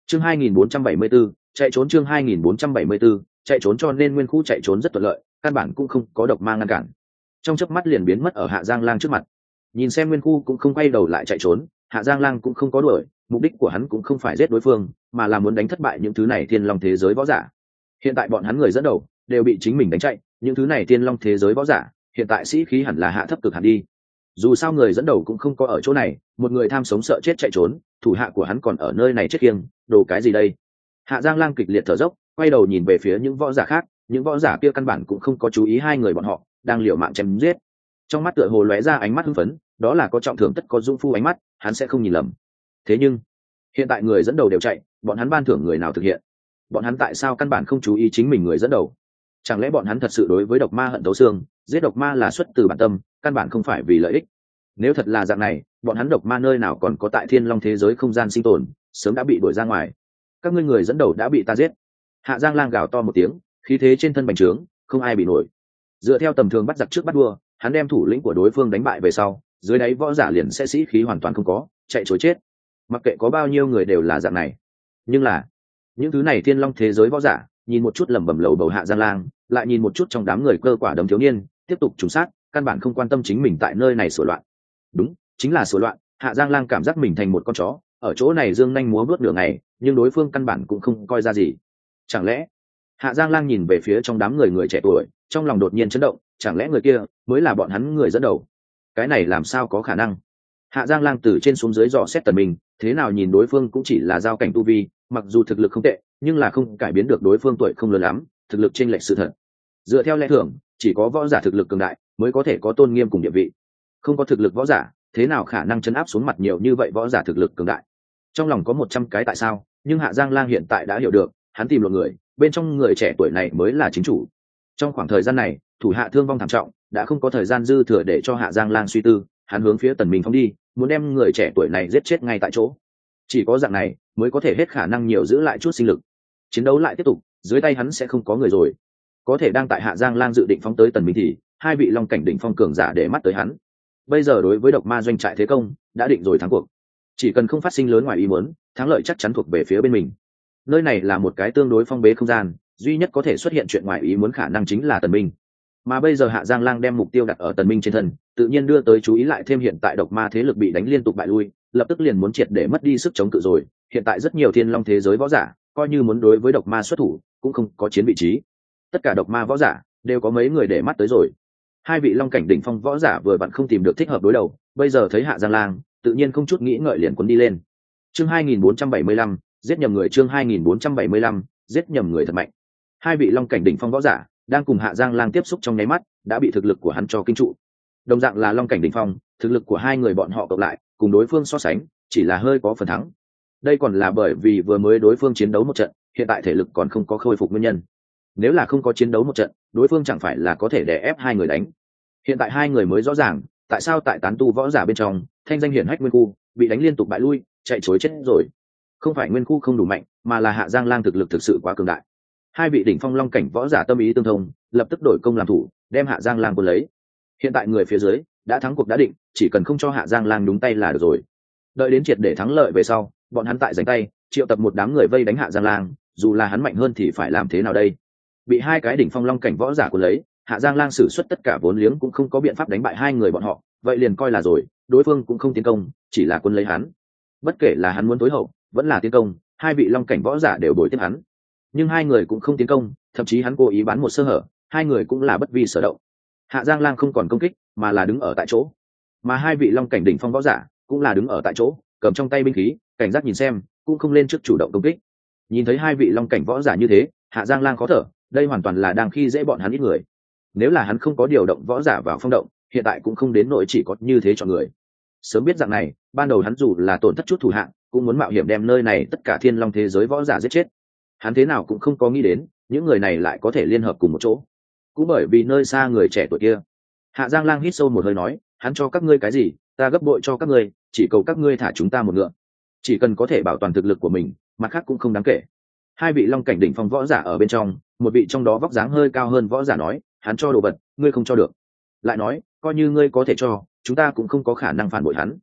Chương 2474, chạy trốn. Chương 2474, chạy trốn. Cho nên Nguyên Khu chạy trốn rất thuận lợi, căn bản cũng không có độc ma ngăn cản, trong chớp mắt liền biến mất ở Hạ Giang Lang trước mặt. Nhìn xem Nguyên Khu cũng không quay đầu lại chạy trốn, Hạ Giang Lang cũng không có đuổi, mục đích của hắn cũng không phải giết đối phương, mà là muốn đánh thất bại những thứ này thiên long thế giới võ giả. Hiện tại bọn hắn người dẫn đầu đều bị chính mình đánh chạy, những thứ này thiên long thế giới võ giả hiện tại sĩ khí hẳn là hạ thấp cực hẳn đi. Dù sao người dẫn đầu cũng không có ở chỗ này, một người tham sống sợ chết chạy trốn, thủ hạ của hắn còn ở nơi này chết kiêng, đồ cái gì đây? Hạ Giang Lang kịch liệt thở dốc, quay đầu nhìn về phía những võ giả khác, những võ giả kia căn bản cũng không có chú ý hai người bọn họ đang liều mạng chém giết. Trong mắt tựa hồ lóe ra ánh mắt hưng phấn, đó là có trọng thưởng tất có dung phu ánh mắt, hắn sẽ không nhìn lầm. Thế nhưng hiện tại người dẫn đầu đều chạy, bọn hắn ban thưởng người nào thực hiện? Bọn hắn tại sao căn bản không chú ý chính mình người dẫn đầu? Chẳng lẽ bọn hắn thật sự đối với độc ma hận thấu xương, giết độc ma là xuất từ bản tâm, căn bản không phải vì lợi ích? Nếu thật là dạng này, bọn hắn độc ma nơi nào còn có tại thiên long thế giới không gian sinh tồn, sớm đã bị đuổi ra ngoài. Các ngươi người dẫn đầu đã bị ta giết. Hạ Giang Lang gào to một tiếng, khí thế trên thân bành trướng, không ai bị nổi. Dựa theo tầm thường bắt giặc trước bắt đua, hắn đem thủ lĩnh của đối phương đánh bại về sau, dưới đáy võ giả liền sẽ sĩ khí hoàn toàn không có, chạy trối chết. Mặc kệ có bao nhiêu người đều là dạng này. Nhưng là những thứ này thiên long thế giới võ giả nhìn một chút lẩm bẩm lầu bầu Hạ Giang Lang, lại nhìn một chút trong đám người cơ quả đấm thiếu niên tiếp tục trùng sát, căn bản không quan tâm chính mình tại nơi này sửa loạn. Đúng, chính là sửa loạn. Hạ Giang Lang cảm giác mình thành một con chó, ở chỗ này dương nhanh múa bước nửa ngày, nhưng đối phương căn bản cũng không coi ra gì. Chẳng lẽ? Hạ Giang Lang nhìn về phía trong đám người trẻ tuổi, trong lòng đột nhiên chấn động, chẳng lẽ người kia mới là bọn hắn người dẫn đầu? Cái này làm sao có khả năng? Hạ Giang Lang từ trên xuống dưới dò xét Tần Minh, thế nào nhìn đối phương cũng chỉ là giao cảnh tu vi, mặc dù thực lực không tệ, nhưng là không cải biến được đối phương tuổi không lớn lắm, thực lực chênh lệch sự thật. Dựa theo lẽ thường, chỉ có võ giả thực lực cường đại mới có thể có tôn nghiêm cùng địa vị. Không có thực lực võ giả, thế nào khả năng chấn áp xuống mặt nhiều như vậy võ giả thực lực cường đại? Trong lòng có 100 cái tại sao, nhưng Hạ Giang Lang hiện tại đã hiểu được, hắn tìm một người, bên trong người trẻ tuổi này mới là chính chủ. Trong khoảng thời gian này, thủ hạ thương vong thảm trọng, đã không có thời gian dư thừa để cho Hạ Giang Lang suy tư, hắn hướng phía Tần Minh phóng đi, muốn đem người trẻ tuổi này giết chết ngay tại chỗ. Chỉ có dạng này mới có thể hết khả năng nhiều giữ lại chút sinh lực. Chiến đấu lại tiếp tục, dưới tay hắn sẽ không có người rồi. Có thể đang tại Hạ Giang Lang dự định phóng tới Tần Minh thì hai vị long cảnh đỉnh phong cường giả để mắt tới hắn. Bây giờ đối với độc ma doanh trại thế công đã định rồi thắng cuộc, chỉ cần không phát sinh lớn ngoài ý muốn, thắng lợi chắc chắn thuộc về phía bên mình. Nơi này là một cái tương đối phong bế không gian, duy nhất có thể xuất hiện chuyện ngoài ý muốn khả năng chính là Tần Minh. Mà bây giờ Hạ Giang Lang đem mục tiêu đặt ở Tần Minh trên thân, tự nhiên đưa tới chú ý lại thêm hiện tại độc ma thế lực bị đánh liên tục bại lui, lập tức liền muốn triệt để mất đi sức chống cự rồi. Hiện tại rất nhiều thiên long thế giới võ giả, coi như muốn đối với độc ma xuất thủ, cũng không có chiến vị trí. Tất cả độc ma võ giả đều có mấy người để mắt tới rồi. Hai vị long cảnh đỉnh phong võ giả vừa vặn không tìm được thích hợp đối đầu, bây giờ thấy Hạ Giang Lang, tự nhiên không chút nghĩ ngợi liền cuốn đi lên. Chương 2475, giết nhầm người. Chương 2475, giết nhầm người thật mạnh. Hai vị long cảnh đỉnh phong võ giả đang cùng Hạ Giang Lang tiếp xúc trong nháy mắt, đã bị thực lực của hắn cho kinh trụ. Đồng dạng là long cảnh đỉnh phong, thực lực của hai người bọn họ cộng lại, cùng đối phương so sánh, chỉ là hơi có phần thắng. Đây còn là bởi vì vừa mới đối phương chiến đấu một trận, hiện tại thể lực còn không có khôi phục nguyên nhân. Nếu là không có chiến đấu một trận, đối phương chẳng phải là có thể đè ép hai người đánh. Hiện tại hai người mới rõ ràng, tại sao tại tán tu võ giả bên trong, thanh danh hiển hách Nguyên Khu bị đánh liên tục bại lui, chạy trối chết rồi. Không phải Nguyên Khu không đủ mạnh, mà là Hạ Giang Lang thực lực thực sự quá cường đại. Hai vị đỉnh phong long cảnh võ giả tâm ý tương thông, lập tức đổi công làm thủ, đem Hạ Giang Lang cuốn lấy. Hiện tại người phía dưới đã thắng cuộc đã định, chỉ cần không cho Hạ Giang Lang đúng tay là được rồi. Đợi đến triệt để thắng lợi về sau, bọn hắn tại giành tay, triệu tập một đám người vây đánh Hạ Giang Lang, dù là hắn mạnh hơn thì phải làm thế nào đây? Bị hai cái đỉnh phong long cảnh võ giả cuốn lấy, Hạ Giang Lang sử xuất tất cả vốn liếng cũng không có biện pháp đánh bại hai người bọn họ, vậy liền coi là rồi, đối phương cũng không tiến công, chỉ là cuốn lấy hắn. Bất kể là hắn muốn tối hậu, vẫn là tiến công, hai vị long cảnh võ giả đều đối tiếp hắn. Nhưng hai người cũng không tiến công, thậm chí hắn cố ý bán một sơ hở, hai người cũng là bất vi sở động. Hạ Giang Lang không còn công kích, mà là đứng ở tại chỗ. Mà hai vị long cảnh đỉnh phong võ giả cũng là đứng ở tại chỗ, cầm trong tay binh khí, cảnh giác nhìn xem, cũng không lên trước chủ động công kích. Nhìn thấy hai vị long cảnh võ giả như thế, Hạ Giang Lang khó thở, đây hoàn toàn là đang khi dễ bọn hắn ít người. Nếu là hắn không có điều động võ giả vào phong động, hiện tại cũng không đến nỗi chỉ có như thế chọn người. Sớm biết dạng này, ban đầu hắn dù là tổn thất chút thủ hạng, cũng muốn mạo hiểm đem nơi này tất cả thiên long thế giới võ giả giết chết. Hắn thế nào cũng không có nghĩ đến, những người này lại có thể liên hợp cùng một chỗ. Cũng bởi vì nơi xa người trẻ tuổi kia. Hạ Giang Lang hít sâu một hơi nói, hắn cho các ngươi cái gì, ta gấp bội cho các ngươi, chỉ cầu các ngươi thả chúng ta một ngựa. Chỉ cần có thể bảo toàn thực lực của mình, mặt khác cũng không đáng kể. Hai vị long cảnh đỉnh phong võ giả ở bên trong, một vị trong đó vóc dáng hơi cao hơn võ giả nói, hắn cho đồ vật, ngươi không cho được. Lại nói, coi như ngươi có thể cho, chúng ta cũng không có khả năng phản bội hắn.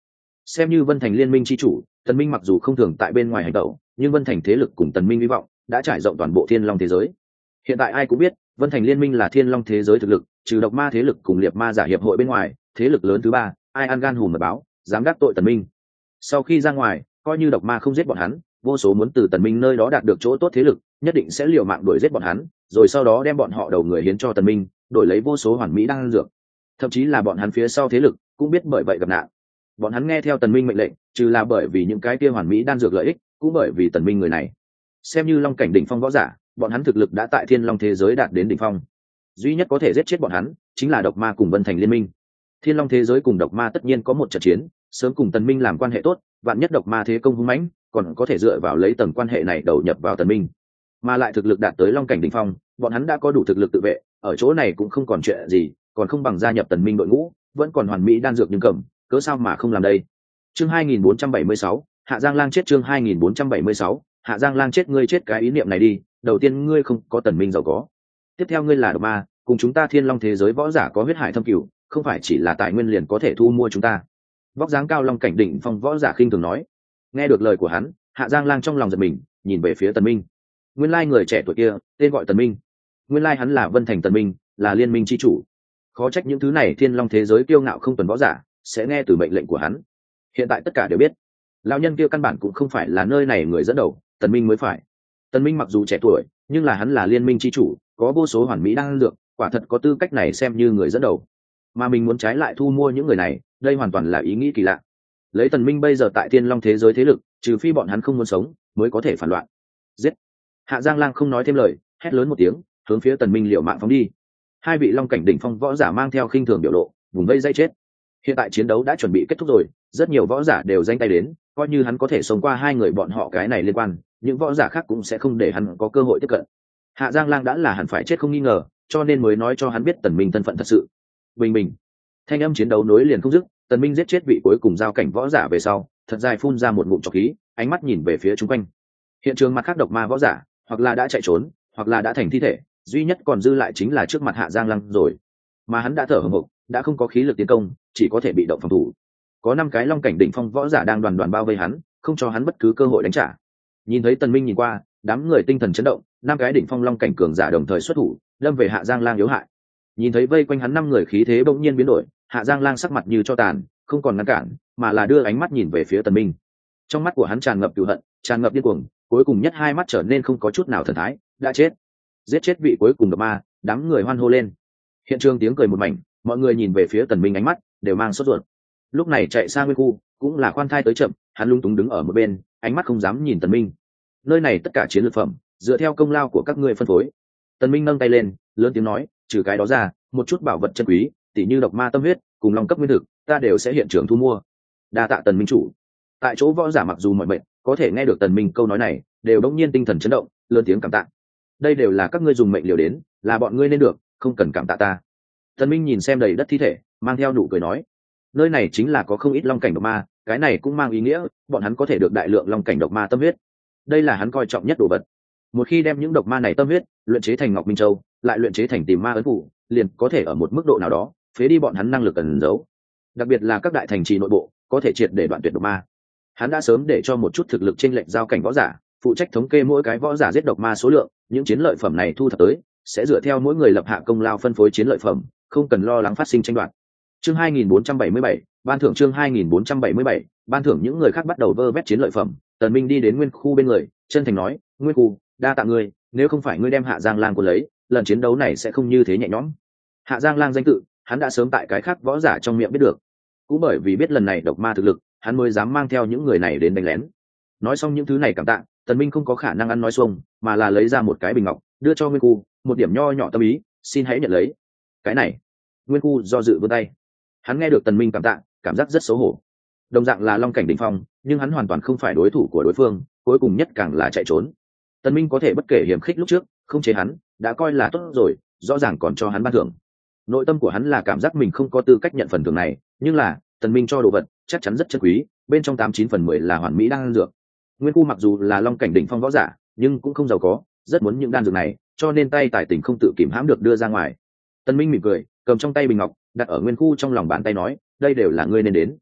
Xem như Vân Thành liên minh chi chủ, Tần Minh mặc dù không thường tại bên ngoài hành động, nhưng Vân Thành thế lực cùng Tần Minh hy vọng đã trải rộng toàn bộ Thiên Long thế giới. Hiện tại ai cũng biết, Vân Thành liên minh là Thiên Long thế giới thực lực, trừ độc ma thế lực cùng liệt ma giả hiệp hội bên ngoài, thế lực lớn thứ ba, ai ăn gan hùm mật báo, dám đắc tội Tần Minh. Sau khi ra ngoài, coi như độc ma không giết bọn hắn, vô số muốn từ Tần Minh nơi đó đạt được chỗ tốt thế lực, nhất định sẽ liều mạng đuổi giết bọn hắn, rồi sau đó đem bọn họ đầu người hiến cho Tần Minh, đổi lấy vô số hoàn mỹ đan dược. Thậm chí là bọn hắn phía sau thế lực cũng biết bởi vậy gặp nạn. Bọn hắn nghe theo Tần Minh mệnh lệnh, trừ là bởi vì những cái kia hoàn mỹ đan dược lợi ích, cũng bởi vì Tần Minh người này. Xem như long cảnh đỉnh phong võ giả, bọn hắn thực lực đã tại Thiên Long thế giới đạt đến đỉnh phong. Duy nhất có thể giết chết bọn hắn chính là độc ma cùng Vân Thành liên minh. Thiên Long thế giới cùng độc ma tất nhiên có một trận chiến, sớm cùng Tần Minh làm quan hệ tốt, vạn nhất độc ma thế công hung mãnh, còn có thể dựa vào lấy tầng quan hệ này đầu nhập vào Tần Minh. Mà lại thực lực đạt tới long cảnh đỉnh phong, bọn hắn đã có đủ thực lực tự vệ, ở chỗ này cũng không còn chuyện gì, còn không bằng gia nhập Tần Minh đội ngũ, vẫn còn hoàn mỹ đan dược nhưng cầm, cớ sao mà không làm đây. Chương 2476, Hạ Giang Lang chết. Chương 2476, Hạ Giang Lang chết. Ngươi chết cái ý niệm này đi, đầu tiên ngươi không có Tần Minh giàu có, tiếp theo ngươi là độc ma, cùng chúng ta Thiên Long thế giới võ giả có huyết hải thâm cửu, không phải chỉ là tài nguyên liền có thể thu mua chúng ta. Vóc dáng cao long cảnh đỉnh phong võ giả khinh thường nói. Nghe được lời của hắn, Hạ Giang Lang trong lòng giật mình, nhìn về phía Tần Minh. Nguyên lai người trẻ tuổi kia tên gọi Tần Minh, nguyên lai hắn là Vân Thành Tần Minh, là liên minh chi chủ. Khó trách những thứ này Thiên Long thế giới kiêu ngạo không tuần võ giả sẽ nghe từ mệnh lệnh của hắn. Hiện tại tất cả đều biết, lão nhân kia căn bản cũng không phải là nơi này người dẫn đầu, Tần Minh mới phải. Tần Minh mặc dù trẻ tuổi, nhưng là hắn là liên minh chi chủ, có vô số hoàn mỹ đang được, quả thật có tư cách này xem như người dẫn đầu. Mà mình muốn trái lại thu mua những người này, đây hoàn toàn là ý nghĩ kỳ lạ. Lấy Tần Minh bây giờ tại Thiên Long thế giới thế lực, trừ phi bọn hắn không muốn sống, mới có thể phản loạn. Giết! Hạ Giang Lang không nói thêm lời, hét lớn một tiếng, hướng phía Tần Minh liều mạng phóng đi. Hai vị long cảnh đỉnh phong võ giả mang theo khinh thường biểu lộ, vùng vây dây chết. Hiện tại chiến đấu đã chuẩn bị kết thúc rồi, rất nhiều võ giả đều gianh tay đến, coi như hắn có thể sống qua hai người bọn họ cái này liên quan, những võ giả khác cũng sẽ không để hắn có cơ hội tiếp cận. Hạ Giang Lang đã là hẳn phải chết không nghi ngờ, cho nên mới nói cho hắn biết Tần Minh thân phận thật sự. Bình bình, thanh âm chiến đấu nối liền không dứt, Tần Minh giết chết vị cuối cùng giao cảnh võ giả về sau, thật dài phun ra một ngụm trọc khí, ánh mắt nhìn về phía chung quanh. Hiện trường mặt khác độc ma võ giả, hoặc là đã chạy trốn, hoặc là đã thành thi thể, duy nhất còn dư lại chính là trước mặt Hạ Giang Lang rồi. Mà hắn đã thở hổn hển, đã không có khí lực tiến công, chỉ có thể bị động phòng thủ. Có 5 cái long cảnh đỉnh phong võ giả đang đoàn đoàn bao vây hắn, không cho hắn bất cứ cơ hội đánh trả. Nhìn thấy Tần Minh nhìn qua, đám người tinh thần chấn động, 5 cái đỉnh phong long cảnh cường giả đồng thời xuất thủ, đâm về Hạ Giang Lang yếu hại. Nhìn thấy vây quanh hắn 5 người khí thế bỗng nhiên biến đổi, Hạ Giang Lang sắc mặt như cho tàn, không còn ngăn cản, mà là đưa ánh mắt nhìn về phía Tần Minh. Trong mắt của hắn tràn ngập cừu hận, tràn ngập điên cuồng, cuối cùng nhất hai mắt trở nên không có chút nào thần thái, đã chết. Giết chết vị cuối cùng độc ma, đám người hoan hô lên. Hiện trường tiếng cười một mảnh, mọi người nhìn về phía Tần Minh ánh mắt đều mang sốt ruột. Lúc này chạy sang nguyên khu, cũng là khoan thai tới chậm, hắn lung túng đứng ở một bên, ánh mắt không dám nhìn Tần Minh. Nơi này tất cả chiến lược phẩm, dựa theo công lao của các ngươi phân phối. Tần Minh nâng tay lên, lớn tiếng nói, trừ cái đó ra, một chút bảo vật chân quý, tỉ như độc ma tâm huyết, cùng long cấp nguyên thực, ta đều sẽ hiện trường thu mua. Đa tạ Tần Minh chủ. Tại chỗ võ giả mặc dù mọi mệnh, có thể nghe được Tần Minh câu nói này, đều đống nhiên tinh thần chấn động, lớn tiếng cảm tạ. Đây đều là các ngươi dùng mệnh liều đến, là bọn ngươi nên được, không cần cảm tạ ta. Tần Minh nhìn xem đầy đất thi thể, mang theo nụ cười nói, nơi này chính là có không ít long cảnh độc ma, cái này cũng mang ý nghĩa bọn hắn có thể được đại lượng long cảnh độc ma tâm huyết. Đây là hắn coi trọng nhất đồ vật. Một khi đem những độc ma này tâm huyết luyện chế thành ngọc minh châu, lại luyện chế thành tìm ma ấn phủ, liền có thể ở một mức độ nào đó phế đi bọn hắn năng lực ẩn giấu. Đặc biệt là các đại thành trì nội bộ, có thể triệt để đoạn tuyệt độc ma. Hắn đã sớm để cho một chút thực lực chênh lệch giao cảnh võ giả, phụ trách thống kê mỗi cái võ giả giết độc ma số lượng, những chiến lợi phẩm này thu thập tới, sẽ dựa theo mỗi người lập hạ công lao phân phối chiến lợi phẩm, không cần lo lắng phát sinh tranh đoạt. Chương 2477, ban thưởng. Chương 2477, ban thưởng. Những người khác bắt đầu vơ vét chiến lợi phẩm, Tần Minh đi đến nguyên khu bên người, chân thành nói, nguyên khu, đa tạ ngươi, nếu không phải ngươi đem Hạ Giang Lang của lấy, lần chiến đấu này sẽ không như thế nhẹ nhõm. Hạ Giang Lang danh tự, hắn đã sớm tại cái khác võ giả trong miệng biết được, cũng bởi vì biết lần này độc ma thực lực, hắn mới dám mang theo những người này đến đánh lén. Nói xong những thứ này cảm tạ, Tần Minh không có khả năng ăn nói xuông, mà là lấy ra một cái bình ngọc, đưa cho nguyên khu, một điểm nho nhỏ tâm ý, xin hãy nhận lấy. Cái này, nguyên khu do dự vươn tay. Hắn nghe được Tần Minh cảm tạ, cảm giác rất xấu hổ. Đồng dạng là long cảnh đỉnh phong, nhưng hắn hoàn toàn không phải đối thủ của đối phương, cuối cùng nhất càng là chạy trốn. Tần Minh có thể bất kể hiểm khích lúc trước, không chế hắn, đã coi là tốt rồi, rõ ràng còn cho hắn ban thưởng. Nội tâm của hắn là cảm giác mình không có tư cách nhận phần thưởng này, nhưng là Tần Minh cho đồ vật chắc chắn rất chân quý, bên trong 89/10 là hoàn mỹ đan dược. Nguyên khu mặc dù là long cảnh đỉnh phong võ giả, nhưng cũng không giàu có, rất muốn những đan dược này, cho nên tay tài tình không tự kìm hãm được đưa ra ngoài. Tần Minh mỉm cười, cầm trong tay bình ngọc, đặt ở nguyên khu trong lòng bàn tay nói, đây đều là ngươi nên đến.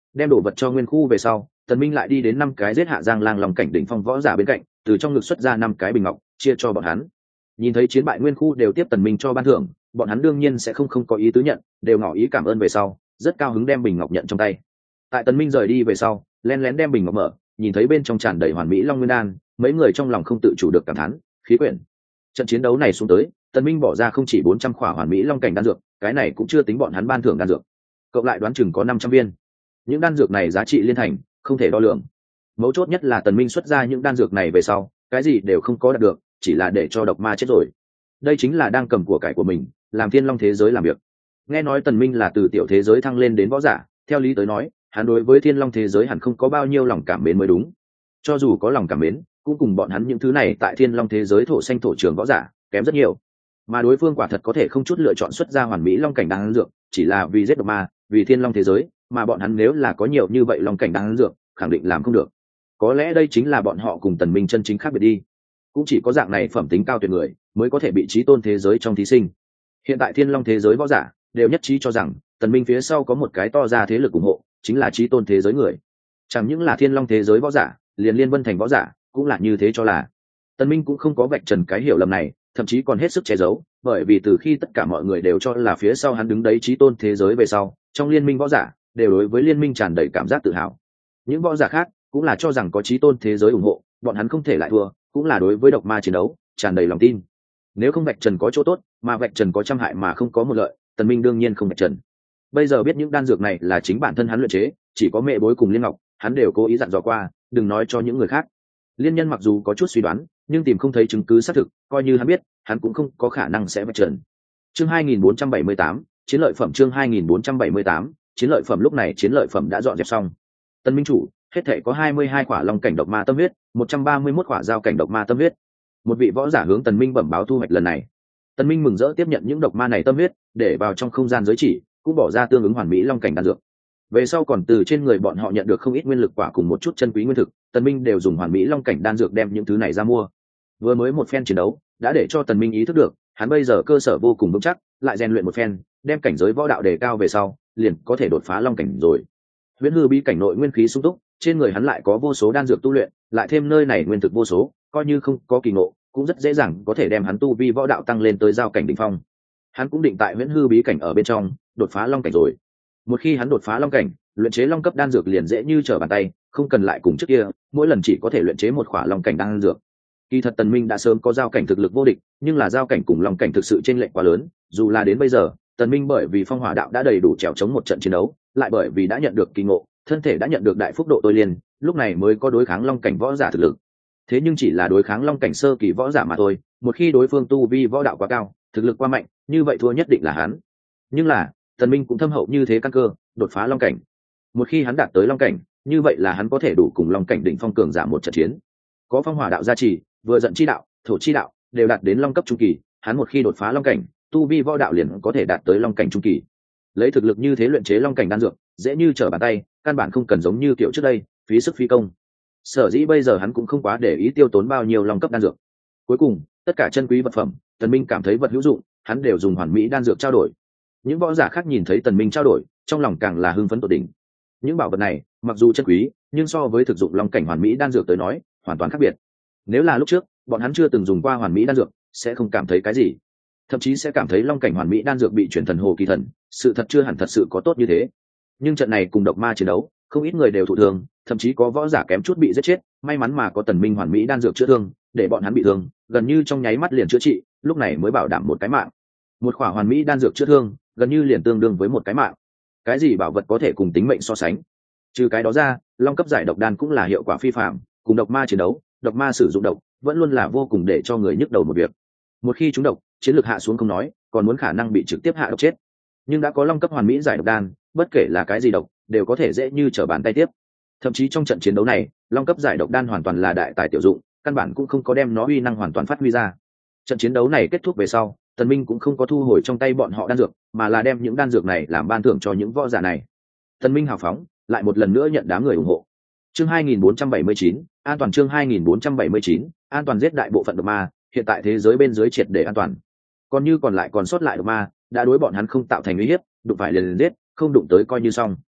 Đem đồ vật cho nguyên khu về sau, Tần Minh lại đi đến 5 cái giết hạ Giang Lang Long cảnh đỉnh phong võ giả bên cạnh, từ trong ngực xuất ra 5 cái bình ngọc, chia cho bọn hắn. Nhìn thấy chiến bại nguyên khu đều tiếp Tần Minh cho ban thưởng, bọn hắn đương nhiên sẽ không có ý tứ nhận, đều ngỏ ý cảm ơn về sau, rất cao hứng đem bình ngọc nhận trong tay. Tại Tần Minh rời đi về sau, lén lén đem bình ngọc mở, nhìn thấy bên trong tràn đầy hoàn mỹ long nguyên đan, mấy người trong lòng không tự chủ được cảm thán, khí quyển. Trận chiến đấu này xuống tới, Tần Minh bỏ ra không chỉ 400 khỏa hoàn mỹ long cảnh đan dược, cái này cũng chưa tính bọn hắn ban thưởng đan dược. Cộng lại đoán chừng có 500 viên. Những đan dược này giá trị liên thành, không thể đo lường. Mấu chốt nhất là Tần Minh xuất ra những đan dược này về sau, cái gì đều không có đạt được, chỉ là để cho độc ma chết rồi. Đây chính là đang cầm của cải của mình, làm thiên long thế giới làm việc. Nghe nói Tần Minh là từ tiểu thế giới thăng lên đến võ giả, theo lý tới nói, hắn đối với thiên long thế giới hẳn không có bao nhiêu lòng cảm mến mới đúng. Cho dù có lòng cảm mến, cũng cùng bọn hắn những thứ này tại thiên long thế giới thổ xanh thổ trường võ giả kém rất nhiều. Mà đối phương quả thật có thể không chút lựa chọn xuất ra hoàn mỹ long cảnh đan dược, chỉ là vì giết độc ma, vì thiên long thế giới, mà bọn hắn nếu là có nhiều như vậy long cảnh đan dược, khẳng định làm không được. Có lẽ đây chính là bọn họ cùng Tần Minh chân chính khác biệt đi. Cũng chỉ có dạng này phẩm tính cao tuyệt người mới có thể bị chí tôn thế giới trong thí sinh. Hiện tại thiên long thế giới võ giả đều nhất trí cho rằng Tần Minh phía sau có một cái to ra thế lực ủng hộ, chính là chí tôn thế giới người. Chẳng những là thiên long thế giới võ giả, liền liên vân thành võ giả cũng là như thế cho là. Tần Minh cũng không có vạch trần cái hiểu lầm này, thậm chí còn hết sức che giấu, bởi vì từ khi tất cả mọi người đều cho là phía sau hắn đứng đấy chí tôn thế giới về sau, trong liên minh võ giả đều đối với liên minh tràn đầy cảm giác tự hào. Những võ giả khác cũng là cho rằng có chí tôn thế giới ủng hộ, bọn hắn không thể lại thua, cũng là đối với độc ma chiến đấu tràn đầy lòng tin. Nếu không vạch trần có chỗ tốt, mà vạch trần có trăm hại mà không có một lợi, Tần Minh đương nhiên không vạch trần. Bây giờ biết những đan dược này là chính bản thân hắn luyện chế, chỉ có mẹ bối cùng Liên Ngọc, hắn đều cố ý dặn dò qua, đừng nói cho những người khác. Liên Nhân mặc dù có chút suy đoán, nhưng tìm không thấy chứng cứ xác thực, coi như hắn biết, hắn cũng không có khả năng sẽ vạch trần. Chương 2478, chiến lợi phẩm. Chương 2478, chiến lợi phẩm. Lúc này chiến lợi phẩm đã dọn dẹp xong. Tần Minh chủ, hết thể có 22 quả long cảnh độc ma tâm huyết, 131 quả giao cảnh độc ma tâm huyết. Một vị võ giả hướng Tần Minh bẩm báo thu hoạch lần này. Tần Minh mừng rỡ tiếp nhận những độc ma này tâm huyết, để vào trong không gian giới chỉ, cũng bỏ ra tương ứng hoàn mỹ long cảnh đan dược. Về sau còn từ trên người bọn họ nhận được không ít nguyên lực quả cùng một chút chân quý nguyên thực, Tần Minh đều dùng hoàn mỹ long cảnh đan dược đem những thứ này ra mua. Vừa mới một phen chiến đấu, đã để cho Tần Minh ý thức được, hắn bây giờ cơ sở vô cùng vững chắc, lại rèn luyện một phen, đem cảnh giới võ đạo đề cao về sau, liền có thể đột phá long cảnh rồi. Huyễn hư bí cảnh nội nguyên khí sung túc, trên người hắn lại có vô số đan dược tu luyện, lại thêm nơi này nguyên thực vô số, coi như không có kỳ ngộ, cũng rất dễ dàng có thể đem hắn tu vi võ đạo tăng lên tới giao cảnh đỉnh phong. Hắn cũng định tại huyễn hư bí cảnh ở bên trong đột phá long cảnh rồi. Một khi hắn đột phá long cảnh, luyện chế long cấp đan dược liền dễ như trở bàn tay, không cần lại cùng trước kia, mỗi lần chỉ có thể luyện chế một khỏa long cảnh đan dược. Kỳ thật Tần Minh đã sớm có giao cảnh thực lực vô địch, nhưng là giao cảnh cùng long cảnh thực sự chênh lệch quá lớn, dù là đến bây giờ, Tần Minh bởi vì phong hỏa đạo đã đầy đủ trèo chống một trận chiến đấu, lại bởi vì đã nhận được kỳ ngộ, thân thể đã nhận được đại phúc độ tôi liên, lúc này mới có đối kháng long cảnh võ giả thực lực. Thế nhưng chỉ là đối kháng long cảnh sơ kỳ võ giả mà thôi, một khi đối phương tu vi võ đạo quá cao, thực lực quá mạnh, như vậy thua nhất định là hắn. Nhưng là Tần Minh cũng thâm hậu như thế căn cơ, đột phá long cảnh. Một khi hắn đạt tới long cảnh, như vậy là hắn có thể đủ cùng long cảnh đỉnh phong cường giả một trận chiến. Có phong hỏa đạo gia trì, vừa giận chi đạo, thổ chi đạo đều đạt đến long cấp trung kỳ, hắn một khi đột phá long cảnh, tu vi võ đạo liền có thể đạt tới long cảnh trung kỳ. Lấy thực lực như thế luyện chế long cảnh đan dược, dễ như trở bàn tay, căn bản không cần giống như kiểu trước đây, phí sức phí công. Sở dĩ bây giờ hắn cũng không quá để ý tiêu tốn bao nhiêu long cấp đan dược. Cuối cùng, tất cả chân quý vật phẩm, Tần Minh cảm thấy vật hữu dụng, hắn đều dùng hoàn mỹ đan dược trao đổi. Những võ giả khác nhìn thấy Tần Minh trao đổi, trong lòng càng là hưng phấn tột đỉnh. Những bảo vật này, mặc dù chân quý, nhưng so với thực dụng long cảnh hoàn mỹ đan dược tới nói, hoàn toàn khác biệt. Nếu là lúc trước, bọn hắn chưa từng dùng qua hoàn mỹ đan dược, sẽ không cảm thấy cái gì, thậm chí sẽ cảm thấy long cảnh hoàn mỹ đan dược bị chuyển thần hồ kỳ thần, sự thật chưa hẳn thật sự có tốt như thế. Nhưng trận này cùng độc ma chiến đấu, không ít người đều thụ thương, thậm chí có võ giả kém chút bị giết chết, may mắn mà có Tần Minh hoàn mỹ đan dược chữa thương, để bọn hắn bị thương gần như trong nháy mắt liền chữa trị, lúc này mới bảo đảm một cái mạng. Một khỏa hoàn mỹ đan dược chữa thương, gần như liền tương đương với một cái mạng. Cái gì bảo vật có thể cùng tính mệnh so sánh? Trừ cái đó ra, long cấp giải độc đan cũng là hiệu quả phi phàm, cùng độc ma chiến đấu, độc ma sử dụng độc vẫn luôn là vô cùng để cho người nhức đầu một việc. Một khi chúng độc, chiến lược hạ xuống không nói, còn muốn khả năng bị trực tiếp hạ độc chết. Nhưng đã có long cấp hoàn mỹ giải độc đan, bất kể là cái gì độc, đều có thể dễ như trở bàn tay tiếp. Thậm chí trong trận chiến đấu này, long cấp giải độc đan hoàn toàn là đại tài tiểu dụng, căn bản cũng không có đem nó uy năng hoàn toàn phát huy ra. Trận chiến đấu này kết thúc về sau, Tần Minh cũng không có thu hồi trong tay bọn họ đan dược, mà là đem những đan dược này làm ban thưởng cho những võ giả này. Tần Minh hào phóng, lại một lần nữa nhận đám người ủng hộ. Chương 2479, an toàn. Chương 2479, an toàn. Giết đại bộ phận độc ma, hiện tại thế giới bên dưới triệt để an toàn. Còn như còn lại còn sót lại độc ma, đã đối bọn hắn không tạo thành uy hiếp, đụng phải liền giết, không đụng tới coi như xong.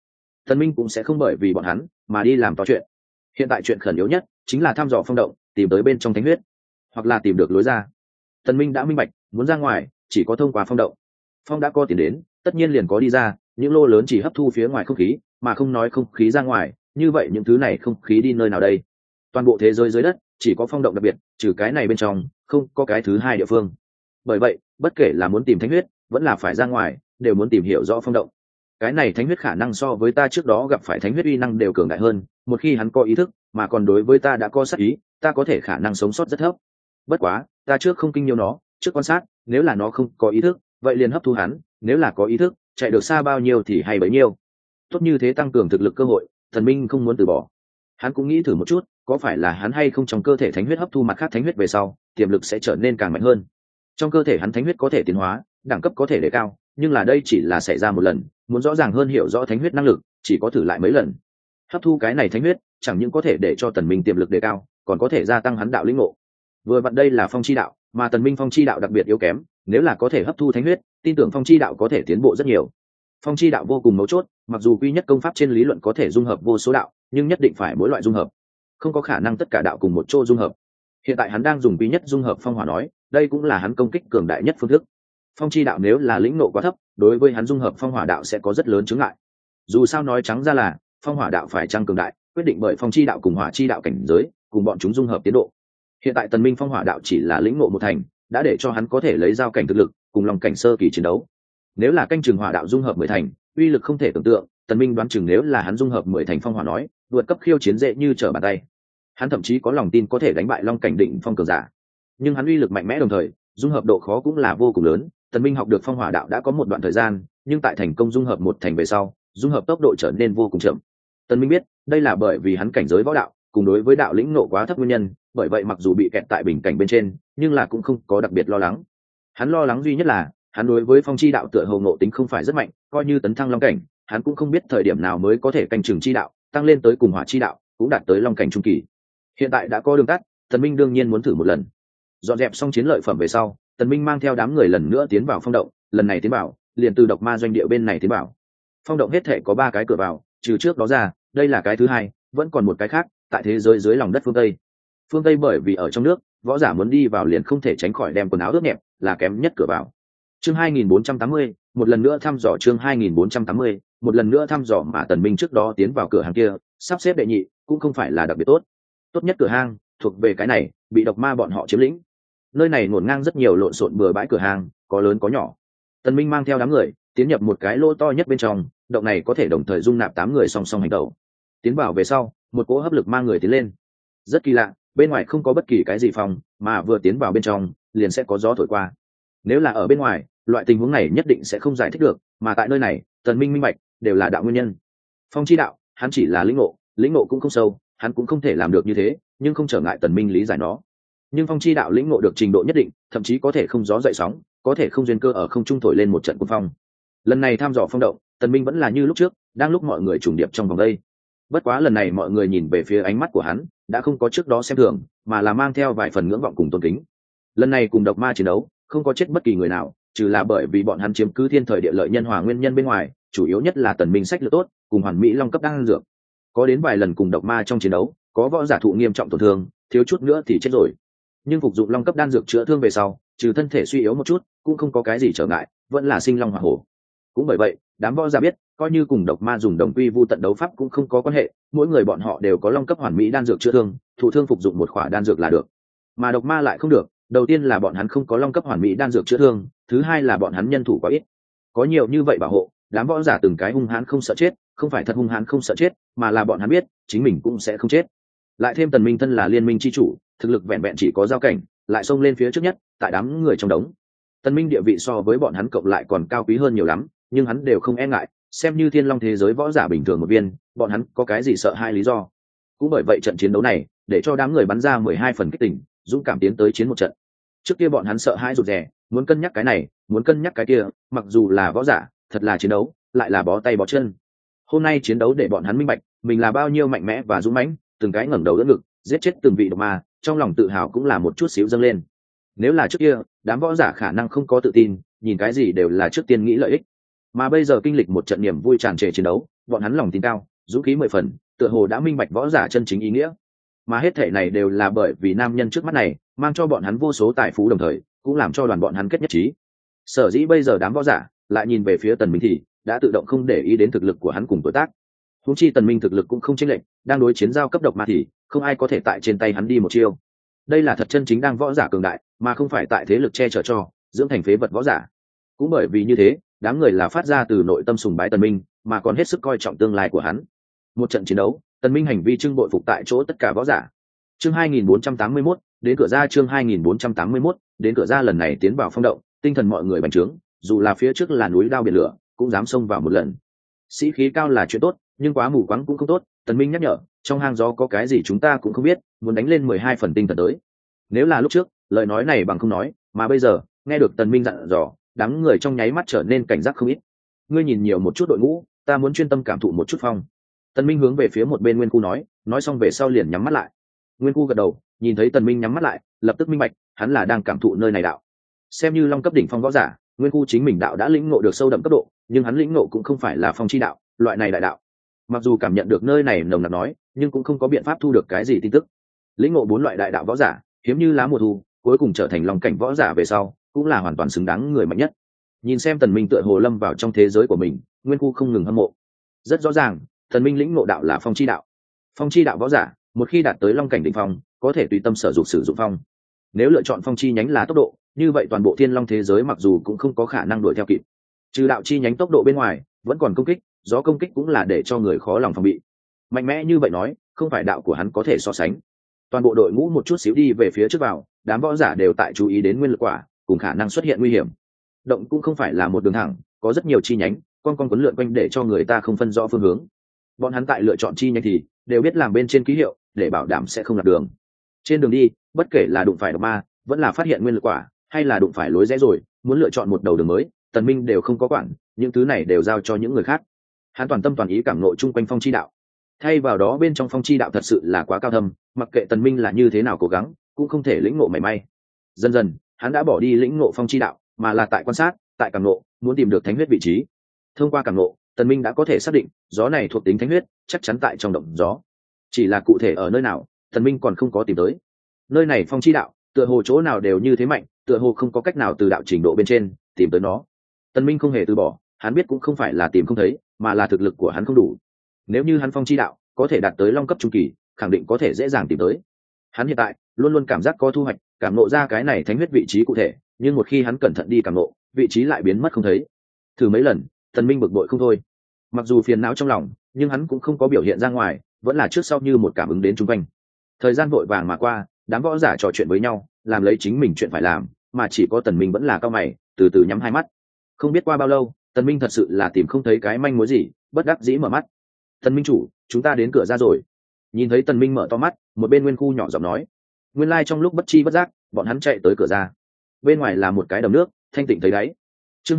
Tần Minh cũng sẽ không bởi vì bọn hắn mà đi làm to chuyện. Hiện tại chuyện khẩn yếu nhất chính là thăm dò phong động, tìm tới bên trong thánh huyết, hoặc là tìm được lối ra. Tần Minh đã minh bạch, muốn ra ngoài chỉ có thông qua phong động. Phong đã có tiền đến, tất nhiên liền có đi ra, những lô lớn chỉ hấp thu phía ngoài không khí, mà không nói không khí ra ngoài, như vậy những thứ này không khí đi nơi nào đây? Toàn bộ thế giới dưới đất chỉ có phong động đặc biệt, trừ cái này bên trong, không có cái thứ hai địa phương. Bởi vậy, bất kể là muốn tìm thánh huyết, vẫn là phải ra ngoài, đều muốn tìm hiểu rõ phong động. Cái này thánh huyết khả năng so với ta trước đó gặp phải thánh huyết uy năng đều cường đại hơn, một khi hắn có ý thức, mà còn đối với ta đã có sát ý, ta có thể khả năng sống sót rất thấp. Bất quá, ta trước không kinh nhiều nó, trước quan sát, nếu là nó không có ý thức, vậy liền hấp thu hắn, nếu là có ý thức, chạy được xa bao nhiêu thì hay bấy nhiêu. Tốt như thế tăng cường thực lực cơ hội, Thần Minh không muốn từ bỏ. Hắn cũng nghĩ thử một chút, có phải là hắn hay không trong cơ thể thánh huyết hấp thu mặt khác thánh huyết về sau, tiềm lực sẽ trở nên càng mạnh hơn. Trong cơ thể hắn thánh huyết có thể tiến hóa, đẳng cấp có thể đề cao, nhưng là đây chỉ là xảy ra một lần, muốn rõ ràng hơn hiểu rõ thánh huyết năng lực, chỉ có thử lại mấy lần. Hấp thu cái này thánh huyết, chẳng những có thể để cho Tần Minh tiềm lực đề cao, còn có thể gia tăng hắn đạo lĩnh ngộ. Vừa vặn đây là phong chi đạo, mà Tần Minh phong chi đạo đặc biệt yếu kém, nếu là có thể hấp thu thánh huyết, tin tưởng phong chi đạo có thể tiến bộ rất nhiều. Phong chi đạo vô cùng mấu chốt, mặc dù quy nhất công pháp trên lý luận có thể dung hợp vô số đạo, nhưng nhất định phải mỗi loại dung hợp, không có khả năng tất cả đạo cùng một chỗ dung hợp. Hiện tại hắn đang dùng quy nhất dung hợp phong hỏa nói, đây cũng là hắn công kích cường đại nhất phương thức. Phong chi đạo nếu là lĩnh nộ quá thấp, đối với hắn dung hợp phong hỏa đạo sẽ có rất lớn chướng ngại. Dù sao nói trắng ra là phong hỏa đạo phải chăng cường đại, quyết định bởi phong chi đạo cùng hỏa chi đạo cảnh giới, cùng bọn chúng dung hợp tiến độ. Hiện tại Tần Minh phong hỏa đạo chỉ là lĩnh nộ một thành, đã để cho hắn có thể lấy giao cảnh thực lực cùng lòng cảnh sơ kỳ chiến đấu. Nếu là canh chừng hỏa đạo dung hợp 10 thành, uy lực không thể tưởng tượng, Tần Minh đoán chừng nếu là hắn dung hợp 10 thành phong hỏa nói, vượt cấp khiêu chiến dễ như trở bàn tay. Hắn thậm chí có lòng tin có thể đánh bại long cảnh định phong cường giả. Nhưng hắn uy lực mạnh mẽ đồng thời, dung hợp độ khó cũng là vô cùng lớn. Tần Minh học được phong hỏa đạo đã có một đoạn thời gian, nhưng tại thành công dung hợp một thành về sau, dung hợp tốc độ trở nên vô cùng chậm. Tần Minh biết, đây là bởi vì hắn cảnh giới võ đạo, cùng đối với đạo lĩnh ngộ quá thấp nguyên nhân, bởi vậy mặc dù bị kẹt tại bình cảnh bên trên, nhưng là cũng không có đặc biệt lo lắng. Hắn lo lắng duy nhất là, hắn đối với phong chi đạo tựa hồ ngộ tính không phải rất mạnh, coi như tấn thăng long cảnh, hắn cũng không biết thời điểm nào mới có thể canh chừng chi đạo, tăng lên tới cùng hỏa chi đạo, cũng đạt tới long cảnh trung kỳ. Hiện tại đã có đường tắt, Tần Minh đương nhiên muốn thử một lần. Dọn dẹp xong chiến lợi phẩm về sau, Tần Minh mang theo đám người lần nữa tiến vào phong động, lần này tiến vào, liền từ độc ma doanh địa bên này tiến vào. Phong động hết thể có 3 cái cửa vào, trừ trước đó ra, đây là cái thứ hai, vẫn còn một cái khác, tại thế giới dưới lòng đất phương Tây. Phương Tây bởi vì ở trong nước, võ giả muốn đi vào liền không thể tránh khỏi đem quần áo ướt nhẹp, là kém nhất cửa vào. Chương 2480, một lần nữa thăm dò chương 2480, một lần nữa thăm dò mà Tần Minh trước đó tiến vào cửa hàng kia, sắp xếp đệ nhị, cũng không phải là đặc biệt tốt. Tốt nhất cửa hàng, thuộc về cái này, bị độc ma bọn họ chiếm lĩnh. Nơi này ngổn ngang rất nhiều lộn xộn bừa bãi cửa hàng, có lớn có nhỏ. Tần Minh mang theo đám người, tiến nhập một cái lỗ to nhất bên trong, động này có thể đồng thời dung nạp 8 người song song hành động. Tiến vào về sau, một cỗ hấp lực mang người tiến lên. Rất kỳ lạ, bên ngoài không có bất kỳ cái gì phòng, mà vừa tiến vào bên trong, liền sẽ có gió thổi qua. Nếu là ở bên ngoài, loại tình huống này nhất định sẽ không giải thích được, mà tại nơi này, Tần Minh minh bạch, đều là đạo nguyên nhân. Phong chi đạo, hắn chỉ là lĩnh ngộ cũng không sâu, hắn cũng không thể làm được như thế, nhưng không trở ngại Tần Minh lý giải nó. Nhưng phong chi đạo lĩnh ngộ được trình độ nhất định, thậm chí có thể không gió dậy sóng, có thể không duyên cơ ở không trung thổi lên một trận cuồng phong. Lần này thăm dò phong động, Tần Minh vẫn là như lúc trước, đang lúc mọi người trùng điệp trong vòng đây. Bất quá lần này mọi người nhìn về phía ánh mắt của hắn, đã không có trước đó xem thường, mà là mang theo vài phần ngưỡng vọng cùng tôn kính. Lần này cùng độc ma chiến đấu, không có chết bất kỳ người nào, trừ là bởi vì bọn hắn chiếm cứ thiên thời địa lợi nhân hòa nguyên nhân bên ngoài, chủ yếu nhất là Tần Minh sách lược tốt, cùng hoàn mỹ long cấp đan dược. Có đến vài lần cùng độc ma trong chiến đấu, có võ giả thụ nghiêm trọng tổn thương, thiếu chút nữa thì chết rồi. Nhưng phục dụng long cấp đan dược chữa thương về sau, trừ thân thể suy yếu một chút, cũng không có cái gì trở ngại, vẫn là sinh long hỏa hổ. Cũng bởi vậy, đám võ giả biết, coi như cùng độc ma dùng đồng quy vu tận đấu pháp cũng không có quan hệ, mỗi người bọn họ đều có long cấp hoàn mỹ đan dược chữa thương, thụ thương phục dụng một khỏa đan dược là được. Mà độc ma lại không được, đầu tiên là bọn hắn không có long cấp hoàn mỹ đan dược chữa thương, thứ hai là bọn hắn nhân thủ quá ít. Có nhiều như vậy bảo hộ, đám võ giả từng cái hung hãn không sợ chết, không phải thật hung hãn không sợ chết, mà là bọn hắn biết, chính mình cũng sẽ không chết. Lại thêm Tần Minh thân là liên minh chi chủ, thực lực vẹn vẹn chỉ có giao cảnh, lại xông lên phía trước nhất, tại đám người trong đống. Tần Minh địa vị so với bọn hắn cộng lại còn cao quý hơn nhiều lắm, nhưng hắn đều không e ngại, xem như thiên long thế giới võ giả bình thường một viên, bọn hắn có cái gì sợ hai lý do. Cũng bởi vậy trận chiến đấu này, để cho đám người bắn ra 12 phần kích tình, dũng cảm tiến tới chiến một trận. Trước kia bọn hắn sợ hãi rụt rè, muốn cân nhắc cái này, muốn cân nhắc cái kia, mặc dù là võ giả, thật là chiến đấu, lại là bó tay bó chân. Hôm nay chiến đấu để bọn hắn minh bạch, mình là bao nhiêu mạnh mẽ và dũng mãnh, từng cái ngẩng đầu đỡ ngực, giết chết từng vị độc ma, trong lòng tự hào cũng là một chút xíu dâng lên. Nếu là trước kia, đám võ giả khả năng không có tự tin, nhìn cái gì đều là trước tiên nghĩ lợi ích. Mà bây giờ kinh lịch một trận niềm vui tràn trề chiến đấu, bọn hắn lòng tin cao, dũng khí 10 phần, tựa hồ đã minh bạch võ giả chân chính ý nghĩa. Mà hết thể này đều là bởi vì nam nhân trước mắt này mang cho bọn hắn vô số tài phú, đồng thời cũng làm cho đoàn bọn hắn kết nhất trí. Sở dĩ bây giờ đám võ giả lại nhìn về phía Tần Minh thì đã tự động không để ý đến thực lực của hắn cùng tuổi tác. Huống chi Tần Minh thực lực cũng không chênh lệch, đang đối chiến giao cấp độc ma thì không ai có thể tại trên tay hắn đi một chiêu. Đây là thật chân chính đang võ giả cường đại, mà không phải tại thế lực che chở cho dưỡng thành phế vật võ giả. Cũng bởi vì như thế, đám người là phát ra từ nội tâm sùng bái Tần Minh, mà còn hết sức coi trọng tương lai của hắn. Một trận chiến đấu, Tần Minh hành vi trưng bội phục tại chỗ tất cả võ giả. Chương 2481, đến cửa ra. Chương 2481, đến cửa ra. Lần này tiến vào phong động, tinh thần mọi người bành trướng, dù là phía trước là núi đao biển lửa cũng dám xông vào một lần. Sĩ khí cao là chuyện tốt, nhưng quá mù quáng cũng không tốt. Tần Minh nhắc nhở, trong hang gió có cái gì chúng ta cũng không biết, muốn đánh lên 12 phần tinh thần tới. Nếu là lúc trước, lời nói này bằng không nói, mà bây giờ nghe được Tần Minh dặn dò, đám người trong nháy mắt trở nên cảnh giác không ít. Ngươi nhìn nhiều một chút đội ngũ, ta muốn chuyên tâm cảm thụ một chút phong. Tần Minh hướng về phía một bên Nguyên Khu nói xong về sau liền nhắm mắt lại. Nguyên Khu gật đầu, nhìn thấy Tần Minh nhắm mắt lại, lập tức minh bạch, hắn là đang cảm thụ nơi này đạo. Xem như long cấp đỉnh phong võ giả, Nguyên Khu chính mình đạo đã lĩnh ngộ được sâu đậm cấp độ, nhưng hắn lĩnh ngộ cũng không phải là phong chi đạo, loại này đại đạo. Mặc dù cảm nhận được nơi này nồng nặc nói, nhưng cũng không có biện pháp thu được cái gì tin tức. Lĩnh ngộ 4 loại đại đạo võ giả, hiếm như lá mùa thu, cuối cùng trở thành long cảnh võ giả về sau, cũng là hoàn toàn xứng đáng người mạnh nhất. Nhìn xem Tần Minh tựa hồ lâm vào trong thế giới của mình, Nguyên Khu không ngừng hâm mộ. Rất rõ ràng, Tần Minh lĩnh ngộ đạo là phong chi đạo. Phong chi đạo võ giả, một khi đạt tới long cảnh đỉnh phong, có thể tùy tâm sử dụng phong. Nếu lựa chọn phong chi nhánh là tốc độ, như vậy toàn bộ thiên long thế giới mặc dù cũng không có khả năng đuổi theo kịp. Trừ đạo chi nhánh tốc độ bên ngoài, vẫn còn công kích, gió công kích cũng là để cho người khó lòng phòng bị. Mạnh mẽ như vậy nói, không phải đạo của hắn có thể so sánh. Toàn bộ đội ngũ một chút xíu đi về phía trước vào, đám võ giả đều tại chú ý đến nguyên lực quả cùng khả năng xuất hiện nguy hiểm. Động cũng không phải là một đường thẳng, có rất nhiều chi nhánh, con quấn lượn quanh để cho người ta không phân rõ phương hướng. Bọn hắn tại lựa chọn chi nhánh thì đều biết làm bên trên ký hiệu để bảo đảm sẽ không lạc đường. Trên đường đi, bất kể là đụng phải độc ma, vẫn là phát hiện nguyên lực quả, hay là đụng phải lối rẽ rồi, muốn lựa chọn một đầu đường mới, Tần Minh đều không có quản, những thứ này đều giao cho những người khác. Hắn toàn tâm toàn ý cảm ngộ chung quanh phong chi đạo. Thay vào đó bên trong phong chi đạo thật sự là quá cao thâm, mặc kệ Tần Minh là như thế nào cố gắng, cũng không thể lĩnh ngộ mảy may. Dần dần, hắn đã bỏ đi lĩnh ngộ phong chi đạo, mà là tại quan sát, tại cảm ngộ, muốn tìm được thánh huyết vị trí. Thông qua cảm ngộ, Tần Minh đã có thể xác định, gió này thuộc tính thánh huyết, chắc chắn tại trong động gió. Chỉ là cụ thể ở nơi nào, Tần Minh còn không có tìm tới. Nơi này phong chi đạo, tựa hồ chỗ nào đều như thế mạnh, tựa hồ không có cách nào từ đạo trình độ bên trên tìm tới nó. Tần Minh không hề từ bỏ, hắn biết cũng không phải là tìm không thấy, mà là thực lực của hắn không đủ. Nếu như hắn phong chi đạo có thể đạt tới long cấp trung kỳ, khẳng định có thể dễ dàng tìm tới. Hắn hiện tại luôn luôn cảm giác có thu hoạch, cảm ngộ ra cái này thánh huyết vị trí cụ thể, nhưng một khi hắn cẩn thận đi cảm ngộ, vị trí lại biến mất không thấy. Thử mấy lần, Tần Minh bực bội không thôi. Mặc dù phiền não trong lòng, nhưng hắn cũng không có biểu hiện ra ngoài, vẫn là trước sau như một cảm ứng đến chung quanh. Thời gian vội vàng mà qua, đám võ giả trò chuyện với nhau, làm lấy chính mình chuyện phải làm, mà chỉ có Tần Minh vẫn là cau mày, từ từ nhắm hai mắt. Không biết qua bao lâu, Tần Minh thật sự là tìm không thấy cái manh mối gì, bất đắc dĩ mở mắt. Tần Minh chủ, chúng ta đến cửa ra rồi. Nhìn thấy Tần Minh mở to mắt, một bên Nguyên Khu nhỏ giọng nói. Nguyên lai trong lúc bất chi bất giác, bọn hắn chạy tới cửa ra. Bên ngoài là một cái đầm nước, thanh tịnh thấy đáy. Chương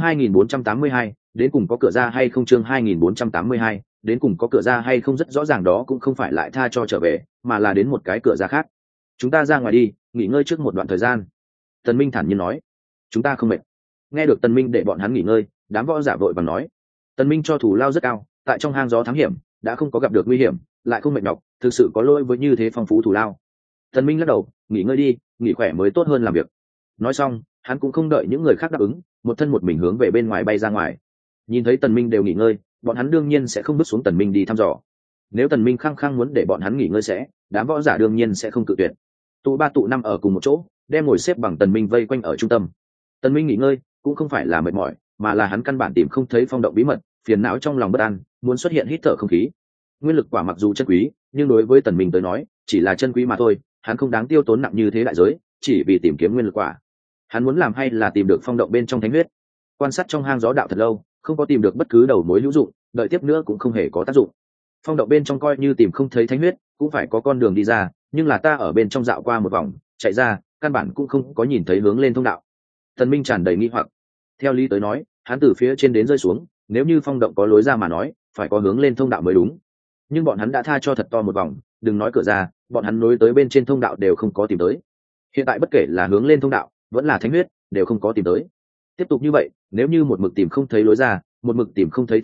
2482, đến cùng có cửa ra hay không? Chương 2482, đến cùng có cửa ra hay không? Rất rõ ràng đó cũng không phải lại tha cho trở về, mà là đến một cái cửa ra khác. Chúng ta ra ngoài đi, nghỉ ngơi trước một đoạn thời gian. Tần Minh thản nhiên nói. Chúng ta không mệt. Nghe được Tần Minh để bọn hắn nghỉ ngơi, đám võ giả vội vàng nói. Tần Minh cho thủ lao rất cao, tại trong hang gió thám hiểm, đã không có gặp được nguy hiểm, lại không mệt nhọc, thực sự có lỗi với như thế phong phú thủ lao. Tần Minh lắc đầu, nghỉ ngơi đi, nghỉ khỏe mới tốt hơn làm việc. Nói xong, hắn cũng không đợi những người khác đáp ứng, một thân một mình hướng về bên ngoài bay ra ngoài. Nhìn thấy Tần Minh đều nghỉ ngơi, bọn hắn đương nhiên sẽ không bước xuống Tần Minh đi thăm dò. Nếu Tần Minh khăng khăng muốn để bọn hắn nghỉ ngơi sẽ, đám võ giả đương nhiên sẽ không cự tuyệt. Tụ 3 tụ 5 ở cùng một chỗ, đem ngồi xếp bằng Tần Minh vây quanh ở trung tâm. Tần Minh nghỉ ngơi, cũng không phải là mệt mỏi, mà là hắn căn bản tìm không thấy phong động bí mật, phiền não trong lòng bất an, muốn xuất hiện hít thở không khí. Nguyên lực quả mặc dù chân quý, nhưng đối với Tần Minh tới nói, chỉ là chân quý mà thôi, hắn không đáng tiêu tốn nặng như thế đại giới, chỉ vì tìm kiếm nguyên lực quả. Hắn muốn làm hay là tìm được phong động bên trong thánh huyết. Quan sát trong hang gió đạo thật lâu, không có tìm được bất cứ đầu mối hữu dụng, đợi tiếp nữa cũng không hề có tác dụng. Phong động bên trong coi như tìm không thấy thánh huyết, cũng phải có con đường đi ra, nhưng là ta ở bên trong dạo qua một vòng, chạy ra, căn bản cũng không có nhìn thấy hướng lên thông đạo. Tần Minh tràn đầy nghi hoặc. Theo lý tới nói, hắn từ phía trên đến rơi xuống, nếu như phong động có lối ra mà nói, phải có hướng lên thông đạo mới đúng. Nhưng bọn hắn đã tha cho thật to một vòng, đừng nói cửa ra, bọn hắn nối tới bên trên thông đạo đều không có tìm tới. Hiện tại bất kể là hướng lên thông đạo, vẫn là thánh huyết, đều không có tìm tới. Tiếp tục như vậy, nếu như một mực tìm không thấy lối ra, một mực tìm không thấy thánh huyết,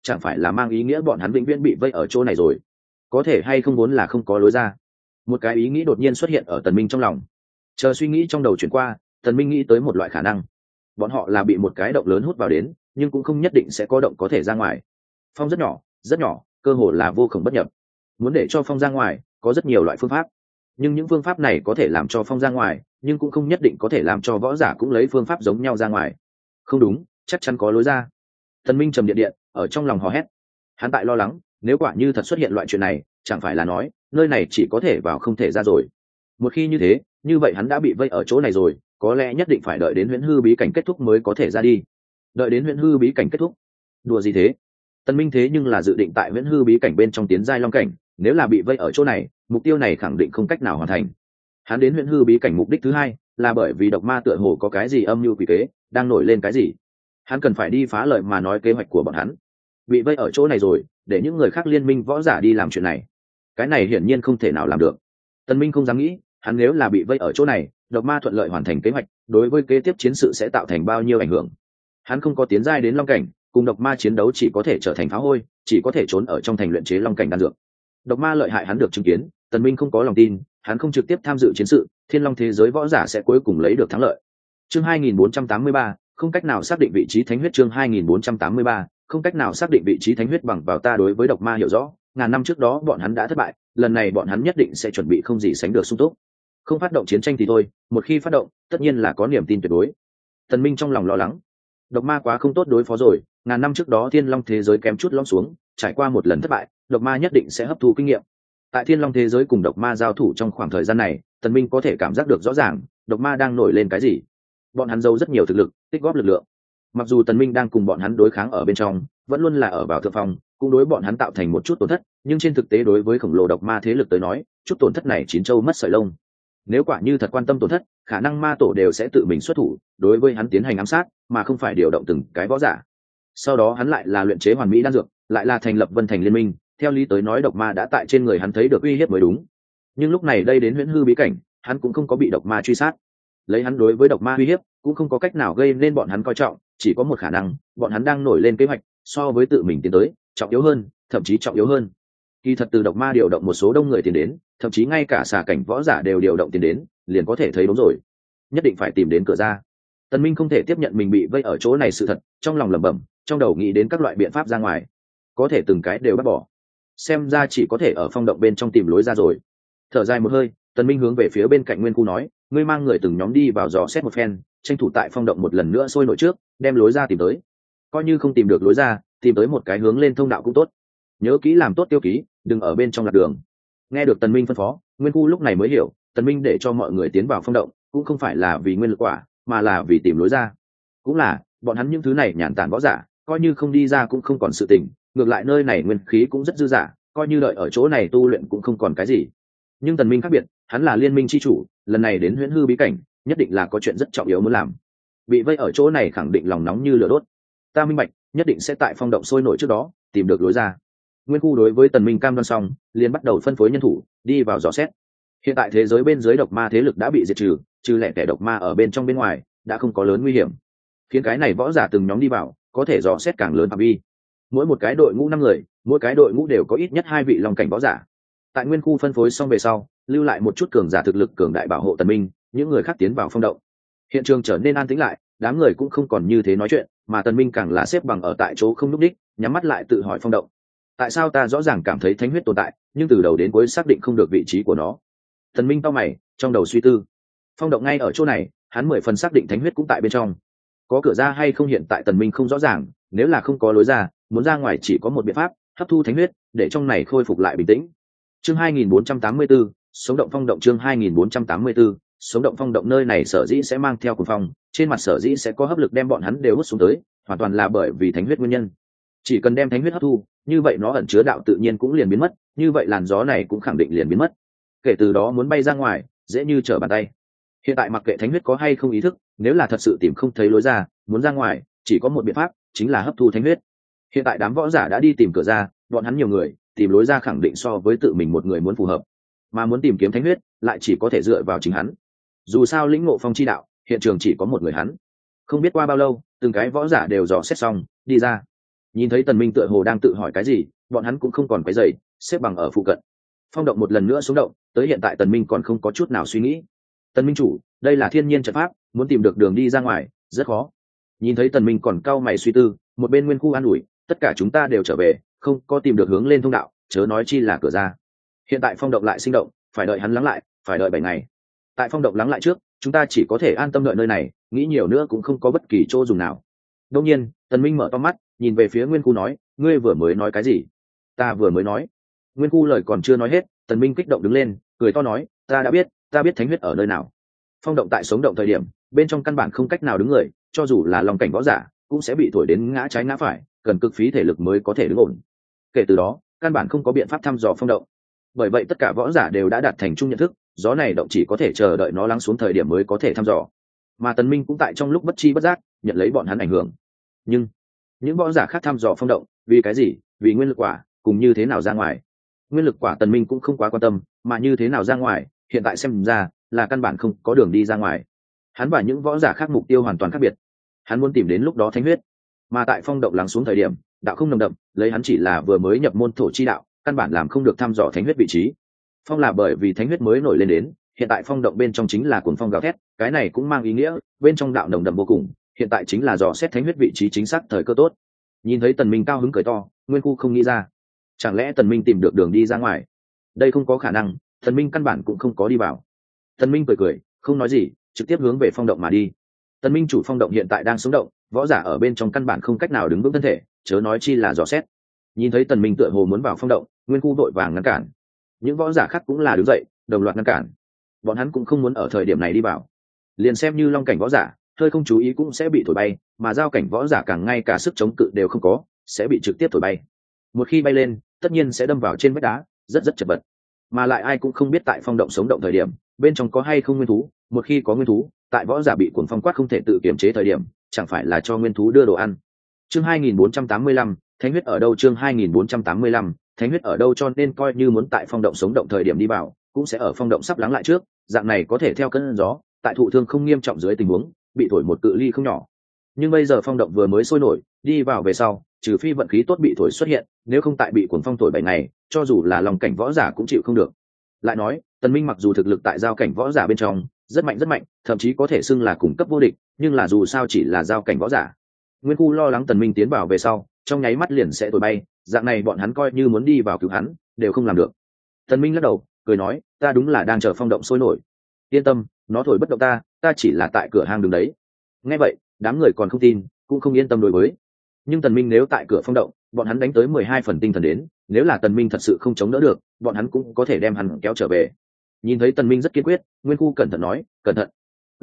chẳng phải là mang ý nghĩa bọn hắn vĩnh viễn bị vây ở chỗ này rồi? Có thể hay không vốn là không có lối ra? Một cái ý nghĩ đột nhiên xuất hiện ở Tần Minh trong lòng. Chờ suy nghĩ trong đầu chuyển qua, Tần Minh nghĩ tới một loại khả năng. Bọn họ là bị một cái động lớn hút vào đến, nhưng cũng không nhất định sẽ có động có thể ra ngoài. Phong rất nhỏ, cơ hồ là vô cùng bất nhập. Muốn để cho phong ra ngoài, có rất nhiều loại phương pháp. Nhưng những phương pháp này có thể làm cho phong ra ngoài, nhưng cũng không nhất định có thể làm cho võ giả cũng lấy phương pháp giống nhau ra ngoài. Không đúng, chắc chắn có lối ra. Tần Minh trầm điện điện, ở trong lòng hò hét. Hắn tại lo lắng, nếu quả như thật xuất hiện loại chuyện này, chẳng phải là nói, nơi này chỉ có thể vào không thể ra rồi. Một khi như thế, như vậy hắn đã bị vây ở chỗ này rồi, có lẽ nhất định phải đợi đến huyễn hư bí cảnh kết thúc mới có thể ra đi. Đợi đến huyễn hư bí cảnh kết thúc? Đùa gì thế? Tần Minh thế nhưng là dự định tại huyễn hư bí cảnh bên trong tiến giai long cảnh, nếu là bị vây ở chỗ này, mục tiêu này khẳng định không cách nào hoàn thành. Hắn đến huyễn hư bí cảnh mục đích thứ hai là bởi vì độc ma tựa hồ có cái gì âm mưu quỷ kế, đang nổi lên cái gì. Hắn cần phải đi phá lời mà nói kế hoạch của bọn hắn. Bị vây ở chỗ này rồi, để những người khác liên minh võ giả đi làm chuyện này, cái này hiển nhiên không thể nào làm được. Tần Minh không dám nghĩ, hắn nếu là bị vây ở chỗ này, độc ma thuận lợi hoàn thành kế hoạch, đối với kế tiếp chiến sự sẽ tạo thành bao nhiêu ảnh hưởng. Hắn không có tiến giai đến long cảnh, cùng độc ma chiến đấu chỉ có thể trở thành phá hôi, chỉ có thể trốn ở trong thành luyện chế long cảnh đan dược. Độc ma lợi hại hắn được chứng kiến, Tần Minh không có lòng tin, hắn không trực tiếp tham dự chiến sự, thiên long thế giới võ giả sẽ cuối cùng lấy được thắng lợi. Chương 2483, không cách nào xác định vị trí thánh huyết. Chương 2483, không cách nào xác định vị trí thánh huyết. Bằng vào ta đối với độc ma hiểu rõ, ngàn năm trước đó bọn hắn đã thất bại, lần này bọn hắn nhất định sẽ chuẩn bị không gì sánh được sung túc. Không phát động chiến tranh thì thôi, một khi phát động, tất nhiên là có niềm tin tuyệt đối. Tần Minh trong lòng lo lắng, độc ma quá không tốt đối phó rồi, ngàn năm trước đó thiên long thế giới kém chút lõm xuống, trải qua một lần thất bại, độc ma nhất định sẽ hấp thu kinh nghiệm. Tại thiên long thế giới cùng độc ma giao thủ trong khoảng thời gian này, Tần Minh có thể cảm giác được rõ ràng, độc ma đang nổi lên cái gì. Bọn hắn giấu rất nhiều thực lực, tích góp lực lượng. Mặc dù Tần Minh đang cùng bọn hắn đối kháng ở bên trong, vẫn luôn là ở vào thượng phòng, cũng đối bọn hắn tạo thành một chút tổn thất, nhưng trên thực tế đối với khổng lồ độc ma thế lực tới nói, chút tổn thất này chín châu mất sợi lông. Nếu quả như thật quan tâm tổn thất, khả năng ma tổ đều sẽ tự mình xuất thủ, đối với hắn tiến hành ám sát, mà không phải điều động từng cái võ giả. Sau đó hắn lại là luyện chế hoàn mỹ đan dược, lại là thành lập Vân Thành liên minh, theo lý tới nói độc ma đã tại trên người hắn thấy được uy hiếp mới đúng. Nhưng lúc này đây đến huyễn hư bí cảnh, hắn cũng không có bị độc ma truy sát. Lấy hắn đối với độc ma uy hiếp, cũng không có cách nào gây nên bọn hắn coi trọng, chỉ có một khả năng, bọn hắn đang nổi lên kế hoạch, so với tự mình tiến tới, trọng yếu hơn, thậm chí trọng yếu hơn. Kỳ thật từ độc ma điều động một số đông người tiến đến, thậm chí ngay cả xà cảnh võ giả đều điều động tiến đến, liền có thể thấy đúng rồi. Nhất định phải tìm đến cửa ra. Tần Minh không thể tiếp nhận mình bị vây ở chỗ này sự thật, trong lòng lẩm bẩm, trong đầu nghĩ đến các loại biện pháp ra ngoài, có thể từng cái đều bắt bỏ. Xem ra chỉ có thể ở phong động bên trong tìm lối ra rồi. Thở dài một hơi, Tần Minh hướng về phía bên cạnh Nguyên Khu nói, ngươi mang người từng nhóm đi vào dò xét một phen, tranh thủ tại phong động một lần nữa sôi nổi trước, đem lối ra tìm tới. Coi như không tìm được lối ra, tìm tới một cái hướng lên thông đạo cũng tốt. Nhớ kỹ làm tốt tiêu ký, đừng ở bên trong lạc đường. Nghe được Tần Minh phân phó, Nguyên Khu lúc này mới hiểu, Tần Minh để cho mọi người tiến vào phong động, cũng không phải là vì nguyên lực quả, mà là vì tìm lối ra. Cũng là, bọn hắn những thứ này nhàn tản võ giả, coi như không đi ra cũng không còn sự tình, ngược lại nơi này nguyên khí cũng rất dư dả, coi như đợi ở chỗ này tu luyện cũng không còn cái gì. Nhưng Tần Minh khác biệt, hắn là liên minh chi chủ, lần này đến huyễn hư bí cảnh, nhất định là có chuyện rất trọng yếu muốn làm. Bị vây ở chỗ này khẳng định lòng nóng như lửa đốt. Ta minh bạch, nhất định sẽ tại phong động sôi nổi trước đó tìm được lối ra. Nguyên Khu đối với Tần Minh cam đoan xong, liền bắt đầu phân phối nhân thủ, đi vào dò xét. Hiện tại thế giới bên dưới độc ma thế lực đã bị diệt trừ, trừ lẻ tẻ độc ma ở bên trong bên ngoài, đã không có lớn nguy hiểm. Khiến cái này võ giả từng nhóm đi vào, có thể dò xét càng lớn phạm vi. Mỗi một cái đội ngũ 5 người, mỗi cái đội ngũ đều có ít nhất 2 vị long cảnh võ giả. Tại Nguyên Khu phân phối xong về sau, lưu lại một chút cường giả thực lực cường đại bảo hộ Tần Minh, những người khác tiến vào phong động. Hiện trường trở nên an tĩnh lại, đám người cũng không còn như thế nói chuyện, mà Tần Minh càng là xếp bằng ở tại chỗ không lúc đích, nhắm mắt lại tự hỏi phong động. Tại sao ta rõ ràng cảm thấy thánh huyết tồn tại, nhưng từ đầu đến cuối xác định không được vị trí của nó? Tần Minh cau mày, trong đầu suy tư. Phong động ngay ở chỗ này, hắn 10 phần xác định thánh huyết cũng tại bên trong. Có cửa ra hay không hiện tại Tần Minh không rõ ràng, nếu là không có lối ra, muốn ra ngoài chỉ có một biện pháp, hấp thu thánh huyết, để trong này khôi phục lại bình tĩnh. Chương 2484, sống động phong động. Chương 2484, sống động phong động. Nơi này sở dĩ sẽ mang theo cuồng phong, trên mặt sở dĩ sẽ có hấp lực đem bọn hắn đều hút xuống tới, hoàn toàn là bởi vì thánh huyết nguyên nhân. Chỉ cần đem thánh huyết hấp thu, như vậy nó ẩn chứa đạo tự nhiên cũng liền biến mất, như vậy làn gió này cũng khẳng định liền biến mất. Kể từ đó muốn bay ra ngoài, dễ như trở bàn tay. Hiện tại mặc kệ thánh huyết có hay không ý thức, nếu là thật sự tìm không thấy lối ra, muốn ra ngoài, chỉ có một biện pháp, chính là hấp thu thánh huyết. Hiện tại đám võ giả đã đi tìm cửa ra, bọn hắn nhiều người, tìm lối ra khẳng định so với tự mình một người muốn phù hợp, mà muốn tìm kiếm thánh huyết, lại chỉ có thể dựa vào chính hắn. Dù sao lĩnh ngộ phong chi đạo, hiện trường chỉ có một người hắn. Không biết qua bao lâu, từng cái võ giả đều dò xét xong, đi ra. Nhìn thấy tần minh tựa hồ đang tự hỏi cái gì, bọn hắn cũng không còn quấy rầy, xếp bằng ở phụ cận. Phong động một lần nữa xuống động, tới hiện tại tần minh còn không có chút nào suy nghĩ. Tần minh chủ, đây là thiên nhiên trận pháp, muốn tìm được đường đi ra ngoài rất khó. Nhìn thấy tần minh còn cau mày suy tư, một bên Nguyên Khu an ủi, tất cả chúng ta đều trở về, không có tìm được hướng lên thông đạo, chớ nói chi là cửa ra. Hiện tại phong động lại sinh động, phải đợi hắn lắng lại, phải đợi 7 ngày. Tại phong động lắng lại trước, chúng ta chỉ có thể an tâm đợi nơi này, nghĩ nhiều nữa cũng không có bất kỳ chỗ dùng nào. Đương nhiên, tần minh mở to mắt, nhìn về phía Nguyên Khu nói, ngươi vừa mới nói cái gì? Ta vừa mới nói. Nguyên Khu lời còn chưa nói hết, tần minh kích động đứng lên, cười to nói, ta biết thánh huyết ở nơi nào. Phong động tại sống động thời điểm, bên trong căn bản không cách nào đứng người, cho dù là lòng cảnh võ giả cũng sẽ bị thổi đến ngã trái ngã phải, cần cực phí thể lực mới có thể đứng ổn. Kể từ đó, căn bản không có biện pháp thăm dò phong động. Bởi vậy tất cả võ giả đều đã đạt thành chung nhận thức, gió này động chỉ có thể chờ đợi nó lắng xuống thời điểm mới có thể thăm dò. Mà tần minh cũng tại trong lúc bất chi bất giác nhận lấy bọn hắn ảnh hưởng. Nhưng những võ giả khác thăm dò phong động, vì cái gì? Vì nguyên lực quả, cùng như thế nào ra ngoài. Nguyên lực quả tần minh cũng không quá quan tâm, mà như thế nào ra ngoài, hiện tại xem ra là căn bản không có đường đi ra ngoài. Hắn và những võ giả khác mục tiêu hoàn toàn khác biệt. Hắn muốn tìm đến lúc đó thánh huyết, mà tại phong động lắng xuống thời điểm, đạo không nồng đậm, lấy hắn chỉ là vừa mới nhập môn thổ chi đạo, căn bản làm không được thăm dò thánh huyết vị trí. Phong là bởi vì thánh huyết mới nổi lên đến, hiện tại phong động bên trong chính là cuồng phong gào thét, cái này cũng mang ý nghĩa bên trong đạo nồng đậm vô cùng, hiện tại chính là dò xét thánh huyết vị trí chính xác thời cơ tốt. Nhìn thấy tần minh cao hứng cười to, Nguyên Khu không nghĩ ra, chẳng lẽ tần minh tìm được đường đi ra ngoài? Đây không có khả năng, tần minh căn bản cũng không có đi vào. Tần minh cười cười, không nói gì, trực tiếp hướng về phong động mà đi. Tần minh chủ phong động hiện tại đang sống động, võ giả ở bên trong căn bản không cách nào đứng vững thân thể, chớ nói chi là dò xét. Nhìn thấy tần minh tựa hồ muốn vào phong động, Nguyên Khu đội vàng ngăn cản. Những võ giả khác cũng là đứng dậy, đồng loạt ngăn cản. Bọn hắn cũng không muốn ở thời điểm này đi vào. Liền xem như long cảnh võ giả, hơi không chú ý cũng sẽ bị thổi bay, mà giao cảnh võ giả càng ngay cả sức chống cự đều không có, sẽ bị trực tiếp thổi bay. Một khi bay lên, tất nhiên sẽ đâm vào trên vách đá, rất chật vật. Mà lại ai cũng không biết tại phong động sống động thời điểm, bên trong có hay không nguyên thú, một khi có nguyên thú, tại võ giả bị cuồng phong quát không thể tự kiểm chế thời điểm, chẳng phải là cho nguyên thú đưa đồ ăn. Chương 2485, thánh huyết ở đâu? Chương 2485, thánh huyết ở đâu? Cho nên coi như muốn tại phong động sống động thời điểm đi vào, cũng sẽ ở phong động sắp lắng lại trước, dạng này có thể theo cơn gió, tại thụ thương không nghiêm trọng dưới tình huống, bị thổi một cự ly không nhỏ. Nhưng bây giờ phong động vừa mới sôi nổi, đi vào về sau, trừ phi vận khí tốt bị thổi xuất hiện, nếu không tại bị cuồng phong thổi 7 ngày, cho dù là lòng cảnh võ giả cũng chịu không được. Lại nói, tần minh mặc dù thực lực tại giao cảnh võ giả bên trong rất mạnh, thậm chí có thể xưng là cùng cấp vô địch, nhưng là dù sao chỉ là giao cảnh võ giả. Nguyên Khu lo lắng tần minh tiến vào về sau, trong nháy mắt liền sẽ thổi bay, dạng này bọn hắn coi như muốn đi vào cứu hắn, đều không làm được. Tần minh lắc đầu, cười nói, ta đúng là đang chờ phong động sôi nổi. Yên tâm, nó thổi bất động ta chỉ là tại cửa hang đứng đấy. Nghe vậy, đám người còn không tin, cũng không yên tâm đối với. Nhưng tần minh nếu tại cửa phong động, bọn hắn đánh tới 12 phần tinh thần đến, nếu là tần minh thật sự không chống đỡ được, bọn hắn cũng có thể đem hắn kéo trở về. Nhìn thấy tần minh rất kiên quyết, Nguyên Khu cẩn thận nói, cẩn thận.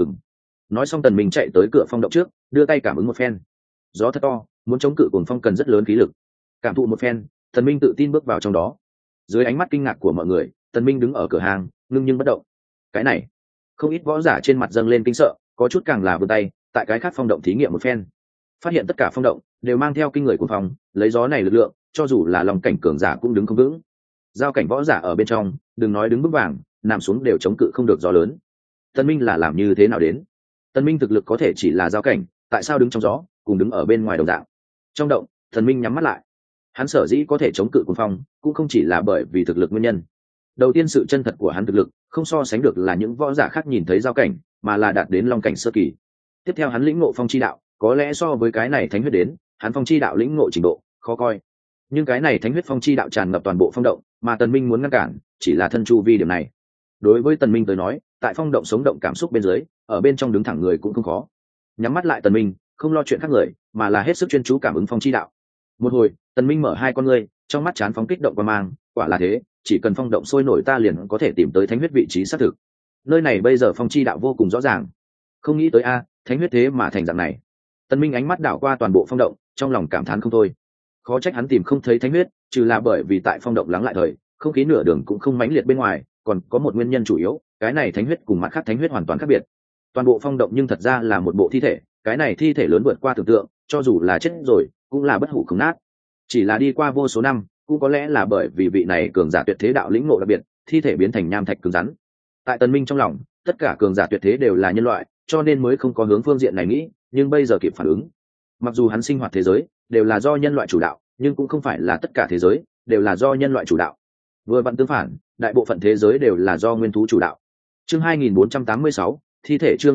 Nói xong tần minh chạy tới cửa phong động trước, đưa tay cảm ứng một phen. Gió thật to, muốn chống cự cuồng phong cần rất lớn khí lực. Cảm thụ một phen, tần minh tự tin bước vào trong đó. Dưới ánh mắt kinh ngạc của mọi người, tần minh đứng ở cửa hàng, ngưng nhưng bất động. Cái này, không ít võ giả trên mặt dâng lên kinh sợ, có chút càng là vươn tay tại cái khác phong động thí nghiệm một phen, phát hiện tất cả phong động đều mang theo kinh người của phong, lấy gió này lực lượng, cho dù là lòng cảnh cường giả cũng đứng không vững. Giao cảnh võ giả ở bên trong, đừng nói đứng vững vàng, nằm xuống đều chống cự không được gió lớn. Tần minh là làm như thế nào đến? Tần minh thực lực có thể chỉ là giao cảnh, tại sao đứng trong gió, cùng đứng ở bên ngoài đồng dạng? Trong động, Tần minh nhắm mắt lại. Hắn sở dĩ có thể chống cự cuồng phong, cũng không chỉ là bởi vì thực lực nguyên nhân. Đầu tiên sự chân thật của hắn thực lực, không so sánh được là những võ giả khác nhìn thấy giao cảnh, mà là đạt đến long cảnh sơ kỳ. Tiếp theo hắn lĩnh ngộ phong chi đạo, có lẽ so với cái này thánh huyết đến, hắn phong chi đạo lĩnh ngộ trình độ khó coi. Nhưng cái này thánh huyết phong chi đạo tràn ngập toàn bộ phong động, mà Tần Minh muốn ngăn cản, chỉ là thân chu vi điểm này. Đối với Tần Minh tới nói, tại phong động sống động cảm xúc bên dưới, ở bên trong đứng thẳng người cũng không khó. Nhắm mắt lại Tần Minh, không lo chuyện khác người, mà là hết sức chuyên chú cảm ứng phong chi đạo. Một hồi, Tần Minh mở hai con ngươi, trong mắt chán phóng kích động qua mang, quả là thế, chỉ cần phong động sôi nổi ta liền có thể tìm tới thánh huyết vị trí xác thực. Nơi này bây giờ phong chi đạo vô cùng rõ ràng. Không nghĩ tới thánh huyết thế mà thành dạng này. Tần Minh ánh mắt đảo qua toàn bộ phong động, trong lòng cảm thán không thôi. Khó trách hắn tìm không thấy thánh huyết, trừ là bởi vì tại phong động lắng lại thời, không khí nửa đường cũng không mãnh liệt bên ngoài, còn có một nguyên nhân chủ yếu, cái này thánh huyết cùng mặt khác thánh huyết hoàn toàn khác biệt. Toàn bộ phong động nhưng thật ra là một bộ thi thể, cái này thi thể lớn vượt qua tưởng tượng, cho dù là chết rồi, cũng là bất hủ không nát. Chỉ là đi qua vô số năm, cũng có lẽ là bởi vì vị này cường giả tuyệt thế đạo lĩnh ngộ đặc biệt, thi thể biến thành nham thạch cứng rắn. Tại Tần Minh trong lòng, tất cả cường giả tuyệt thế đều là nhân loại, cho nên mới không có hướng phương diện này nghĩ, nhưng bây giờ kịp phản ứng. mặc dù hắn sinh hoạt thế giới đều là do nhân loại chủ đạo, nhưng cũng không phải là tất cả thế giới đều là do nhân loại chủ đạo. Vừa vặn tương phản, đại bộ phận thế giới đều là do nguyên thú chủ đạo. Chương 2486, thi thể. Chương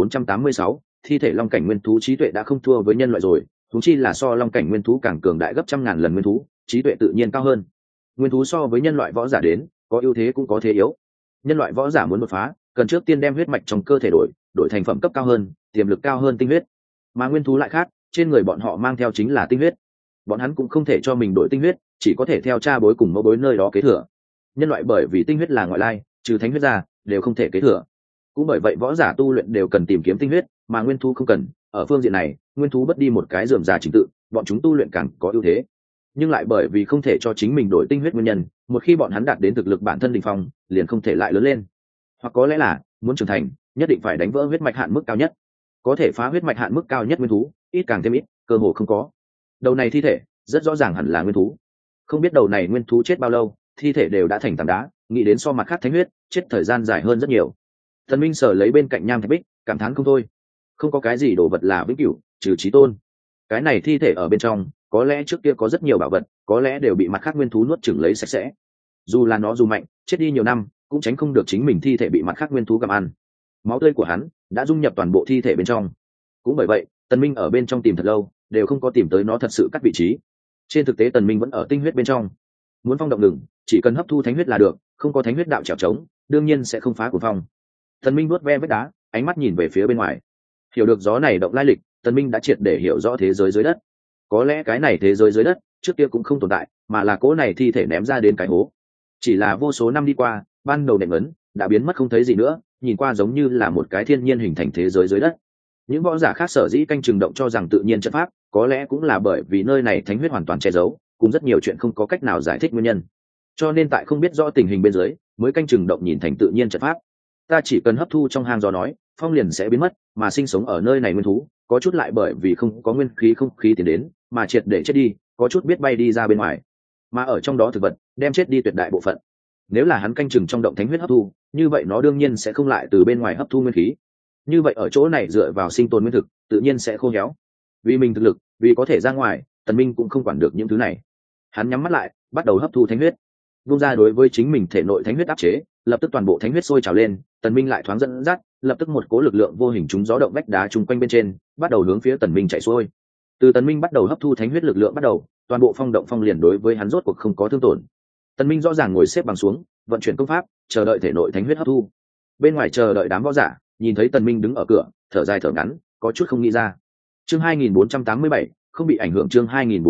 2486, thi thể. Long cảnh nguyên thú trí tuệ đã không thua với nhân loại rồi, thú chi là so long cảnh nguyên thú càng cường đại gấp trăm ngàn lần nguyên thú, trí tuệ tự nhiên cao hơn. Nguyên thú so với nhân loại võ giả đến, có ưu thế cũng có thế yếu. Nhân loại võ giả muốn đột phá, cần trước tiên đem huyết mạch trong cơ thể đổi thành phẩm cấp cao hơn, tiềm lực cao hơn tinh huyết. Mà nguyên thú lại khác, trên người bọn họ mang theo chính là tinh huyết. Bọn hắn cũng không thể cho mình đổi tinh huyết, chỉ có thể theo cha bối cùng mẫu bối nơi đó kế thừa. Nhân loại bởi vì tinh huyết là ngoại lai, trừ thánh huyết ra đều không thể kế thừa. Cũng bởi vậy võ giả tu luyện đều cần tìm kiếm tinh huyết, mà nguyên thú không cần. Ở phương diện này, nguyên thú bất đi một cái rườm rà trình tự, bọn chúng tu luyện càng có ưu thế. Nhưng lại bởi vì không thể cho chính mình đổi tinh huyết nguyên nhân, một khi bọn hắn đạt đến thực lực bản thân đỉnh phong, liền không thể lại lớn lên. Hoặc có lẽ là muốn trưởng thành, nhất định phải đánh vỡ huyết mạch hạn mức cao nhất. Có thể phá huyết mạch hạn mức cao nhất nguyên thú, ít càng thêm ít, cơ hồ không có. Đầu này thi thể rất rõ ràng hẳn là nguyên thú. Không biết đầu này nguyên thú chết bao lâu, thi thể đều đã thành tảng đá, nghĩ đến so mặt khác thánh huyết, chết thời gian dài hơn rất nhiều. Thần Minh sở lấy bên cạnh nham thạch bích, cảm thán không thôi. Không có cái gì đồ vật là vĩnh cửu, trừ chí tôn. Cái này thi thể ở bên trong, có lẽ trước kia có rất nhiều bảo vật, có lẽ đều bị mặt khác nguyên thú nuốt chửng lấy sạch sẽ. Dù là nó dù mạnh, chết đi nhiều năm, cũng tránh không được chính mình thi thể bị mặt khác nguyên thú gặm ăn. Máu tươi của hắn đã dung nhập toàn bộ thi thể bên trong. Cũng bởi vậy, Tần Minh ở bên trong tìm thật lâu, đều không có tìm tới nó thật sự cắt vị trí. Trên thực tế Tần Minh vẫn ở tinh huyết bên trong. Muốn phong động ngừng, chỉ cần hấp thu thánh huyết là được, không có thánh huyết đạo trèo trống, đương nhiên sẽ không phá của phong. Tần Minh vuốt ve vết đá, ánh mắt nhìn về phía bên ngoài. Hiểu được gió này động lai lịch, Tần Minh đã triệt để hiểu rõ thế giới dưới đất. Có lẽ cái này thế giới dưới đất trước kia cũng không tồn tại, mà là cỗ này thi thể ném ra đến cái hố. Chỉ là vô số năm đi qua, ban đầu nệm ấn đã biến mất không thấy gì nữa, nhìn qua giống như là một cái thiên nhiên hình thành thế giới dưới đất. Những võ giả khác sở dĩ canh chừng động cho rằng tự nhiên trận pháp, có lẽ cũng là bởi vì nơi này thánh huyết hoàn toàn che giấu, cũng rất nhiều chuyện không có cách nào giải thích nguyên nhân. Cho nên tại không biết rõ tình hình bên dưới, mới canh chừng động nhìn thành tự nhiên trận pháp. Ta chỉ cần hấp thu trong hang gió nói, phong liền sẽ biến mất, mà sinh sống ở nơi này nguyên thú, có chút lại bởi vì không có nguyên khí không khí tiến đến, mà triệt để chết đi, có chút biết bay đi ra bên ngoài. Mà ở trong đó thực vật, đem chết đi tuyệt đại bộ phận. Nếu là hắn canh chừng trong động thánh huyết hấp thu, như vậy nó đương nhiên sẽ không lại từ bên ngoài hấp thu nguyên khí. Như vậy ở chỗ này dựa vào sinh tồn nguyên thực, tự nhiên sẽ khô héo. Vì mình thực lực, vì có thể ra ngoài, Tần Minh cũng không quản được những thứ này. Hắn nhắm mắt lại, bắt đầu hấp thu thánh huyết. Vung ra đối với chính mình thể nội thánh huyết áp chế, lập tức toàn bộ thánh huyết sôi trào lên. Tần Minh lại thoáng dẫn dắt, lập tức một cỗ lực lượng vô hình trúng gió động vách đá chung quanh bên trên, bắt đầu hướng phía Tần Minh chạy xuôi. Từ Tần Minh bắt đầu hấp thu thánh huyết lực lượng bắt đầu, toàn bộ phong động phong liền đối với hắn rốt cuộc không có thương tổn. Tần Minh rõ ràng ngồi xếp bằng xuống, vận chuyển công pháp, chờ đợi thể nội thánh huyết hấp thu. Bên ngoài chờ đợi đám võ giả, nhìn thấy Tần Minh đứng ở cửa, thở dài thở ngắn, có chút không nghĩ ra. Chương 2487, không bị ảnh hưởng. Chương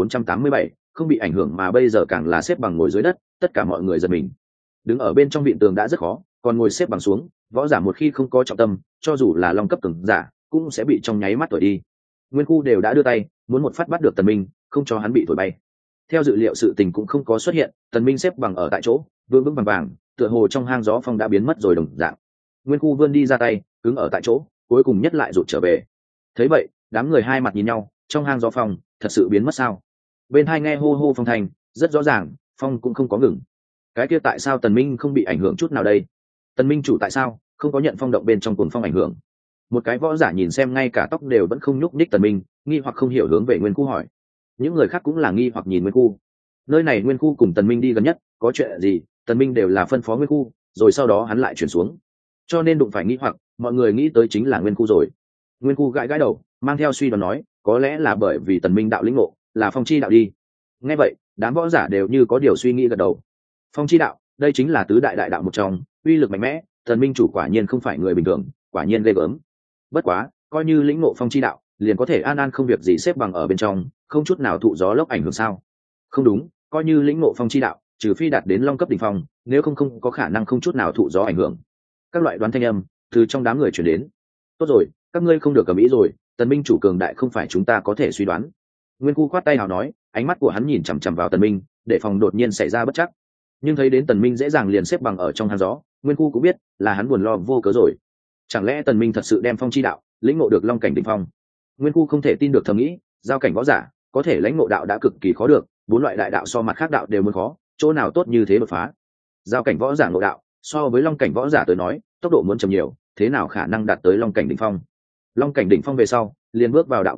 2487, không bị ảnh hưởng, mà bây giờ càng là xếp bằng ngồi dưới đất, tất cả mọi người giật mình. Đứng ở bên trong viện tường đã rất khó, còn ngồi xếp bằng xuống, võ giả một khi không có trọng tâm, cho dù là long cấp cường giả, cũng sẽ bị trong nháy mắt thổi đi. Nguyên Khu đều đã đưa tay, muốn một phát bắt được Tần Minh, không cho hắn bị thổi bay. Theo dự liệu sự tình cũng không có xuất hiện, Tần Minh xếp bằng ở tại chỗ, vững vững vàng vàng, tựa hồ trong hang gió phong đã biến mất rồi đồng dạng. Nguyên Khu vươn đi ra tay, cứng ở tại chỗ, cuối cùng nhất lại rụt trở về. Thấy vậy, đám người hai mặt nhìn nhau, trong hang gió phong thật sự biến mất sao? Bên hai nghe hô hô phong thành, rất rõ ràng, phong cũng không có ngừng. Cái kia tại sao Tần Minh không bị ảnh hưởng chút nào đây? Tần Minh chủ tại sao không có nhận phong động bên trong cuồng phong ảnh hưởng? Một cái võ giả nhìn xem ngay cả tóc đều vẫn không nhúc nhích Tần Minh, nghi hoặc không hiểu hướng về Nguyên Khu hỏi. Những người khác cũng là nghi hoặc nhìn Nguyên Khu. Nơi này Nguyên Khu cùng Tần Minh đi gần nhất, có chuyện gì, Tần Minh đều là phân phó Nguyên Khu, rồi sau đó hắn lại chuyển xuống. Cho nên đụng phải nghi hoặc, mọi người nghĩ tới chính là Nguyên Khu rồi. Nguyên Khu gãi gãi đầu, mang theo suy đoán nói, có lẽ là bởi vì Tần Minh đạo lĩnh ngộ, là phong chi đạo đi. Nghe vậy, đám võ giả đều như có điều suy nghĩ gật đầu. Phong chi đạo, đây chính là tứ đại đại đạo một trong, uy lực mạnh mẽ, Tần Minh chủ quả nhiên không phải người bình thường, quả nhiên ghê gớm. Bất quá, coi như lĩnh ngộ phong chi đạo, liền có thể an an không việc gì xếp bằng ở bên trong, không chút nào thụ gió lốc ảnh hưởng sao? Không đúng, coi như lĩnh ngộ phong chi đạo, trừ phi đạt đến long cấp đỉnh phong, nếu không có khả năng không chút nào thụ gió ảnh hưởng. Các loại đoán thanh âm từ trong đám người truyền đến. Tốt rồi, các ngươi không được cầm ý rồi, Tần Minh chủ cường đại không phải chúng ta có thể suy đoán. Nguyên Khu khoát tay hào nói, ánh mắt của hắn nhìn chằm chằm vào Tần Minh, để phòng đột nhiên xảy ra bất chắc. Nhưng thấy đến Tần Minh dễ dàng liền xếp bằng ở trong hang gió, Nguyên Khu cũng biết là hắn buồn lo vô cớ rồi. Chẳng lẽ Tần Minh thật sự đem phong chi đạo lĩnh ngộ được long cảnh đỉnh phong? Nguyên Khu không thể tin được thầm nghĩ, giao cảnh võ giả có thể lãnh ngộ đạo đã cực kỳ khó được, bốn loại đại đạo so mặt khác đạo đều muốn khó, chỗ nào tốt như thế đột phá? Giao cảnh võ giả ngộ đạo so với long cảnh võ giả tới nói, tốc độ muốn chậm nhiều, thế nào khả năng đạt tới long cảnh đỉnh phong? Long cảnh đỉnh phong về sau, liền bước vào đạo cánh cửa,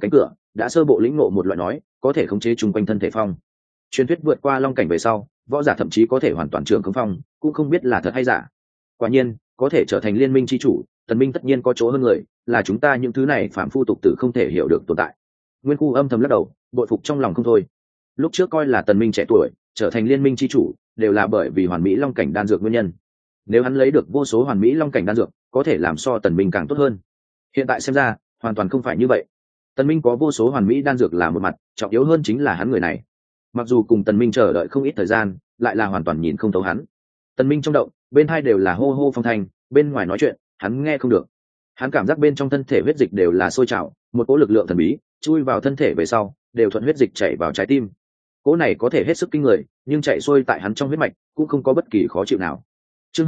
đã sơ bộ lĩnh ngộ một loại nói có thể khống chế chung quanh thân thể phong. Truyền thuyết vượt qua long cảnh về sau, võ giả thậm chí có thể hoàn toàn trưởng khống phong, cũng không biết là thật hay giả. Quả nhiên, có thể trở thành liên minh chi chủ, Tần Minh tất nhiên có chỗ hơn người, là chúng ta những thứ này phàm phu tục tử không thể hiểu được tồn tại. Nguyên Khu âm thầm lắc đầu, bội phục trong lòng không thôi. Lúc trước coi là Tần Minh trẻ tuổi, trở thành liên minh chi chủ, đều là bởi vì hoàn mỹ long cảnh đan dược nguyên nhân. Nếu hắn lấy được vô số hoàn mỹ long cảnh đan dược, có thể làm so Tần Minh càng tốt hơn. Hiện tại xem ra, hoàn toàn không phải như vậy. Tần Minh có vô số hoàn mỹ đan dược là một mặt, trọng yếu hơn chính là hắn người này. Mặc dù cùng Tần Minh chờ đợi không ít thời gian, lại là hoàn toàn nhìn không thấu hắn. Tần Minh trong động, bên hai đều là hô hô phong thanh, bên ngoài nói chuyện, hắn nghe không được. Hắn cảm giác bên trong thân thể huyết dịch đều là sôi trào, một cỗ lực lượng thần bí chui vào thân thể về sau, đều thuận huyết dịch chảy vào trái tim. Cỗ này có thể hết sức kinh người, nhưng chạy xuôi tại hắn trong huyết mạch, cũng không có bất kỳ khó chịu nào. Chương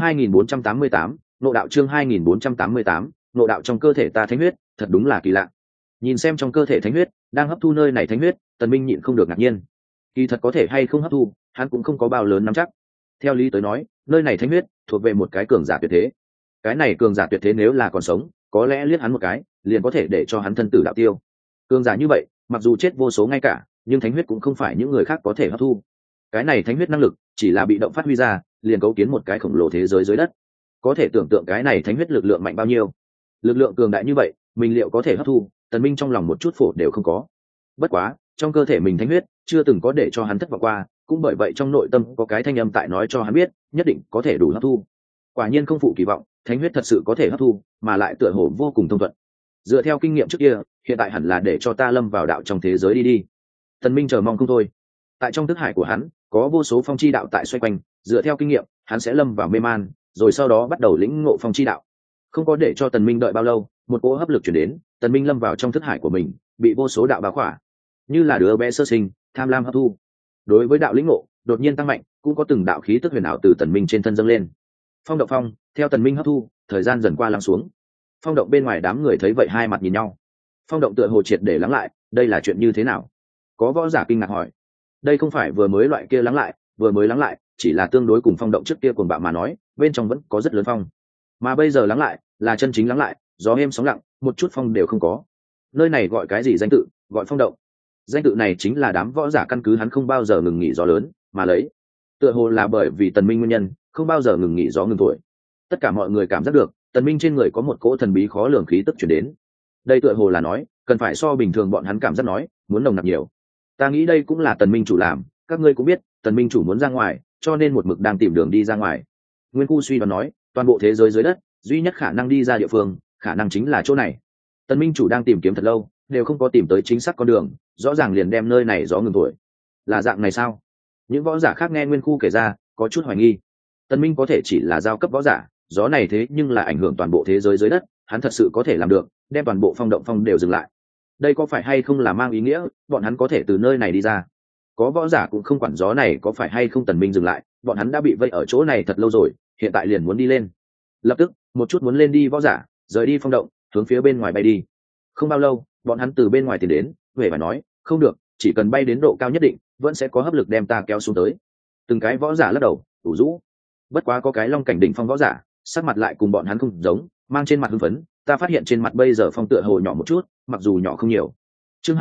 2488, Ngộ đạo chương 2488, Ngộ đạo trong cơ thể ta thánh huyết, thật đúng là kỳ lạ. Nhìn xem trong cơ thể thánh huyết, đang hấp thu nơi này thánh huyết, Tần Minh nhịn không được ngạc nhiên. Kỳ thật có thể hay không hấp thu, hắn cũng không có bao lớn nắm chắc. Theo lý tới nói, nơi này thánh huyết thuộc về một cái cường giả tuyệt thế. Cái này cường giả tuyệt thế nếu là còn sống, có lẽ liếc hắn một cái, liền có thể để cho hắn thân tử đạo tiêu. Cường giả như vậy, mặc dù chết vô số ngay cả, nhưng thánh huyết cũng không phải những người khác có thể hấp thu. Cái này thánh huyết năng lực, chỉ là bị động phát huy ra, liền cấu kiến một cái khổng lồ thế giới dưới đất. Có thể tưởng tượng cái này thánh huyết lực lượng mạnh bao nhiêu. Lực lượng cường đại như vậy, mình liệu có thể hấp thu? Tần Minh trong lòng một chút phổ đều không có. Bất quá, trong cơ thể mình thánh huyết chưa từng có để cho hắn thất vọng qua, cũng bởi vậy trong nội tâm có cái thanh âm tại nói cho hắn biết, nhất định có thể đủ hấp thu. Quả nhiên không phụ kỳ vọng, thánh huyết thật sự có thể hấp thu, mà lại tựa hồ vô cùng thông thuận. Dựa theo kinh nghiệm trước kia, hiện tại hẳn là để cho ta lâm vào đạo trong thế giới đi đi. Tần Minh chờ mong không thôi. Tại trong thức hải của hắn, có vô số phong chi đạo tại xoay quanh, dựa theo kinh nghiệm, hắn sẽ lâm vào mê man, rồi sau đó bắt đầu lĩnh ngộ phong chi đạo. Không có để cho Tần Minh đợi bao lâu, một cỗ hấp lực truyền đến, Tần Minh lâm vào trong thức hải của mình, bị vô số đạo bao khỏa, như là đứa bé sơ sinh, tham lam hấp thu. Đối với đạo lĩnh ngộ, đột nhiên tăng mạnh, cũng có từng đạo khí tức huyền ảo từ Tần Minh trên thân dâng lên. Phong động phong, theo Tần Minh hấp thu, thời gian dần qua lắng xuống. Phong động bên ngoài đám người thấy vậy hai mặt nhìn nhau. Phong động tựa hồ triệt để lắng lại, đây là chuyện như thế nào? Có võ giả kinh ngạc hỏi. Đây không phải vừa mới loại kia lắng lại, vừa mới lắng lại, chỉ là tương đối cùng phong động trước kia cuồng bạo mà nói, bên trong vẫn có rất lớn phong. Mà bây giờ lắng lại, là chân chính lắng lại, gió êm sóng lặng, một chút phong đều không có. Nơi này gọi cái gì danh tự? Gọi phong động. Danh tự này chính là đám võ giả căn cứ hắn không bao giờ ngừng nghỉ gió lớn mà lấy. Tựa hồ là bởi vì Tần Minh nguyên nhân, không bao giờ ngừng nghỉ gió ngừng thổi. Tất cả mọi người cảm giác được, Tần Minh trên người có một cỗ thần bí khó lường khí tức truyền đến. Đây tựa hồ là nói, cần phải so bình thường bọn hắn cảm giác nói, muốn nồng nặc nhiều. Ta nghĩ đây cũng là Tần Minh chủ làm, các ngươi cũng biết, Tần Minh chủ muốn ra ngoài, cho nên một mực đang tìm đường đi ra ngoài. Nguyên Khu suy đoán nói, toàn bộ thế giới dưới đất, duy nhất khả năng đi ra địa phương, khả năng chính là chỗ này. Tần Minh chủ đang tìm kiếm thật lâu, đều không có tìm tới chính xác con đường, rõ ràng liền đem nơi này gió ngừng thổi. Là dạng này sao? Những võ giả khác nghe Nguyên Khu kể ra, có chút hoài nghi. Tần Minh có thể chỉ là giao cấp võ giả, gió này thế nhưng là ảnh hưởng toàn bộ thế giới dưới đất, hắn thật sự có thể làm được, đem toàn bộ phong động phong đều dừng lại. Đây có phải hay không là mang ý nghĩa, bọn hắn có thể từ nơi này đi ra? Có võ giả cũng không quản gió này có phải hay không Tần Minh dừng lại, bọn hắn đã bị vây ở chỗ này thật lâu rồi, hiện tại liền muốn đi lên. Lập tức, một chút muốn lên đi võ giả, rời đi phong động, hướng phía bên ngoài bay đi. Không bao lâu, bọn hắn từ bên ngoài tiến đến, huệ phải nói, không được, chỉ cần bay đến độ cao nhất định, vẫn sẽ có hấp lực đem ta kéo xuống tới. Từng cái võ giả lắc đầu, ủ rũ. Bất quá có cái long cảnh đỉnh phong võ giả, sắc mặt lại cùng bọn hắn không giống, mang trên mặt hưng phấn, ta phát hiện trên mặt bây giờ phong tựa hồ nhỏ một chút, mặc dù nhỏ không nhiều. Chương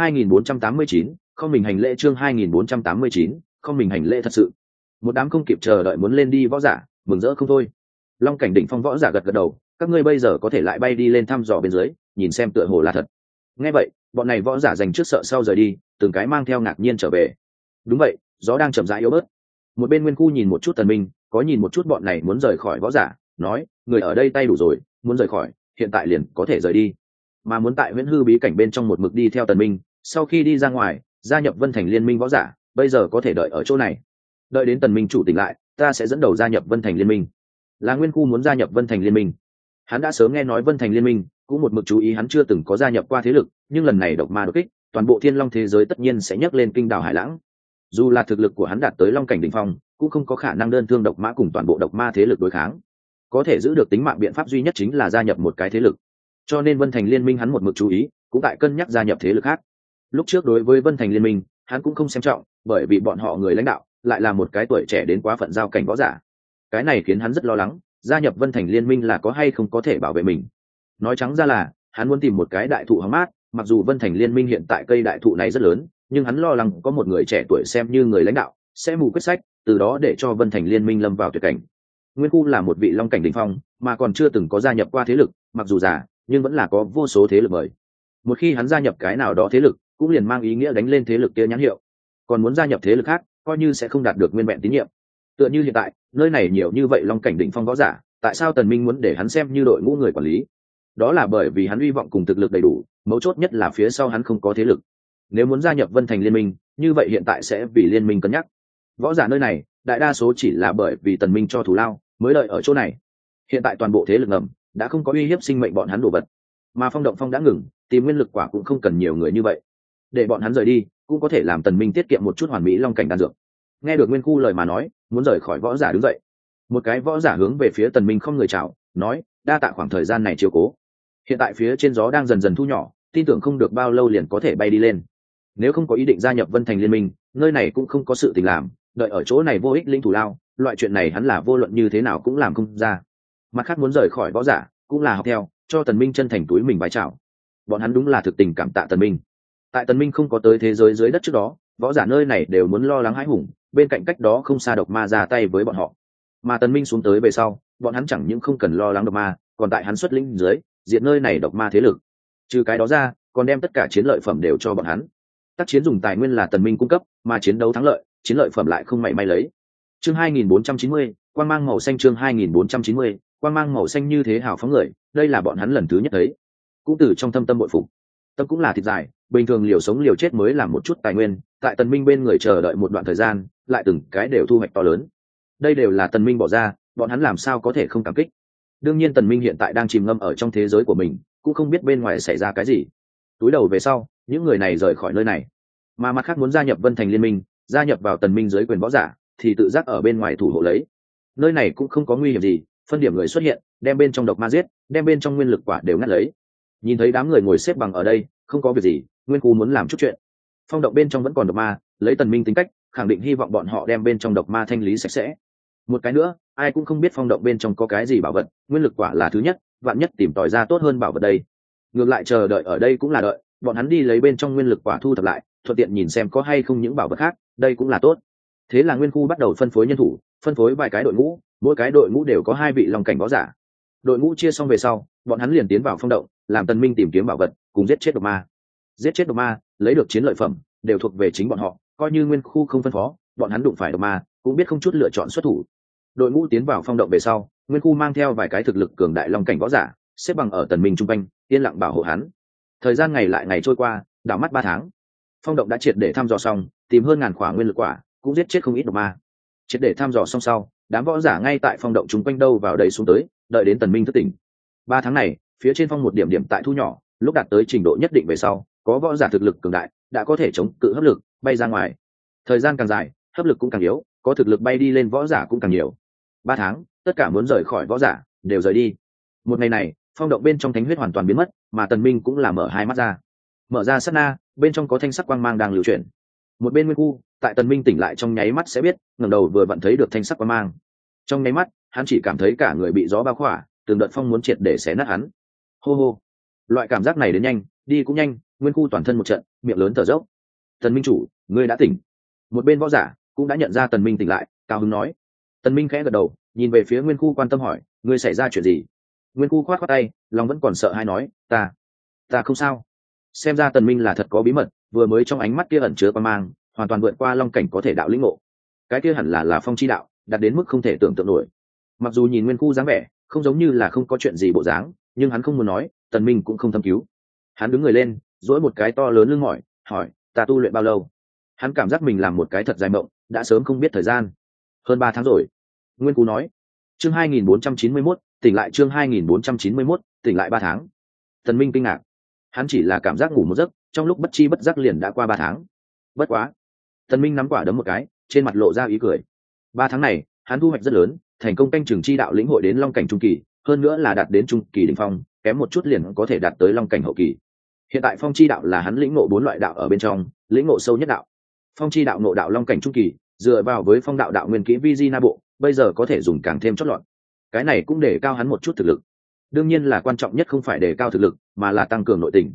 2489, không mình hành lễ chương 2489, không mình hành lễ thật sự. Một đám không kịp chờ đợi muốn lên đi võ giả, mừng rỡ không thôi. Long cảnh đỉnh phong võ giả gật gật đầu, các ngươi bây giờ có thể lại bay đi lên thăm dò bên dưới, nhìn xem tựa hồ là thật. Nghe vậy, bọn này võ giả dành trước sợ sau rời đi, từng cái mang theo ngạc nhiên trở về. Đúng vậy, gió đang chậm rãi yếu bớt. Một bên Nguyên Khu nhìn một chút Tần Minh, có nhìn một chút bọn này muốn rời khỏi võ giả, nói, người ở đây tay đủ rồi, muốn rời khỏi, hiện tại liền có thể rời đi. Mà muốn tại Huyễn Hư bí cảnh bên trong một mực đi theo Tần Minh, sau khi đi ra ngoài, gia nhập Vân Thành Liên minh võ giả, bây giờ có thể đợi ở chỗ này. Đợi đến Tần Minh chủ tỉnh lại, ta sẽ dẫn đầu gia nhập Vân Thành Liên minh. Là Nguyên Khu muốn gia nhập Vân Thành Liên minh. Hắn đã sớm nghe nói Vân Thành Liên minh, cũng một mực chú ý hắn chưa từng có gia nhập qua thế lực, nhưng lần này độc ma đột kích, toàn bộ Thiên Long thế giới tất nhiên sẽ nhấc lên kinh đảo hải lãng. Dù là thực lực của hắn đạt tới long cảnh đỉnh phong, cũng không có khả năng đơn thương độc mã cùng toàn bộ độc ma thế lực đối kháng. Có thể giữ được tính mạng biện pháp duy nhất chính là gia nhập một cái thế lực. Cho nên Vân Thành Liên minh hắn một mực chú ý, cũng tại cân nhắc gia nhập thế lực khác. Lúc trước đối với Vân Thành Liên minh, hắn cũng không xem trọng, bởi vì bọn họ người lãnh đạo lại là một cái tuổi trẻ đến quá phận giao cảnh võ giả. Cái này khiến hắn rất lo lắng, gia nhập Vân Thành Liên minh là có hay không có thể bảo vệ mình. Nói trắng ra là, hắn muốn tìm một cái đại thụ hóng mát, mặc dù Vân Thành Liên minh hiện tại cây đại thụ này rất lớn, nhưng hắn lo lắng có một người trẻ tuổi xem như người lãnh đạo sẽ mù quyết sách, từ đó để cho Vân Thành Liên minh lâm vào tuyệt cảnh. Nguyên Khu là một vị long cảnh đỉnh phong, mà còn chưa từng có gia nhập qua thế lực, mặc dù già, nhưng vẫn là có vô số thế lực mời. Một khi hắn gia nhập cái nào đó thế lực, cũng liền mang ý nghĩa đánh lên thế lực kia nhãn hiệu. Còn muốn gia nhập thế lực khác, coi như sẽ không đạt được nguyên vẹn tín nhiệm. Tựa như hiện tại, nơi này nhiều như vậy long cảnh đỉnh phong võ giả, tại sao Tần Minh muốn để hắn xem như đội ngũ người quản lý? Đó là bởi vì hắn hy vọng cùng thực lực đầy đủ, mấu chốt nhất là phía sau hắn không có thế lực. Nếu muốn gia nhập Vân Thành Liên minh, như vậy hiện tại sẽ vì liên minh cân nhắc. Võ giả nơi này, đại đa số chỉ là bởi vì Tần Minh cho thù lao, mới đợi ở chỗ này. Hiện tại toàn bộ thế lực ngầm đã không có uy hiếp sinh mệnh bọn hắn đồ vật, mà Phong Động Phong đã ngừng, tìm nguyên lực quả cũng không cần nhiều người như vậy. Để bọn hắn rời đi, cũng có thể làm Tần Minh tiết kiệm một chút hoàn mỹ long cảnh đan dược. Nghe được Nguyên Khu lời mà nói, muốn rời khỏi võ giả đứng dậy. Một cái võ giả hướng về phía Tần Minh không người chào, nói: "Đa tạ khoảng thời gian này chiếu cố. Hiện tại phía trên gió đang dần dần thu nhỏ, tin tưởng không được bao lâu liền có thể bay đi lên. Nếu không có ý định gia nhập Vân Thành Liên minh, nơi này cũng không có sự tình làm, đợi ở chỗ này vô ích linh thủ lao, loại chuyện này hắn là vô luận như thế nào cũng làm không ra." Mặt khác muốn rời khỏi võ giả, cũng là học theo, cho Tần Minh chân thành túi mình bái chào. Bọn hắn đúng là thực tình cảm tạ Tần Minh. Tại Tần Minh không có tới thế giới dưới đất trước đó, võ giả nơi này đều muốn lo lắng hãi hùng, bên cạnh cách đó không xa độc ma ra tay với bọn họ. Mà Tần Minh xuống tới về sau, bọn hắn chẳng những không cần lo lắng độc ma, còn tại hắn xuất lĩnh dưới, diệt nơi này độc ma thế lực. Trừ cái đó ra, còn đem tất cả chiến lợi phẩm đều cho bọn hắn. Tác chiến dùng tài nguyên là Tần Minh cung cấp, mà chiến đấu thắng lợi, chiến lợi phẩm lại không mảy may lấy. Chương 2490, quang mang màu xanh. Chương 2490, quang mang màu xanh như thế hào phóng người, đây là bọn hắn lần thứ nhất thấy. Cũng từ trong thâm tâm bội phục. Tâm cũng là thịt dài, bình thường liều sống liều chết mới làm một chút tài nguyên, tại Tần Minh bên người chờ đợi một đoạn thời gian, lại từng cái đều thu hoạch to lớn. Đây đều là Tần Minh bỏ ra, bọn hắn làm sao có thể không cảm kích. Đương nhiên Tần Minh hiện tại đang chìm ngâm ở trong thế giới của mình, cũng không biết bên ngoài xảy ra cái gì. Túi đầu về sau, những người này rời khỏi nơi này, mà mặt khác muốn gia nhập Vân Thành Liên minh, gia nhập vào Tần Minh dưới quyền võ giả, thì tự giác ở bên ngoài thủ hộ lấy. Nơi này cũng không có nguy hiểm gì, phân điểm người xuất hiện, đem bên trong độc ma giết, đem bên trong nguyên lực quả đều ngắt lấy. Nhìn thấy đám người ngồi xếp bằng ở đây, không có việc gì, Nguyên Khu muốn làm chút chuyện. Phong động bên trong vẫn còn độc ma, lấy Tần Minh tính cách, khẳng định hy vọng bọn họ đem bên trong độc ma thanh lý sạch sẽ. Một cái nữa, ai cũng không biết phong động bên trong có cái gì bảo vật, nguyên lực quả là thứ nhất, vạn nhất tìm tòi ra tốt hơn bảo vật đây. Ngược lại chờ đợi ở đây cũng là đợi, bọn hắn đi lấy bên trong nguyên lực quả thu thập lại, thuận tiện nhìn xem có hay không những bảo vật khác, đây cũng là tốt. Thế là Nguyên Khu bắt đầu phân phối nhân thủ, phân phối vài cái đội ngũ, mỗi cái đội ngũ đều có 2 vị long cảnh võ giả. Đội ngũ chia xong về sau, bọn hắn liền tiến vào phong động, làm Tần Minh tìm kiếm bảo vật, cùng giết chết độc ma. Giết chết độc ma, lấy được chiến lợi phẩm, đều thuộc về chính bọn họ, coi như Nguyên Khu không phân phó, bọn hắn đụng phải độc ma, cũng biết không chút lựa chọn xuất thủ. Đội ngũ tiến vào phong động về sau, Nguyên Khu mang theo vài cái thực lực cường đại long cảnh võ giả, xếp bằng ở Tần Minh trung quanh, yên lặng bảo hộ hắn. Thời gian ngày lại ngày trôi qua, đảo mắt 3 tháng. Phong động đã triệt để thăm dò xong, tìm hơn 1000 quả nguyên lực quả, cũng giết chết không ít độc ma. Triệt để thăm dò xong sau, đám võ giả ngay tại phong động chúng quanh đâu vào đấy xuống tới, đợi đến Tần Minh thức tỉnh. 3 tháng này, phía trên phong một điểm điểm tại thu nhỏ, lúc đạt tới trình độ nhất định về sau, có võ giả thực lực cường đại, đã có thể chống cự hấp lực, bay ra ngoài. Thời gian càng dài, hấp lực cũng càng yếu, có thực lực bay đi lên võ giả cũng càng nhiều. 3 tháng, tất cả muốn rời khỏi võ giả đều rời đi. Một ngày này, phong động bên trong thánh huyết hoàn toàn biến mất, mà Tần Minh cũng là mở hai mắt ra. Mở ra sát na, bên trong có thanh sắc quang mang đang lưu chuyển. Một bên Nguyên Khu, tại Tần Minh tỉnh lại trong nháy mắt sẽ biết, ngẩng đầu vừa vặn thấy được thanh sắc quang mang. Trong nháy mắt, hắn chỉ cảm thấy cả người bị gió bao khỏa, từng đợt phong muốn triệt để xé nát hắn. Hô hô. Loại cảm giác này đến nhanh, đi cũng nhanh, Nguyên Khu toàn thân một trận, miệng lớn thở dốc. Tần Minh chủ, ngươi đã tỉnh. Một bên võ giả cũng đã nhận ra Tần Minh tỉnh lại, cao hứng nói. Tần Minh khẽ gật đầu, nhìn về phía Nguyên Khu quan tâm hỏi, ngươi xảy ra chuyện gì? Nguyên Khu khoát khoát tay, lòng vẫn còn sợ hãi nói, ta không sao. Xem ra Tần Minh là thật có bí mật, vừa mới trong ánh mắt kia ẩn chứa quang mang, hoàn toàn vượt qua long cảnh có thể đạo lĩnh ngộ. Cái kia hẳn là phong chi đạo, đạt đến mức không thể tưởng tượng nổi. Mặc dù nhìn Nguyên Khu dáng vẻ, không giống như là không có chuyện gì bộ dáng, nhưng hắn không muốn nói, Tần Minh cũng không thâm cứu. Hắn đứng người lên, duỗi một cái to lớn lưng mỏi, hỏi, ta tu luyện bao lâu? Hắn cảm giác mình làm một cái thật dài mộng, đã sớm không biết thời gian. Hơn 3 tháng rồi. Nguyên Khu nói. Chương 2491, tỉnh lại. Chương 2491, tỉnh lại 3 tháng. Tần Minh kinh ngạc. Hắn chỉ là cảm giác ngủ một giấc, trong lúc bất chi bất giác liền đã qua 3 tháng. Bất quá. Tần Minh nắm quả đấm một cái, trên mặt lộ ra ý cười. 3 tháng này, hắn thu hoạch rất lớn, thành công canh chừng chi đạo lĩnh hội đến long cảnh trung kỳ, hơn nữa là đạt đến trung kỳ đỉnh phong, kém một chút liền có thể đạt tới long cảnh hậu kỳ. Hiện tại phong chi đạo là hắn lĩnh ngộ 4 loại đạo ở bên trong, lĩnh ngộ sâu nhất đạo. Phong chi đạo ngộ đạo long cảnh trung kỳ, dựa vào với phong đạo đạo nguyên kỹ vi di na bộ, bây giờ có thể dùng càng thêm chót lọt. Cái này cũng để cao hắn một chút thực lực. Đương nhiên là quan trọng nhất không phải đề cao thực lực, mà là tăng cường nội tình.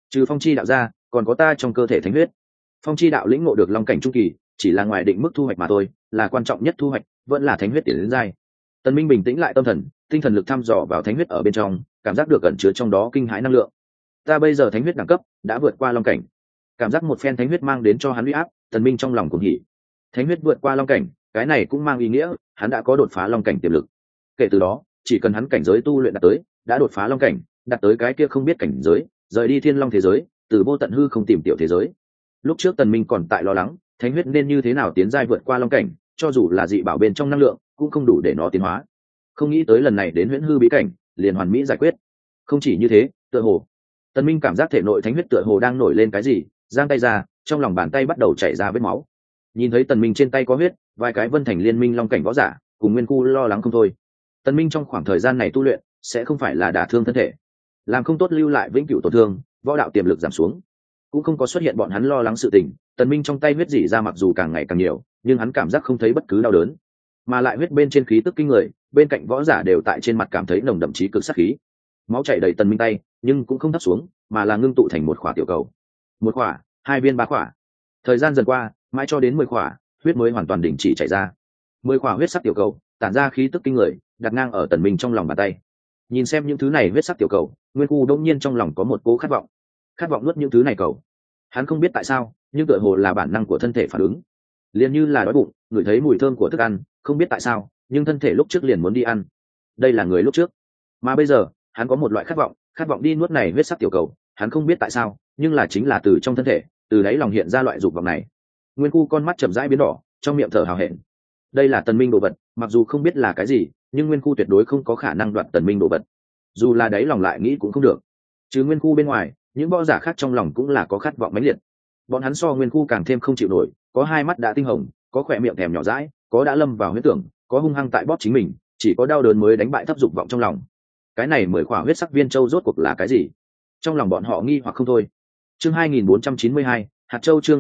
trừ phong chi đạo ra còn có ta trong cơ thể thánh huyết. Phong chi đạo lĩnh ngộ được long cảnh trung kỳ, chỉ là ngoài định mức thu hoạch mà thôi, là quan trọng nhất thu hoạch vẫn là thánh huyết tiến đến giai. Tần Minh bình tĩnh lại tâm thần, tinh thần lực thăm dò vào thánh huyết ở bên trong, cảm giác được ẩn chứa trong đó kinh hãi năng lượng. Ta bây giờ thánh huyết đẳng cấp đã vượt qua long cảnh. Cảm giác một phen thánh huyết mang đến cho hắn uy áp, Tần Minh trong lòng cuồng hỉ. Thánh huyết vượt qua long cảnh, cái này cũng mang ý nghĩa hắn đã có đột phá long cảnh tiềm lực. Kể từ đó, chỉ cần hắn cảnh giới tu luyện đạt tới, đã đột phá long cảnh, đạt tới cái kia không biết cảnh giới, rời đi thiên long thế giới, từ vô tận hư không tìm tiểu thế giới. Lúc trước Tần Minh còn tại lo lắng, thánh huyết nên như thế nào tiến giai vượt qua long cảnh, cho dù là dị bảo bên trong năng lượng, cũng không đủ để nó tiến hóa. Không nghĩ tới lần này đến huyễn hư bí cảnh, liền hoàn mỹ giải quyết. Không chỉ như thế, tựa hồ Tần Minh cảm giác thể nội thánh huyết tựa hồ đang nổi lên cái gì, giang tay ra, trong lòng bàn tay bắt đầu chảy ra vết máu. Nhìn thấy Tần Minh trên tay có huyết, vài cái vân thành liên minh long cảnh võ giả, cùng Nguyên Khu lo lắng không thôi. Tần Minh trong khoảng thời gian này tu luyện, sẽ không phải là đả thương thân thể, làm không tốt lưu lại vĩnh cửu tổn thương, võ đạo tiềm lực giảm xuống. Cũng không có xuất hiện bọn hắn lo lắng sự tình. Tần Minh trong tay huyết dỉ ra mặc dù càng ngày càng nhiều, nhưng hắn cảm giác không thấy bất cứ đau đớn, mà lại huyết bên trên khí tức kinh người, bên cạnh võ giả đều tại trên mặt cảm thấy nồng đậm chí cực sát khí. Máu chảy đầy Tần Minh tay, nhưng cũng không thấp xuống, mà là ngưng tụ thành một khỏa tiểu cầu. Một khỏa, hai viên, ba khỏa. Thời gian dần qua, mãi cho đến 10 khỏa, huyết mới hoàn toàn đình chỉ chảy ra. 10 khỏa huyết sắc tiểu cầu, tản ra khí tức kinh người, đặt ngang ở Tần Minh trong lòng bàn tay. Nhìn xem những thứ này huyết sắc tiểu cầu, Nguyên Khu đột nhiên trong lòng có một cố khát vọng nuốt những thứ này cầu. Hắn không biết tại sao, nhưng tựa hồ là bản năng của thân thể phản ứng, liền như là đói bụng, ngửi thấy mùi thơm của thức ăn, không biết tại sao, nhưng thân thể lúc trước liền muốn đi ăn. Đây là người lúc trước, mà bây giờ hắn có một loại khát vọng đi nuốt này huyết sắc tiểu cầu. Hắn không biết tại sao, nhưng là chính là từ trong thân thể, từ đáy lòng hiện ra loại dục vọng này. Nguyên Khu con mắt chậm rãi biến đỏ, trong miệng thở hào hẹn. Đây là Tần Minh đồ vật, mặc dù không biết là cái gì, nhưng Nguyên Khu tuyệt đối không có khả năng đoạt Tần Minh đồ vật. Dù là đáy lòng lại nghĩ cũng không được. Chứ Nguyên Khu bên ngoài, những võ giả khác trong lòng cũng là có khát vọng mãnh liệt. Bọn hắn so Nguyên Khu càng thêm không chịu nổi, có hai mắt đã tinh hồng, có khỏe miệng thèm nhỏ dãi, có đã lâm vào huyết tưởng, có hung hăng tại bóp chính mình, chỉ có đau đớn mới đánh bại thấp dục vọng trong lòng. Cái này 10 khỏa huyết sắc viên châu rốt cuộc là cái gì? Trong lòng bọn họ nghi hoặc không thôi. Chương 2492, hạt châu. Chương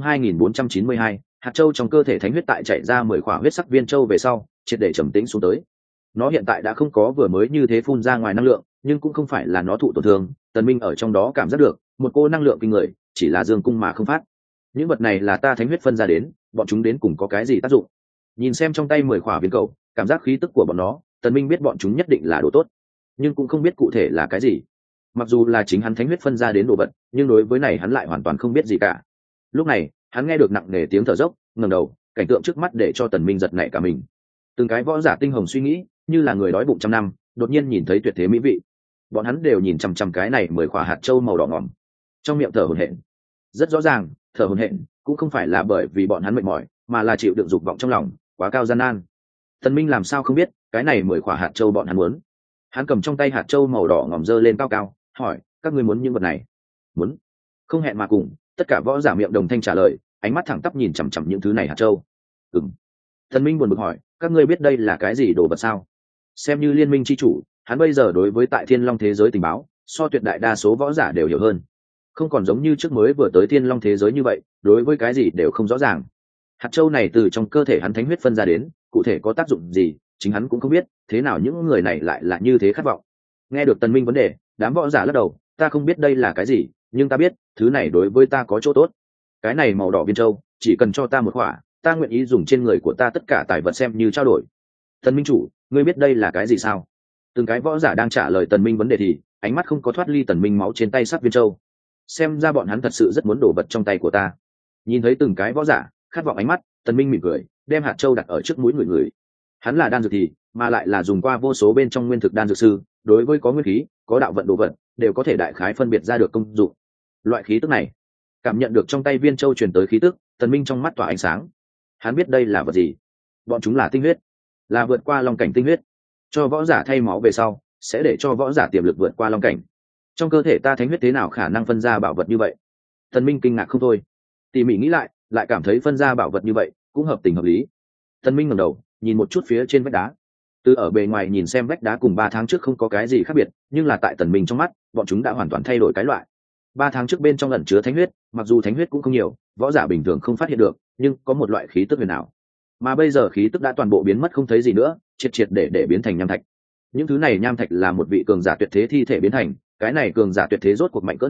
2492, hạt châu. Trong cơ thể thánh huyết tại chảy ra 10 khỏa huyết sắc viên châu về sau, triệt để trầm tĩnh xuống tới. Nó hiện tại đã không có vừa mới như thế phun ra ngoài năng lượng, nhưng cũng không phải là nó thụ tổn thương. Tần Minh ở trong đó cảm giác được một cô năng lượng kinh người, chỉ là dương cung mà không phát. Những vật này là ta thánh huyết phân ra đến, bọn chúng đến cùng có cái gì tác dụng? Nhìn xem trong tay 10 khỏa viên cầu, cảm giác khí tức của bọn nó, Tần Minh biết bọn chúng nhất định là đồ tốt, nhưng cũng không biết cụ thể là cái gì. Mặc dù là chính hắn thánh huyết phân ra đến đồ vật, nhưng đối với này hắn lại hoàn toàn không biết gì cả. Lúc này, hắn nghe được nặng nề tiếng thở dốc, ngẩng đầu, cảnh tượng trước mắt để cho Tần Minh giật nảy cả mình. Từng cái võ giả tinh hồng suy nghĩ, như là người đói bụng trăm năm, đột nhiên nhìn thấy tuyệt thế mỹ vị. Bọn hắn đều nhìn chằm chằm cái này 10 khỏa hạt châu màu đỏ ngòm, trong miệng thở hổn hển. Rất rõ ràng, thở hổn hển cũng không phải là bởi vì bọn hắn mệt mỏi, mà là chịu đựng dục vọng trong lòng quá cao gian nan. Tần Minh làm sao không biết, cái này 10 khỏa hạt châu bọn hắn muốn. Hắn cầm trong tay hạt châu màu đỏ ngòm giơ lên cao cao, hỏi, các ngươi muốn những vật này? Muốn. Không hẹn mà cùng, tất cả võ giả miệng đồng thanh trả lời, ánh mắt thẳng tắp nhìn chằm chằm những thứ này hạt châu. Ừm. Tần Minh buồn bực hỏi, các ngươi biết đây là cái gì đồ vật sao? Xem như liên minh chi chủ, hắn bây giờ đối với tại Thiên Long thế giới tình báo, so tuyệt đại đa số võ giả đều hiểu hơn. Không còn giống như trước mới vừa tới Thiên Long thế giới như vậy, đối với cái gì đều không rõ ràng. Hạt châu này từ trong cơ thể hắn thánh huyết phân ra đến, cụ thể có tác dụng gì, chính hắn cũng không biết, thế nào những người này lại là như thế khát vọng. Nghe được Tần Minh vấn đề, đám võ giả lắc đầu, ta không biết đây là cái gì, nhưng ta biết, thứ này đối với ta có chỗ tốt. Cái này màu đỏ viên châu, chỉ cần cho ta một quả, ta nguyện ý dùng trên người của ta tất cả tài vật xem như trao đổi. Tần Minh chủ, ngươi biết đây là cái gì sao? Từng cái võ giả đang trả lời Tần Minh vấn đề thì ánh mắt không có thoát ly Tần Minh máu trên tay sắc viên châu. Xem ra bọn hắn thật sự rất muốn đổ vật trong tay của ta. Nhìn thấy từng cái võ giả khát vọng ánh mắt, Tần Minh mỉm cười, đem hạt châu đặt ở trước mũi người. Hắn là đan dược thì, mà lại là dùng qua vô số bên trong nguyên thực đan dược sư, đối với có nguyên khí, có đạo vận đồ vật, đều có thể đại khái phân biệt ra được công dụng. Loại khí tức này, cảm nhận được trong tay viên châu truyền tới khí tức, Tần Minh trong mắt tỏa ánh sáng. Hắn biết đây là vật gì. Bọn chúng là tinh huyết, là vượt qua long cảnh tinh huyết. Cho võ giả thay máu về sau, sẽ để cho võ giả tiềm lực vượt qua long cảnh. Trong cơ thể ta thánh huyết thế nào khả năng phân ra bảo vật như vậy? Tần Minh kinh ngạc không thôi. Tỉ mỉ nghĩ lại cảm thấy phân ra bảo vật như vậy cũng hợp tình hợp lý. Tần Minh ngẩng đầu, nhìn một chút phía trên vách đá. Từ ở bề ngoài nhìn xem vách đá cùng 3 tháng trước không có cái gì khác biệt, nhưng là tại Tần Minh trong mắt, bọn chúng đã hoàn toàn thay đổi cái loại. 3 tháng trước bên trong ẩn chứa thánh huyết, mặc dù thánh huyết cũng không nhiều, võ giả bình thường không phát hiện được, nhưng có một loại khí tức huyền ảo. Mà bây giờ khí tức đã toàn bộ biến mất không thấy gì nữa, triệt để biến thành nham thạch. Những thứ này nham thạch là một vị cường giả tuyệt thế thi thể biến thành, cái này cường giả tuyệt thế rốt cuộc mạnh cỡ nào,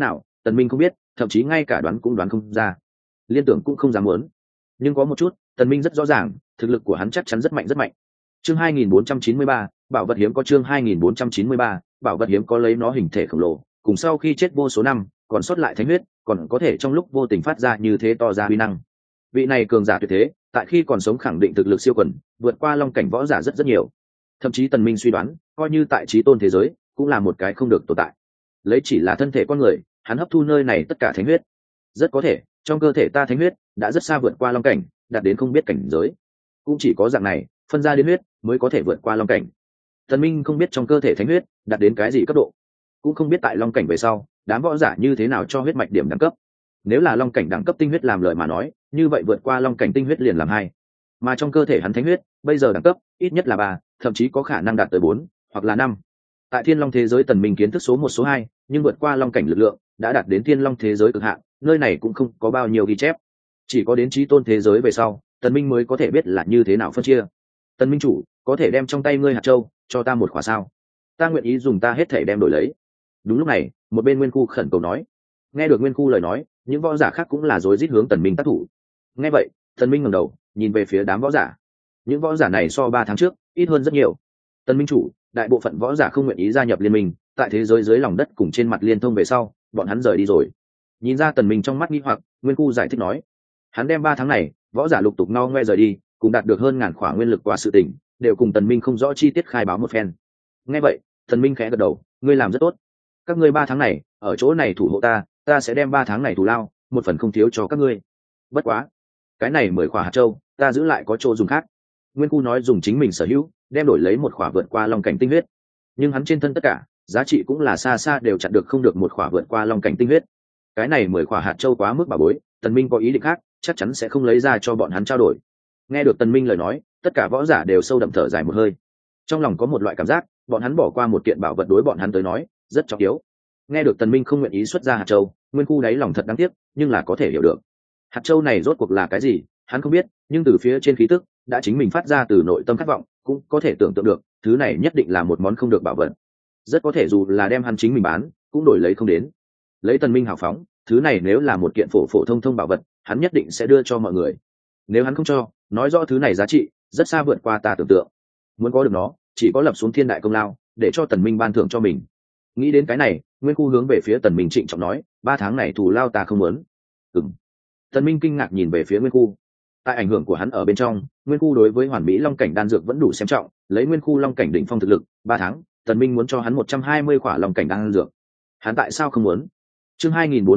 tần minh không biết, thậm chí ngay cả đoán cũng đoán không ra, liên tưởng cũng không dám muốn. Nhưng có một chút tần minh rất rõ ràng, thực lực của hắn chắc chắn rất mạnh rất mạnh. Chương 2493, bảo vật hiếm có. Chương 2493, bảo vật hiếm có. Lấy nó hình thể khổng lồ, cùng sau khi chết vô số năm còn sót lại thánh huyết, còn có thể trong lúc vô tình phát ra như thế to ra uy năng. Vị này cường giả tuyệt thế, tại khi còn sống khẳng định thực lực siêu quần, vượt qua long cảnh võ giả rất rất nhiều. Thậm chí tần minh suy đoán, coi như tại chí tôn thế giới cũng là một cái không được tồn tại. Lấy chỉ là thân thể con người, hắn hấp thu nơi này tất cả thánh huyết, rất có thể trong cơ thể ta thánh huyết đã rất xa vượt qua long cảnh, đạt đến không biết cảnh giới. Cũng chỉ có dạng này phân ra đến huyết mới có thể vượt qua long cảnh. Tần minh không biết trong cơ thể thánh huyết đạt đến cái gì cấp độ, cũng không biết tại long cảnh về sau đám võ giả như thế nào cho huyết mạch điểm đẳng cấp. Nếu là long cảnh đẳng cấp tinh huyết làm lời mà nói, như vậy vượt qua long cảnh tinh huyết liền làm hai, mà trong cơ thể hắn thánh huyết bây giờ đẳng cấp ít nhất là ba, thậm chí có khả năng đạt tới bốn hoặc là năm. Tại thiên long thế giới tần minh kiến thức số một số hai, nhưng vượt qua long cảnh lực lượng đã đạt đến thiên long thế giới cực hạn, nơi này cũng không có bao nhiêu ghi chép. Chỉ có đến chí tôn thế giới về sau, tần minh mới có thể biết là như thế nào phân chia. Tần minh chủ, có thể đem trong tay ngươi hạt châu cho ta một khỏa sao? Ta nguyện ý dùng ta hết thể đem đổi lấy. Đúng lúc này, một bên Nguyên Khu khẩn cầu nói. Nghe được Nguyên Khu lời nói, những võ giả khác cũng là rối rít hướng tần minh tác thủ. Nghe vậy, tần minh ngẩng đầu nhìn về phía đám võ giả. Những võ giả này so 3 tháng trước ít hơn rất nhiều. Tần minh chủ, đại bộ phận võ giả không nguyện ý gia nhập liên minh, tại thế giới dưới lòng đất cùng trên mặt liên thông về sau, bọn hắn rời đi rồi. Nhìn ra tần minh trong mắt nghi hoặc, Nguyên Khu giải thích nói, hắn đem 3 tháng này võ giả lục tục no ngoe rời đi, cũng đạt được hơn ngàn khỏa nguyên lực qua sự tình, đều cùng tần minh không rõ chi tiết khai báo một phen. Nghe vậy, tần minh khẽ gật đầu, ngươi làm rất tốt. Các ngươi 3 tháng này ở chỗ này thủ hộ ta, ta sẽ đem 3 tháng này thù lao, một phần không thiếu cho các ngươi. Bất quá, cái này 10 khỏa hạt châu, ta giữ lại có chỗ dùng khác. Nguyên Khu nói dùng chính mình sở hữu, đem đổi lấy một khỏa vượt qua long cảnh tinh huyết. Nhưng hắn trên thân tất cả giá trị cũng là xa xa đều chặn được không được một khỏa vượt qua long cảnh tinh huyết. Cái này 10 khỏa hạt châu quá mức bà bối, tần minh có ý định khác, chắc chắn sẽ không lấy ra cho bọn hắn trao đổi. Nghe được tần minh lời nói, tất cả võ giả đều sâu đậm thở dài một hơi. Trong lòng có một loại cảm giác, bọn hắn bỏ qua một kiện bảo vật đối bọn hắn tới nói rất trọng yếu. Nghe được tần minh không nguyện ý xuất ra hạt châu, Nguyên Khu đáy lòng thật đáng tiếc, nhưng là có thể hiểu được. Hạt châu này rốt cuộc là cái gì, hắn không biết, nhưng từ phía trên khí tức đã chính mình phát ra từ nội tâm khát vọng, cũng có thể tưởng tượng được, thứ này nhất định là một món không được bảo vật. Rất có thể dù là đem hắn chính mình bán, cũng đổi lấy không đến. Lấy tần minh hào phóng, thứ này nếu là một kiện phổ phổ thông thông bảo vật, hắn nhất định sẽ đưa cho mọi người. Nếu hắn không cho, nói rõ thứ này giá trị rất xa vượt qua ta tưởng tượng. Muốn có được nó, chỉ có lập xuống thiên đại công lao, để cho tần minh ban thưởng cho mình. Nghĩ đến cái này, Nguyên Khu hướng về phía tần minh trịnh trọng nói, 3 tháng này thù lao ta không muốn. Tần minh kinh ngạc nhìn về phía Nguyên Khu. Tại ảnh hưởng của hắn ở bên trong, Nguyên Khu đối với hoàn mỹ long cảnh đan dược vẫn đủ xem trọng, lấy Nguyên Khu long cảnh đỉnh phong thực lực, 3 tháng, tần minh muốn cho hắn 120 khỏa long cảnh đan dược. Hắn tại sao không muốn? Chương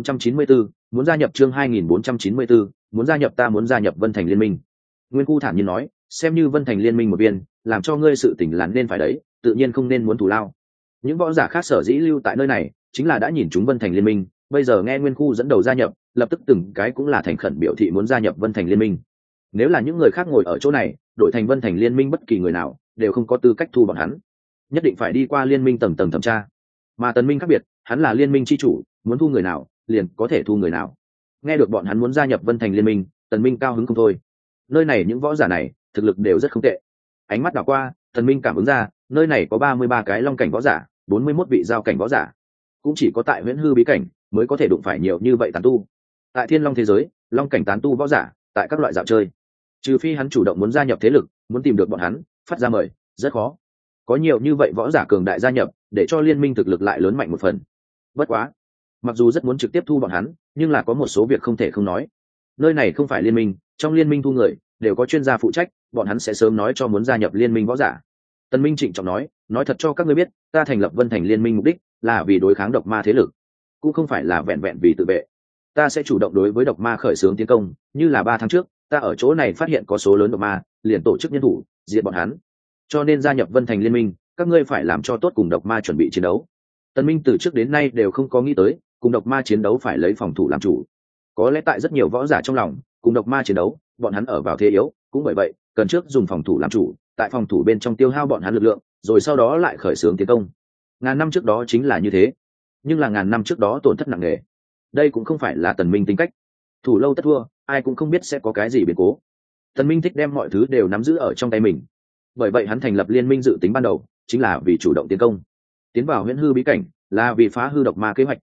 2494, muốn gia nhập. Chương 2494, muốn gia nhập. Ta muốn gia nhập Vân Thành Liên minh. Nguyên Khu thản nhiên nói, xem như Vân Thành Liên minh một viên, làm cho ngươi sự tình làm nên phải đấy, tự nhiên không nên muốn thù lao. Những võ giả khác sở dĩ lưu tại nơi này, chính là đã nhìn chúng Vân Thành Liên minh, bây giờ nghe Nguyên Khu dẫn đầu gia nhập, lập tức từng cái cũng là thành khẩn biểu thị muốn gia nhập Vân Thành Liên minh. Nếu là những người khác ngồi ở chỗ này, đổi thành Vân Thành Liên minh bất kỳ người nào đều không có tư cách thu bọn hắn, nhất định phải đi qua liên minh tầng tầng thẩm tra. Mà tần minh khác biệt, hắn là liên minh chi chủ, muốn thu người nào liền có thể thu người nào. Nghe được bọn hắn muốn gia nhập Vân Thành Liên minh, tần minh cao hứng không thôi. Nơi này những võ giả này thực lực đều rất không tệ. Ánh mắt đảo qua, tần minh cảm ứng ra nơi này có 33 cái long cảnh võ giả, 41 vị giao cảnh võ giả. Cũng chỉ có tại Huyễn Hư bí cảnh mới có thể đụng phải nhiều như vậy tán tu. Tại Thiên Long thế giới, long cảnh tán tu võ giả tại các loại dạo chơi, trừ phi hắn chủ động muốn gia nhập thế lực, muốn tìm được bọn hắn phát ra mời, rất khó. Có nhiều như vậy võ giả cường đại gia nhập, để cho liên minh thực lực lại lớn mạnh một phần. Bất quá, mặc dù rất muốn trực tiếp thu bọn hắn, nhưng là có một số việc không thể không nói. Nơi này không phải liên minh, trong liên minh thu người đều có chuyên gia phụ trách, bọn hắn sẽ sớm nói cho muốn gia nhập liên minh võ giả. Tần Minh trịnh trọng nói thật cho các ngươi biết, ta thành lập Vân Thành Liên minh mục đích là vì đối kháng độc ma thế lực, cũng không phải là vẹn vẹn vì tự vệ. Ta sẽ chủ động đối với độc ma khởi xướng tiến công, như là 3 tháng trước, ta ở chỗ này phát hiện có số lớn độc ma, liền tổ chức nhân thủ diệt bọn hắn. Cho nên gia nhập Vân Thành Liên minh, các ngươi phải làm cho tốt cùng độc ma chuẩn bị chiến đấu. Tần Minh từ trước đến nay đều không có nghĩ tới, cùng độc ma chiến đấu phải lấy phòng thủ làm chủ. Có lẽ tại rất nhiều võ giả trong lòng, cùng độc ma chiến đấu, bọn hắn ở vào thế yếu, cũng bởi vậy, cần trước dùng phòng thủ làm chủ, tại phòng thủ bên trong tiêu hao bọn hắn lực lượng, rồi sau đó lại khởi xướng tiến công. Ngàn năm trước đó chính là như thế, nhưng là ngàn năm trước đó tổn thất nặng nề. Đây cũng không phải là Tần Minh tính cách. Thủ lâu tất thua, ai cũng không biết sẽ có cái gì biến cố. Tần Minh thích đem mọi thứ đều nắm giữ ở trong tay mình. Bởi vậy hắn thành lập liên minh dự tính ban đầu chính là vì chủ động tiến công. Tiến vào Huyễn Hư bí cảnh là vì phá hư độc ma kế hoạch,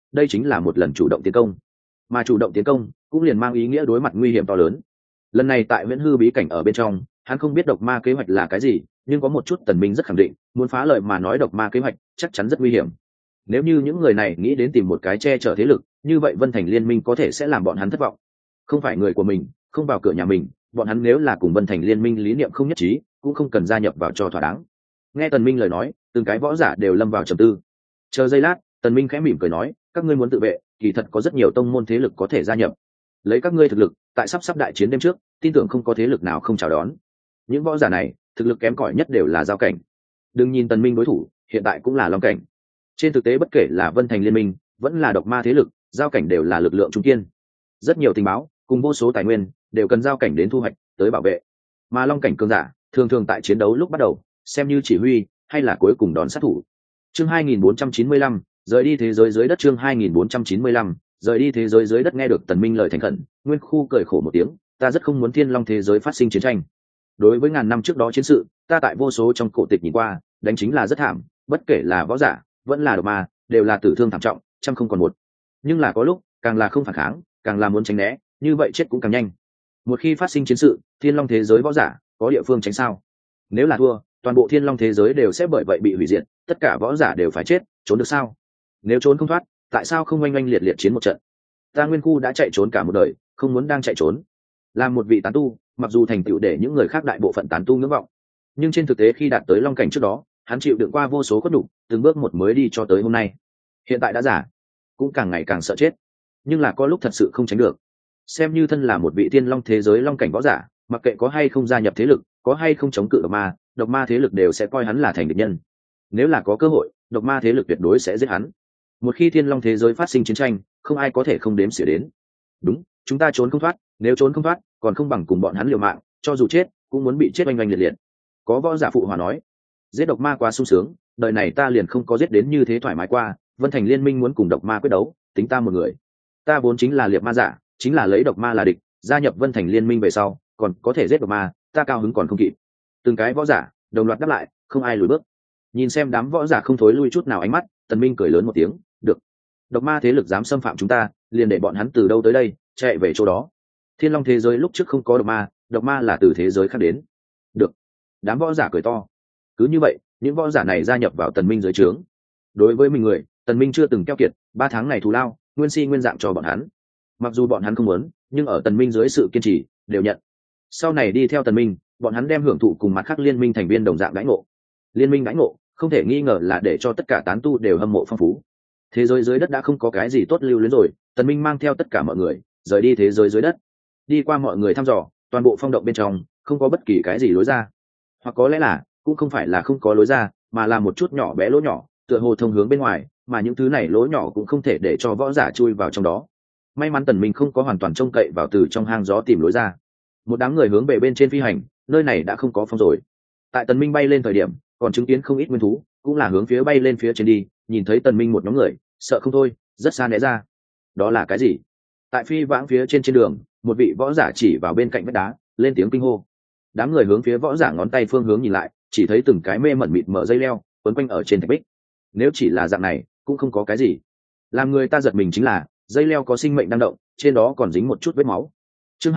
đây chính là một lần chủ động tiến công, mà chủ động tiến công cũng liền mang ý nghĩa đối mặt nguy hiểm to lớn. Lần này tại Viễn Hư bí cảnh ở bên trong, hắn không biết độc ma kế hoạch là cái gì, nhưng có một chút Tần Minh rất khẳng định, muốn phá lời mà nói độc ma kế hoạch chắc chắn rất nguy hiểm. Nếu như những người này nghĩ đến tìm một cái che chở thế lực, như vậy Vân Thành Liên minh có thể sẽ làm bọn hắn thất vọng. Không phải người của mình, không vào cửa nhà mình, bọn hắn nếu là cùng Vân Thành Liên minh lý niệm không nhất trí, cũng không cần gia nhập vào cho thỏa đáng. Nghe Tần Minh lời nói, từng cái võ giả đều lâm vào trầm tư. Chờ giây lát, Tần Minh khẽ mỉm cười nói, các ngươi muốn tự vệ, kỳ thật có rất nhiều tông môn thế lực có thể gia nhập. Lấy các ngươi thực lực, tại sắp đại chiến đêm trước, tin tưởng không có thế lực nào không chào đón. Những võ giả này, thực lực kém cỏi nhất đều là giao cảnh. Đừng nhìn Tần Minh đối thủ, hiện tại cũng là long cảnh. Trên thực tế bất kể là Vân Thành Liên minh, vẫn là độc ma thế lực, giao cảnh đều là lực lượng trung kiên. Rất nhiều tình báo, cùng vô số tài nguyên, đều cần giao cảnh đến thu hoạch, tới bảo vệ. Mà long cảnh cường giả, thường thường tại chiến đấu lúc bắt đầu, xem như chỉ huy, hay là cuối cùng đón sát thủ. Chương 2495, rời đi thế giới dưới đất. Chương 2495, rời đi thế giới dưới đất. Nghe được Tần Minh lời thành khẩn, Nguyên Khu cười khổ một tiếng, ta rất không muốn Thiên Long thế giới phát sinh chiến tranh. Đối với ngàn năm trước đó chiến sự, ta tại vô số trong cổ tịch nhìn qua, đánh chính là rất thảm, bất kể là võ giả, vẫn là độc ma, đều là tử thương thảm trọng, trăm không còn một. Nhưng là có lúc, càng là không phản kháng, càng là muốn tránh né, như vậy chết cũng càng nhanh. Một khi phát sinh chiến sự, Thiên Long thế giới võ giả, có địa phương tránh sao? Nếu là thua, toàn bộ Thiên Long thế giới đều sẽ bởi vậy bị hủy diệt, tất cả võ giả đều phải chết, trốn được sao? Nếu trốn không thoát, tại sao không oanh oanh liệt liệt chiến một trận? Ta Nguyên Khu đã chạy trốn cả một đời, không muốn đang chạy trốn. Làm một vị tán tu, mặc dù thành tựu để những người khác đại bộ phận tán tu ngưỡng vọng, nhưng trên thực tế khi đạt tới long cảnh trước đó, hắn chịu đựng qua vô số khuất nhục, từng bước một mới đi cho tới hôm nay. Hiện tại đã giả, cũng càng ngày càng sợ chết, nhưng là có lúc thật sự không tránh được. Xem như thân là một vị tiên long thế giới long cảnh võ giả, mặc kệ có hay không gia nhập thế lực, có hay không chống cự độc ma thế lực đều sẽ coi hắn là thành địch nhân. Nếu là có cơ hội, độc ma thế lực tuyệt đối sẽ giết hắn. Một khi thiên long thế giới phát sinh chiến tranh, không ai có thể không đếm xỉa đến. Đúng, chúng ta trốn không thoát, nếu trốn không thoát, còn không bằng cùng bọn hắn liều mạng, cho dù chết, cũng muốn bị chết oanh oanh liệt liệt. Có võ giả phụ hòa nói, giết độc ma quá sung sướng, đời này ta liền không có giết đến như thế thoải mái qua. Vân Thành Liên minh muốn cùng độc ma quyết đấu, tính ta một người. Ta vốn chính là liệt ma giả, chính là lấy độc ma là địch, gia nhập Vân Thành Liên minh về sau, còn có thể giết độc ma, ta cao hứng còn không kịp. Từng cái võ giả đồng loạt đáp lại, không ai lùi bước. Nhìn xem đám võ giả không thối lui chút nào ánh mắt, Tần Minh cười lớn một tiếng, được. Độc ma thế lực dám xâm phạm chúng ta, liền để bọn hắn từ đâu tới đây, chạy về chỗ đó. Thiên Long thế giới lúc trước không có độc ma là từ thế giới khác đến. Được. Đám võ giả cười to. Cứ như vậy, những võ giả này gia nhập vào Tần Minh dưới trướng. Đối với mình người, Tần Minh chưa từng keo kiệt, 3 tháng này thù lao, nguyên si nguyên dạng cho bọn hắn. Mặc dù bọn hắn không muốn, nhưng ở Tần Minh dưới sự kiên trì, đều nhận. Sau này đi theo Tần Minh, bọn hắn đem hưởng thụ cùng mặt khác liên minh thành viên đồng dạng đãi ngộ. Liên minh đãi ngộ, không thể nghi ngờ là để cho tất cả tán tu đều hâm mộ phong phú. Thế giới dưới đất đã không có cái gì tốt lưu luyến rồi, Tần Minh mang theo tất cả mọi người rời đi thế giới dưới đất. Đi qua mọi người thăm dò, toàn bộ phong động bên trong không có bất kỳ cái gì lối ra, hoặc có lẽ là cũng không phải là không có lối ra, mà là một chút nhỏ bé lỗ nhỏ, tựa hồ thông hướng bên ngoài, mà những thứ này lỗ nhỏ cũng không thể để cho võ giả chui vào trong đó. May mắn Tần Minh không có hoàn toàn trông cậy vào từ trong hang gió tìm lối ra. Một đám người hướng về bên trên phi hành, nơi này đã không có phong rồi. Tại Tần Minh bay lên thời điểm, còn chứng kiến không ít nguyên thú, cũng là hướng phía bay lên phía trên đi, nhìn thấy Tần Minh một nhóm người, sợ không thôi, rất xa né ra. Đó là cái gì? Tại phi vãng phía trên đường, một vị võ giả chỉ vào bên cạnh vách đá, lên tiếng kinh hô. Đám người hướng phía võ giả ngón tay phương hướng nhìn lại, chỉ thấy từng cái mê mẩn mịt mở dây leo quấn quanh ở trên thạch bích. Nếu chỉ là dạng này, cũng không có cái gì. Làm người ta giật mình chính là, dây leo có sinh mệnh đang động, trên đó còn dính một chút vết máu. Chương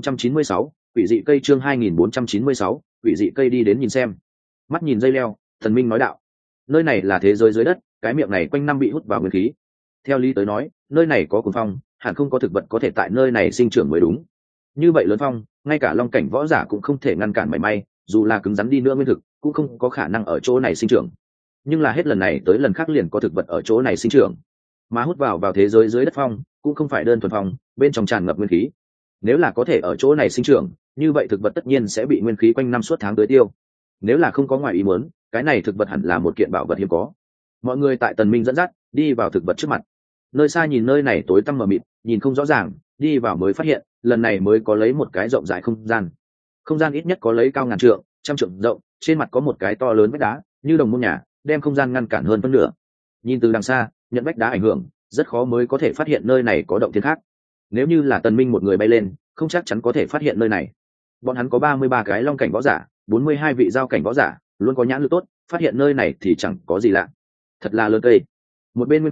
2496, quỷ dị cây. Chương 2496, quỷ dị cây. Đi đến nhìn xem. Mắt nhìn dây leo, Thần Minh nói đạo, nơi này là thế giới dưới đất, cái miệng này quanh năm bị hút vào nguyên khí. Theo lý tới nói, nơi này có cuồng phong, hẳn không có thực vật có thể tại nơi này sinh trưởng mới đúng. Như vậy lớn phong, ngay cả long cảnh võ giả cũng không thể ngăn cản mảy may, dù là cứng rắn đi nữa nguyên thực, cũng không có khả năng ở chỗ này sinh trưởng. Nhưng là hết lần này tới lần khác liền có thực vật ở chỗ này sinh trưởng, mà hút vào thế giới dưới đất phong, cũng không phải đơn thuần phong, bên trong tràn ngập nguyên khí. Nếu là có thể ở chỗ này sinh trưởng, như vậy thực vật tất nhiên sẽ bị nguyên khí quanh năm suốt tháng tưới tiêu. Nếu là không có ngoài ý muốn, cái này thực vật hẳn là một kiện bảo vật hiếm có. Mọi người tại Tần Minh dẫn dắt, đi vào thực vật trước mặt. Nơi xa nhìn nơi này tối tăm mờ mịt, nhìn không rõ ràng, đi vào mới phát hiện, lần này mới có lấy một cái rộng rãi không gian. Không gian ít nhất có lấy cao ngàn trượng, trăm trượng rộng, trên mặt có một cái to lớn vách đá, như đồng môn nhà, đem không gian ngăn cản hơn phân nửa. Nhìn từ đằng xa, nhận vách đá ảnh hưởng, rất khó mới có thể phát hiện nơi này có động thiên khác. Nếu như là Tần Minh một người bay lên, không chắc chắn có thể phát hiện nơi này. Bọn hắn có 33 cái long cảnh võ giả, 42 vị giao cảnh võ giả, luôn có nhãn lực tốt, phát hiện nơi này thì chẳng có gì lạ. Thật là lớn cây. Một bên Nguyên Khu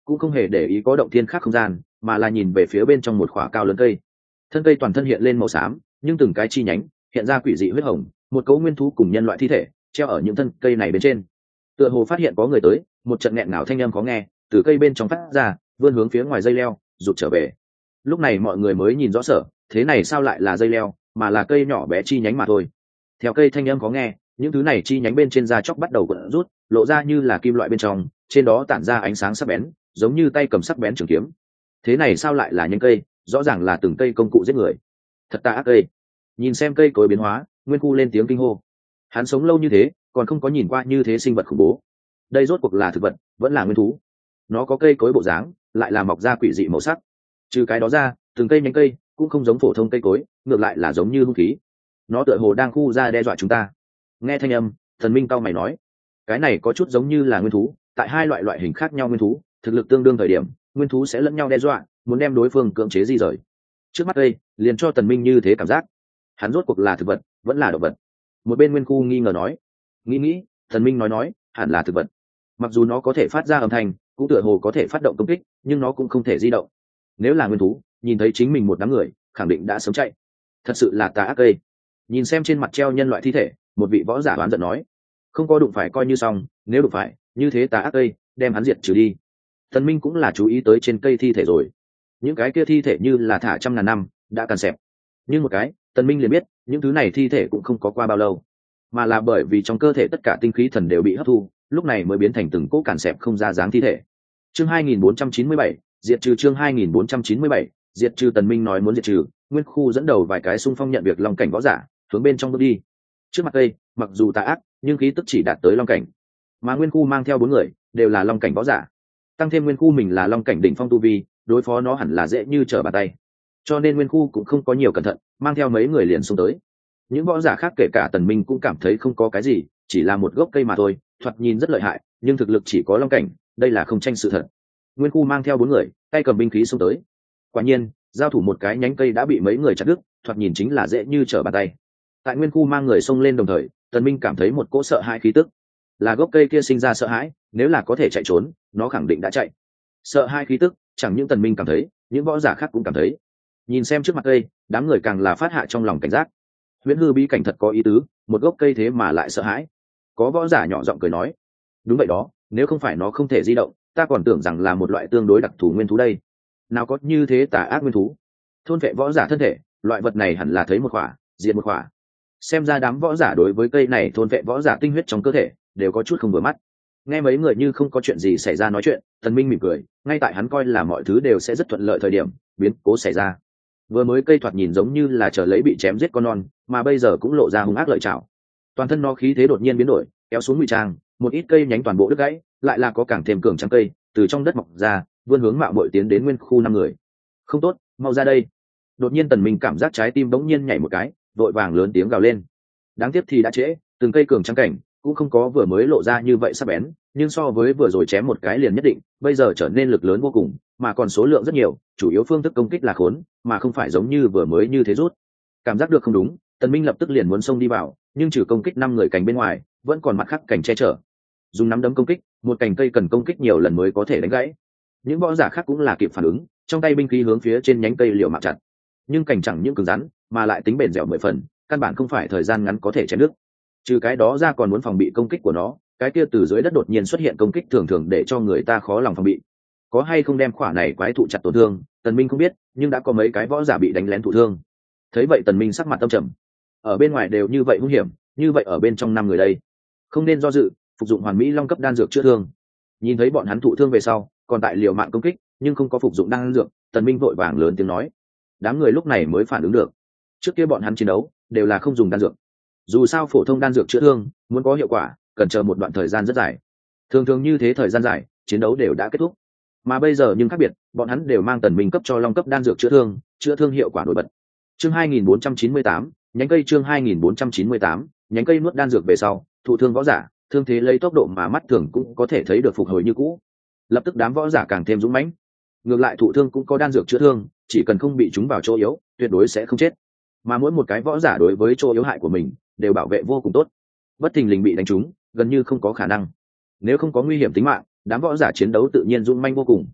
cũng không hề để ý có động thiên khác không gian, mà là nhìn về phía bên trong một khỏa cao lớn cây. Thân cây toàn thân hiện lên màu xám, nhưng từng cái chi nhánh hiện ra quỷ dị huyết hồng, một cấu nguyên thú cùng nhân loại thi thể treo ở những thân cây này bên trên. Tựa hồ phát hiện có người tới, một trận nghẹn ngào thanh âm khó nghe từ cây bên trong phát ra, vươn hướng phía ngoài dây leo, rụt trở về. Lúc này mọi người mới nhìn rõ sở, thế này sao lại là dây leo, mà là cây nhỏ bé chi nhánh mà thôi. Theo cây thanh âm khó nghe, những thứ này chi nhánh bên trên da chóc bắt đầu cuộn rút, lộ ra như là kim loại bên trong, trên đó tản ra ánh sáng sắc bén, giống như tay cầm sắc bén trường kiếm. Thế này sao lại là nhánh cây, rõ ràng là từng cây công cụ giết người. Thật tà ác cây. Nhìn xem cây cối biến hóa, Nguyên Khu lên tiếng kinh hô. Hắn sống lâu như thế, còn không có nhìn qua như thế sinh vật khủng bố. Đây rốt cuộc là thực vật, vẫn là nguyên thú. Nó có cây cối bộ dáng, lại là mọc ra quỷ dị màu sắc. Trừ cái đó ra, từng cây nhánh cây cũng không giống phổ thông cây cối, ngược lại là giống như hung khí. Nó tựa hồ đang khu ra đe dọa chúng ta. Nghe thanh âm, Thần Minh cau mày nói, cái này có chút giống như là nguyên thú, tại hai loại hình khác nhau nguyên thú, thực lực tương đương thời điểm, nguyên thú sẽ lẫn nhau đe dọa, muốn đem đối phương cưỡng chế di rời. Trước mắt đây, liền cho Tần Minh như thế cảm giác. Hắn rốt cuộc là thực vật, vẫn là động vật? Một bên Nguyên Khu nghi ngờ nói. Nghĩ, Tần Minh nói, hẳn là thực vật. Mặc dù nó có thể phát ra âm thanh, cũng tựa hồ có thể phát động công kích, nhưng nó cũng không thể di động. Nếu là nguyên thú, nhìn thấy chính mình một đám người, khẳng định đã sớm chạy. Thật sự là tà ác cây. Nhìn xem trên mặt treo nhân loại thi thể, một vị võ giả đoán giận nói, không có đụng phải coi như xong, nếu đụng phải, như thế tà ác cây, đem hắn diệt trừ đi. Tần Minh cũng là chú ý tới trên cây thi thể rồi. Những cái kia thi thể như là thả trăm ngàn năm, đã cằn xẹp. Nhưng một cái, Tần Minh liền biết, những thứ này thi thể cũng không có qua bao lâu, mà là bởi vì trong cơ thể tất cả tinh khí thần đều bị hấp thu, lúc này mới biến thành từng cỗ cằn xẹp không ra dáng thi thể. Chương 2497, diệt trừ. Chương 2497, diệt trừ. Tần Minh nói muốn diệt trừ, Nguyên Khu dẫn đầu vài cái xung phong nhận việc long cảnh võ giả, hướng bên trong bước đi. Trước mặt đây, mặc dù tà ác, nhưng khí tức chỉ đạt tới long cảnh, mà Nguyên Khu mang theo 4 người, đều là long cảnh võ giả. Tăng thêm Nguyên Khu mình là long cảnh đỉnh phong tu vi, đối phó nó hẳn là dễ như trở bàn tay. Cho nên Nguyên Khu cũng không có nhiều cẩn thận, mang theo mấy người liền xông tới. Những võ giả khác kể cả Tần Minh cũng cảm thấy không có cái gì, chỉ là một gốc cây mà thôi, thoạt nhìn rất lợi hại, nhưng thực lực chỉ có long cảnh, đây là không tranh sự thật. Nguyên Khu mang theo 4 người, tay cầm binh khí xông tới. Quả nhiên, giao thủ một cái nhánh cây đã bị mấy người chặt đứt, thoạt nhìn chính là dễ như trở bàn tay. Tại Nguyên Khu mang người xông lên đồng thời, Tần Minh cảm thấy một cỗ sợ hãi khí tức. Là gốc cây kia sinh ra sợ hãi, nếu là có thể chạy trốn, nó khẳng định đã chạy. Sợ hãi khí tức, chẳng những Tần Minh cảm thấy, những võ giả khác cũng cảm thấy. Nhìn xem trước mặt cây, đám người càng là phát hạ trong lòng cảnh giác. Huyễn hư bí cảnh thật có ý tứ, một gốc cây thế mà lại sợ hãi. Có võ giả nhỏ giọng cười nói, đúng vậy đó, nếu không phải nó không thể di động, ta còn tưởng rằng là một loại tương đối đặc thù nguyên thú đây. Nào có như thế tà ác nguyên thú. Thôn vệ võ giả thân thể, loại vật này hẳn là thấy một khỏa, diệt một khỏa. Xem ra đám võ giả đối với cây này thôn vệ võ giả tinh huyết trong cơ thể, đều có chút không vừa mắt. Nghe mấy người như không có chuyện gì xảy ra nói chuyện, Tần Minh mỉm cười, ngay tại hắn coi là mọi thứ đều sẽ rất thuận lợi thời điểm, biến cố xảy ra. Vừa mới cây thoạt nhìn giống như là chờ lấy bị chém giết con non, mà bây giờ cũng lộ ra hung ác lợi chảo. Toàn thân nó khí thế đột nhiên biến đổi, kéo xuống ngụy trang, một ít cây nhánh toàn bộ đứt gãy, lại là có càng thêm cường tráng cây từ trong đất mọc ra, vươn hướng mạo muội tiến đến Nguyên Khu 5 người. Không tốt, mau ra đây! Đột nhiên Tần Minh cảm giác trái tim bỗng nhiên nhảy một cái, vội vàng lớn tiếng gào lên. Đáng tiếc thì đã trễ, từng cây cường tráng cảnh cũng không có vừa mới lộ ra như vậy sắc bén, nhưng so với vừa rồi chém một cái liền nhất định, bây giờ trở nên lực lớn vô cùng, mà còn số lượng rất nhiều, chủ yếu phương thức công kích là khốn, mà không phải giống như vừa mới như thế rút. Cảm giác được không đúng, Tần Minh lập tức liền muốn xông đi vào, nhưng trừ công kích 5 người cành bên ngoài, vẫn còn mặt khác cành che chở. Dùng nắm đấm công kích, một cành cây cần công kích nhiều lần mới có thể đánh gãy. Những võ giả khác cũng là kịp phản ứng, trong tay binh khí hướng phía trên nhánh cây liều mạng chặt. Nhưng cành chẳng những cứng rắn, mà lại tính bền dẻo 10 phần, căn bản không phải thời gian ngắn có thể chém đứt. Trừ cái đó ra còn muốn phòng bị công kích của nó, cái kia từ dưới đất đột nhiên xuất hiện công kích thường thường để cho người ta khó lòng phòng bị. Có hay không đem khỏa này quái thụ chặt tổn thương, Tần Minh không biết, nhưng đã có mấy cái võ giả bị đánh lén thụ thương. Thấy vậy Tần Minh sắc mặt tâm trầm. Ở bên ngoài đều như vậy nguy hiểm, như vậy ở bên trong 5 người đây, không nên do dự, phục dụng hoàn mỹ long cấp đan dược chữa thương. Nhìn thấy bọn hắn thụ thương về sau, còn tại liều mạng công kích, nhưng không có phục dụng đan dược, Tần Minh vội vàng lớn tiếng nói. Đám người lúc này mới phản ứng được. Trước kia bọn hắn chiến đấu đều là không dùng đan dược. Dù sao phổ thông đan dược chữa thương, muốn có hiệu quả, cần chờ một đoạn thời gian rất dài. Thường thường như thế thời gian dài, chiến đấu đều đã kết thúc. Mà bây giờ nhưng khác biệt, bọn hắn đều mang Tần Minh cấp cho long cấp đan dược chữa thương hiệu quả nổi bật. Chương 2498, nhánh cây. Chương 2498, nhánh cây nuốt đan dược về sau, thụ thương võ giả, thương thế lấy tốc độ mà mắt thường cũng có thể thấy được phục hồi như cũ. Lập tức đám võ giả càng thêm dũng mãnh. Ngược lại thụ thương cũng có đan dược chữa thương, chỉ cần không bị trúng vào chỗ yếu, tuyệt đối sẽ không chết. Mà mỗi một cái võ giả đối với chỗ yếu hại của mình đều bảo vệ vô cùng tốt, bất thình lình bị đánh trúng gần như không có khả năng. Nếu không có nguy hiểm tính mạng, đám võ giả chiến đấu tự nhiên dũng manh vô cùng,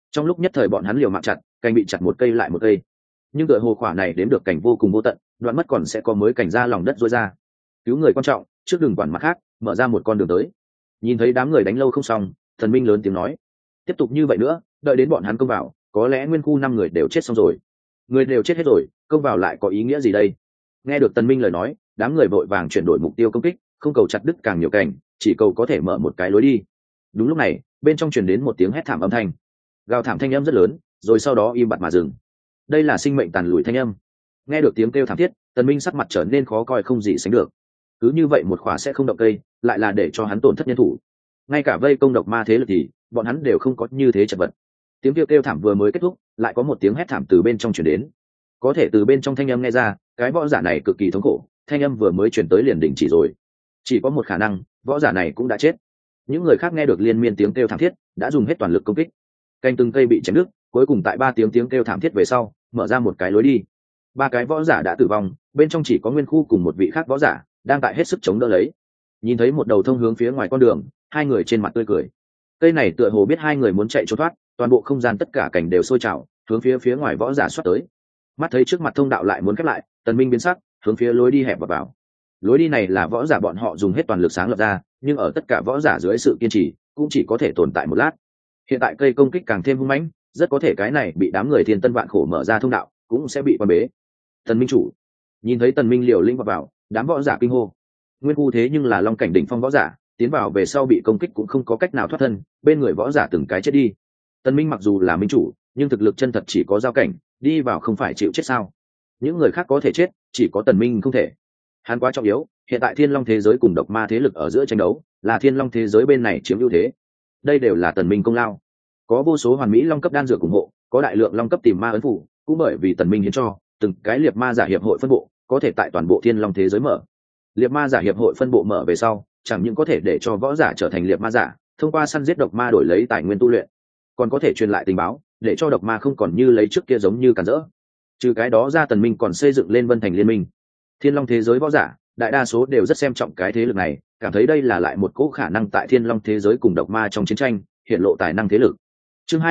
Trong lúc nhất thời bọn hắn liều mạng chặt, cành bị chặt một cây lại một cây, nhưng tựa hồ khỏa này đếm được cảnh vô cùng vô tận, đoạn mất còn sẽ có mới cảnh ra lòng đất rối ra. Cứu người quan trọng, trước đường quản mặt khác, mở ra một con đường tới. Nhìn thấy đám người đánh lâu không xong, Thần Minh lớn tiếng nói: tiếp tục như vậy nữa, đợi đến bọn hắn công vào, có lẽ nguyên khu 5 người đều chết xong rồi. Người đều chết hết rồi, công vào lại có ý nghĩa gì đây? Nghe được Tần Minh lời nói, đám người vội vàng chuyển đổi mục tiêu công kích, không cầu chặt đứt càng nhiều cảnh, chỉ cầu có thể mở một cái lối đi. Đúng lúc này, bên trong truyền đến một tiếng hét thảm âm thanh. Gào thảm thanh âm rất lớn, rồi sau đó im bặt mà dừng. Đây là sinh mệnh tàn lùi thanh âm. Nghe được tiếng kêu thảm thiết, Tần Minh sắc mặt trở nên khó coi không gì sánh được. Cứ như vậy một khóa sẽ không động cây, lại là để cho hắn tổn thất nhân thủ. Ngay cả vây công độc ma thế lực thì bọn hắn đều không có như thế chật vật. Tiếng kêu thảm vừa mới kết thúc, lại có một tiếng hét thảm từ bên trong truyền đến. Có thể từ bên trong thanh âm nghe ra, cái võ giả này cực kỳ thống khổ, thanh âm vừa mới truyền tới liền đình chỉ rồi. Chỉ có một khả năng, võ giả này cũng đã chết. Những người khác nghe được liên miên tiếng kêu thảm thiết, đã dùng hết toàn lực công kích. Canh từng cây bị chém đứt, cuối cùng tại 3 tiếng kêu thảm thiết về sau, mở ra một cái lối đi. 3 cái võ giả đã tử vong, bên trong chỉ có Nguyên Khu cùng một vị khác võ giả đang tại hết sức chống đỡ lấy. Nhìn thấy một đầu thông hướng phía ngoài con đường, hai người trên mặt tươi cười. Cây này tựa hồ biết hai người muốn chạy trốn thoát, toàn bộ không gian tất cả cảnh đều sôi trào, hướng phía ngoài võ giả xoát tới. Mắt thấy trước mặt thông đạo lại muốn khép lại, Tần Minh biến sắc, hướng phía lối đi hẹp vào. Lối đi này là võ giả bọn họ dùng hết toàn lực sáng lập ra, nhưng ở tất cả võ giả dưới sự kiên trì, cũng chỉ có thể tồn tại một lát. Hiện tại cây công kích càng thêm hung mãnh, rất có thể cái này bị đám người thiên tân vạn khổ mở ra thông đạo, cũng sẽ bị quan bế. Tần Minh chủ nhìn thấy Tần Minh liều lĩnh vào, đám võ giả kinh hô. Nguyên Khu thế nhưng là long cảnh đỉnh phong võ giả, tiến vào về sau bị công kích cũng không có cách nào thoát thân, bên người võ giả từng cái chết đi. Tần Minh mặc dù là minh chủ, nhưng thực lực chân thật chỉ có giao cảnh, đi vào không phải chịu chết sao? Những người khác có thể chết, chỉ có Tần Minh không thể. Hắn quá trọng yếu, hiện tại Thiên Long thế giới cùng độc ma thế lực ở giữa tranh đấu, là Thiên Long thế giới bên này chiếm ưu thế. Đây đều là Tần Minh công lao. Có vô số hoàn mỹ long cấp đan dược ủng hộ, có đại lượng long cấp tìm ma ấn phủ, cũng bởi vì Tần Minh hiến cho, từng cái liệt ma giả hiệp hội phân bộ, có thể tại toàn bộ Thiên Long thế giới mở. Liệt ma giả hiệp hội phân bộ mở về sau, chẳng những có thể để cho võ giả trở thành liệt ma giả, thông qua săn giết độc ma đổi lấy tài nguyên tu luyện, còn có thể truyền lại tình báo, để cho độc ma không còn như lấy trước kia giống như cản rỡ. Trừ cái đó ra, Tần Minh còn xây dựng lên Vân Thành Liên minh. Thiên Long thế giới võ giả, đại đa số đều rất xem trọng cái thế lực này, cảm thấy đây là lại một cỗ khả năng tại Thiên Long thế giới cùng độc ma trong chiến tranh, hiện lộ tài năng thế lực. Chương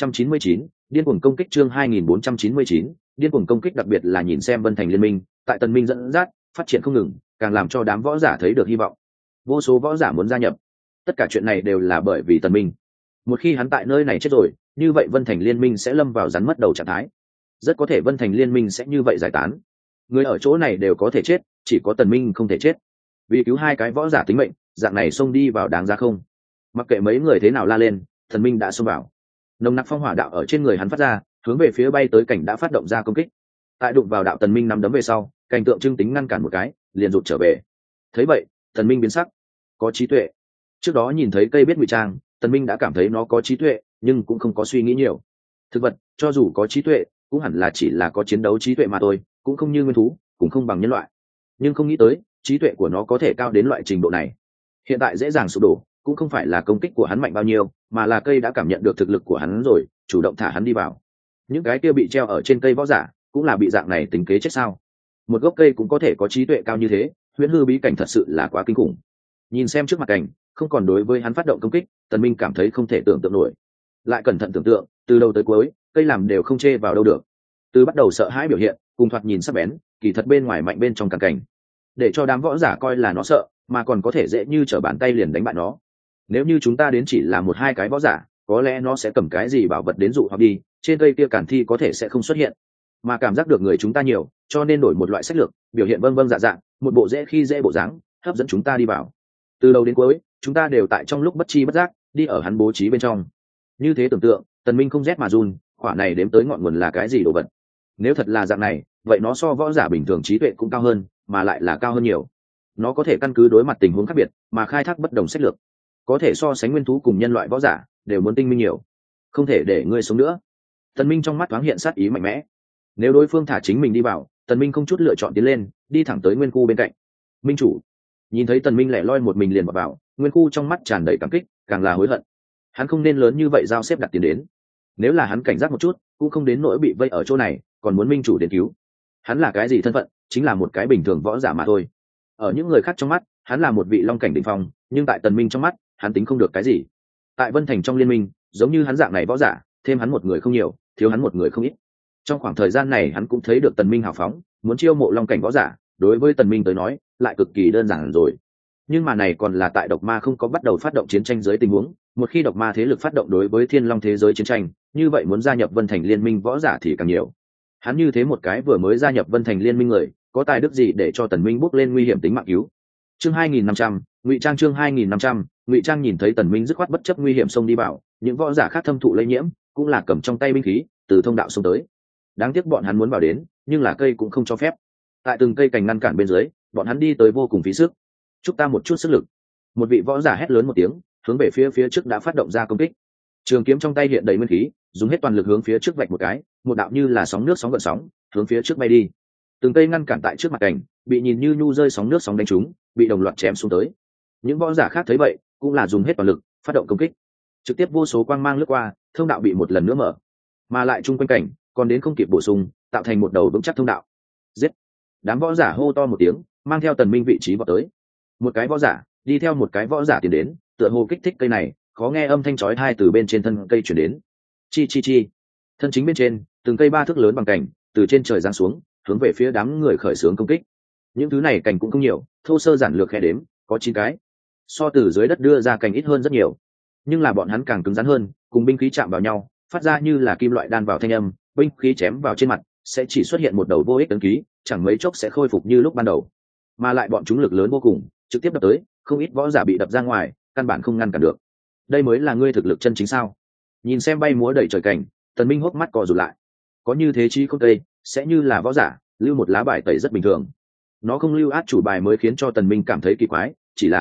2499, điên cuồng công kích. Chương 2499, điên cuồng công kích. Đặc biệt là nhìn xem Vân Thành Liên minh, tại Tần Minh dẫn dắt, phát triển không ngừng, càng làm cho đám võ giả thấy được hy vọng. Vô số võ giả muốn gia nhập. Tất cả chuyện này đều là bởi vì Tần Minh. Một khi hắn tại nơi này chết rồi, như vậy Vân Thành Liên minh sẽ lâm vào rắn mất đầu trạng thái. Rất có thể Vân Thành Liên minh sẽ như vậy giải tán. Người ở chỗ này đều có thể chết, chỉ có Tần Minh không thể chết. Vì cứu 2 cái võ giả tính mệnh, dạng này xông đi vào đáng giá không? Mặc kệ mấy người thế nào la lên, Tần Minh đã xông vào. Nồng nặc phong hỏa đạo ở trên người hắn phát ra, hướng về phía bay tới cảnh đã phát động ra công kích. Tại đụng vào đạo Tần Minh nắm đấm về sau, cảnh tượng trưng tính ngăn cản một cái, liền rụt trở về. Thấy vậy, Tần Minh biến sắc. Có trí tuệ. Trước đó nhìn thấy cây biết ngụy trang, Tần Minh đã cảm thấy nó có trí tuệ, nhưng cũng không có suy nghĩ nhiều. Thực vật, cho dù có trí tuệ, cũng hẳn là chỉ là có chiến đấu trí tuệ mà thôi, cũng không như nguyên thú, cũng không bằng nhân loại. Nhưng không nghĩ tới, trí tuệ của nó có thể cao đến loại trình độ này. Hiện tại dễ dàng sụp đổ, cũng không phải là công kích của hắn mạnh bao nhiêu, mà là cây đã cảm nhận được thực lực của hắn rồi, chủ động thả hắn đi vào. Những cái kia bị treo ở trên cây võ giả, cũng là bị dạng này tính kế chết sao? Một gốc cây cũng có thể có trí tuệ cao như thế, huyễn hư bí cảnh thật sự là quá kinh khủng. Nhìn xem trước mặt cảnh, không còn đối với hắn phát động công kích, Tần Minh cảm thấy không thể tưởng tượng nổi. Lại cẩn thận tưởng tượng, từ đầu tới cuối, cây làm đều không chê vào đâu được. Từ bắt đầu sợ hãi biểu hiện, cùng thoạt nhìn sắc bén, kỳ thật bên ngoài mạnh bên trong càng cảnh, để cho đám võ giả coi là nó sợ, mà còn có thể dễ như trở bàn tay liền đánh bại nó. Nếu như chúng ta đến chỉ là 1-2 cái võ giả, có lẽ nó sẽ cầm cái gì bảo vật đến dụ hoặc đi, trên cây kia cản thi có thể sẽ không xuất hiện. Mà cảm giác được người chúng ta nhiều, cho nên đổi một loại sách lược, biểu hiện vâng vâng dạ dạ, một bộ dễ khi dễ bộ dáng, hấp dẫn chúng ta đi vào. Từ đầu đến cuối, chúng ta đều tại trong lúc bất chi bất giác, đi ở hắn bố trí bên trong. Như thế tưởng tượng, Tần Minh không rét mà run, quả này đếm tới ngọn nguồn là cái gì đồ vật. Nếu thật là dạng này, vậy nó so võ giả bình thường trí tuệ cũng cao hơn, mà lại là cao hơn nhiều. Nó có thể căn cứ đối mặt tình huống khác biệt, mà khai thác bất đồng sách lược. Có thể so sánh nguyên thú cùng nhân loại võ giả, đều muốn tinh minh nhiều. Không thể để ngươi sống nữa. Tần Minh trong mắt thoáng hiện sát ý mạnh mẽ. Nếu đối phương thả chính mình đi vào, Tần Minh không chút lựa chọn tiến lên, đi thẳng tới Nguyên Khu bên cạnh. Minh chủ nhìn thấy Tần Minh lẻ loi một mình liền vào, Nguyên Khu trong mắt tràn đầy cảm kích, càng là hối hận. Hắn không nên lớn như vậy giao xếp đặt tiền đến. Nếu là hắn cảnh giác một chút, cũng không đến nỗi bị vây ở chỗ này, còn muốn Minh chủ đến cứu. Hắn là cái gì thân phận, chính là một cái bình thường võ giả mà thôi. Ở những người khác trong mắt, hắn là một vị long cảnh đỉnh phong, nhưng tại Tần Minh trong mắt, hắn tính không được cái gì. Tại Vân Thành trong liên minh, giống như hắn dạng này võ giả, thêm hắn một người không nhiều, thiếu hắn một người không ít. Trong khoảng thời gian này hắn cũng thấy được Tần Minh hào phóng, muốn chiêu mộ long cảnh võ giả, đối với Tần Minh tới nói lại cực kỳ đơn giản rồi. Nhưng mà này còn là tại độc ma không có bắt đầu phát động chiến tranh dưới tình huống, một khi độc ma thế lực phát động đối với thiên long thế giới chiến tranh, như vậy muốn gia nhập Vân Thành liên minh võ giả thì càng nhiều. Hắn như thế một cái vừa mới gia nhập Vân Thành liên minh người, có tài đức gì để cho Tần Minh bước lên nguy hiểm tính mạng cứu. Chương 2500, Ngụy Trang chương 2500, Ngụy Trang nhìn thấy Tần Minh dứt khoát bất chấp nguy hiểm xông đi vào, những võ giả khác thâm thụ lây nhiễm, cũng là cầm trong tay binh khí, từ thông đạo xông tới. Đáng tiếc bọn hắn muốn vào đến, nhưng là cây cũng không cho phép. Tại từng cây cành ngăn cản bên dưới, bọn hắn đi tới vô cùng phí sức. Chúc ta một chút sức lực. Một vị võ giả hét lớn một tiếng, hướng về phía trước đã phát động ra công kích. Trường kiếm trong tay hiện đầy nguyên khí, dùng hết toàn lực hướng phía trước vạch một cái, một đạo như là sóng nước sóng gợn sóng, hướng phía trước bay đi. Từng cây ngăn cản tại trước mặt cảnh, bị nhìn như nhu rơi sóng nước sóng đánh trúng, bị đồng loạt chém xuống tới. Những võ giả khác thấy vậy, cũng là dùng hết toàn lực, phát động công kích. Trực tiếp vô số quang mang lướt qua, thông đạo bị một lần nữa mở, mà lại chung quanh cảnh, còn đến không kịp bổ sung, tạo thành một đầu vững chắc thông đạo. Giết! Đám võ giả hô to một tiếng, mang theo Tần Minh vị trí vọt tới. Một cái võ giả đi theo một cái võ giả tiến đến, tựa hồ kích thích cây này, khó nghe âm thanh chói tai từ bên trên thân cây truyền đến. Chi chi chi! Thân chính bên trên, từng cây 3 thước lớn bằng cành, từ trên trời giáng xuống, hướng về phía đám người khởi xướng công kích. Những thứ này cành cũng không nhiều, thô sơ giản lược khe đếm, có 9 cái. So từ dưới đất đưa ra cành ít hơn rất nhiều, nhưng là bọn hắn càng cứng rắn hơn, cùng binh khí chạm vào nhau, phát ra như là kim loại đan vào thanh âm, binh khí chém vào trên mặt, sẽ chỉ xuất hiện một đầu vô ích ấn ký, chẳng mấy chốc sẽ khôi phục như lúc ban đầu. Mà lại bọn chúng lực lớn vô cùng, trực tiếp đập tới, không ít võ giả bị đập ra ngoài, căn bản không ngăn cản được. Đây mới là ngươi thực lực chân chính sao? Nhìn xem bay múa đầy trời cảnh, Tần Minh hốc mắt co rụt lại. Có như thế chí không tây, sẽ như là võ giả, lưu một lá bài tẩy rất bình thường. Nó không lưu át chủ bài mới khiến cho Tần Minh cảm thấy kỳ quái,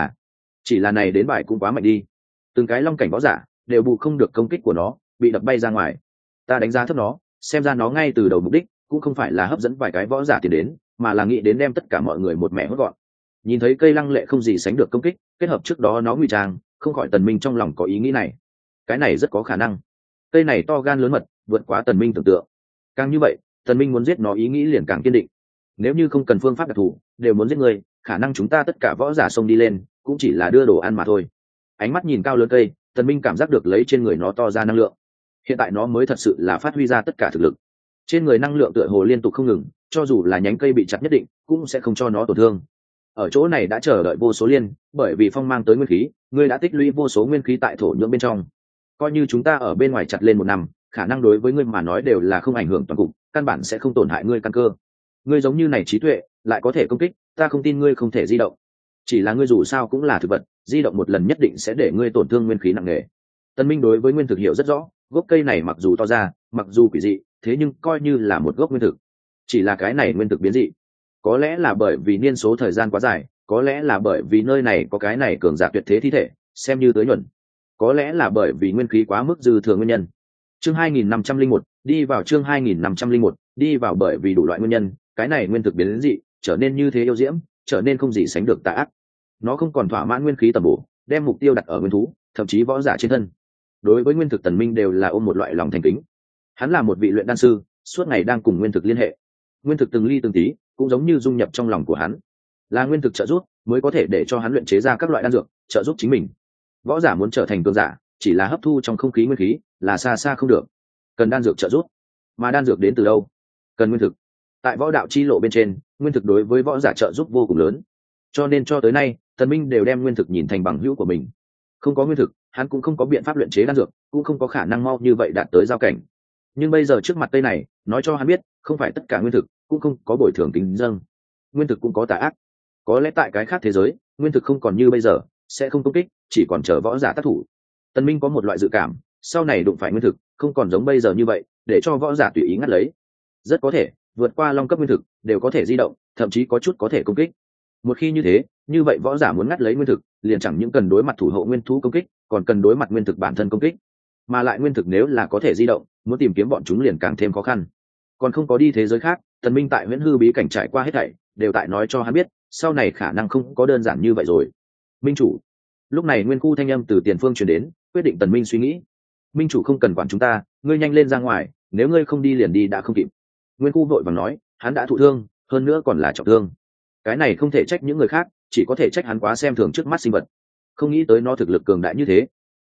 chỉ là này đến bài cũng quá mạnh đi. Từng cái long cảnh võ giả đều bù không được công kích của nó, bị đập bay ra ngoài. Ta đánh giá thấp nó, xem ra nó ngay từ đầu mục đích cũng không phải là hấp dẫn vài cái võ giả tiến đến, mà là nghĩ đến đem tất cả mọi người một mẹ hốt gọn. Nhìn thấy cây lăng lệ không gì sánh được công kích, kết hợp trước đó nó ngụy trang, không khỏi Tần Minh trong lòng có ý nghĩ này. Cái này rất có khả năng. Cây này to gan lớn mật, vượt quá Tần Minh tưởng tượng. Càng như vậy, Tần Minh muốn giết nó ý nghĩ liền càng kiên định. Nếu như không cần phương pháp đặc thù, đều muốn giết người, khả năng chúng ta tất cả võ giả xông đi lên, cũng chỉ là đưa đồ ăn mà thôi. Ánh mắt nhìn cao lớn cây, Tần Minh cảm giác được lấy trên người nó to ra năng lượng. Hiện tại nó mới thật sự là phát huy ra tất cả thực lực. Trên người năng lượng tựa hồ liên tục không ngừng, cho dù là nhánh cây bị chặt nhất định, cũng sẽ không cho nó tổn thương. Ở chỗ này đã chờ đợi vô số liên, bởi vì phong mang tới nguyên khí, ngươi đã tích lũy vô số nguyên khí tại thổ nhưỡng bên trong. Coi như chúng ta ở bên ngoài chặt lên 1 năm, khả năng đối với ngươi mà nói đều là không ảnh hưởng toàn cục, căn bản sẽ không tổn hại ngươi căn cơ. Ngươi giống như này trí tuệ, lại có thể công kích, ta không tin ngươi không thể di động. Chỉ là ngươi dù sao cũng là thực vật, di động một lần nhất định sẽ để ngươi tổn thương nguyên khí nặng nề. Tân Minh đối với nguyên thực hiểu rất rõ, gốc cây này mặc dù to ra, mặc dù quỷ dị, thế nhưng coi như là một gốc nguyên thực. Chỉ là cái này nguyên thực biến dị, có lẽ là bởi vì niên số thời gian quá dài, có lẽ là bởi vì nơi này có cái này cường giả tuyệt thế thi thể, xem như tới nhuận, có lẽ là bởi vì nguyên khí quá mức dư thừa nguyên nhân. Chương 2501, đi vào chương 2501, đi vào bởi vì đủ loại nguyên nhân, cái này nguyên thực biến dị, trở nên như thế yêu diễm, trở nên không gì sánh được tà ác. Nó không còn thỏa mãn nguyên khí tầm bổ, đem mục tiêu đặt ở nguyên thú, thậm chí võ giả trên thân. Đối với nguyên thực Tần Minh đều là ôm một loại lòng thành kính. Hắn là một vị luyện đan sư, suốt ngày đang cùng nguyên thực liên hệ. Nguyên thực từng ly từng tí, cũng giống như dung nhập trong lòng của hắn. Là nguyên thực trợ giúp, mới có thể để cho hắn luyện chế ra các loại đan dược, trợ giúp chính mình. Võ giả muốn trở thành cường giả, chỉ là hấp thu trong không khí nguyên khí, là xa xa không được. Cần đan dược trợ giúp. Mà đan dược đến từ đâu? Cần nguyên thực. Tại võ đạo chi lộ bên trên, nguyên thực đối với võ giả trợ giúp vô cùng lớn. Cho nên cho tới nay, Tần Minh đều đem nguyên thực nhìn thành bằng hữu của mình. Không có nguyên thực, hắn cũng không có biện pháp luyện chế đan dược, cũng không có khả năng mau như vậy đạt tới giao cảnh. Nhưng bây giờ trước mặt cây này, nói cho hắn biết, không phải tất cả nguyên thực cũng không có bồi thường kính dâng. Nguyên thực cũng có tà ác. Có lẽ tại cái khác thế giới, nguyên thực không còn như bây giờ, sẽ không công kích, chỉ còn chờ võ giả tác thủ. Tần Minh có một loại dự cảm, sau này đụng phải nguyên thực, không còn giống bây giờ như vậy, để cho võ giả tùy ý ngắt lấy. Rất có thể, vượt qua long cấp nguyên thực, đều có thể di động, thậm chí có chút có thể công kích. Một khi như thế, như vậy võ giả muốn ngắt lấy nguyên thực, liền chẳng những cần đối mặt thủ hộ nguyên thú công kích, còn cần đối mặt nguyên thực bản thân công kích. Mà lại nguyên thực nếu là có thể di động, muốn tìm kiếm bọn chúng liền càng thêm khó khăn. Còn không có đi thế giới khác, Tần Minh tại Huyễn Hư bí cảnh trải qua hết thảy, đều tại nói cho hắn biết, sau này khả năng không có đơn giản như vậy rồi. Minh chủ. Lúc này nguyên khu thanh âm từ tiền phương truyền đến, quyết định Tần Minh suy nghĩ. Minh chủ không cần quản chúng ta, ngươi nhanh lên ra ngoài, nếu ngươi không đi liền đi đã không kịp. Nguyên khu vội vàng nói, hắn đã thụ thương, hơn nữa còn là trọng thương. Cái này không thể trách những người khác, chỉ có thể trách hắn quá xem thường trước mắt sinh vật, không nghĩ tới nó thực lực cường đại như thế.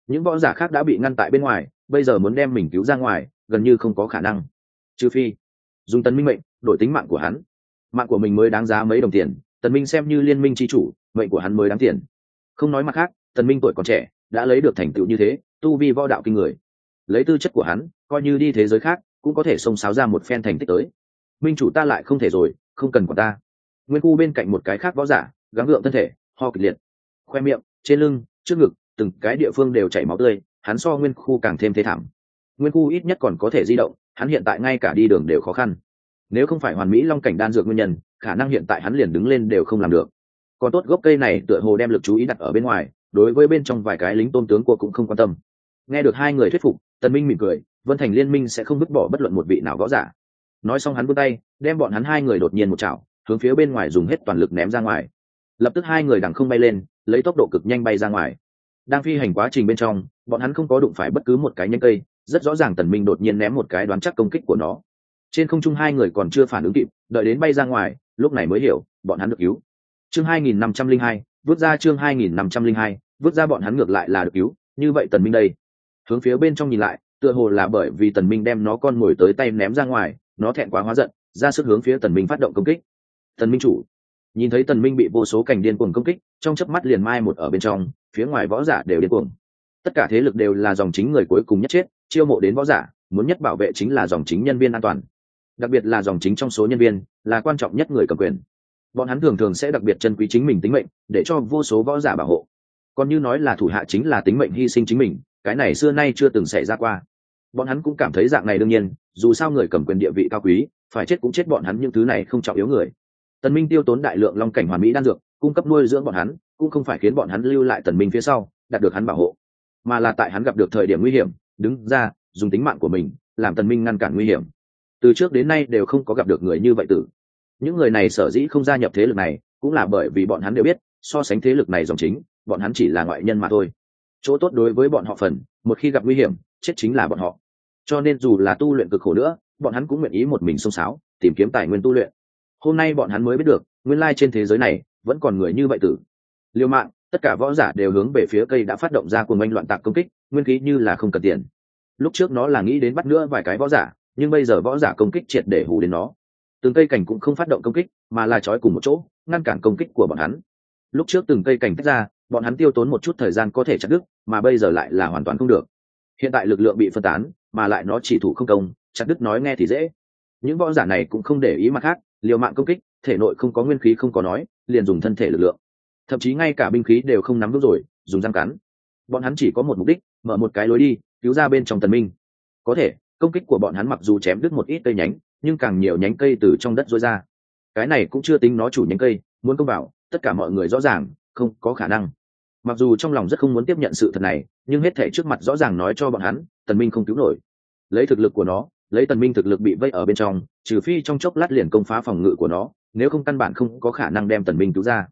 những võ giả khác đã bị ngăn tại bên ngoài, bây giờ muốn đem mình cứu ra ngoài gần như không có khả năng, trừ phi dùng Tần Minh mệnh đổi tính mạng của hắn. Mạng của mình mới đáng giá mấy đồng tiền, Tần Minh xem như liên minh chi chủ, mệnh của hắn mới đáng tiền. Không nói mặt khác, Tần Minh tuổi còn trẻ đã lấy được thành tựu như thế, tu vi võ đạo kinh người, lấy tư chất của hắn coi như đi thế giới khác cũng có thể xông xáo ra một phen thành tích tới. Minh chủ ta lại không thể rồi, không cần của ta. Nguyên khu bên cạnh một cái khác võ giả gắng gượng thân thể, ho kịch liệt, khoe miệng, trên lưng, trước ngực, từng cái địa phương đều chảy máu tươi, hắn so Nguyên khu càng thêm thê thảm. Nguyên khu ít nhất còn có thể di động, hắn hiện tại ngay cả đi đường đều khó khăn. Nếu không phải hoàn mỹ long cảnh đan dược nguyên nhân, khả năng hiện tại hắn liền đứng lên đều không làm được. Còn tốt gốc cây này tựa hồ đem lực chú ý đặt ở bên ngoài, đối với bên trong vài cái lính tôn tướng của cũng không quan tâm. Nghe được hai người thuyết phục, Tần Minh mỉm cười, Vân Thành liên minh sẽ không vứt bỏ bất luận một vị nào võ giả. Nói xong hắn vươn tay, đem bọn hắn hai người đột nhiên một chảo, hướng phía bên ngoài dùng hết toàn lực ném ra ngoài. Lập tức hai người đằng không bay lên, lấy tốc độ cực nhanh bay ra ngoài. Đang phi hành quá trình bên trong, bọn hắn không có đụng phải bất cứ một cái nhánh cây, rất rõ ràng Tần Minh đột nhiên ném một cái đoán chắc công kích của nó. Trên không trung hai người còn chưa phản ứng kịp, đợi đến bay ra ngoài, lúc này mới hiểu, bọn hắn được cứu. Chương 2502, vứt ra chương 2502, vứt ra bọn hắn ngược lại là được cứu, như vậy Tần Minh đây. Hướng phía bên trong nhìn lại, tựa hồ là bởi vì Tần Minh đem nó con mồi tới tay ném ra ngoài, nó thẹn quá hóa giận, ra sức hướng phía Tần Minh phát động công kích. Tần Minh chủ nhìn thấy Tần Minh bị vô số cảnh điên cuồng công kích, trong chớp mắt liền mai một ở bên trong, phía ngoài võ giả đều điên cuồng. Tất cả thế lực đều là dòng chính người cuối cùng nhất chết, chiêu mộ đến võ giả, muốn nhất bảo vệ chính là dòng chính nhân viên an toàn. Đặc biệt là dòng chính trong số nhân viên, là quan trọng nhất người cầm quyền. Bọn hắn thường thường sẽ đặc biệt trân quý chính mình tính mệnh, để cho vô số võ giả bảo hộ. Còn như nói là thủ hạ chính là tính mệnh hy sinh chính mình, cái này xưa nay chưa từng xảy ra qua. Bọn hắn cũng cảm thấy dạng này đương nhiên, dù sao người cầm quyền địa vị cao quý, phải chết cũng chết bọn hắn những thứ này không trọng yếu người. Tần Minh tiêu tốn đại lượng long cảnh hoàn mỹ đan dược, cung cấp nuôi dưỡng bọn hắn, cũng không phải khiến bọn hắn lưu lại Tần Minh phía sau, đạt được hắn bảo hộ, mà là tại hắn gặp được thời điểm nguy hiểm, đứng ra, dùng tính mạng của mình, làm Tần Minh ngăn cản nguy hiểm. Từ trước đến nay đều không có gặp được người như vậy tử. Những người này sở dĩ không gia nhập thế lực này, cũng là bởi vì bọn hắn đều biết, so sánh thế lực này dòng chính, bọn hắn chỉ là ngoại nhân mà thôi. Chỗ tốt đối với bọn họ phần, một khi gặp nguy hiểm, chết chính là bọn họ. Cho nên dù là tu luyện cực khổ nữa, bọn hắn cũng nguyện ý một mình xông xáo, tìm kiếm tài nguyên tu luyện. Hôm nay bọn hắn mới biết được, nguyên lai trên thế giới này vẫn còn người như vậy tử. Liều mạng, tất cả võ giả đều hướng về phía cây đã phát động ra cuồng oanh loạn tạc công kích, nguyên khí như là không cần tiền. Lúc trước nó là nghĩ đến bắt nữa vài cái võ giả, nhưng bây giờ võ giả công kích triệt để hù đến nó. Từng cây cảnh cũng không phát động công kích, mà là trói cùng một chỗ, ngăn cản công kích của bọn hắn. Lúc trước từng cây cảnh tách ra, bọn hắn tiêu tốn một chút thời gian có thể chặt đứt, mà bây giờ lại là hoàn toàn không được. Hiện tại lực lượng bị phân tán, mà lại nó chỉ thủ không công, chặt đứt nói nghe thì dễ. Những võ giả này cũng không để ý mặt khác, liều mạng công kích, thể nội không có nguyên khí không có nói, liền dùng thân thể lực lượng. Thậm chí ngay cả binh khí đều không nắm vững rồi, dùng răng cắn. Bọn hắn chỉ có một mục đích, mở một cái lối đi, cứu ra bên trong Tần Minh. Có thể, công kích của bọn hắn mặc dù chém đứt một ít cây nhánh, nhưng càng nhiều nhánh cây từ trong đất rối ra. Cái này cũng chưa tính nó chủ nhánh cây, muốn công vào, tất cả mọi người rõ ràng, không có khả năng. Mặc dù trong lòng rất không muốn tiếp nhận sự thật này, nhưng hết thảy trước mặt rõ ràng nói cho bọn hắn, Tần Minh không cứu nổi. Lấy thực lực của nó, lấy Tần Minh thực lực bị vây ở bên trong, trừ phi trong chốc lát liền công phá phòng ngự của nó, nếu không căn bản không có khả năng đem Tần Minh cứu ra.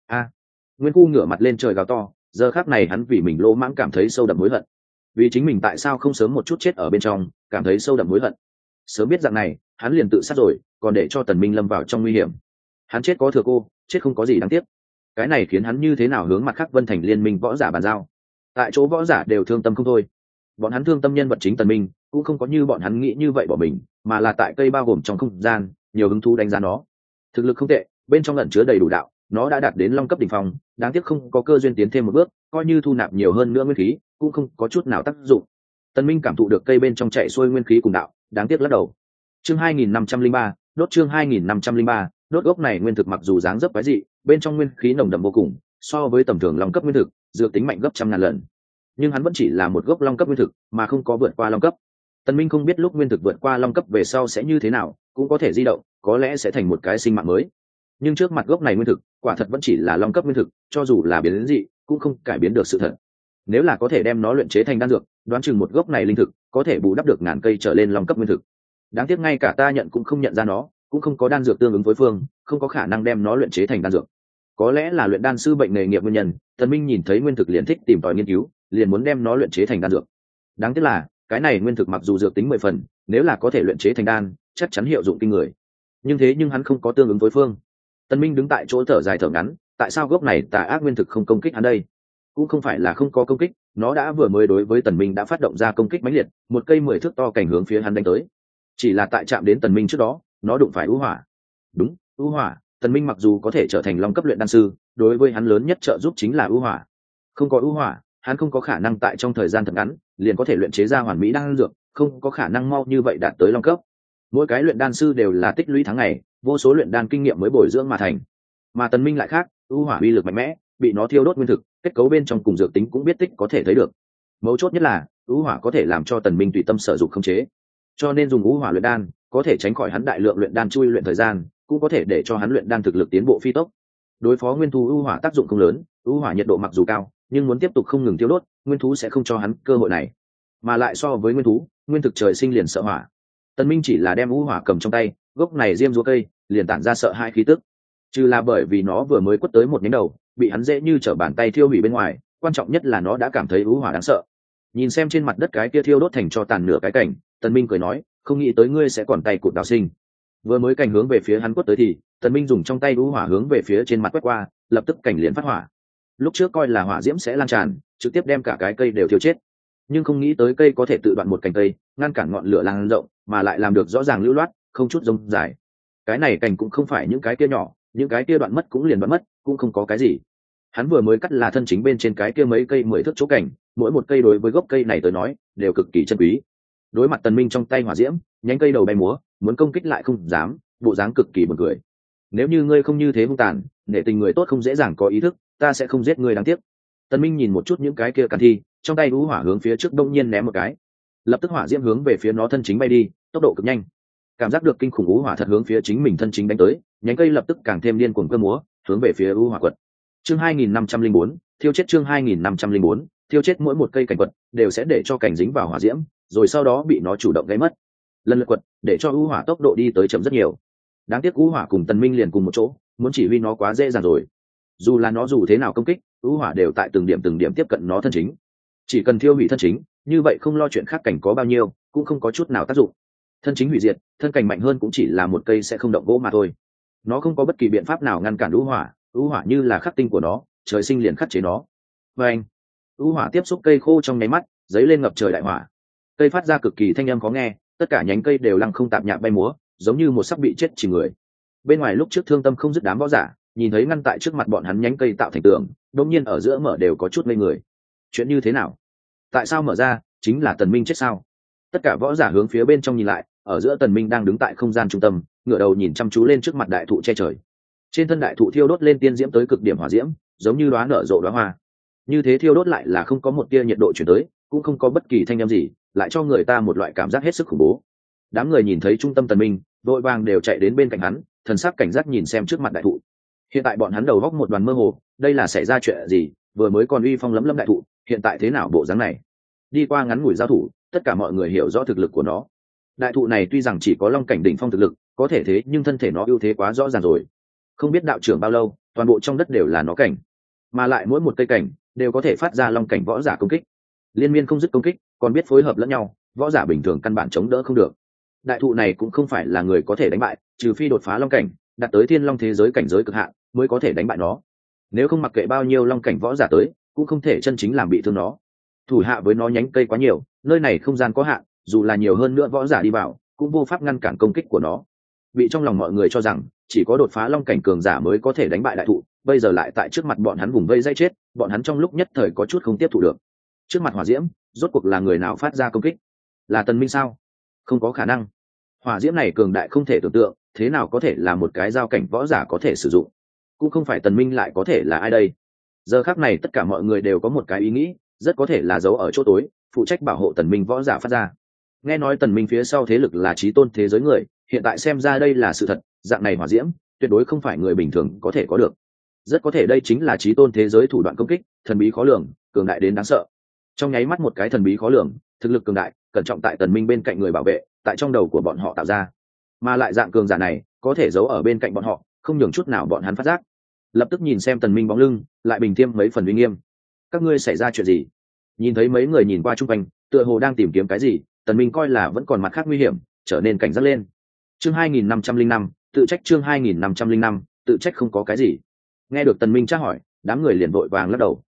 Nguyên Khu ngửa mặt lên trời gào to, giờ khắc này hắn vì mình lỗ mãng cảm thấy sâu đậm hối hận. Vì chính mình tại sao không sớm một chút chết ở bên trong, cảm thấy sâu đậm hối hận. Sớm biết dạng này, hắn liền tự sát rồi, còn để cho Tần Minh lâm vào trong nguy hiểm. Hắn chết có thừa cô, chết không có gì đáng tiếc. Cái này khiến hắn như thế nào hướng mặt khác Vân Thành liên minh võ giả bàn giao. Tại chỗ võ giả đều thương tâm không thôi. Bọn hắn thương tâm nhân vật chính Tần Minh, cũng không có như bọn hắn nghĩ như vậy bỏ mình, mà là tại cây bao gồm trong không gian, nhiều hứng thú đánh giá nó. Thực lực không tệ, bên trong ẩn chứa đầy đủ đạo, nó đã đạt đến long cấp đỉnh phong, đáng tiếc không có cơ duyên tiến thêm một bước, coi như thu nạp nhiều hơn nữa nguyên khí, cũng không có chút nào tác dụng. Tần Minh cảm thụ được cây bên trong chạy xuôi nguyên khí cùng đạo, đáng tiếc lắc đầu. Chương 2503, đốt chương 2503, đốt gốc này nguyên thực mặc dù dáng dấp quái dị, bên trong nguyên khí nồng đậm vô cùng, so với tầm thường long cấp nguyên thực, dược tính mạnh gấp trăm ngàn lần. Nhưng hắn vẫn chỉ là một gốc long cấp nguyên thực, mà không có vượt qua long cấp. Tần Minh không biết lúc nguyên thực vượt qua long cấp về sau sẽ như thế nào, cũng có thể di động, có lẽ sẽ thành một cái sinh mạng mới. Nhưng trước mặt gốc này nguyên thực, quả thật vẫn chỉ là long cấp nguyên thực, cho dù là biến dị, cũng không cải biến được sự thật. Nếu là có thể đem nó luyện chế thành đan dược, đoán chừng một gốc này linh thực có thể bù đắp được ngàn cây trở lên long cấp nguyên thực. Đáng tiếc ngay cả ta nhận cũng không nhận ra nó, cũng không có đan dược tương ứng với phương, không có khả năng đem nó luyện chế thành đan dược. Có lẽ là luyện đan sư bệnh nghề nghiệp nguyên nhân, Tần Minh nhìn thấy nguyên thực liền thích tìm tòi nghiên cứu, liền muốn đem nó luyện chế thành đan dược. Đáng tiếc là, cái này nguyên thực mặc dù dược tính 10 phần, nếu là có thể luyện chế thành đan, chắc chắn hiệu dụng kinh người. Nhưng hắn không có tương ứng với phương. Tần Minh đứng tại chỗ thở dài thở ngắn, tại sao gốc này tà ác nguyên thực không công kích hắn đây? cũng không phải là không có công kích, nó đã vừa mới đối với tần minh đã phát động ra công kích mãnh liệt, một cây 10 thước to cảnh hướng phía hắn đánh tới. Chỉ là tại chạm đến tần minh trước đó, nó đụng phải ưu hỏa. Đúng, ưu hỏa. Tần minh mặc dù có thể trở thành long cấp luyện đan sư, đối với hắn lớn nhất trợ giúp chính là ưu hỏa. Không có ưu hỏa, hắn không có khả năng tại trong thời gian thật ngắn liền có thể luyện chế ra hoàn mỹ đan dược, không có khả năng mau như vậy đạt tới long cấp. Mỗi cái luyện đan sư đều là tích lũy tháng ngày, vô số luyện đan kinh nghiệm mới bồi dưỡng mà thành. Mà tần minh lại khác, ưu hỏa uy lực mạnh mẽ, bị nó thiêu đốt nguyên thực, kết cấu bên trong cùng dược tính cũng biết tích có thể thấy được. Mấu chốt nhất là ưu hỏa có thể làm cho tần minh tùy tâm sở dụng khống chế, cho nên dùng ưu hỏa luyện đan có thể tránh khỏi hắn đại lượng luyện đan chui luyện thời gian, cũng có thể để cho hắn luyện đan thực lực tiến bộ phi tốc. Đối phó nguyên thú ưu hỏa tác dụng không lớn, ưu hỏa nhiệt độ mặc dù cao nhưng muốn tiếp tục không ngừng thiêu đốt, nguyên thú sẽ không cho hắn cơ hội này. Mà lại so với nguyên thú, nguyên thực trời sinh liền sợ hỏa. Tần minh chỉ là đem ưu hỏa cầm trong tay, gốc này diêm rúa cây liền tản ra sợ hãi khí tức. Trừ là bởi vì nó vừa mới quất tới một nhánh đầu, bị hắn dễ như trở bàn tay thiêu hủy bên ngoài, quan trọng nhất là nó đã cảm thấy ưu hỏa đáng sợ. Nhìn xem trên mặt đất cái kia thiêu đốt thành cho tàn nửa cái cảnh, tần minh cười nói, không nghĩ tới ngươi sẽ còn tay cụt đào sinh. Vừa mới cảnh hướng về phía hắn quất tới thì tần minh dùng trong tay ưu hỏa hướng về phía trên mặt quét qua, lập tức cảnh liền phát hỏa. Lúc trước coi là hỏa diễm sẽ lan tràn, trực tiếp đem cả cái cây đều thiêu chết, nhưng không nghĩ tới cây có thể tự đoạn một cành cây, ngăn cản ngọn lửa lan rộng, mà lại làm được rõ ràng lưu loát, không chút rông dài. Cái này cành cũng không phải những cái kia nhỏ, những cái kia đoạn mất cũng liền đoạn mất, cũng không có cái gì. Hắn vừa mới cắt là thân chính bên trên cái kia mấy cây 10 thước chỗ cảnh, mỗi một cây đối với gốc cây này tới nói đều cực kỳ chân quý. Đối mặt tần minh trong tay hỏa diễm, nhánh cây đầu bay múa, muốn công kích lại không dám, bộ dáng cực kỳ buồn cười. Nếu như ngươi không như thế hung tàn, nể tình người tốt không dễ dàng có ý thức, ta sẽ không giết ngươi đáng tiếc. Tần minh nhìn một chút những cái kia càn thi, trong tay ú hỏa hướng phía trước đông nhiên ném một cái, lập tức hỏa diễm hướng về phía nó thân chính bay đi, tốc độ cực nhanh. Cảm giác được kinh khủng ú hỏa thật hướng phía chính mình thân chính đánh tới, nhánh cây lập tức càng thêm điên cuồng cơ múa, hướng về phía ú hỏa quật. Chương 2504, thiêu chết. Chương 2504, thiêu chết. Mỗi một cây cảnh quật đều sẽ để cho cảnh dính vào hỏa diễm, rồi sau đó bị nó chủ động gây mất. Lần lượt quật để cho ú hỏa tốc độ đi tới chậm rất nhiều. Đáng tiếc ú hỏa cùng tần minh liền cùng một chỗ, muốn chỉ huy nó quá dễ dàng rồi. Dù là nó dù thế nào công kích, ú hỏa đều tại từng điểm tiếp cận nó thân chính. Chỉ cần thiêu hủy thân chính, như vậy không lo chuyện khác cảnh có bao nhiêu, cũng không có chút nào tác dụng. Thân chính hủy diệt, thân cảnh mạnh hơn cũng chỉ là một cây sẽ không động gỗ mà thôi. Nó không có bất kỳ biện pháp nào ngăn cản ú hỏa như là khắc tinh của nó, trời sinh liền khắc chế nó. Và anh, ú hỏa tiếp xúc cây khô trong nháy mắt, giấy lên ngập trời đại hỏa. Cây phát ra cực kỳ thanh âm khó nghe, tất cả nhánh cây đều lăng không tạp nhạp bay múa, giống như một sắp bị chết chìm người. Bên ngoài lúc trước thương tâm không dứt đám võ giả, nhìn thấy ngăn tại trước mặt bọn hắn nhánh cây tạo thành tường, đột nhiên ở giữa mở đều có chút ngây người. Chuyện như thế nào? Tại sao mở ra? Chính là tần minh chết sao? Tất cả võ giả hướng phía bên trong nhìn lại, ở giữa tần minh đang đứng tại không gian trung tâm, ngửa đầu nhìn chăm chú lên trước mặt đại thụ che trời. Trên thân đại thụ thiêu đốt lên tiên diễm tới cực điểm hỏa diễm, giống như đóa nở rộ đóa hoa. Như thế thiêu đốt lại là không có một tia nhiệt độ chuyển tới, cũng không có bất kỳ thanh âm gì, lại cho người ta một loại cảm giác hết sức khủng bố. Đám người nhìn thấy trung tâm tần minh, vội vàng đều chạy đến bên cạnh hắn, thần sắc cảnh giác nhìn xem trước mặt đại thụ. Hiện tại bọn hắn đầu góc một đoàn mơ hồ, đây là xảy ra chuyện gì? Vừa mới còn uy phong lấm lấm đại thụ, hiện tại thế nào bộ dáng này? Đi qua ngắn ngủi giao thủ, tất cả mọi người hiểu rõ thực lực của nó. Đại thụ này tuy rằng chỉ có long cảnh đỉnh phong thực lực, có thể thế nhưng thân thể nó ưu thế quá rõ ràng rồi. Không biết đạo trưởng bao lâu, toàn bộ trong đất đều là nó cảnh, mà lại mỗi một cây cảnh đều có thể phát ra long cảnh võ giả công kích, liên miên không dứt công kích, còn biết phối hợp lẫn nhau, võ giả bình thường căn bản chống đỡ không được. Đại thụ này cũng không phải là người có thể đánh bại, trừ phi đột phá long cảnh, đạt tới thiên long thế giới cảnh giới cực hạn, mới có thể đánh bại nó. Nếu không mặc kệ bao nhiêu long cảnh võ giả tới, cũng không thể chân chính làm bị thương nó. Thủ hạ với nó nhánh cây quá nhiều, nơi này không gian có hạn, dù là nhiều hơn nữa võ giả đi vào, cũng vô pháp ngăn cản công kích của nó. Bị trong lòng mọi người cho rằng chỉ có đột phá long cảnh cường giả mới có thể đánh bại đại thụ, bây giờ lại tại trước mặt bọn hắn vùng vây dây chết, bọn hắn trong lúc nhất thời có chút không tiếp thụ được. Trước mặt hỏa diễm, rốt cuộc là người nào phát ra công kích? Là tần minh sao? Không có khả năng. Hỏa diễm này cường đại không thể tưởng tượng, thế nào có thể là một cái giao cảnh võ giả có thể sử dụng? Cũng không phải tần minh lại có thể là ai đây? Giờ khắc này tất cả mọi người đều có một cái ý nghĩ, rất có thể là giấu ở chỗ tối, phụ trách bảo hộ tần minh võ giả phát ra. Nghe nói tần minh phía sau thế lực là chí tôn thế giới người, hiện tại xem ra đây là sự thật, dạng này hỏa diễm tuyệt đối không phải người bình thường có thể có được. Rất có thể đây chính là chí tôn thế giới thủ đoạn công kích, thần bí khó lường, cường đại đến đáng sợ. Trong nháy mắt một cái thần bí khó lường, thực lực cường đại, cẩn trọng tại tần minh bên cạnh người bảo vệ, tại trong đầu của bọn họ tạo ra, mà lại dạng cường giả này có thể giấu ở bên cạnh bọn họ, không nhường chút nào bọn hắn phát giác. Lập tức nhìn xem tần minh bóng lưng, lại bình thêm mấy phần uy nghiêm. Các ngươi xảy ra chuyện gì? Nhìn thấy mấy người nhìn qua chung quanh, tựa hồ đang tìm kiếm cái gì, tần minh coi là vẫn còn mặt khác nguy hiểm, trở nên cảnh giác lên. Chương 2505, tự trách. Chương 2505, tự trách không có cái gì. Nghe được tần minh tra hỏi, đám người liền vội vàng lắc đầu.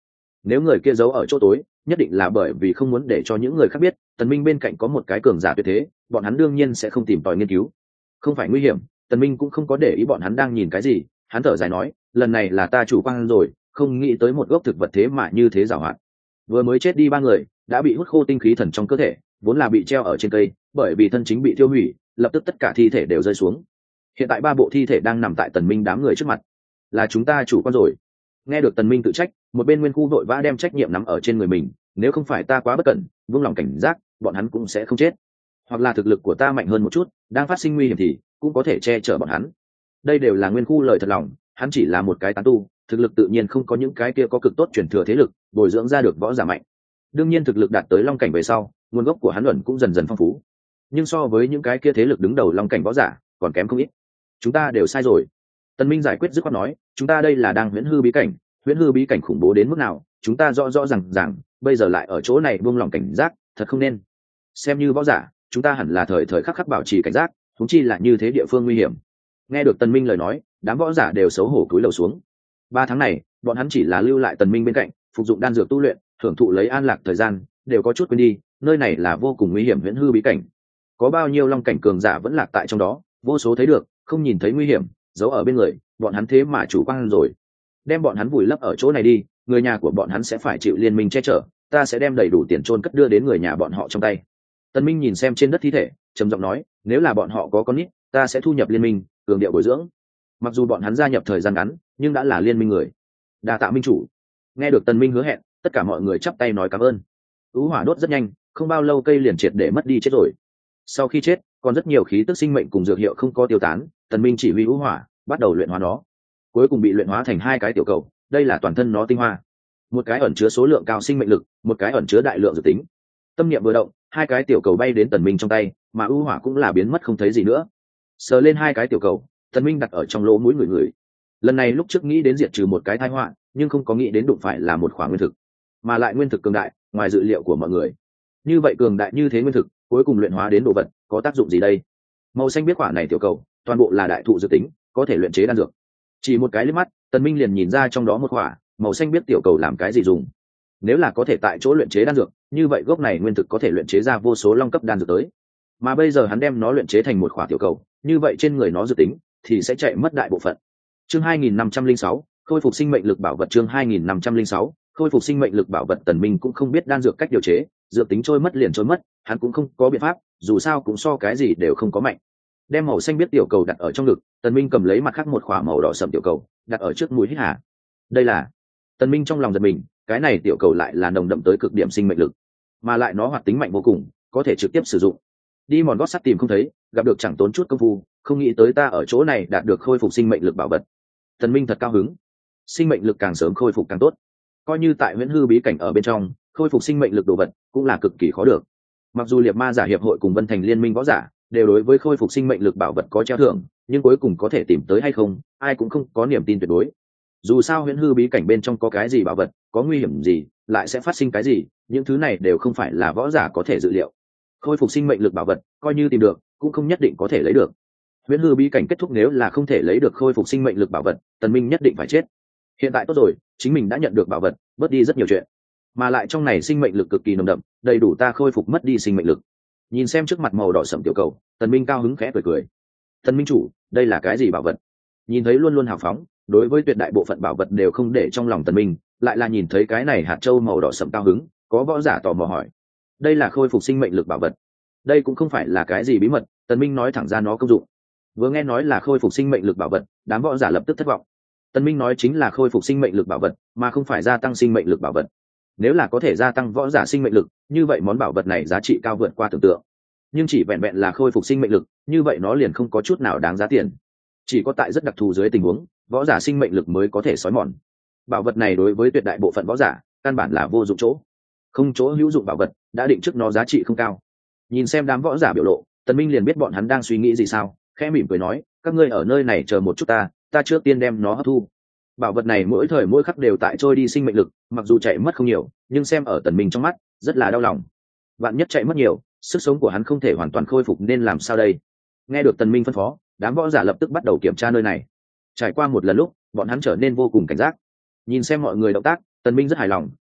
nếu người kia giấu ở chỗ tối nhất định là bởi vì không muốn để cho những người khác biết tần minh bên cạnh có một cái cường giả tuyệt thế, bọn hắn đương nhiên sẽ không tìm tòi nghiên cứu. Không phải nguy hiểm, tần minh cũng không có để ý bọn hắn đang nhìn cái gì. Hắn thở dài nói, lần này là ta chủ quan rồi, không nghĩ tới một gốc thực vật thế mà như thế giàu hạn. Vừa mới chết đi 3 người đã bị hút khô tinh khí thần trong cơ thể, vốn là bị treo ở trên cây, bởi vì thân chính bị tiêu hủy, lập tức tất cả thi thể đều rơi xuống. Hiện tại 3 bộ thi thể đang nằm tại tần minh đám người trước mặt. Là chúng ta chủ quan rồi. Nghe được tần minh tự trách, một bên Nguyên Khu vội vã đem trách nhiệm nắm ở trên người mình, nếu không phải ta quá bất cẩn, vương lòng cảnh giác, bọn hắn cũng sẽ không chết. Hoặc là thực lực của ta mạnh hơn một chút, đang phát sinh nguy hiểm thì cũng có thể che chở bọn hắn. Đây đều là Nguyên Khu lời thật lòng, hắn chỉ là một cái tán tu, thực lực tự nhiên không có những cái kia có cực tốt truyền thừa thế lực bồi dưỡng ra được võ giả mạnh. Đương nhiên thực lực đạt tới long cảnh về sau, nguồn gốc của hắn luận cũng dần dần phong phú, nhưng so với những cái kia thế lực đứng đầu long cảnh võ giả còn kém không ít. Chúng ta đều sai rồi. Tần Minh giải quyết dứt khoát nói, chúng ta đây là đang huyễn hư bí cảnh, huyễn hư bí cảnh khủng bố đến mức nào, chúng ta rõ rõ ràng, bây giờ lại ở chỗ này buông lòng cảnh giác, thật không nên. Xem như võ giả, chúng ta hẳn là thời thời khắc khắc bảo trì cảnh giác, huống chi là như thế địa phương nguy hiểm. Nghe được Tần Minh lời nói, đám võ giả đều xấu hổ cúi đầu xuống. 3 tháng này, bọn hắn chỉ là lưu lại Tần Minh bên cạnh, phục dụng đan dược tu luyện, thưởng thụ lấy an lạc thời gian, đều có chút quên đi, nơi này là vô cùng nguy hiểm huyễn hư bí cảnh. Có bao nhiêu long cảnh cường giả vẫn lạc tại trong đó, vô số thấy được, không nhìn thấy nguy hiểm, giấu ở bên người, bọn hắn thế mà chủ quan rồi. Đem bọn hắn vùi lấp ở chỗ này đi, người nhà của bọn hắn sẽ phải chịu liên minh che chở, ta sẽ đem đầy đủ tiền chôn cất đưa đến người nhà bọn họ trong tay. Tần Minh nhìn xem trên đất thi thể, trầm giọng nói, nếu là bọn họ có con nít, ta sẽ thu nhập liên minh, cường điệu bồi dưỡng. Mặc dù bọn hắn gia nhập thời gian ngắn, nhưng đã là liên minh người. Đa tạ minh chủ. Nghe được Tần Minh hứa hẹn, tất cả mọi người chắp tay nói cảm ơn. Ú hỏa đốt rất nhanh, không bao lâu cây liền triệt để mất đi chết rồi. Sau khi chết, còn rất nhiều khí tức sinh mệnh cùng dược hiệu không có tiêu tán, Tần Minh chỉ huy ú hỏa bắt đầu luyện hóa nó, cuối cùng bị luyện hóa thành 2 cái tiểu cầu, đây là toàn thân nó tinh hoa. Một cái ẩn chứa số lượng cao sinh mệnh lực, một cái ẩn chứa đại lượng dược tính. Tâm niệm vừa động, 2 cái tiểu cầu bay đến Tần Minh trong tay, mà ưu hỏa cũng là biến mất không thấy gì nữa. Sờ lên 2 cái tiểu cầu, Tần Minh đặt ở trong lỗ mũi người. Lần này lúc trước nghĩ đến diệt trừ một cái tai họa, nhưng không có nghĩ đến đụng phải là một khỏa nguyên thực, mà lại nguyên thực cường đại, ngoài dự liệu của mọi người. Như vậy cường đại như thế nguyên thực, cuối cùng luyện hóa đến đồ vật, có tác dụng gì đây? Màu xanh biết quả này tiểu cầu, toàn bộ là đại thụ dược tính, có thể luyện chế đan dược. Chỉ một cái liếc mắt, Tần Minh liền nhìn ra trong đó một quả màu xanh biết tiểu cầu làm cái gì dùng. Nếu là có thể tại chỗ luyện chế đan dược, như vậy gốc này nguyên thực có thể luyện chế ra vô số long cấp đan dược tới. Mà bây giờ hắn đem nó luyện chế thành một quả tiểu cầu, như vậy trên người nó dự tính thì sẽ chạy mất đại bộ phận. Chương 2506, khôi phục sinh mệnh lực bảo vật. Chương 2506, khôi phục sinh mệnh lực bảo vật. Tần Minh cũng không biết đan dược cách điều chế, dược tính trôi mất liền trôi mất, hắn cũng không có biện pháp, dù sao cũng so cái gì đều không có mạnh. Đem màu xanh biết tiểu cầu đặt ở trong ngực, Tần Minh cầm lấy mặt khác một quả màu đỏ sẫm tiểu cầu, đặt ở trước mũi hít hà. Đây là... Tần Minh trong lòng giật mình, cái này tiểu cầu lại là nồng đậm tới cực điểm sinh mệnh lực, mà lại nó hoạt tính mạnh vô cùng, có thể trực tiếp sử dụng. Đi mòn gót sắt tìm không thấy, gặp được chẳng tốn chút công phu, không nghĩ tới ta ở chỗ này đạt được khôi phục sinh mệnh lực bảo vật. Tần Minh thật cao hứng, sinh mệnh lực càng sớm khôi phục càng tốt. Coi như tại huyễn hư bí cảnh ở bên trong, khôi phục sinh mệnh lực đồ vật cũng là cực kỳ khó được. Mặc dù liệt ma giả hiệp hội cùng Vân Thành liên minh võ giả đều đối với khôi phục sinh mệnh lực bảo vật có treo thưởng, nhưng cuối cùng có thể tìm tới hay không, ai cũng không có niềm tin tuyệt đối. Dù sao huyễn hư bí cảnh bên trong có cái gì bảo vật, có nguy hiểm gì, lại sẽ phát sinh cái gì, những thứ này đều không phải là võ giả có thể dự liệu. Khôi phục sinh mệnh lực bảo vật, coi như tìm được, cũng không nhất định có thể lấy được. Huyễn hư bí cảnh kết thúc nếu là không thể lấy được khôi phục sinh mệnh lực bảo vật, Tần Minh nhất định phải chết. Hiện tại tốt rồi, chính mình đã nhận được bảo vật, bớt đi rất nhiều chuyện, mà lại trong này sinh mệnh lực cực kỳ nồng đậm, đầy đủ ta khôi phục mất đi sinh mệnh lực. Nhìn xem trước mặt màu đỏ sẫm tiểu cầu, Tần Minh cao hứng khẽ cười. Tần Minh chủ, đây là cái gì bảo vật? Nhìn thấy luôn luôn hào phóng, đối với tuyệt đại bộ phận bảo vật đều không để trong lòng Tần Minh, lại là nhìn thấy cái này hạt châu màu đỏ sẫm cao hứng, có võ giả tò mò hỏi. Đây là khôi phục sinh mệnh lực bảo vật. Đây cũng không phải là cái gì bí mật, Tần Minh nói thẳng ra nó công dụng. Vừa nghe nói là khôi phục sinh mệnh lực bảo vật, đám võ giả lập tức thất vọng. Tần Minh nói chính là khôi phục sinh mệnh lực bảo vật, mà không phải gia tăng sinh mệnh lực bảo vật. Nếu là có thể gia tăng võ giả sinh mệnh lực, như vậy món bảo vật này giá trị cao vượt qua tưởng tượng. Nhưng chỉ vẹn vẹn là khôi phục sinh mệnh lực, như vậy nó liền không có chút nào đáng giá tiền. Chỉ có tại rất đặc thù dưới tình huống, võ giả sinh mệnh lực mới có thể xói mòn. Bảo vật này đối với tuyệt đại bộ phận võ giả, căn bản là vô dụng chỗ. Không chỗ hữu dụng bảo vật, đã định trước nó giá trị không cao. Nhìn xem đám võ giả biểu lộ, Tần Minh liền biết bọn hắn đang suy nghĩ gì sao, khẽ mỉm cười nói, các ngươi ở nơi này chờ một chút ta trước tiên đem nó hấp thu. Bảo vật này mỗi thời mỗi khắc đều tại trôi đi sinh mệnh lực, mặc dù chạy mất không nhiều, nhưng xem ở Tần Minh trong mắt, rất là đau lòng. Vạn nhất chạy mất nhiều, sức sống của hắn không thể hoàn toàn khôi phục nên làm sao đây? Nghe được Tần Minh phân phó, đám võ giả lập tức bắt đầu kiểm tra nơi này. Trải qua một lần lúc, bọn hắn trở nên vô cùng cảnh giác. Nhìn xem mọi người động tác, Tần Minh rất hài lòng,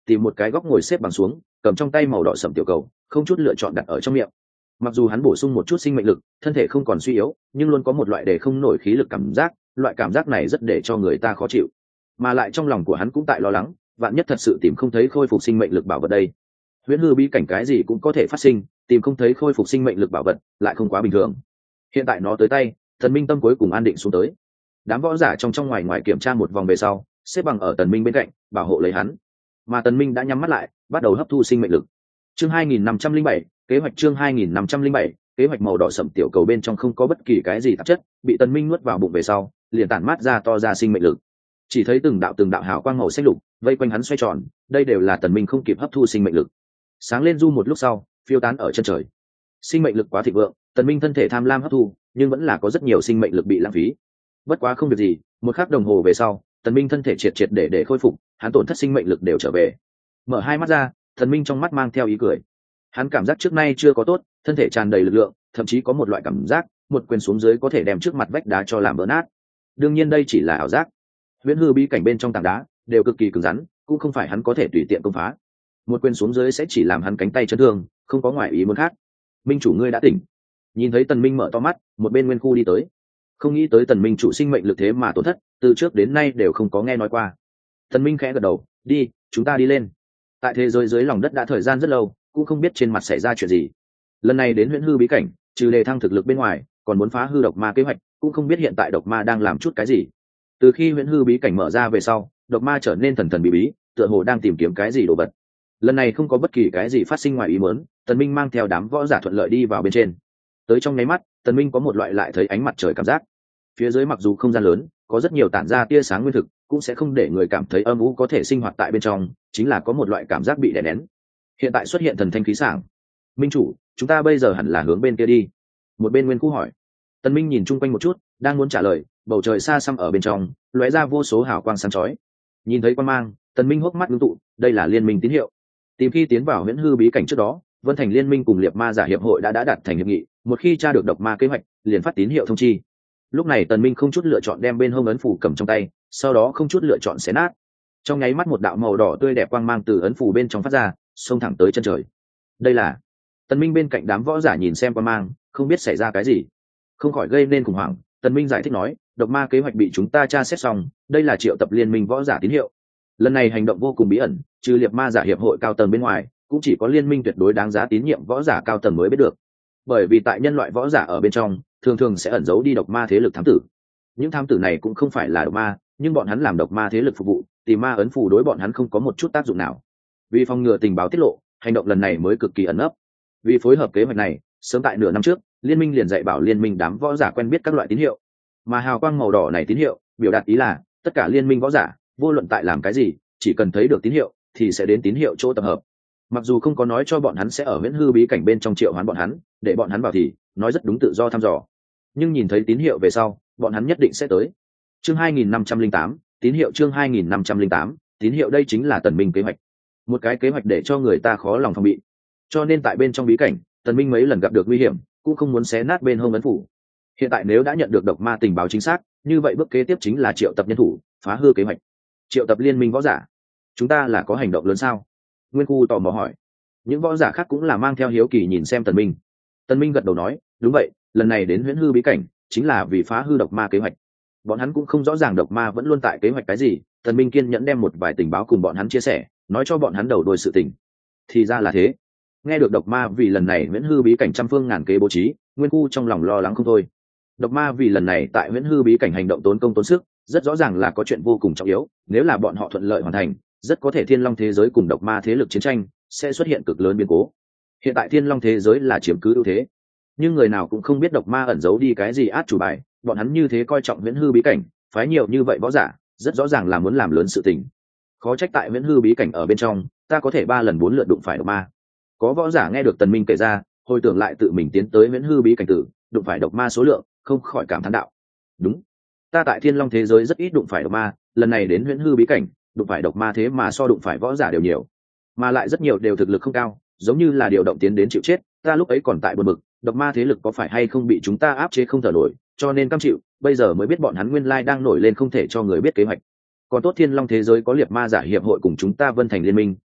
tìm một cái góc ngồi xếp bằng xuống, cầm trong tay màu đỏ sẫm tiểu cầu, không chút lựa chọn đặt ở trong miệng. Mặc dù hắn bổ sung một chút sinh mệnh lực, thân thể không còn suy yếu, nhưng luôn có một loại để không nổi khí lực cảm giác, loại cảm giác này rất để cho người ta khó chịu. Mà lại trong lòng của hắn cũng tại lo lắng, vạn nhất thật sự tìm không thấy khôi phục sinh mệnh lực bảo vật đây. Huyễn hư bí cảnh cái gì cũng có thể phát sinh, tìm không thấy khôi phục sinh mệnh lực bảo vật lại không quá bình thường. Hiện tại nó tới tay, Tần Minh tâm cuối cùng an định xuống tới. Đám võ giả trong ngoài ngoài kiểm tra một vòng về sau, xếp bằng ở Tần Minh bên cạnh, bảo hộ lấy hắn. Mà Tần Minh đã nhắm mắt lại, bắt đầu hấp thu sinh mệnh lực. Chương 2507, kế hoạch chương 2507, kế hoạch màu đỏ sẫm tiểu cầu bên trong không có bất kỳ cái gì tạp chất, bị Tần Minh nuốt vào bụng về sau, liền tản mát ra to ra sinh mệnh lực. Chỉ thấy từng đạo hào quang màu xanh lục vây quanh hắn xoay tròn, đây đều là Tần Minh không kịp hấp thu sinh mệnh lực. Sáng lên du một lúc sau, phiêu tán ở chân trời. Sinh mệnh lực quá thịnh vượng, Tần Minh thân thể tham lam hấp thu, nhưng vẫn là có rất nhiều sinh mệnh lực bị lãng phí. Bất quá không việc gì, một khắc đồng hồ về sau, Tần Minh thân thể triệt để khôi phục, hắn tổn thất sinh mệnh lực đều trở về. Mở hai mắt ra, Tần Minh trong mắt mang theo ý cười. Hắn cảm giác trước nay chưa có tốt, thân thể tràn đầy lực lượng, thậm chí có một loại cảm giác, một quyền xuống dưới có thể đem trước mặt vách đá cho làm vỡ nát. Đương nhiên đây chỉ là ảo giác. Huyễn hư bí cảnh bên trong tảng đá đều cực kỳ cứng rắn, cũng không phải hắn có thể tùy tiện công phá. Một quyền xuống dưới sẽ chỉ làm hắn cánh tay chấn thương, không có ngoại ý muốn khác. Minh chủ ngươi đã tỉnh. Nhìn thấy Tần Minh mở to mắt, một bên Nguyên Khu đi tới. Không nghĩ tới Tần Minh chủ sinh mệnh lực thế mà tổn thất, từ trước đến nay đều không có nghe nói qua. Tần Minh khẽ gật đầu, đi, chúng ta đi lên. Tại thế giới dưới lòng đất đã thời gian rất lâu, cũng không biết trên mặt xảy ra chuyện gì. Lần này đến Huyễn hư bí cảnh, trừ đề thăng thực lực bên ngoài, còn muốn phá hư độc ma kế hoạch, cũng không biết hiện tại độc ma đang làm chút cái gì. Từ khi Huyễn hư bí cảnh mở ra về sau, độc ma trở nên thần bí bí, tựa hồ đang tìm kiếm cái gì đồ vật. Lần này không có bất kỳ cái gì phát sinh ngoài ý muốn, Tần Minh mang theo đám võ giả thuận lợi đi vào bên trên. Tới trong nháy mắt, Tần Minh có một loại lại thấy ánh mặt trời cảm giác. Phía dưới mặc dù không gian lớn, có rất nhiều tản ra tia sáng nguyên thực, cũng sẽ không để người cảm thấy âm u có thể sinh hoạt tại bên trong, chính là có một loại cảm giác bị đè nén. Hiện tại xuất hiện thần thanh khí sảng. Minh chủ, chúng ta bây giờ hẳn là hướng bên kia đi. Một bên Nguyên Cú hỏi. Tần Minh nhìn chung quanh một chút, đang muốn trả lời, bầu trời xa xăm ở bên trong, lóe ra vô số hào quang sáng chói. Nhìn thấy quang mang, Tần Minh hốc mắt ngưng tụ, đây là liên minh tín hiệu. Tìm khi tiến vào Huyễn hư bí cảnh trước đó, Vân Thành liên minh cùng Liệt Ma giả hiệp hội đã đạt thành hiệp nghị, một khi tra được độc ma kế hoạch, liền phát tín hiệu thông chi. Lúc này Tần Minh không chút lựa chọn đem bên hông ấn phù cầm trong tay, sau đó không chút lựa chọn xé nát. Trong nháy mắt một đạo màu đỏ tươi đẹp quang mang từ ấn phù bên trong phát ra, xông thẳng tới chân trời. Đây là Tần Minh bên cạnh đám võ giả nhìn xem quang mang, không biết xảy ra cái gì, không khỏi gây nên khủng hoảng. Tần Minh giải thích nói, độc ma kế hoạch bị chúng ta tra xét xong, đây là triệu tập liên minh võ giả tín hiệu. Lần này hành động vô cùng bí ẩn, trừ Liệt Ma giả hiệp hội cao tầng bên ngoài, cũng chỉ có liên minh tuyệt đối đáng giá tín nhiệm võ giả cao tầng mới biết được. Bởi vì tại nhân loại võ giả ở bên trong, thường sẽ ẩn giấu đi độc ma thế lực thám tử. Những thám tử này cũng không phải là độc ma, nhưng bọn hắn làm độc ma thế lực phục vụ, tìm ma ấn phù đối bọn hắn không có một chút tác dụng nào. Vì phòng ngừa tình báo tiết lộ, hành động lần này mới cực kỳ ẩn nấp. Vì phối hợp kế hoạch này, sớm tại nửa năm trước, liên minh liền dạy bảo liên minh đám võ giả quen biết các loại tín hiệu. Mà hào quang màu đỏ này tín hiệu, biểu đạt ý là tất cả liên minh võ giả, vô luận tại làm cái gì, chỉ cần thấy được tín hiệu thì sẽ đến tín hiệu chỗ tập hợp. Mặc dù không có nói cho bọn hắn sẽ ở Huyễn hư bí cảnh bên trong triệu hoán bọn hắn, để bọn hắn vào thì nói rất đúng tự do thăm dò, nhưng nhìn thấy tín hiệu về sau, bọn hắn nhất định sẽ tới. Chương 2508, tín hiệu chương 2508, tín hiệu đây chính là Tần Minh kế hoạch. Một cái kế hoạch để cho người ta khó lòng phòng bị. Cho nên tại bên trong bí cảnh, Tần Minh mấy lần gặp được nguy hiểm, cũng không muốn xé nát bên hông ấn phủ. Hiện tại nếu đã nhận được độc ma tình báo chính xác, như vậy bước kế tiếp chính là triệu tập nhân thủ, phá hư kế hoạch. Triệu tập liên minh võ giả. Chúng ta là có hành động lớn sao? Nguyên Khu tò mò hỏi. Những võ giả khác cũng là mang theo hiếu kỳ nhìn xem Tần Minh. Tần Minh gật đầu nói, đúng vậy, lần này đến Huyễn hư bí cảnh chính là vì phá hư độc ma kế hoạch. Bọn hắn cũng không rõ ràng độc ma vẫn luôn tại kế hoạch cái gì. Tần Minh kiên nhẫn đem một vài tình báo cùng bọn hắn chia sẻ, nói cho bọn hắn đầu đuôi sự tình. Thì ra là thế. Nghe được độc ma vì lần này Huyễn hư bí cảnh trăm phương ngàn kế bố trí, Nguyên Khu trong lòng lo lắng không thôi. Độc ma vì lần này tại Huyễn hư bí cảnh hành động tốn công tốn sức, rất rõ ràng là có chuyện vô cùng trọng yếu. Nếu là bọn họ thuận lợi hoàn thành, rất có thể Thiên Long thế giới cùng độc ma thế lực chiến tranh sẽ xuất hiện cực lớn biến cố. Hiện tại Thiên Long thế giới là chiếm cứ ưu thế, nhưng người nào cũng không biết độc ma ẩn giấu đi cái gì át chủ bài. Bọn hắn như thế coi trọng Huyễn hư bí cảnh, phái nhiều như vậy võ giả, rất rõ ràng là muốn làm lớn sự tình. Khó trách tại Huyễn hư bí cảnh ở bên trong, ta có thể 3 lần 4 lượt đụng phải độc ma. Có võ giả nghe được Tần Minh kể ra, hồi tưởng lại tự mình tiến tới Huyễn hư bí cảnh tử, đụng phải độc ma số lượng, không khỏi cảm thán đạo. Đúng, ta tại Thiên Long thế giới rất ít đụng phải độc ma, lần này đến Huyễn hư bí cảnh, đụng phải độc ma thế mà so đụng phải võ giả đều nhiều, mà lại rất nhiều đều thực lực không cao, giống như là điều động tiến đến chịu chết. Ta lúc ấy còn tại buồn bực, độc ma thế lực có phải hay không bị chúng ta áp chế không thở nổi, cho nên cam chịu. Bây giờ mới biết bọn hắn nguyên lai đang nổi lên không thể cho người biết kế hoạch. Còn tốt Thiên Long thế giới có Liệt Ma giả hiệp hội cùng chúng ta Vân Thành liên minh,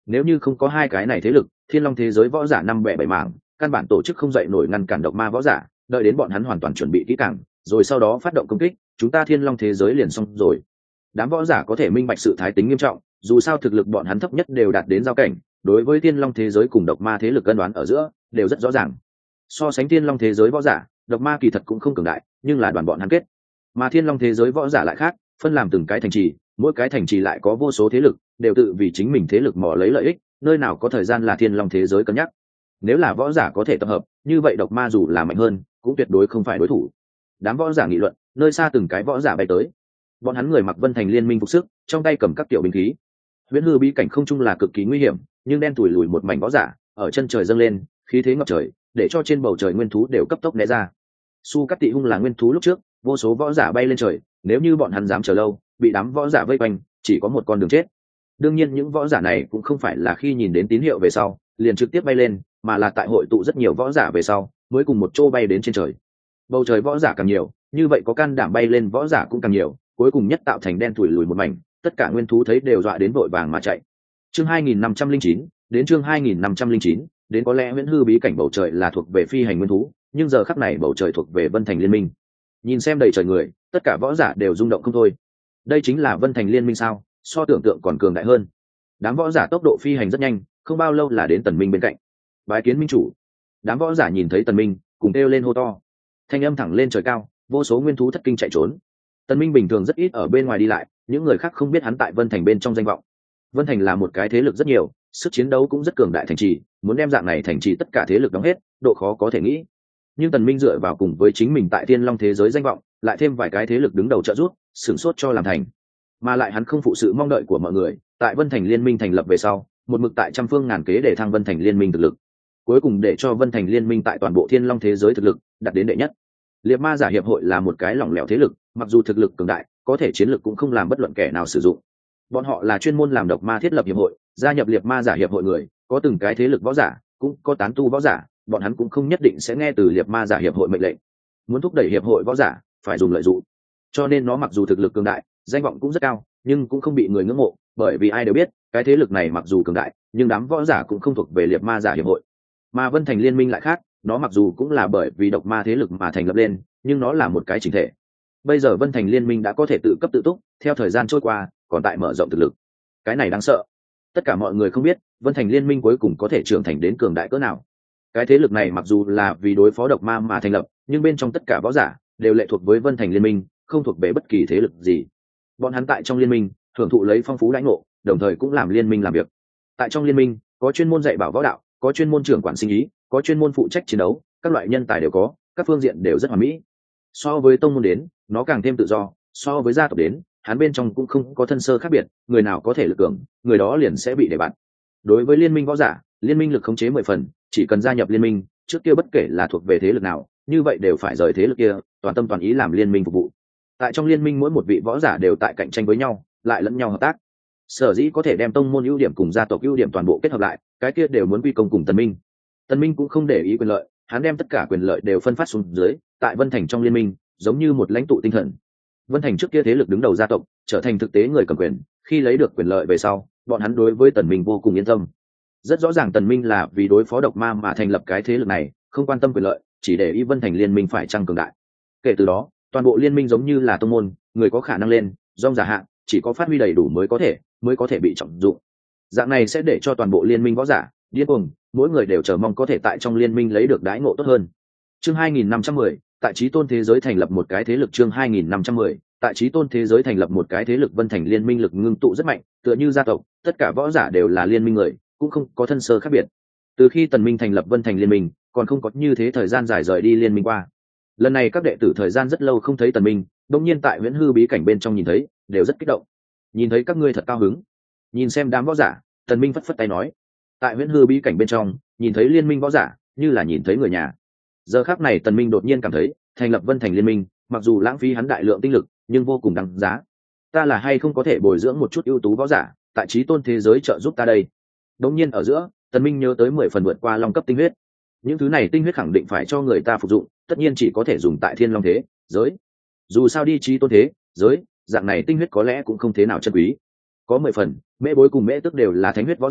nếu như không có hai cái này thế lực, thiên long thế giới võ giả năm bẻ bảy mảng, căn bản tổ chức không dậy nổi ngăn cản độc ma võ giả, đợi đến bọn hắn hoàn toàn chuẩn bị kỹ càng rồi sau đó phát động công kích, chúng ta thiên long thế giới liền xong rồi. Đám võ giả có thể minh bạch sự thái tính nghiêm trọng, dù sao thực lực bọn hắn thấp nhất đều đạt đến giao cảnh, đối với thiên long thế giới cùng độc ma thế lực cân đoán ở giữa đều rất rõ ràng. So sánh thiên long thế giới võ giả, độc ma kỳ thật cũng không cường đại, nhưng là đoàn bọn hắn kết. Mà thiên long thế giới võ giả lại khác, phân làm từng cái thành trì, mỗi cái thành trì lại có vô số thế lực, đều tự vì chính mình thế lực mò lấy lợi ích, nơi nào có thời gian là thiên long thế giới cân nhắc. Nếu là võ giả có thể tập hợp, như vậy độc ma dù là mạnh hơn cũng tuyệt đối không phải đối thủ. Đám võ giả nghị luận, nơi xa từng cái võ giả bay tới, bọn hắn người mặc Vân Thành liên minh phục sức, trong tay cầm các tiểu binh khí. Huyễn hư bí cảnh không chung là cực kỳ nguy hiểm, nhưng đen tủi lùi một mảnh võ giả ở chân trời dâng lên, khí thế ngập trời, để cho trên bầu trời nguyên thú đều cấp tốc né ra. Su Cát Tị Hung là nguyên thú lúc trước, vô số võ giả bay lên trời, nếu như bọn hắn dám chờ lâu, bị đám võ giả vây quanh, chỉ có một con đường chết. Đương nhiên những võ giả này cũng không phải là khi nhìn đến tín hiệu về sau liền trực tiếp bay lên, mà là tại hội tụ rất nhiều võ giả về sau mới cùng một chỗ bay đến trên trời. Bầu trời võ giả càng nhiều, như vậy có can đảm bay lên võ giả cũng càng nhiều, cuối cùng nhất tạo thành đen tủi lùi một mảnh, tất cả nguyên thú thấy đều dọa đến vội vàng mà chạy. Chương 2509, đến chương 2509, đến có lẽ Huyễn hư bí cảnh bầu trời là thuộc về phi hành nguyên thú, nhưng giờ khắc này bầu trời thuộc về Vân Thành liên minh. Nhìn xem đầy trời người, tất cả võ giả đều rung động không thôi. Đây chính là Vân Thành liên minh sao? So tưởng tượng còn cường đại hơn. Đám võ giả tốc độ phi hành rất nhanh, không bao lâu là đến Tần Minh bên cạnh. Bái kiến minh chủ. Đám võ giả nhìn thấy Tần Minh, cùng kêu lên hô to. Thanh âm thẳng lên trời cao, vô số nguyên thú thất kinh chạy trốn. Tần Minh bình thường rất ít ở bên ngoài đi lại, những người khác không biết hắn tại Vân Thành bên trong danh vọng. Vân Thành là một cái thế lực rất nhiều, sức chiến đấu cũng rất cường đại thành trì, muốn đem dạng này thành trì tất cả thế lực đóng hết, độ khó có thể nghĩ. Nhưng Tần Minh dựa vào cùng với chính mình tại Thiên Long thế giới danh vọng, lại thêm vài cái thế lực đứng đầu trợ giúp, sửng sốt cho làm thành. Mà lại hắn không phụ sự mong đợi của mọi người, tại Vân Thành liên minh thành lập về sau, một mực tại trăm phương ngàn kế để thăng Vân Thành liên minh thực lực, cuối cùng để cho Vân Thành liên minh tại toàn bộ Thiên Long thế giới thực lực đạt đến đệ nhất. Liệt Ma giả hiệp hội là một cái lỏng lẻo thế lực, mặc dù thực lực cường đại, có thể chiến lực cũng không làm bất luận kẻ nào sử dụng. Bọn họ là chuyên môn làm độc ma thiết lập hiệp hội, gia nhập Liệt Ma giả hiệp hội người, có từng cái thế lực võ giả, cũng có tán tu võ giả, bọn hắn cũng không nhất định sẽ nghe từ Liệt Ma giả hiệp hội mệnh lệnh. Muốn thúc đẩy hiệp hội võ giả, phải dùng lợi dụng. Cho nên nó mặc dù thực lực cường đại, danh vọng cũng rất cao, nhưng cũng không bị người ngưỡng mộ, bởi vì ai đều biết, cái thế lực này mặc dù cường đại, nhưng đám võ giả cũng không thuộc về Liệt Ma giả hiệp hội. Mà Vân Thành liên minh lại khác, nó mặc dù cũng là bởi vì độc ma thế lực mà thành lập lên, nhưng nó là một cái chỉnh thể. Bây giờ Vân Thành liên minh đã có thể tự cấp tự túc, theo thời gian trôi qua, còn tại mở rộng thực lực. Cái này đáng sợ. Tất cả mọi người không biết, Vân Thành liên minh cuối cùng có thể trưởng thành đến cường đại cỡ nào. Cái thế lực này mặc dù là vì đối phó độc ma mà thành lập, nhưng bên trong tất cả võ giả đều lệ thuộc với Vân Thành liên minh, không thuộc về bất kỳ thế lực gì. Bọn hắn tại trong liên minh hưởng thụ lấy phong phú đãi ngộ, đồng thời cũng làm liên minh làm việc. Tại trong liên minh có chuyên môn dạy bảo võ đạo, có chuyên môn trưởng quản sinh ý, có chuyên môn phụ trách chiến đấu, các loại nhân tài đều có, các phương diện đều rất hoàn mỹ. So với tông môn đến, nó càng thêm tự do, so với gia tộc đến, hắn bên trong cũng không có thân sơ khác biệt, người nào có thể lực cường, người đó liền sẽ bị để bạn. Đối với liên minh võ giả, liên minh lực khống chế 10 phần, chỉ cần gia nhập liên minh, trước kia bất kể là thuộc về thế lực nào, như vậy đều phải rời thế lực kia, toàn tâm toàn ý làm liên minh phục vụ. Tại trong liên minh mỗi một vị võ giả đều tại cạnh tranh với nhau, lại lẫn nhau hợp tác. Sở dĩ có thể đem tông môn ưu điểm cùng gia tộc ưu điểm toàn bộ kết hợp lại, cái kia đều muốn quy công cùng Tần Minh. Tần Minh cũng không để ý quyền lợi, hắn đem tất cả quyền lợi đều phân phát xuống dưới, tại Vân Thành trong liên minh, giống như một lãnh tụ tinh thần. Vân Thành trước kia thế lực đứng đầu gia tộc, trở thành thực tế người cầm quyền, khi lấy được quyền lợi về sau, bọn hắn đối với Tần Minh vô cùng yên tâm. Rất rõ ràng Tần Minh là vì đối phó độc ma mà thành lập cái thế lực này, không quan tâm quyền lợi, chỉ để ý Vân Thành liên minh phải tăng cường đại. Kể từ đó, toàn bộ liên minh giống như là tông môn, người có khả năng lên, rong giả hạ, chỉ có phát huy đầy đủ mới có thể bị trọng dụng. Dạng này sẽ để cho toàn bộ liên minh võ giả điên cuồng, mỗi người đều chờ mong có thể tại trong liên minh lấy được đãi ngộ tốt hơn. Chương 2510, tại Chí Tôn thế giới thành lập một cái thế lực. Chương 2510, tại Chí Tôn thế giới thành lập một cái thế lực. Vân Thành liên minh lực ngưng tụ rất mạnh, tựa như gia tộc, tất cả võ giả đều là liên minh người, cũng không có thân sơ khác biệt. Từ khi Tần Minh thành lập Vân Thành liên minh, còn không có như thế thời gian dài rời đi liên minh qua. Lần này các đệ tử thời gian rất lâu không thấy Tần Minh, đột nhiên tại Huyễn hư bí cảnh bên trong nhìn thấy, đều rất kích động. Nhìn thấy các ngươi thật cao hứng. Nhìn xem đám võ giả, Tần Minh phất phất tay nói, tại Huyễn hư bí cảnh bên trong, nhìn thấy liên minh võ giả, như là nhìn thấy người nhà. Giờ khắc này Tần Minh đột nhiên cảm thấy, thành lập Vân Thành liên minh, mặc dù lãng phí hắn đại lượng tinh lực, nhưng vô cùng đáng giá. Ta là hay không có thể bồi dưỡng một chút ưu tú võ giả, tại Chí Tôn thế giới trợ giúp ta đây. Đột nhiên ở giữa, Tần Minh nhớ tới 10 phần vượt qua long cấp tinh huyết. Những thứ này tinh huyết khẳng định phải cho người ta phục dụng, tất nhiên chỉ có thể dùng tại Thiên Long thế giới. Dù sao đi Chí Tôn thế giới, dạng này tinh huyết có lẽ cũng không thế nào chân quý. Có 10 phần, Mễ Bối cùng Mễ Tức đều là thánh huyết võ giả,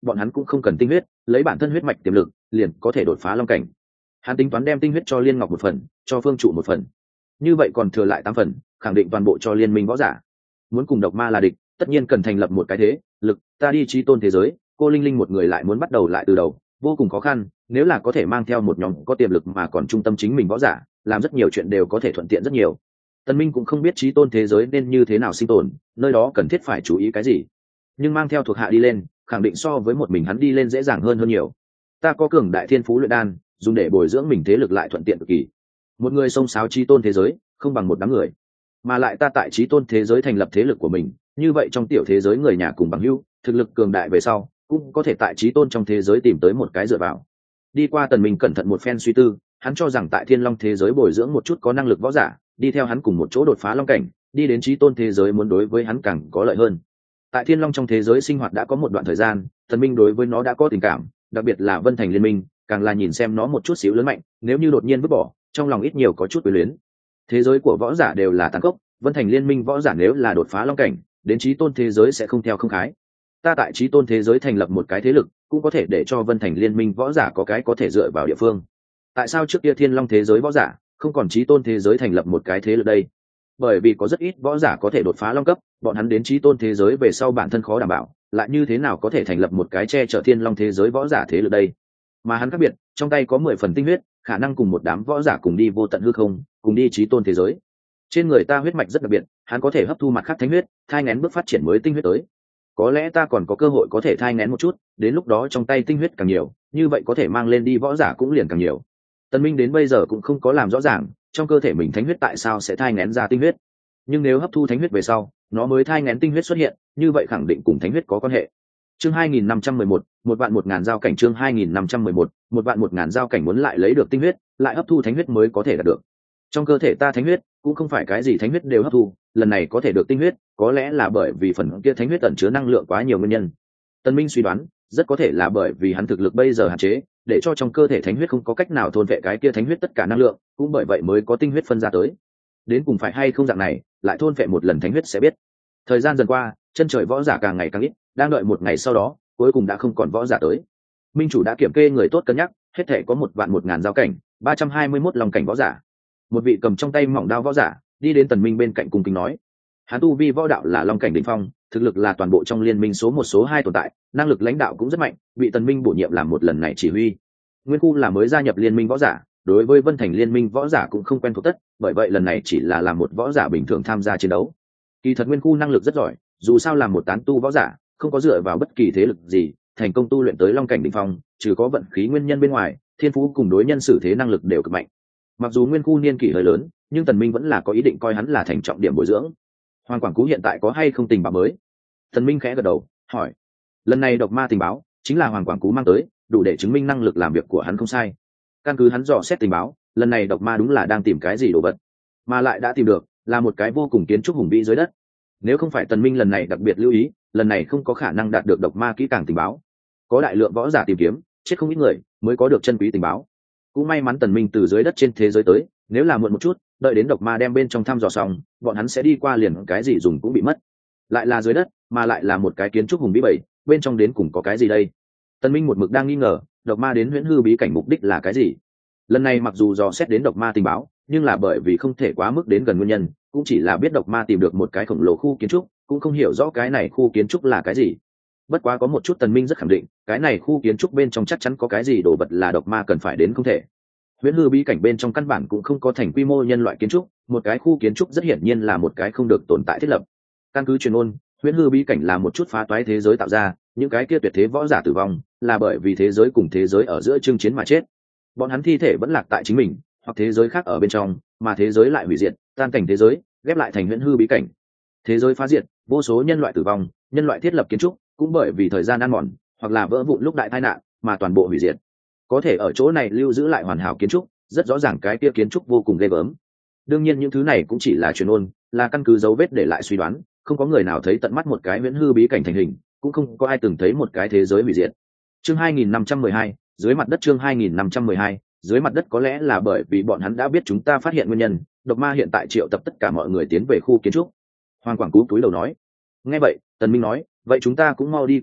bọn hắn cũng không cần tinh huyết, lấy bản thân huyết mạch tiềm lực liền có thể đột phá long cảnh. Hắn tính toán đem tinh huyết cho Liên Ngọc một phần, cho Phương Trụ một phần, như vậy còn thừa lại 8 phần, khẳng định toàn bộ cho liên minh võ giả. Muốn cùng độc ma là địch, tất nhiên cần thành lập một cái thế lực. Ta đi chí tôn thế giới, cô Linh Linh một người lại muốn bắt đầu lại từ đầu, vô cùng khó khăn. Nếu là có thể mang theo một nhóm có tiềm lực mà còn trung tâm chính mình võ giả, làm rất nhiều chuyện đều có thể thuận tiện rất nhiều. Tần Minh cũng không biết chí tôn thế giới nên như thế nào sinh tồn, nơi đó cần thiết phải chú ý cái gì, nhưng mang theo thuộc hạ đi lên, khẳng định so với một mình hắn đi lên dễ dàng hơn nhiều. Ta có cường đại thiên phú luyện đan, dùng để bồi dưỡng mình thế lực lại thuận tiện cực kỳ. Một người xông xáo chí tôn thế giới, không bằng một đám người. Mà lại ta tại chí tôn thế giới thành lập thế lực của mình, như vậy trong tiểu thế giới người nhà cùng bằng hữu, thực lực cường đại về sau, cũng có thể tại chí tôn trong thế giới tìm tới một cái dựa vào. Đi qua Tần Minh cẩn thận một phen suy tư, hắn cho rằng tại Thiên Long thế giới bồi dưỡng một chút có năng lực võ giả, đi theo hắn cùng một chỗ đột phá long cảnh, đi đến chí tôn thế giới muốn đối với hắn càng có lợi hơn. Tại Thiên Long trong thế giới sinh hoạt đã có một đoạn thời gian, Tần Minh đối với nó đã có tình cảm, đặc biệt là Vân Thành liên minh, càng là nhìn xem nó một chút xíu lớn mạnh, nếu như đột nhiên vứt bỏ, trong lòng ít nhiều có chút quyến luyến. Thế giới của võ giả đều là tàn khốc, Vân Thành liên minh võ giả nếu là đột phá long cảnh, đến chí tôn thế giới sẽ không theo không khái. Ta tại chí tôn thế giới thành lập một cái thế lực, cũng có thể để cho Vân Thành liên minh võ giả có cái có thể dựa vào địa phương. Tại sao trước kia Thiên Long thế giới võ giả không còn chí tôn thế giới thành lập một cái thế lực đây? Bởi vì có rất ít võ giả có thể đột phá long cấp, bọn hắn đến chí tôn thế giới về sau bản thân khó đảm bảo, lại như thế nào có thể thành lập một cái che chở Thiên Long thế giới võ giả thế lực đây? Mà hắn khác biệt, trong tay có 10 phần tinh huyết, khả năng cùng một đám võ giả cùng đi vô tận hư không, cùng đi chí tôn thế giới. Trên người ta huyết mạch rất đặc biệt, hắn có thể hấp thu mặt khác thánh huyết, thai nghén bước phát triển mới tinh huyết tới. Có lẽ ta còn có cơ hội có thể thai nghén một chút, đến lúc đó trong tay tinh huyết càng nhiều, như vậy có thể mang lên đi võ giả cũng liền càng nhiều. Tần Minh đến bây giờ cũng không có làm rõ ràng trong cơ thể mình thánh huyết tại sao sẽ thai nghén ra tinh huyết, nhưng nếu hấp thu thánh huyết về sau, nó mới thai nghén tinh huyết xuất hiện, như vậy khẳng định cùng thánh huyết có quan hệ. Chương 2511, một vạn 1000 giao cảnh. Chương 2511, một vạn 1000 giao cảnh. Muốn lại lấy được tinh huyết, lại hấp thu thánh huyết mới có thể đạt được. Trong cơ thể ta thánh huyết cũng không phải cái gì thánh huyết đều hấp thu, lần này có thể được tinh huyết, có lẽ là bởi vì phần kia thánh huyết ẩn chứa năng lượng quá nhiều nguyên nhân. Tần Minh suy đoán, rất có thể là bởi vì hắn thực lực bây giờ hạn chế, để cho trong cơ thể thánh huyết không có cách nào thôn vệ cái kia thánh huyết tất cả năng lượng, cũng bởi vậy mới có tinh huyết phân ra tới. Đến cùng phải hay không dạng này, lại thôn vệ một lần thánh huyết sẽ biết. Thời gian dần qua, chân trời võ giả càng ngày càng ít, đang đợi một ngày sau đó, cuối cùng đã không còn võ giả tới. Minh chủ đã kiểm kê người tốt cân nhắc, hết thể có 1.1000 giao cảnh, 321 long cảnh võ giả. Một vị cầm trong tay mỏng đao võ giả đi đến Tần Minh bên cạnh cung kính nói: hắn tu vi võ đạo là long cảnh đỉnh phong, thực lực là toàn bộ trong liên minh số 1 số 2 tồn tại, năng lực lãnh đạo cũng rất mạnh, bị Tần Minh bổ nhiệm làm một lần này chỉ huy. Nguyên Khu là mới gia nhập liên minh võ giả, đối với Vân Thành liên minh võ giả cũng không quen thuộc tất, bởi vậy lần này chỉ là làm một võ giả bình thường tham gia chiến đấu. Kỳ thật Nguyên Khu năng lực rất giỏi, dù sao là một tán tu võ giả, không có dựa vào bất kỳ thế lực gì, thành công tu luyện tới long cảnh đỉnh phong, trừ có vận khí nguyên nhân bên ngoài, thiên phú cùng đối nhân xử thế năng lực đều cực mạnh. Mặc dù Nguyên Khu niên kỷ hơi lớn, nhưng Tần Minh vẫn là có ý định coi hắn là thành trọng điểm bồi dưỡng. Hoàng Quảng Cú hiện tại có hay không tình báo mới? Tần Minh khẽ gật đầu, hỏi. Lần này độc ma tình báo chính là Hoàng Quảng Cú mang tới, đủ để chứng minh năng lực làm việc của hắn không sai. Căn cứ hắn dò xét tình báo, lần này độc ma đúng là đang tìm cái gì đồ vật, mà lại đã tìm được, là một cái vô cùng kiến trúc hùng vĩ dưới đất. Nếu không phải Tần Minh lần này đặc biệt lưu ý, lần này không có khả năng đạt được độc ma kỹ càng tình báo. Có đại lượng võ giả tìm kiếm, chết không ít người, mới có được chân quý tình báo. Cũng may mắn Tần Minh từ dưới đất trên thế giới tới, nếu là muộn một chút, đợi đến độc ma đem bên trong thăm dò xong, bọn hắn sẽ đi qua liền cái gì dùng cũng bị mất. Lại là dưới đất, mà lại là một cái kiến trúc hùng vĩ bảy, bên trong đến cùng có cái gì đây? Tần Minh một mực đang nghi ngờ, độc ma đến Huyễn Hư bí cảnh mục đích là cái gì? Lần này mặc dù dò xét đến độc ma tình báo, nhưng là bởi vì không thể quá mức đến gần nguyên nhân, cũng chỉ là biết độc ma tìm được một cái khổng lồ khu kiến trúc, cũng không hiểu rõ cái này khu kiến trúc là cái gì. Bất quá có một chút Tần Minh rất khẳng định, cái này khu kiến trúc bên trong chắc chắn có cái gì đồ vật là độc ma cần phải đến không thể. Huyễn Hư bí cảnh bên trong căn bản cũng không có thành quy mô nhân loại kiến trúc, một cái khu kiến trúc rất hiển nhiên là một cái không được tồn tại thiết lập. Căn cứ truyền ngôn, Huyễn Hư bí cảnh là một chút phá toái thế giới tạo ra, những cái kia tuyệt thế võ giả tử vong là bởi vì thế giới cùng thế giới ở giữa chinh chiến mà chết. Bọn hắn thi thể vẫn lạc tại chính mình, hoặc thế giới khác ở bên trong, mà thế giới lại hủy diệt, tan cảnh thế giới, ghép lại thành Huyễn Hư bí cảnh. Thế giới phá diệt, vô số nhân loại tử vong, nhân loại thiết lập kiến trúc cũng bởi vì thời gian ăn mòn hoặc là vỡ vụn lúc đại tai nạn mà toàn bộ hủy diệt. Có thể ở chỗ này lưu giữ lại hoàn hảo kiến trúc, rất rõ ràng cái kia kiến trúc vô cùng ghê gớm. Đương nhiên những thứ này cũng chỉ là truyền ngôn, là căn cứ dấu vết để lại suy đoán, không có người nào thấy tận mắt một cái Huyễn Hư bí cảnh thành hình, cũng không có ai từng thấy một cái thế giới hủy diệt. Chương 2512, dưới mặt đất. Chương 2512, dưới mặt đất. Có lẽ là bởi vì bọn hắn đã biết chúng ta phát hiện nguyên nhân, độc ma hiện tại triệu tập tất cả mọi người tiến về khu kiến trúc. Hoàng Quảng Cú cúi đầu nói. Nghe vậy, Tần Minh nói, vậy chúng ta cũng mau đi qua đi,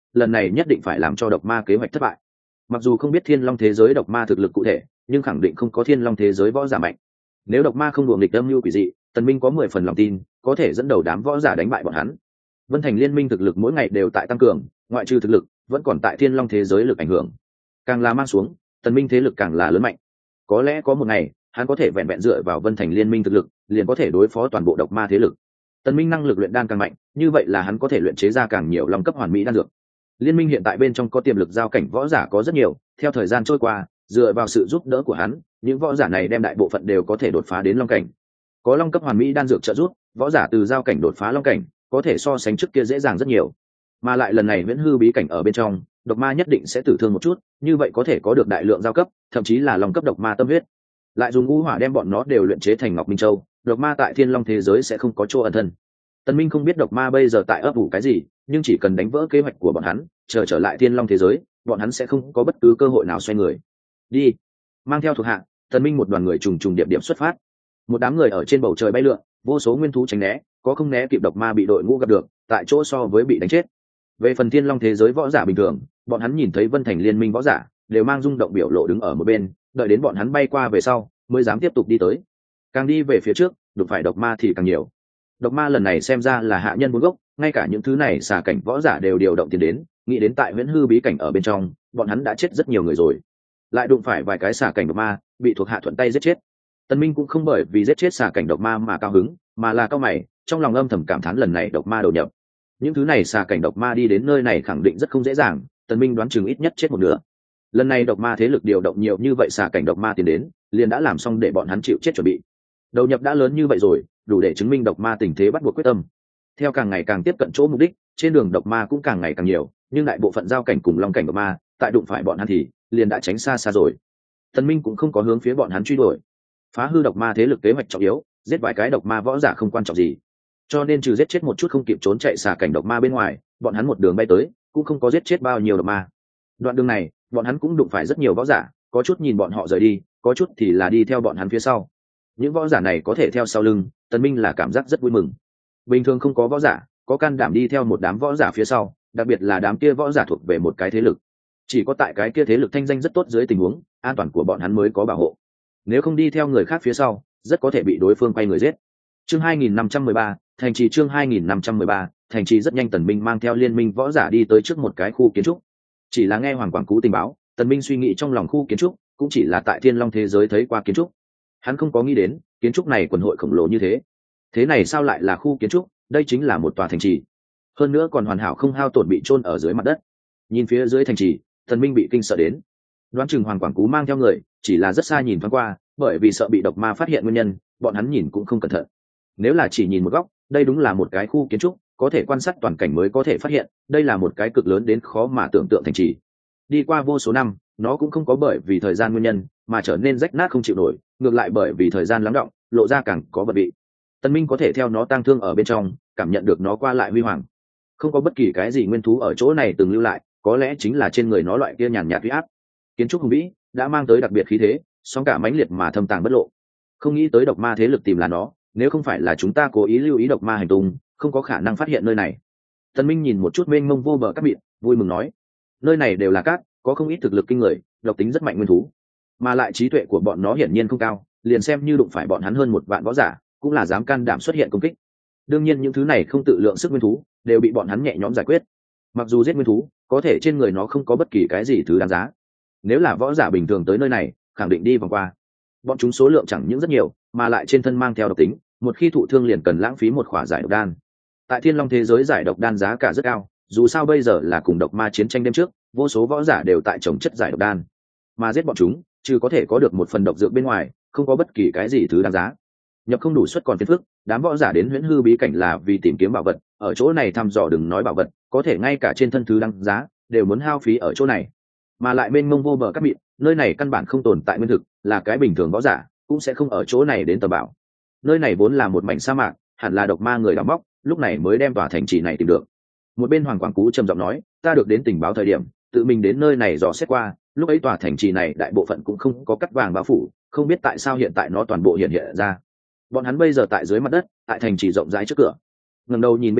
lần này nhất định phải làm cho độc ma kế hoạch thất bại. Mặc dù không biết thiên long thế giới độc ma thực lực cụ thể, nhưng khẳng định không có thiên long thế giới võ giả mạnh. Nếu độc ma không đùa nghịch âm mưu quỷ dị, Tần Minh có 10 phần lòng tin có thể dẫn đầu đám võ giả đánh bại bọn hắn. Vân Thành liên minh thực lực mỗi ngày đều tại tăng cường, ngoại trừ thực lực vẫn còn tại thiên long thế giới lực ảnh hưởng càng là mang xuống, Tần Minh thế lực càng là lớn mạnh. Có lẽ có một ngày hắn có thể vẹn vẹn dựa vào Vân Thành liên minh thực lực liền có thể đối phó toàn bộ độc ma thế lực. Tần Minh năng lực luyện đan càng mạnh, như vậy là hắn có thể luyện chế ra càng nhiều long cấp hoàn mỹ đan dược. Liên minh hiện tại bên trong có tiềm lực giao cảnh võ giả có rất nhiều, theo thời gian trôi qua, dựa vào sự giúp đỡ của hắn, những võ giả này đem đại bộ phận đều có thể đột phá đến long cảnh. Có long cấp hoàn mỹ đan dược trợ giúp, võ giả từ giao cảnh đột phá long cảnh, có thể so sánh trước kia dễ dàng rất nhiều. Mà lại lần này viễn hư bí cảnh ở bên trong, độc ma nhất định sẽ tử thương một chút, như vậy có thể có được đại lượng giao cấp, thậm chí là long cấp độc ma tâm huyết. Lại dùng ngũ hỏa đem bọn nó đều luyện chế thành ngọc minh châu, độc ma tại thiên long thế giới sẽ không có chỗ ẩn thân. Tần Minh không biết độc ma bây giờ tại ấp ủ cái gì, nhưng chỉ cần đánh vỡ kế hoạch của bọn hắn, trở lại thiên long thế giới, bọn hắn sẽ không có bất cứ cơ hội nào xoay người. Đi, mang theo thuộc hạ, Tần Minh một đoàn người trùng trùng điệp điệp xuất phát. Một đám người ở trên bầu trời bay lượn, vô số nguyên thú tránh né, có không né kịp độc ma bị đội ngũ gặp được, tại chỗ so với bị đánh chết. Về phần thiên long thế giới võ giả bình thường, bọn hắn nhìn thấy Vân Thành liên minh võ giả, đều mang rung động biểu lộ đứng ở một bên, đợi đến bọn hắn bay qua về sau, mới dám tiếp tục đi tới. Càng đi về phía trước, đụng phải độc ma thì càng nhiều. Độc ma lần này xem ra là hạ nhân bốn gốc, ngay cả những thứ này xà cảnh võ giả đều điều động tiền đến, nghĩ đến tại viễn hư bí cảnh ở bên trong, bọn hắn đã chết rất nhiều người rồi. Lại đụng phải vài cái xà cảnh độc ma, bị thuộc hạ thuận tay giết chết. Tần Minh cũng không bởi vì giết chết xà cảnh độc ma mà cao hứng, mà là cao mày, trong lòng âm thầm cảm thán lần này độc ma đầu nhập. Những thứ này xà cảnh độc ma đi đến nơi này khẳng định rất không dễ dàng, Tần Minh đoán chừng ít nhất chết một nửa. Lần này độc ma thế lực điều động nhiều như vậy xà cảnh độc ma tiến đến, liền đã làm xong để bọn hắn chịu chết chuẩn bị. Đầu nhập đã lớn như vậy rồi, đủ để chứng minh độc ma tình thế bắt buộc quyết tâm. Theo càng ngày càng tiếp cận chỗ mục đích, trên đường độc ma cũng càng ngày càng nhiều, nhưng đại bộ phận giao cảnh cùng long cảnh độc ma, tại đụng phải bọn hắn thì liền đã tránh xa xa rồi. Tần Minh cũng không có hướng phía bọn hắn truy đuổi. Phá hư độc ma thế lực kế hoạch trọng yếu, giết vài cái độc ma võ giả không quan trọng gì. Cho nên trừ giết chết một chút không kịp trốn chạy xà cảnh độc ma bên ngoài, bọn hắn một đường bay tới, cũng không có giết chết bao nhiêu độc ma. Đoạn đường này, bọn hắn cũng đụng phải rất nhiều võ giả, có chút nhìn bọn họ rời đi, có chút thì là đi theo bọn hắn phía sau. Những võ giả này có thể theo sau lưng, Tần Minh là cảm giác rất vui mừng. Bình thường không có võ giả, có can đảm đi theo một đám võ giả phía sau, đặc biệt là đám kia võ giả thuộc về một cái thế lực. Chỉ có tại cái kia thế lực thanh danh rất tốt dưới tình huống, an toàn của bọn hắn mới có bảo hộ. Nếu không đi theo người khác phía sau, rất có thể bị đối phương quay người giết. Chương 2513, thành trì chương 2513, thành trì rất nhanh Tần Minh mang theo liên minh võ giả đi tới trước một cái khu kiến trúc. Chỉ là nghe Hoàng Quảng Cú tình báo, Tần Minh suy nghĩ trong lòng khu kiến trúc, cũng chỉ là tại Thiên Long thế giới thấy qua kiến trúc. Hắn không có nghĩ đến, kiến trúc này quần hội khổng lồ như thế. Thế này sao lại là khu kiến trúc, đây chính là một tòa thành trì. Hơn nữa còn hoàn hảo không hao tổn bị chôn ở dưới mặt đất. Nhìn phía dưới thành trì, Tần Minh bị kinh sợ đến. Đoán chừng Hoàng Quảng Cú mang theo người, chỉ là rất xa nhìn thoáng qua, bởi vì sợ bị độc ma phát hiện nguyên nhân, bọn hắn nhìn cũng không cẩn thận. Nếu là chỉ nhìn một góc, đây đúng là một cái khu kiến trúc, có thể quan sát toàn cảnh mới có thể phát hiện, đây là một cái cực lớn đến khó mà tưởng tượng thành trì. Đi qua vô số năm, nó cũng không có bởi vì thời gian nguyên nhân mà trở nên rách nát không chịu nổi, ngược lại bởi vì thời gian lắng đọng, lộ ra càng có vật vị. Tần Minh có thể theo nó tang thương ở bên trong, cảm nhận được nó qua lại huy hoàng. Không có bất kỳ cái gì nguyên thú ở chỗ này từng lưu lại, có lẽ chính là trên người nó loại kia nhàn nhạt uy áp. Kiến trúc hùng vĩ đã mang tới đặc biệt khí thế, song cả mãnh liệt mà thâm tàng bất lộ. Không nghĩ tới độc ma thế lực tìm là nó, nếu không phải là chúng ta cố ý lưu ý độc ma hành tung, không có khả năng phát hiện nơi này. Tần Minh nhìn một chút mênh mông vô bờ cát biển, vui mừng nói: nơi này đều là cát, có không ít thực lực kinh người, độc tính rất mạnh nguyên thú, mà lại trí tuệ của bọn nó hiển nhiên không cao, liền xem như đụng phải bọn hắn hơn một vạn võ giả, cũng là dám can đảm xuất hiện công kích. Đương nhiên những thứ này không tự lượng sức nguyên thú, đều bị bọn hắn nhẹ nhõm giải quyết. Mặc dù giết nguyên thú, có thể trên người nó không có bất kỳ cái gì thứ đáng giá. Nếu là võ giả bình thường tới nơi này, khẳng định đi vòng qua. Bọn chúng số lượng chẳng những rất nhiều, mà lại trên thân mang theo độc tính, một khi thụ thương liền cần lãng phí một khỏa giải độc đan. Tại Thiên Long thế giới giải độc đan giá cả rất cao, dù sao bây giờ là cùng độc ma chiến tranh đêm trước, vô số võ giả đều tại trồng chất giải độc đan. Mà giết bọn chúng, trừ có thể có được một phần độc dược bên ngoài, không có bất kỳ cái gì thứ đáng giá. Nhập không đủ suất còn phiền phức, đám võ giả đến huyễn hư bí cảnh là vì tìm kiếm bảo vật, ở chỗ này thăm dò đừng nói bảo vật, có thể ngay cả trên thân thứ đáng giá đều muốn hao phí ở chỗ này. Mà lại mênh mông vô bờ cát mịn, nơi này căn bản không tồn tại nguyên thực, là cái bình thường võ giả cũng sẽ không ở chỗ này đến tầm bảo. Nơi này vốn là một mảnh sa mạc, hẳn là độc ma người đào móc, lúc này mới đem tòa thành trì này tìm được. Một bên Hoàng Quảng Cú trầm giọng nói: ta được đến tình báo thời điểm, tự mình đến nơi này dò xét qua, lúc ấy tòa thành trì này đại bộ phận cũng không có cắt vàng bao phủ, không biết tại sao hiện tại nó toàn bộ hiện ra. Bọn hắn bây giờ tại dưới mặt đất, tại thành trì rộng rãi trước cửa. Ngẩng đầu nhìn bên trên,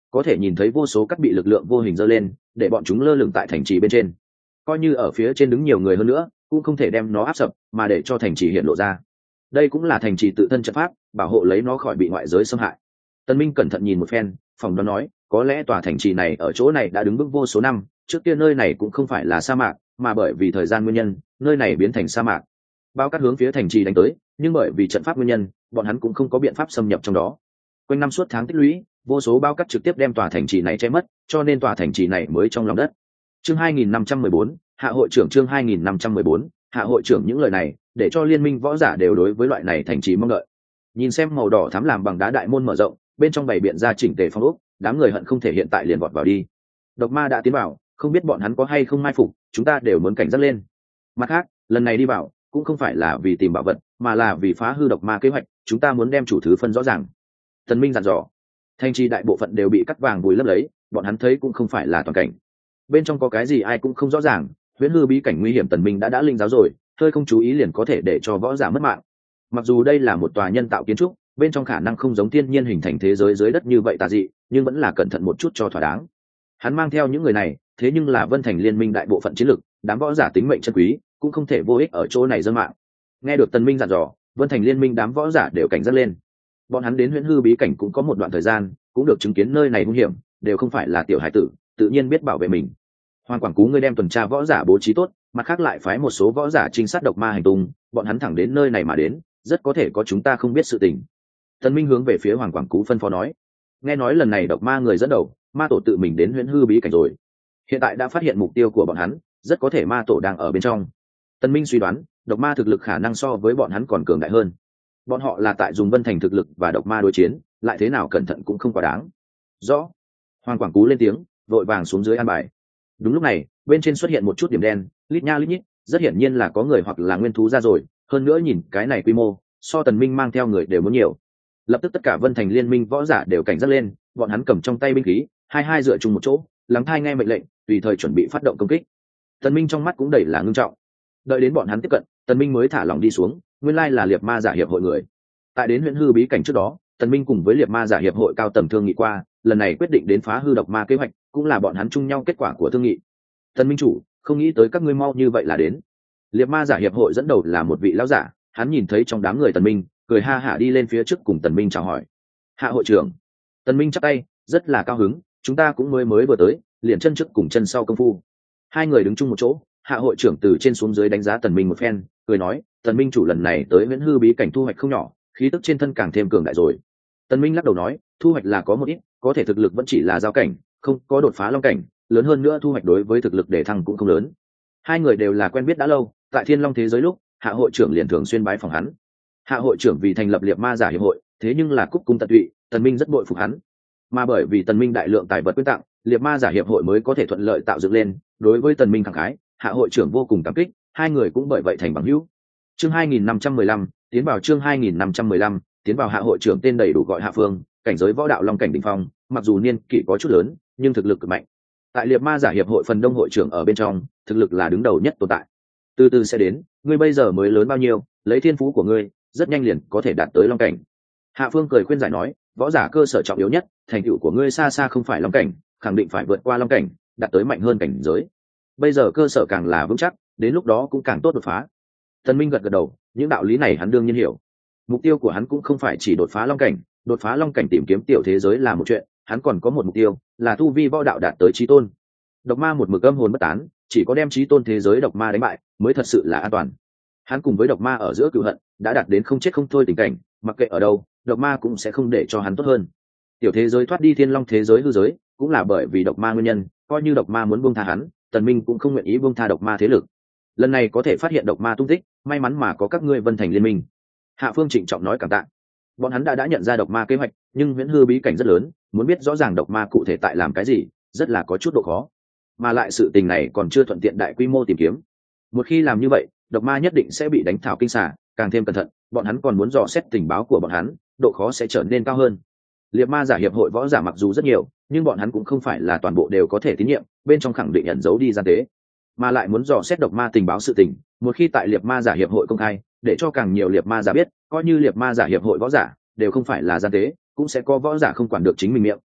có thể nhìn thấy vô số cắt bị lực lượng vô hình giơ lên, để bọn chúng lơ lửng tại thành trì bên trên. Coi như ở phía trên đứng nhiều người hơn nữa, cũng không thể đem nó áp sập, mà để cho thành trì hiện lộ ra. Đây cũng là thành trì tự thân trận pháp, bảo hộ lấy nó khỏi bị ngoại giới xâm hại. Tân Minh cẩn thận nhìn một phen, phỏng đoán nói, có lẽ tòa thành trì này ở chỗ này đã đứng vững vô số năm, trước kia nơi này cũng không phải là sa mạc, mà bởi vì thời gian nguyên nhân, nơi này biến thành sa mạc. Bao cát hướng phía thành trì đánh tới, nhưng bởi vì trận pháp nguyên nhân, bọn hắn cũng không có biện pháp xâm nhập trong đó. Quanh năm suốt tháng tích lũy, vô số bao cát trực tiếp đem tòa thành trì này che mất, cho nên tòa thành trì này mới trong lòng đất. Chương 2514, Hạ hội trưởng. Chương 2514, Hạ hội trưởng. Những lời này để cho liên minh võ giả đều đối với loại này thành trì mong đợi. Nhìn xem màu đỏ thắm làm bằng đá đại môn mở rộng, bên trong bày biện ra chỉnh tề phong ốc, đám người hận không thể hiện tại liền vọt vào đi. Độc ma đã tiến vào, không biết bọn hắn có hay không mai phục, chúng ta đều muốn cảnh giác lên. Mặt khác, lần này đi vào cũng không phải là vì tìm bảo vật, mà là vì phá hư độc ma kế hoạch, chúng ta muốn đem chủ thứ phân rõ ràng. Tần Minh dặn dò. Thành trì đại bộ phận đều bị cắt vàng vùi lấp lấy, bọn hắn thấy cũng không phải là toàn cảnh. Bên trong có cái gì ai cũng không rõ ràng, huyễn hư bí cảnh nguy hiểm Tần Minh đã linh giáo rồi, hơi không chú ý liền có thể để cho võ giả mất mạng. Mặc dù đây là một tòa nhân tạo kiến trúc, bên trong khả năng không giống thiên nhiên hình thành thế giới dưới đất như vậy tà dị, nhưng vẫn là cẩn thận một chút cho thỏa đáng. Hắn mang theo những người này, thế nhưng là Vân Thành liên minh đại bộ phận chiến lực, đám võ giả tính mệnh chân quý, cũng không thể vô ích ở chỗ này dân mạng. Nghe được Tần Minh dặn dò, Vân Thành liên minh đám võ giả đều cảnh giác lên. Bọn hắn đến huyễn hư bí cảnh cũng có một đoạn thời gian, cũng được chứng kiến nơi này nguy hiểm, đều không phải là tiểu hải tử, tự nhiên biết bảo vệ mình. Hoàng Quảng Cú ngươi đem tuần tra võ giả bố trí tốt, mặt khác lại phái một số võ giả trinh sát độc ma hành tung, bọn hắn thẳng đến nơi này mà đến, rất có thể có chúng ta không biết sự tình. Tần Minh hướng về phía Hoàng Quảng Cú phân phó nói. Nghe nói lần này độc ma người dẫn đầu, ma tổ tự mình đến huyễn hư bí cảnh rồi. Hiện tại đã phát hiện mục tiêu của bọn hắn, rất có thể ma tổ đang ở bên trong. Tần Minh suy đoán, độc ma thực lực khả năng so với bọn hắn còn cường đại hơn. Bọn họ là tại dùng Vân Thành thực lực và độc ma đối chiến, lại thế nào cẩn thận cũng không quá đáng. Rõ. Hoàng Quảng Cú lên tiếng, vội vàng xuống dưới an bài. Đúng lúc này, bên trên xuất hiện một chút điểm đen, lít nha lít nhít, rất hiển nhiên là có người hoặc là nguyên thú ra rồi, hơn nữa nhìn cái này quy mô, so Tần Minh mang theo người đều muốn nhiều. Lập tức tất cả Vân Thành liên minh võ giả đều cảnh giác lên, bọn hắn cầm trong tay binh khí, hai dựa chung một chỗ, lắng tai nghe mệnh lệnh, tùy thời chuẩn bị phát động công kích. Tần Minh trong mắt cũng đầy là ngưng trọng. Đợi đến bọn hắn tiếp cận, Tần Minh mới thả lỏng đi xuống, nguyên lai là liệt ma giả hiệp hội người. Tại đến huyễn hư bí cảnh trước đó, Tần Minh cùng với liệt ma giả hiệp hội cao tầng thương nghị qua, lần này quyết định đến phá hư độc ma kế hoạch, cũng là bọn hắn chung nhau kết quả của thương nghị. Tần Minh chủ, không nghĩ tới các ngươi mau như vậy là đến. Liệt ma giả hiệp hội dẫn đầu là một vị lão giả, hắn nhìn thấy trong đám người Tần Minh, cười ha hả đi lên phía trước cùng Tần Minh chào hỏi. Hạ hội trưởng. Tần Minh chắp tay, rất là cao hứng, chúng ta cũng mới vừa tới, liền chân trước cùng chân sau công phu. Hai người đứng chung một chỗ, Hạ hội trưởng từ trên xuống dưới đánh giá Tần Minh một phen, cười nói, Tần Minh chủ lần này tới huyễn hư bí cảnh thu hoạch không nhỏ, khí tức trên thân càng thêm cường đại rồi. Tần Minh lắc đầu nói, thu hoạch là có một ít, có thể thực lực vẫn chỉ là giao cảnh, không có đột phá long cảnh, lớn hơn nữa thu hoạch đối với thực lực để thăng cũng không lớn. Hai người đều là quen biết đã lâu, tại Thiên Long thế giới lúc, Hạ hội trưởng liền thường xuyên bái phỏng hắn. Hạ hội trưởng vì thành lập liệt ma giả hiệp hội, thế nhưng là cúc cung tận tụy, Tần Minh rất bội phục hắn. Mà bởi vì Tần Minh đại lượng tài vật quyên tặng, liệt ma giả hiệp hội mới có thể thuận lợi tạo dựng lên, đối với Tần Minh khẳng khái, Hạ hội trưởng vô cùng cảm kích, hai người cũng bởi vậy thành bằng hữu. Chương 2515, tiến vào chương 2515, tiến vào Hạ hội trưởng tên đầy đủ gọi Hạ Phương, cảnh giới võ đạo long cảnh đỉnh phong, mặc dù niên kỷ có chút lớn, nhưng thực lực cực mạnh. Tại liệt ma giả hiệp hội phần đông hội trưởng ở bên trong, thực lực là đứng đầu nhất tồn tại. Từ từ sẽ đến, ngươi bây giờ mới lớn bao nhiêu, lấy thiên phú của ngươi, rất nhanh liền có thể đạt tới long cảnh. Hạ Phương cười khuyên giải nói, võ giả cơ sở trọng yếu nhất, thành tựu của ngươi xa xa không phải long cảnh, khẳng định phải vượt qua long cảnh, đạt tới mạnh hơn cảnh giới. Bây giờ cơ sở càng là vững chắc, đến lúc đó cũng càng tốt đột phá. Tần Minh gật gật đầu, những đạo lý này hắn đương nhiên hiểu. Mục tiêu của hắn cũng không phải chỉ đột phá long cảnh, đột phá long cảnh tìm kiếm tiểu thế giới là một chuyện, hắn còn có một mục tiêu, là tu vi võ đạo đạt tới chí tôn. Độc ma một mực âm hồn bất tán, chỉ có đem chí tôn thế giới độc ma đánh bại, mới thật sự là an toàn. Hắn cùng với độc ma ở giữa cừu hận, đã đạt đến không chết không thôi tình cảnh, mặc kệ ở đâu, độc ma cũng sẽ không để cho hắn tốt hơn. Tiểu thế giới thoát đi Thiên Long thế giới hư giới, cũng là bởi vì độc ma nguyên nhân, coi như độc ma muốn buông tha hắn, Tần Minh cũng không nguyện ý buông tha độc ma thế lực. Lần này có thể phát hiện độc ma tung tích, may mắn mà có các ngươi Vân Thành liên minh. Hạ Phương trịnh trọng nói cảm tạ. Bọn hắn đã nhận ra độc ma kế hoạch, nhưng huyễn hư bí cảnh rất lớn, muốn biết rõ ràng độc ma cụ thể tại làm cái gì, rất là có chút độ khó. Mà lại sự tình này còn chưa thuận tiện đại quy mô tìm kiếm. Một khi làm như vậy, độc ma nhất định sẽ bị đánh thảo kinh xà, càng thêm cẩn thận, bọn hắn còn muốn dò xét tình báo của bọn hắn, độ khó sẽ trở nên cao hơn. Liệt ma giả hiệp hội võ giả mặc dù rất nhiều, nhưng bọn hắn cũng không phải là toàn bộ đều có thể tín nhiệm, bên trong khẳng định ẩn giấu đi gian tế, mà lại muốn dò xét độc ma tình báo sự tình, một khi tại liệt ma giả hiệp hội công khai, để cho càng nhiều liệt ma giả biết, coi như liệt ma giả hiệp hội võ giả đều không phải là gian tế, cũng sẽ có võ giả không quản được chính mình miệng,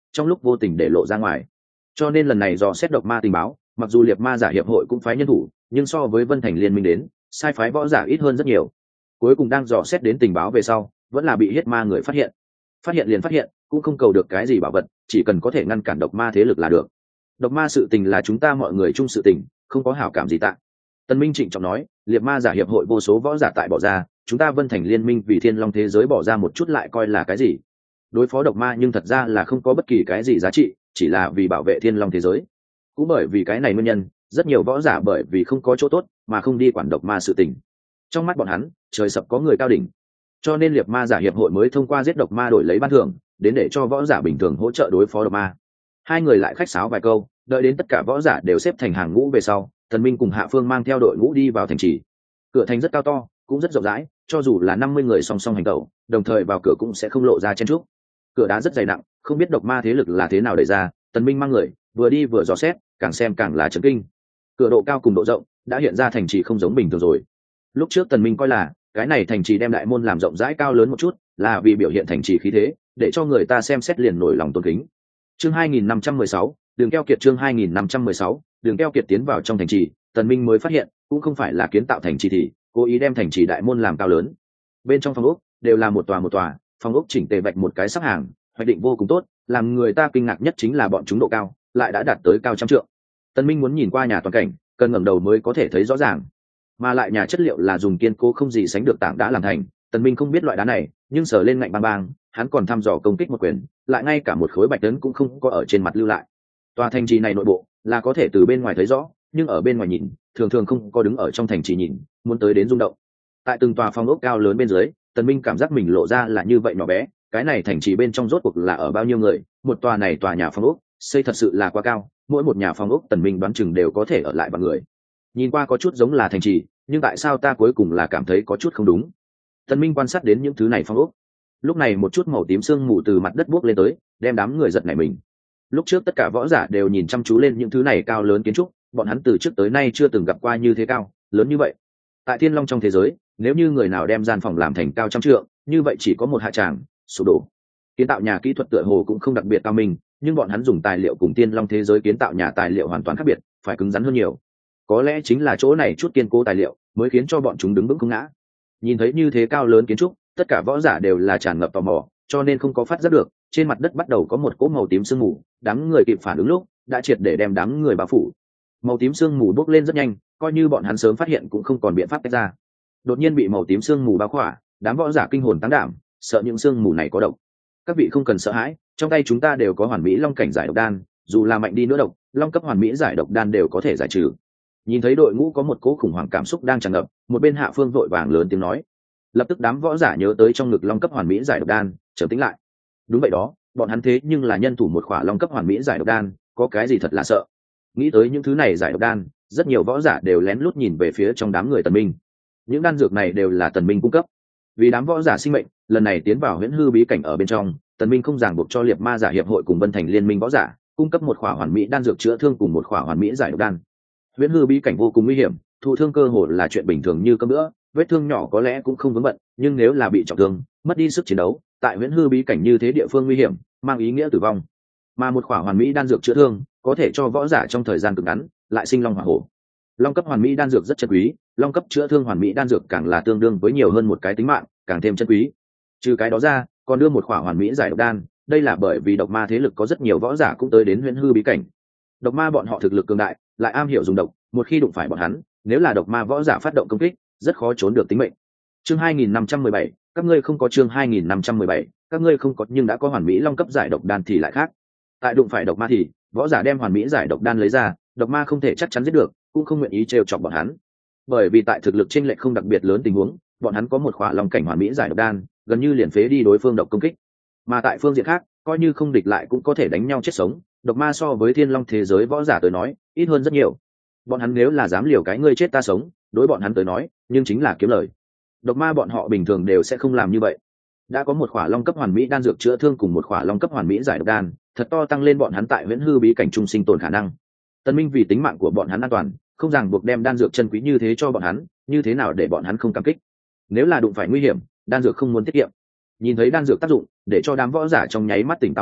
trong lúc vô tình để lộ ra ngoài. Cho nên lần này dò xét độc ma tình báo, mặc dù liệt ma giả hiệp hội cũng phái nhân thủ, nhưng so với Vân Thành liên minh đến, sai phái võ giả ít hơn rất nhiều. Cuối cùng đang dò xét đến tình báo về sau, vẫn là bị Hiết Ma người phát hiện. Phát hiện liền phát hiện, cũng không cầu được cái gì bảo vật, chỉ cần có thể ngăn cản độc ma thế lực là được. Độc ma sự tình là chúng ta mọi người chung sự tình, không có hảo cảm gì tạ. Tân Minh trịnh trọng nói, liệt ma giả hiệp hội vô số võ giả tại bỏ ra, chúng ta Vân Thành liên minh vì Thiên Long thế giới bỏ ra một chút lại coi là cái gì? Đối phó độc ma nhưng thật ra là không có bất kỳ cái gì giá trị, chỉ là vì bảo vệ Thiên Long thế giới. Cũng bởi vì cái này nguyên nhân, rất nhiều võ giả bởi vì không có chỗ tốt mà không đi quản độc ma sự tình. Trong mắt bọn hắn, trời sập có người cao đỉnh, cho nên liệt ma giả hiệp hội mới thông qua giết độc ma đổi lấy ban thưởng, đến để cho võ giả bình thường hỗ trợ đối phó độc ma. Hai người lại khách sáo vài câu, đợi đến tất cả võ giả đều xếp thành hàng ngũ về sau, Thần Minh cùng Hạ Phương mang theo đội ngũ đi vào thành trì. Cửa thành rất cao to, cũng rất rộng rãi, cho dù là 50 người song song hành tẩu, đồng thời vào cửa cũng sẽ không lộ ra chen chúc. Cửa đá rất dày nặng, không biết độc ma thế lực là thế nào đẩy ra, Tần Minh mang người vừa đi vừa dò xét, càng xem càng là chấn kinh. Cửa độ cao cùng độ rộng đã hiện ra thành trì không giống bình thường rồi. Lúc trước Tần Minh coi là cái này thành trì đem đại môn làm rộng rãi cao lớn một chút, là vì biểu hiện thành trì khí thế, để cho người ta xem xét liền nổi lòng tôn kính. Chương 2516, Đường Keo Kiệt chương 2516, Đường Keo Kiệt tiến vào trong thành trì, Tần Minh mới phát hiện, cũng không phải là kiến tạo thành trì thì cố ý đem thành trì đại môn làm cao lớn. Bên trong phòng ốc đều là một tòa, phòng ốc chỉnh tề vạch một cái sắp hàng, hoạch định vô cùng tốt, làm người ta kinh ngạc nhất chính là bọn chúng độ cao, lại đã đạt tới cao trăm trượng. Tần Minh muốn nhìn qua nhà toàn cảnh, cần ngẩng đầu mới có thể thấy rõ ràng. Mà lại nhà chất liệu là dùng kiên cố không gì sánh được tảng đá làm thành, Tần Minh không biết loại đá này, nhưng sờ lên ngạnh bang bang, hắn còn thăm dò công kích một quyền, lại ngay cả một khối bạch tấn cũng không có ở trên mặt lưu lại. Tòa thành trì này nội bộ là có thể từ bên ngoài thấy rõ, nhưng ở bên ngoài nhìn, thường thường không có đứng ở trong thành trì nhìn, muốn tới đến rung động. Tại từng tòa phòng ốc cao lớn bên dưới, Tần Minh cảm giác mình lộ ra là như vậy nhỏ bé, cái này thành trì bên trong rốt cuộc là ở bao nhiêu người, một tòa này tòa nhà phòng ốc, xây thật sự là quá cao, mỗi một nhà phòng ốc Tần Minh đoán chừng đều có thể ở lại bằng người. Nhìn qua có chút giống là thành trì, nhưng tại sao ta cuối cùng là cảm thấy có chút không đúng? Tần Minh quan sát đến những thứ này phong ốc. Lúc này một chút màu tím sương mù từ mặt đất bốc lên tới, đem đám người giật nảy mình. Lúc trước tất cả võ giả đều nhìn chăm chú lên những thứ này cao lớn kiến trúc, bọn hắn từ trước tới nay chưa từng gặp qua như thế cao, lớn như vậy. Tại Thiên Long trong thế giới, nếu như người nào đem gian phòng làm thành cao trăm trượng, như vậy chỉ có một hạ tràng, sụp đổ. Kiến tạo nhà kỹ thuật tựa hồ cũng không đặc biệt cao minh, nhưng bọn hắn dùng tài liệu cùng Thiên Long thế giới kiến tạo nhà tài liệu hoàn toàn khác biệt, phải cứng rắn hơn nhiều. Có lẽ chính là chỗ này chút kiên cố tài liệu mới khiến cho bọn chúng đứng vững không ngã. Nhìn thấy như thế cao lớn kiến trúc, tất cả võ giả đều là tràn ngập tò mò, cho nên không có phát giác được trên mặt đất bắt đầu có một cỗ màu tím sương mù, đám người kịp phản ứng lúc đã triệt để đem đám người bao phủ. Màu tím sương mù bốc lên rất nhanh, coi như bọn hắn sớm phát hiện cũng không còn biện pháp tách ra. Đột nhiên bị màu tím sương mù bao khỏa, đám võ giả kinh hồn táng đảm, sợ những sương mù này có độc. Các vị không cần sợ hãi, trong tay chúng ta đều có hoàn mỹ long cảnh giải độc đan, dù là mạnh đi nữa độc, long cấp hoàn mỹ giải độc đan đều có thể giải trừ. Nhìn thấy đội ngũ có một cỗ khủng hoảng cảm xúc đang tràn ngập, một bên Hạ Phương vội vàng lớn tiếng nói. Lập tức đám võ giả nhớ tới trong ngực long cấp hoàn mỹ giải độc đan, trở tính lại. Đúng vậy đó, bọn hắn thế nhưng là nhân thủ một khỏa long cấp hoàn mỹ giải độc đan, có cái gì thật là sợ. Nghĩ tới những thứ này giải độc đan, rất nhiều võ giả đều lén lút nhìn về phía trong đám người Tần Minh. Những đan dược này đều là Tần Minh cung cấp. Vì đám võ giả sinh mệnh, lần này tiến vào huyễn hư bí cảnh ở bên trong, Tần Minh không ràng buộc cho liệt ma giả hiệp hội cùng Vân Thành liên minh võ giả cung cấp một khỏa hoàn mỹ đan dược chữa thương cùng một khỏa hoàn mỹ giải độc đan. Huyễn hư bí cảnh vô cùng nguy hiểm, thụ thương cơ hồ là chuyện bình thường như cơm bữa, vết thương nhỏ có lẽ cũng không vướng bận, nhưng nếu là bị trọng thương, mất đi sức chiến đấu, tại huyễn hư bí cảnh như thế địa phương nguy hiểm, mang ý nghĩa tử vong. Mà một khỏa hoàn mỹ đan dược chữa thương, có thể cho võ giả trong thời gian cực ngắn lại sinh long hỏa hổ. Long cấp hoàn mỹ đan dược rất chân quý, long cấp chữa thương hoàn mỹ đan dược càng là tương đương với nhiều hơn một cái tính mạng, càng thêm chân quý. Trừ cái đó ra, còn đưa một khỏa hoàn mỹ giải độc đan, đây là bởi vì độc ma thế lực có rất nhiều võ giả cũng tới đến huyễn hư bí cảnh. Độc ma bọn họ thực lực cường đại, lại am hiểu dùng độc, một khi đụng phải bọn hắn, nếu là độc ma võ giả phát động công kích, rất khó trốn được tính mệnh. Chương 2517, các ngươi không có chương 2517, các ngươi không có nhưng đã có hoàn mỹ long cấp giải độc đan thì lại khác. Tại đụng phải độc ma thì, võ giả đem hoàn mỹ giải độc đan lấy ra, độc ma không thể chắc chắn giết được, cũng không nguyện ý trêu chọc bọn hắn. Bởi vì tại thực lực chênh lệch không đặc biệt lớn tình huống, bọn hắn có một khỏa long cảnh hoàn mỹ giải độc đan, gần như liền phế đi đối phương độc công kích. Mà tại phương diện khác, coi như không địch lại cũng có thể đánh nhau chết sống, độc ma so với Thiên Long thế giới võ giả tới nói, ít hơn rất nhiều. Bọn hắn nếu là dám liều cái ngươi chết ta sống, đối bọn hắn tới nói, nhưng chính là kiếm lời. Độc ma bọn họ bình thường đều sẽ không làm như vậy. Đã có một khỏa long cấp hoàn mỹ đan dược chữa thương cùng một khỏa long cấp hoàn mỹ giải độc đan, thật to tăng lên bọn hắn tại huyễn hư bí cảnh trung sinh tồn khả năng. Tần Minh vì tính mạng của bọn hắn an toàn, không ràng buộc đem đan dược chân quý như thế cho bọn hắn, như thế nào để bọn hắn không cảm kích. Nếu là đụng phải nguy hiểm, đan dược không muốn tiết kiệm. Nhìn thấy đan dược tác dụng, để cho đám võ giả trong nháy mắt tỉnh táo lại,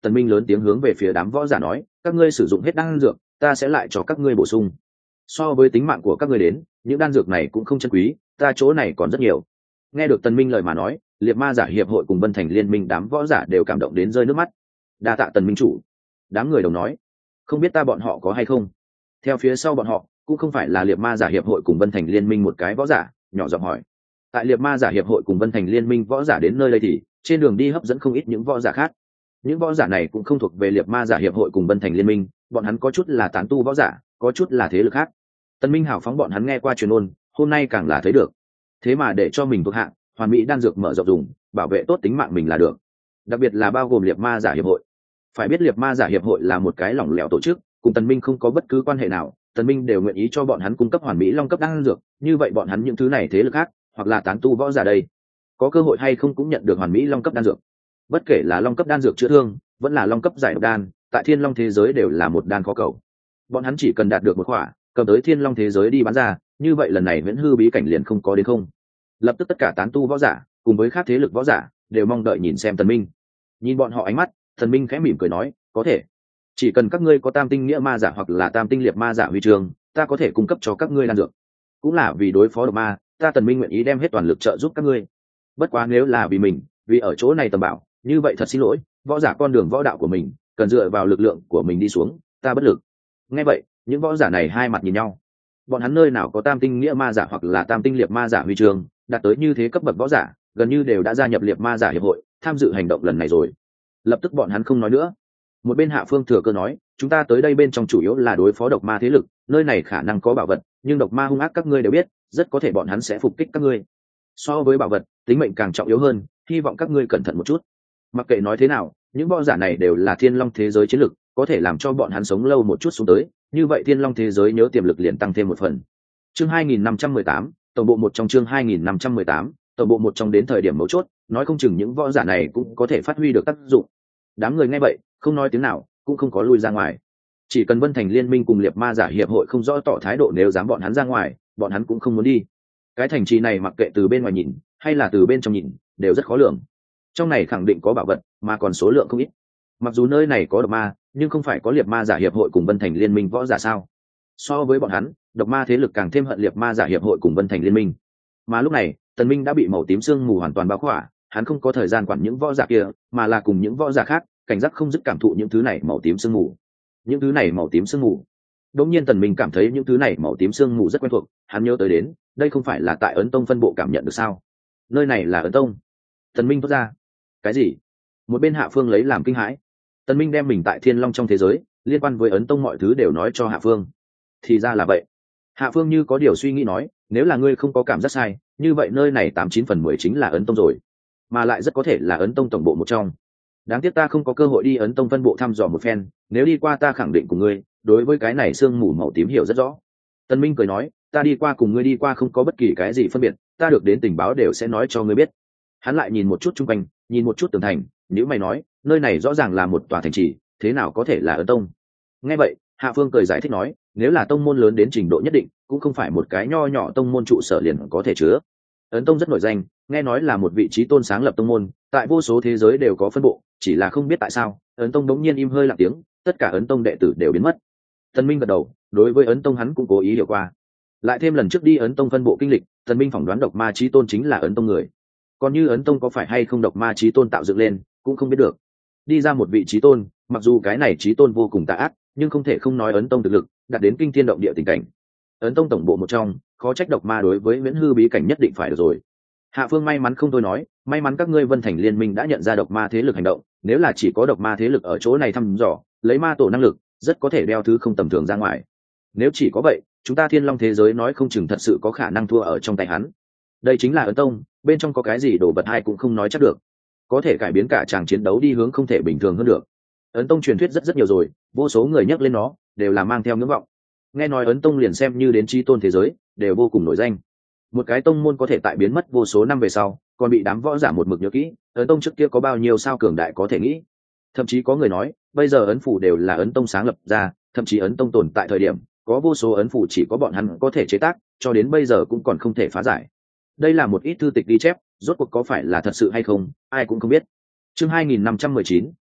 Tần Minh lớn tiếng hướng về phía đám võ giả nói, các ngươi sử dụng hết đan dược, ta sẽ lại cho các ngươi bổ sung. So với tính mạng của các ngươi đến, những đan dược này cũng không chân quý, ta chỗ này còn rất nhiều. Nghe được Tần Minh lời mà nói, liệt ma giả hiệp hội cùng Vân Thành liên minh đám võ giả đều cảm động đến rơi nước mắt. Đa tạ Tần Minh chủ. Đám người đồng nói, không biết ta bọn họ có hay không. Theo phía sau bọn họ cũng không phải là liệt ma giả hiệp hội cùng Vân Thành liên minh một cái võ giả, nhỏ giọng hỏi. Tại liệt ma giả hiệp hội cùng Vân Thành liên minh võ giả đến nơi đây thì trên đường đi hấp dẫn không ít những võ giả khác. Những võ giả này cũng không thuộc về liệt ma giả hiệp hội cùng Vân Thành liên minh, bọn hắn có chút là tán tu võ giả, có chút là thế lực khác. Tần Minh hào phóng bọn hắn nghe qua truyền ôn, hôm nay càng là thấy được. Thế mà để cho mình thuộc hạ hoàn mỹ đan dược mở rộng dùng, bảo vệ tốt tính mạng mình là được. Đặc biệt là bao gồm liệt ma giả hiệp hội. Phải biết liệt ma giả hiệp hội là một cái lỏng lẻo tổ chức, cùng Tần Minh không có bất cứ quan hệ nào, Tần Minh đều nguyện ý cho bọn hắn cung cấp hoàn mỹ long cấp đan dược, như vậy bọn hắn những thứ này thế lực khác, hoặc là tán tu võ giả đây, có cơ hội hay không cũng nhận được hoàn mỹ long cấp đan dược. Bất kể là long cấp đan dược chữa thương, vẫn là long cấp giải độc đan, tại Thiên Long thế giới đều là một đan khó cầu. Bọn hắn chỉ cần đạt được một khỏa, cầm tới Thiên Long thế giới đi bán ra, như vậy lần này Viễn Hư bí cảnh liền không có đến không. Lập tức tất cả tán tu võ giả cùng với các thế lực võ giả đều mong đợi nhìn xem Tần Minh. Nhìn bọn họ ánh mắt, Tần Minh khẽ mỉm cười nói, có thể, chỉ cần các ngươi có tam tinh nghĩa ma giả hoặc là tam tinh liệt ma giả huy chương, ta có thể cung cấp cho các ngươi đan dược. Cũng là vì đối phó độc ma, ta Tần Minh nguyện ý đem hết toàn lực trợ giúp các ngươi. Bất quá nếu là vì mình, vì ở chỗ này tầm bảo, như vậy thật xin lỗi, võ giả con đường võ đạo của mình cần dựa vào lực lượng của mình đi xuống, ta bất lực. Nghe vậy, những võ giả này hai mặt nhìn nhau. Bọn hắn nơi nào có tam tinh nghĩa ma giả hoặc là tam tinh liệt ma giả huy chương, đạt tới như thế cấp bậc võ giả, gần như đều đã gia nhập liệt ma giả hiệp hội, tham dự hành động lần này rồi. Lập tức bọn hắn không nói nữa. Một bên Hạ Phương thừa cơ nói, chúng ta tới đây bên trong chủ yếu là đối phó độc ma thế lực, nơi này khả năng có bảo vật, nhưng độc ma hung ác các ngươi đều biết, rất có thể bọn hắn sẽ phục kích các ngươi. So với bảo vật, tính mệnh càng trọng yếu hơn, hy vọng các ngươi cẩn thận một chút. Mặc kệ nói thế nào, những võ giả này đều là Thiên Long thế giới chiến lực, có thể làm cho bọn hắn sống lâu một chút xuống tới, như vậy Thiên Long thế giới nhớ tiềm lực liền tăng thêm một phần. Chương 2518, tổng bộ một trong chương 2518, tổng bộ một trong đến thời điểm mấu chốt, nói không chừng những võ giả này cũng có thể phát huy được tác dụng. Đám người nghe vậy, không nói tiếng nào, cũng không có lui ra ngoài. Chỉ cần Vân Thành liên minh cùng liệt ma giả hiệp hội không rõ tỏ thái độ, nếu dám bọn hắn ra ngoài, bọn hắn cũng không muốn đi. Cái thành trì này mặc kệ từ bên ngoài nhìn hay là từ bên trong nhìn, đều rất khó lường. Trong này khẳng định có bảo vật, mà còn số lượng không ít. Mặc dù nơi này có độc ma, nhưng không phải có liệt ma giả hiệp hội cùng Vân Thành liên minh võ giả sao? So với bọn hắn, độc ma thế lực càng thêm hận liệt ma giả hiệp hội cùng Vân Thành liên minh. Mà lúc này, Tần Minh đã bị màu tím sương mù hoàn toàn bao khỏa, hắn không có thời gian quản những võ giả kia, mà là cùng những võ giả khác, cảnh giác không dứt cảm thụ những thứ này màu tím sương mù. Những thứ này màu tím sương mù. Đột nhiên Tần Minh cảm thấy những thứ này màu tím sương mù rất quen thuộc, hắn nhớ tới đến, đây không phải là tại Ấn Tông phân bộ cảm nhận được sao? Nơi này là Ấn Tông. Tần Minh thốt ra. Cái gì? Một bên Hạ Phương lấy làm kinh hãi. Tần Minh đem mình tại Thiên Long trong thế giới, liên quan với Ấn Tông mọi thứ đều nói cho Hạ Phương. Thì ra là vậy. Hạ Phương như có điều suy nghĩ nói, nếu là ngươi không có cảm giác sai, như vậy nơi này 89/10 chính là Ấn Tông rồi, mà lại rất có thể là Ấn Tông tổng bộ một trong. Đáng tiếc ta không có cơ hội đi Ấn Tông phân bộ thăm dò một phen, nếu đi qua ta khẳng định cùng ngươi, đối với cái này sương mù màu tím hiểu rất rõ. Tần Minh cười nói, ta đi qua cùng ngươi đi qua không có bất kỳ cái gì phân biệt, ta được đến tình báo đều sẽ nói cho ngươi biết. Hắn lại nhìn một chút chung quanh, nhìn một chút tường thành, nếu mày nói, nơi này rõ ràng là một tòa thành trì, thế nào có thể là Ấn Tông? Nghe vậy, Hạ Phương cười giải thích nói, nếu là tông môn lớn đến trình độ nhất định, cũng không phải một cái nho nhỏ tông môn trụ sở liền có thể chứa. Ấn Tông rất nổi danh, nghe nói là một vị trí tôn sáng lập tông môn, tại vô số thế giới đều có phân bộ, chỉ là không biết tại sao, Ấn Tông đống nhiên im hơi lặng tiếng, tất cả Ấn Tông đệ tử đều biến mất. Tần Minh gật đầu, đối với Ấn Tông hắn cũng cố ý hiểu qua. Lại thêm lần trước đi Ấn Tông phân bộ kinh lịch, Tần Minh phỏng đoán độc ma chí tôn chính là Ấn Tông người. Còn như Ấn Tông có phải hay không độc ma chí tôn tạo dựng lên, cũng không biết được. Đi ra một vị chí tôn, mặc dù cái này chí tôn vô cùng tà ác, nhưng không thể không nói Ấn Tông thực lực đạt đến kinh thiên động địa tình cảnh. Ấn Tông tổng bộ một trong, khó trách độc ma đối với Viễn Hư bí cảnh nhất định phải được rồi. Hạ Phương may mắn không thôi nói, may mắn các ngươi Vân Thành liên minh đã nhận ra độc ma thế lực hành động, nếu là chỉ có độc ma thế lực ở chỗ này thăm dò, lấy ma tổ năng lực, rất có thể đeo thứ không tầm thường ra ngoài. Nếu chỉ có vậy, chúng ta Thiên Long thế giới nói không chừng thật sự có khả năng thua ở trong tay hắn. Đây chính là Ấn Tông, bên trong có cái gì đổ vật hay cũng không nói chắc được, có thể cải biến cả tràng chiến đấu đi hướng không thể bình thường hơn được. Ấn Tông truyền thuyết rất nhiều rồi, vô số người nhắc lên nó, đều là mang theo ngưỡng vọng. Nghe nói Ấn Tông liền xem như đến chi tôn thế giới, đều vô cùng nổi danh. Một cái tông môn có thể tại biến mất vô số năm về sau, còn bị đám võ giả một mực nhớ kỹ, Ấn Tông trước kia có bao nhiêu sao cường đại có thể nghĩ. Thậm chí có người nói, bây giờ ấn phủ đều là Ấn Tông sáng lập ra, thậm chí Ấn Tông tồn tại thời điểm, có vô số ấn phủ chỉ có bọn hắn có thể chế tác, cho đến bây giờ cũng còn không thể phá giải. Đây là một ít thư tịch ghi chép, rốt cuộc có phải là thật sự hay không, ai cũng không biết. Chương 2519,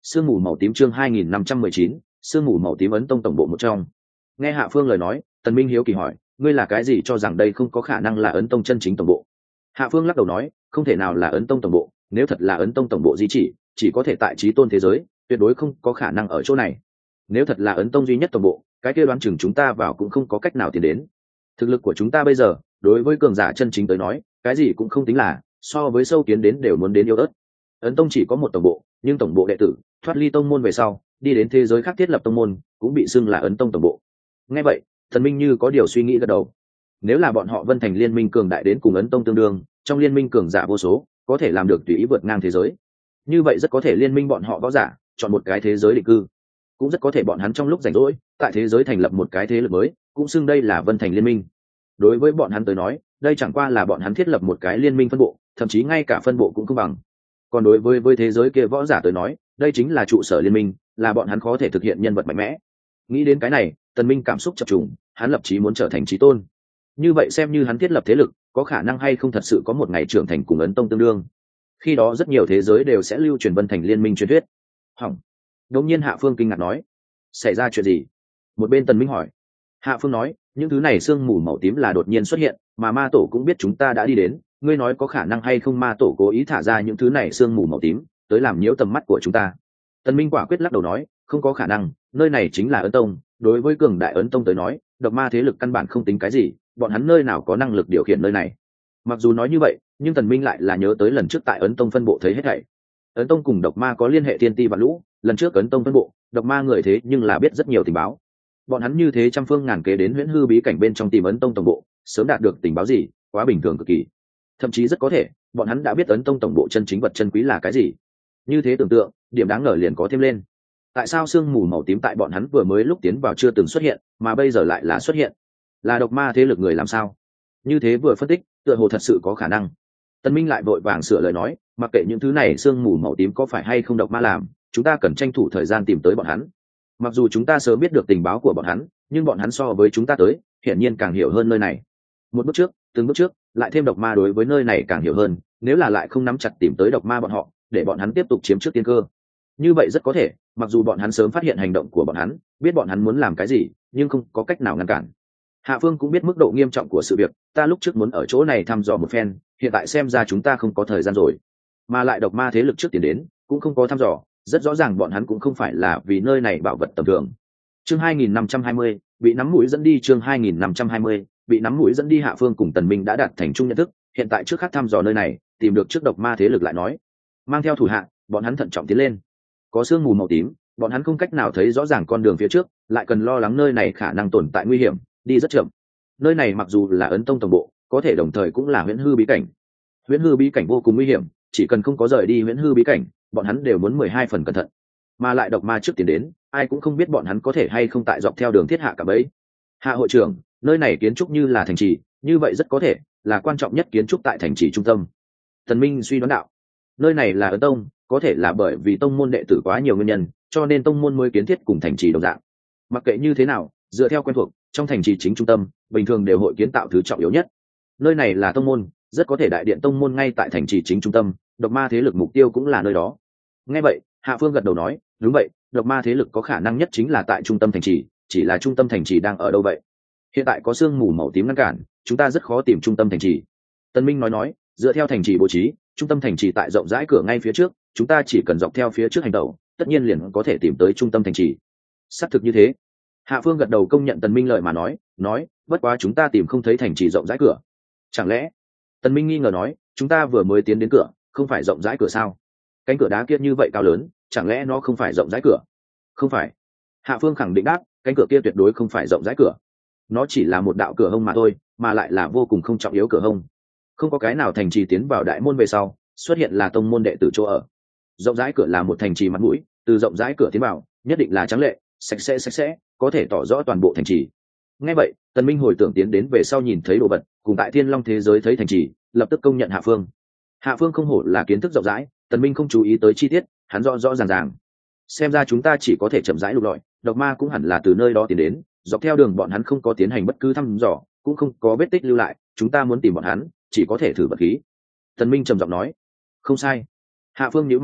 Sương mù màu tím chương 2519, sương mù màu tím ấn tông tổng bộ một trong. Nghe Hạ Phương lời nói, Tần Minh hiếu kỳ hỏi, ngươi là cái gì cho rằng đây không có khả năng là ấn tông chân chính tổng bộ? Hạ Phương lắc đầu nói, không thể nào là ấn tông tổng bộ, nếu thật là ấn tông tổng bộ di chỉ có thể tại Chí Tôn thế giới, tuyệt đối không có khả năng ở chỗ này. Nếu thật là ấn tông duy nhất tổng bộ, cái kia đoán chừng chúng ta vào cũng không có cách nào tiến đến. Thực lực của chúng ta bây giờ, đối với cường giả chân chính tới nói, cái gì cũng không tính là, so với sâu kiến đến đều muốn đến yêu ớt. Ấn tông chỉ có một tổng bộ, nhưng tổng bộ đệ tử thoát ly tông môn về sau, đi đến thế giới khác thiết lập tông môn, cũng bị xưng là ấn tông tổng bộ. Nghe vậy, Thần Minh như có điều suy nghĩ gật đầu. Nếu là bọn họ Vân Thành liên minh cường đại đến cùng ấn tông tương đương, trong liên minh cường giả vô số, có thể làm được tùy ý vượt ngang thế giới. Như vậy rất có thể liên minh bọn họ võ giả, chọn một cái thế giới định cư. Cũng rất có thể bọn hắn trong lúc rảnh rỗi, tại thế giới thành lập một cái thế lực mới, cũng xưng đây là Vân Thành liên minh. Đối với bọn hắn tới nói, đây chẳng qua là bọn hắn thiết lập một cái liên minh phân bộ, thậm chí ngay cả phân bộ cũng không bằng. Còn đối với thế giới kia võ giả tới nói, đây chính là trụ sở liên minh, là bọn hắn khó thể thực hiện nhân vật mạnh mẽ. Nghĩ đến cái này, Tần Minh cảm xúc chập trùng, hắn lập chí muốn trở thành chí tôn. Như vậy xem như hắn thiết lập thế lực, có khả năng hay không thật sự có một ngày trưởng thành cùng ấn tông tương đương. Khi đó rất nhiều thế giới đều sẽ lưu truyền Vân Thành liên minh truyền thuyết. Hỏng. Đột nhiên Hạ Phương kinh ngạc nói, xảy ra chuyện gì? Một bên Tần Minh hỏi. Hạ Phương nói, những thứ này sương mù màu tím là đột nhiên xuất hiện, mà ma tổ cũng biết chúng ta đã đi đến, ngươi nói có khả năng hay không ma tổ cố ý thả ra những thứ này sương mù màu tím, tới làm nhiễu tầm mắt của chúng ta. Tần Minh quả quyết lắc đầu nói, không có khả năng, nơi này chính là ấn tông, đối với cường đại ấn tông tới nói, độc ma thế lực căn bản không tính cái gì, bọn hắn nơi nào có năng lực điều khiển nơi này. Mặc dù nói như vậy, nhưng Tần Minh lại là nhớ tới lần trước tại ấn tông phân bộ thấy hết thảy. Ấn tông cùng độc ma có liên hệ thiên ti và lũ, lần trước ấn tông phân bộ, độc ma người thế nhưng là biết rất nhiều tình báo. Bọn hắn như thế trăm phương ngàn kế đến huyễn hư bí cảnh bên trong tìm ấn tông tổng bộ, sớm đạt được tình báo gì, quá bình thường cực kỳ. Thậm chí rất có thể, bọn hắn đã biết ấn tông tổng bộ chân chính vật chân quý là cái gì. Như thế tưởng tượng, điểm đáng ngờ liền có thêm lên. Tại sao sương mù màu tím tại bọn hắn vừa mới lúc tiến vào chưa từng xuất hiện, mà bây giờ lại là xuất hiện? Là độc ma thế lực người làm sao? Như thế vừa phân tích, tựa hồ thật sự có khả năng. Tân Minh lại vội vàng sửa lời nói, mặc kệ những thứ này sương mù màu tím có phải hay không độc ma làm, chúng ta cần tranh thủ thời gian tìm tới bọn hắn. Mặc dù chúng ta sớm biết được tình báo của bọn hắn, nhưng bọn hắn so với chúng ta tới, hiển nhiên càng hiểu hơn nơi này. Một bước trước, từng bước trước, lại thêm độc ma đối với nơi này càng hiểu hơn, nếu là lại không nắm chặt tìm tới độc ma bọn họ, để bọn hắn tiếp tục chiếm trước tiên cơ. Như vậy rất có thể, mặc dù bọn hắn sớm phát hiện hành động của bọn hắn, biết bọn hắn muốn làm cái gì, nhưng không có cách nào ngăn cản. Hạ Phương cũng biết mức độ nghiêm trọng của sự việc, ta lúc trước muốn ở chỗ này thăm dò một phen, hiện tại xem ra chúng ta không có thời gian rồi. Mà lại độc ma thế lực trước tiền đến, cũng không có thăm dò, rất rõ ràng bọn hắn cũng không phải là vì nơi này bảo vật tầm thường. Chương 2520, bị nắm mũi dẫn đi chương 2520, bị nắm mũi dẫn đi Hạ Phương cùng Tần Minh đã đạt thành chung nhận thức, hiện tại trước khác thăm dò nơi này, tìm được trước độc ma thế lực lại nói. Mang theo thủ hạ, bọn hắn thận trọng tiến lên. Có sương mù màu tím, bọn hắn không cách nào thấy rõ ràng con đường phía trước, lại cần lo lắng nơi này khả năng tồn tại nguy hiểm, đi rất chậm. Nơi này mặc dù là ấn tông tổng bộ, có thể đồng thời cũng là huyễn hư bí cảnh. Huyễn hư bí cảnh vô cùng nguy hiểm, chỉ cần không có rời đi huyễn hư bí cảnh, bọn hắn đều muốn 12 phần cẩn thận. Mà lại độc ma trước tiến đến, ai cũng không biết bọn hắn có thể hay không tại dọc theo đường thiết hạ cả bấy. Hạ hội trưởng, nơi này kiến trúc như là thành trì, như vậy rất có thể là quan trọng nhất kiến trúc tại thành trì trung tâm. Thần Minh suy đoán đạo, nơi này là ấn tông, có thể là bởi vì tông môn đệ tử quá nhiều nguyên nhân, cho nên tông môn mới kiến thiết cùng thành trì đồng dạng. Mặc kệ như thế nào, dựa theo quen thuộc, trong thành trì chính trung tâm, bình thường đều hội kiến tạo thứ trọng yếu nhất. Nơi này là tông môn, rất có thể đại điện tông môn ngay tại thành trì chính trung tâm, độc ma thế lực mục tiêu cũng là nơi đó. Nghe vậy, Hạ Phương gật đầu nói, đúng vậy, độc ma thế lực có khả năng nhất chính là tại trung tâm thành trì, chỉ là trung tâm thành trì đang ở đâu vậy? Hiện tại có sương mù màu tím ngăn cản, chúng ta rất khó tìm trung tâm thành trì. Tân Minh nói, dựa theo thành trì bố trí, trung tâm thành trì tại rộng rãi cửa ngay phía trước, chúng ta chỉ cần dọc theo phía trước hành động, tất nhiên liền có thể tìm tới trung tâm thành trì. Xác thực như thế. Hạ Phương gật đầu công nhận Tần Minh lời mà nói, bất quá chúng ta tìm không thấy thành trì rộng rãi cửa. Chẳng lẽ? Tần Minh nghi ngờ nói, chúng ta vừa mới tiến đến cửa, không phải rộng rãi cửa sao? Cánh cửa đá kia như vậy cao lớn, chẳng lẽ nó không phải rộng rãi cửa? Không phải. Hạ Phương khẳng định đáp, cánh cửa kia tuyệt đối không phải rộng rãi cửa. Nó chỉ là một đạo cửa hông mà thôi, mà lại là vô cùng không trọng yếu cửa hông. Không có cái nào thành trì tiến vào đại môn về sau, xuất hiện là tông môn đệ tử chỗ ở. Rộng rãi cửa là một thành trì mặt mũi, từ rộng rãi cửa tiến vào, nhất định là trắng lệ, sạch sẽ, có thể tỏ rõ toàn bộ thành trì. Nghe vậy, Tần Minh hồi tưởng tiến đến về sau nhìn thấy đồ vật, cùng tại Thiên Long thế giới thấy thành trì, lập tức công nhận Hạ Phương. Hạ Phương không hổ là kiến thức rộng rãi, Tần Minh không chú ý tới chi tiết, hắn rõ ràng. Xem ra chúng ta chỉ có thể chậm rãi lục lọi, độc ma cũng hẳn là từ nơi đó tiến đến, dọc theo đường bọn hắn không có tiến hành bất cứ thăm dò, cũng không có vết tích lưu lại, chúng ta muốn tìm bọn hắn, chỉ có thể thử vật khí. Tần Minh trầm giọng nói, không sai. Hạ Phương nhíu mày nói,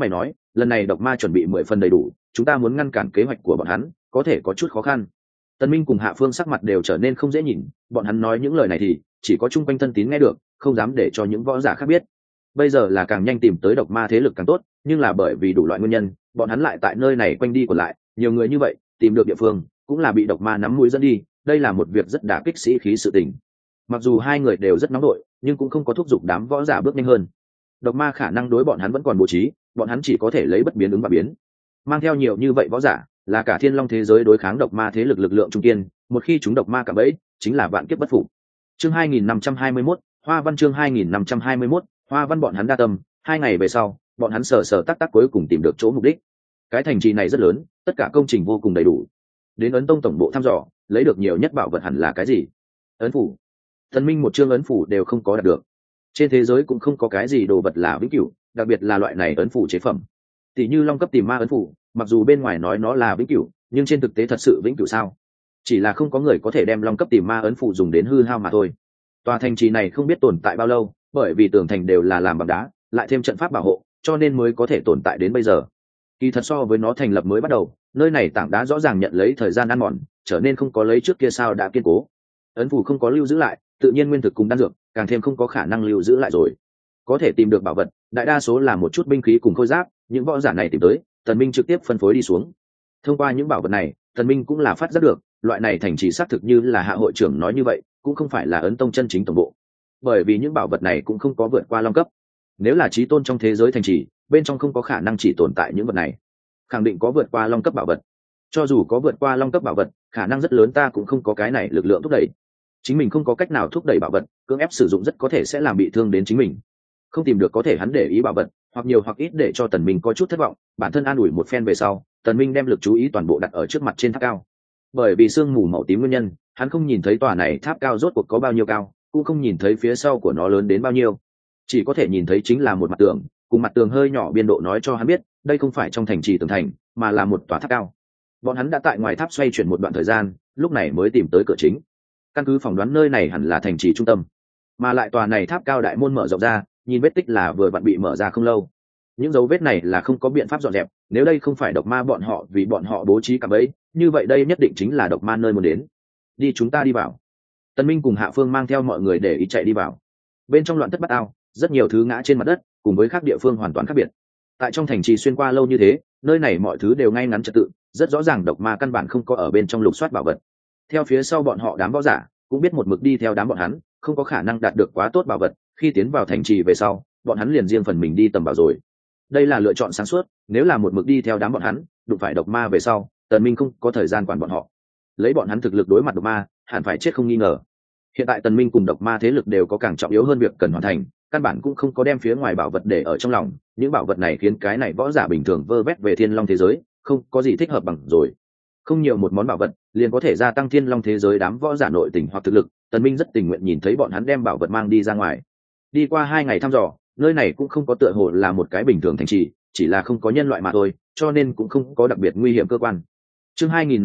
lần này độc ma chuẩn bị 10 phần đầy đủ, chúng ta muốn ngăn cản kế hoạch của bọn hắn có thể có chút khó khăn. Tần Minh cùng Hạ Phương sắc mặt đều trở nên không dễ nhìn, bọn hắn nói những lời này thì chỉ có chung quanh thân tín nghe được, không dám để cho những võ giả khác biết. Bây giờ là càng nhanh tìm tới độc ma thế lực càng tốt, nhưng là bởi vì đủ loại nguyên nhân, bọn hắn lại tại nơi này quanh đi còn lại, nhiều người như vậy, tìm được địa phương cũng là bị độc ma nắm mũi dẫn đi, đây là một việc rất đả kích sĩ khí sự tình. Mặc dù hai người đều rất nóng đội, nhưng cũng không có thúc giục đám võ giả bước nhanh hơn. Độc ma khả năng đối bọn hắn vẫn còn bố trí, bọn hắn chỉ có thể lấy bất biến ứng và biến. Mang theo nhiều như vậy võ giả, là cả thiên long thế giới đối kháng độc ma thế lực lực lượng trung kiên, một khi chúng độc ma cả bẫy, chính là vạn kiếp bất phục. Chương 2521, Hoa Văn chương 2521, Hoa Văn bọn hắn đa tâm, 2 ngày về sau, bọn hắn sờ tắc cuối cùng tìm được chỗ mục đích. Cái thành trì này rất lớn, tất cả công trình vô cùng đầy đủ. Đến ấn tông tổng bộ thăm dò, lấy được nhiều nhất bảo vật hẳn là cái gì? Ấn phủ. Thần Minh một chương ấn phủ đều không có đạt được. Trên thế giới cũng không có cái gì đồ vật là vĩnh cửu, đặc biệt là loại này ấn phủ chế phẩm. Tỷ như long cấp tìm ma ấn phủ, mặc dù bên ngoài nói nó là vĩnh cửu, nhưng trên thực tế thật sự vĩnh cửu sao? Chỉ là không có người có thể đem long cấp tìm ma ấn phủ dùng đến hư hao mà thôi. Tòa thành trì này không biết tồn tại bao lâu, bởi vì tường thành đều là làm bằng đá, lại thêm trận pháp bảo hộ, cho nên mới có thể tồn tại đến bây giờ. Kỳ thật so với nó thành lập mới bắt đầu, nơi này tảng đá rõ ràng nhận lấy thời gian ăn mòn, trở nên không có lấy trước kia sao đã kiên cố. Ấn phủ không có lưu giữ lại, tự nhiên nguyên thực cùng đan dược, càng thêm không có khả năng lưu giữ lại rồi. Có thể tìm được bảo vật, đại đa số là một chút binh khí cùng khôi giáp, những võ giả này tìm tới, Tần Minh trực tiếp phân phối đi xuống. Thông qua những bảo vật này, Tần Minh cũng là phát giác được, loại này thành trì xác thực như là hạ hội trưởng nói như vậy, cũng không phải là ấn tông chân chính tổng bộ. Bởi vì những bảo vật này cũng không có vượt qua long cấp. Nếu là chí tôn trong thế giới thành trì, bên trong không có khả năng chỉ tồn tại những vật này, khẳng định có vượt qua long cấp bảo vật. Cho dù có vượt qua long cấp bảo vật, khả năng rất lớn ta cũng không có cái này lực lượng thúc đẩy. Chính mình không có cách nào thúc đẩy bảo vật, cưỡng ép sử dụng rất có thể sẽ làm bị thương đến chính mình. Không tìm được có thể hắn để ý bảo vật, hoặc nhiều hoặc ít để cho Tần Minh có chút thất vọng, bản thân an ủi một phen về sau, Tần Minh đem lực chú ý toàn bộ đặt ở trước mặt trên tháp cao. Bởi vì sương mù màu tím nguyên nhân, hắn không nhìn thấy tòa này tháp cao rốt cuộc có bao nhiêu cao, cũng không nhìn thấy phía sau của nó lớn đến bao nhiêu. Chỉ có thể nhìn thấy chính là một mặt tường, cùng mặt tường hơi nhỏ biên độ nói cho hắn biết, đây không phải trong thành trì tường thành, mà là một tòa tháp cao. Bọn hắn đã tại ngoài tháp xoay chuyển một đoạn thời gian, lúc này mới tìm tới cửa chính. Căn cứ phỏng đoán nơi này hẳn là thành trì trung tâm, mà lại tòa này tháp cao đại môn mở rộng ra, nhìn vết tích là vừa vặn bị mở ra không lâu. Những dấu vết này là không có biện pháp dọn dẹp, nếu đây không phải độc ma bọn họ vì bọn họ bố trí cả bẫy, như vậy đây nhất định chính là độc ma nơi muốn đến. Đi, chúng ta đi vào. Tần Minh cùng Hạ Phương mang theo mọi người để ý chạy đi vào. Bên trong loạn thất bát ao, rất nhiều thứ ngã trên mặt đất, cùng với các địa phương hoàn toàn khác biệt. Tại trong thành trì xuyên qua lâu như thế, nơi này mọi thứ đều ngay ngắn trật tự, rất rõ ràng độc ma căn bản không có ở bên trong lục soát bảo vật. Theo phía sau bọn họ đám võ giả cũng biết một mực đi theo đám bọn hắn, không có khả năng đạt được quá tốt bảo vật, khi tiến vào thành trì về sau, bọn hắn liền riêng phần mình đi tầm bảo rồi. Đây là lựa chọn sáng suốt, nếu là một mực đi theo đám bọn hắn, đụng phải độc ma về sau, Tần Minh không có thời gian quản bọn họ. Lấy bọn hắn thực lực đối mặt độc ma, hẳn phải chết không nghi ngờ. Hiện tại Tần Minh cùng độc ma thế lực đều có càng trọng yếu hơn việc cần hoàn thành, căn bản cũng không có đem phía ngoài bảo vật để ở trong lòng, những bảo vật này khiến cái này võ giả bình thường vơ vét về thiên long thế giới, không có gì thích hợp bằng rồi. Không nhiều một món bảo vật, liền có thể gia tăng thiên long thế giới đám võ giả nội tình hoặc thực lực, Tần Minh rất tình nguyện nhìn thấy bọn hắn đem bảo vật mang đi ra ngoài. Đi qua 2 ngày thăm dò, nơi này cũng không có tựa hồ là một cái bình thường thành trì, chỉ là không có nhân loại mà thôi, cho nên cũng không có đặc biệt nguy hiểm cơ quan. Chương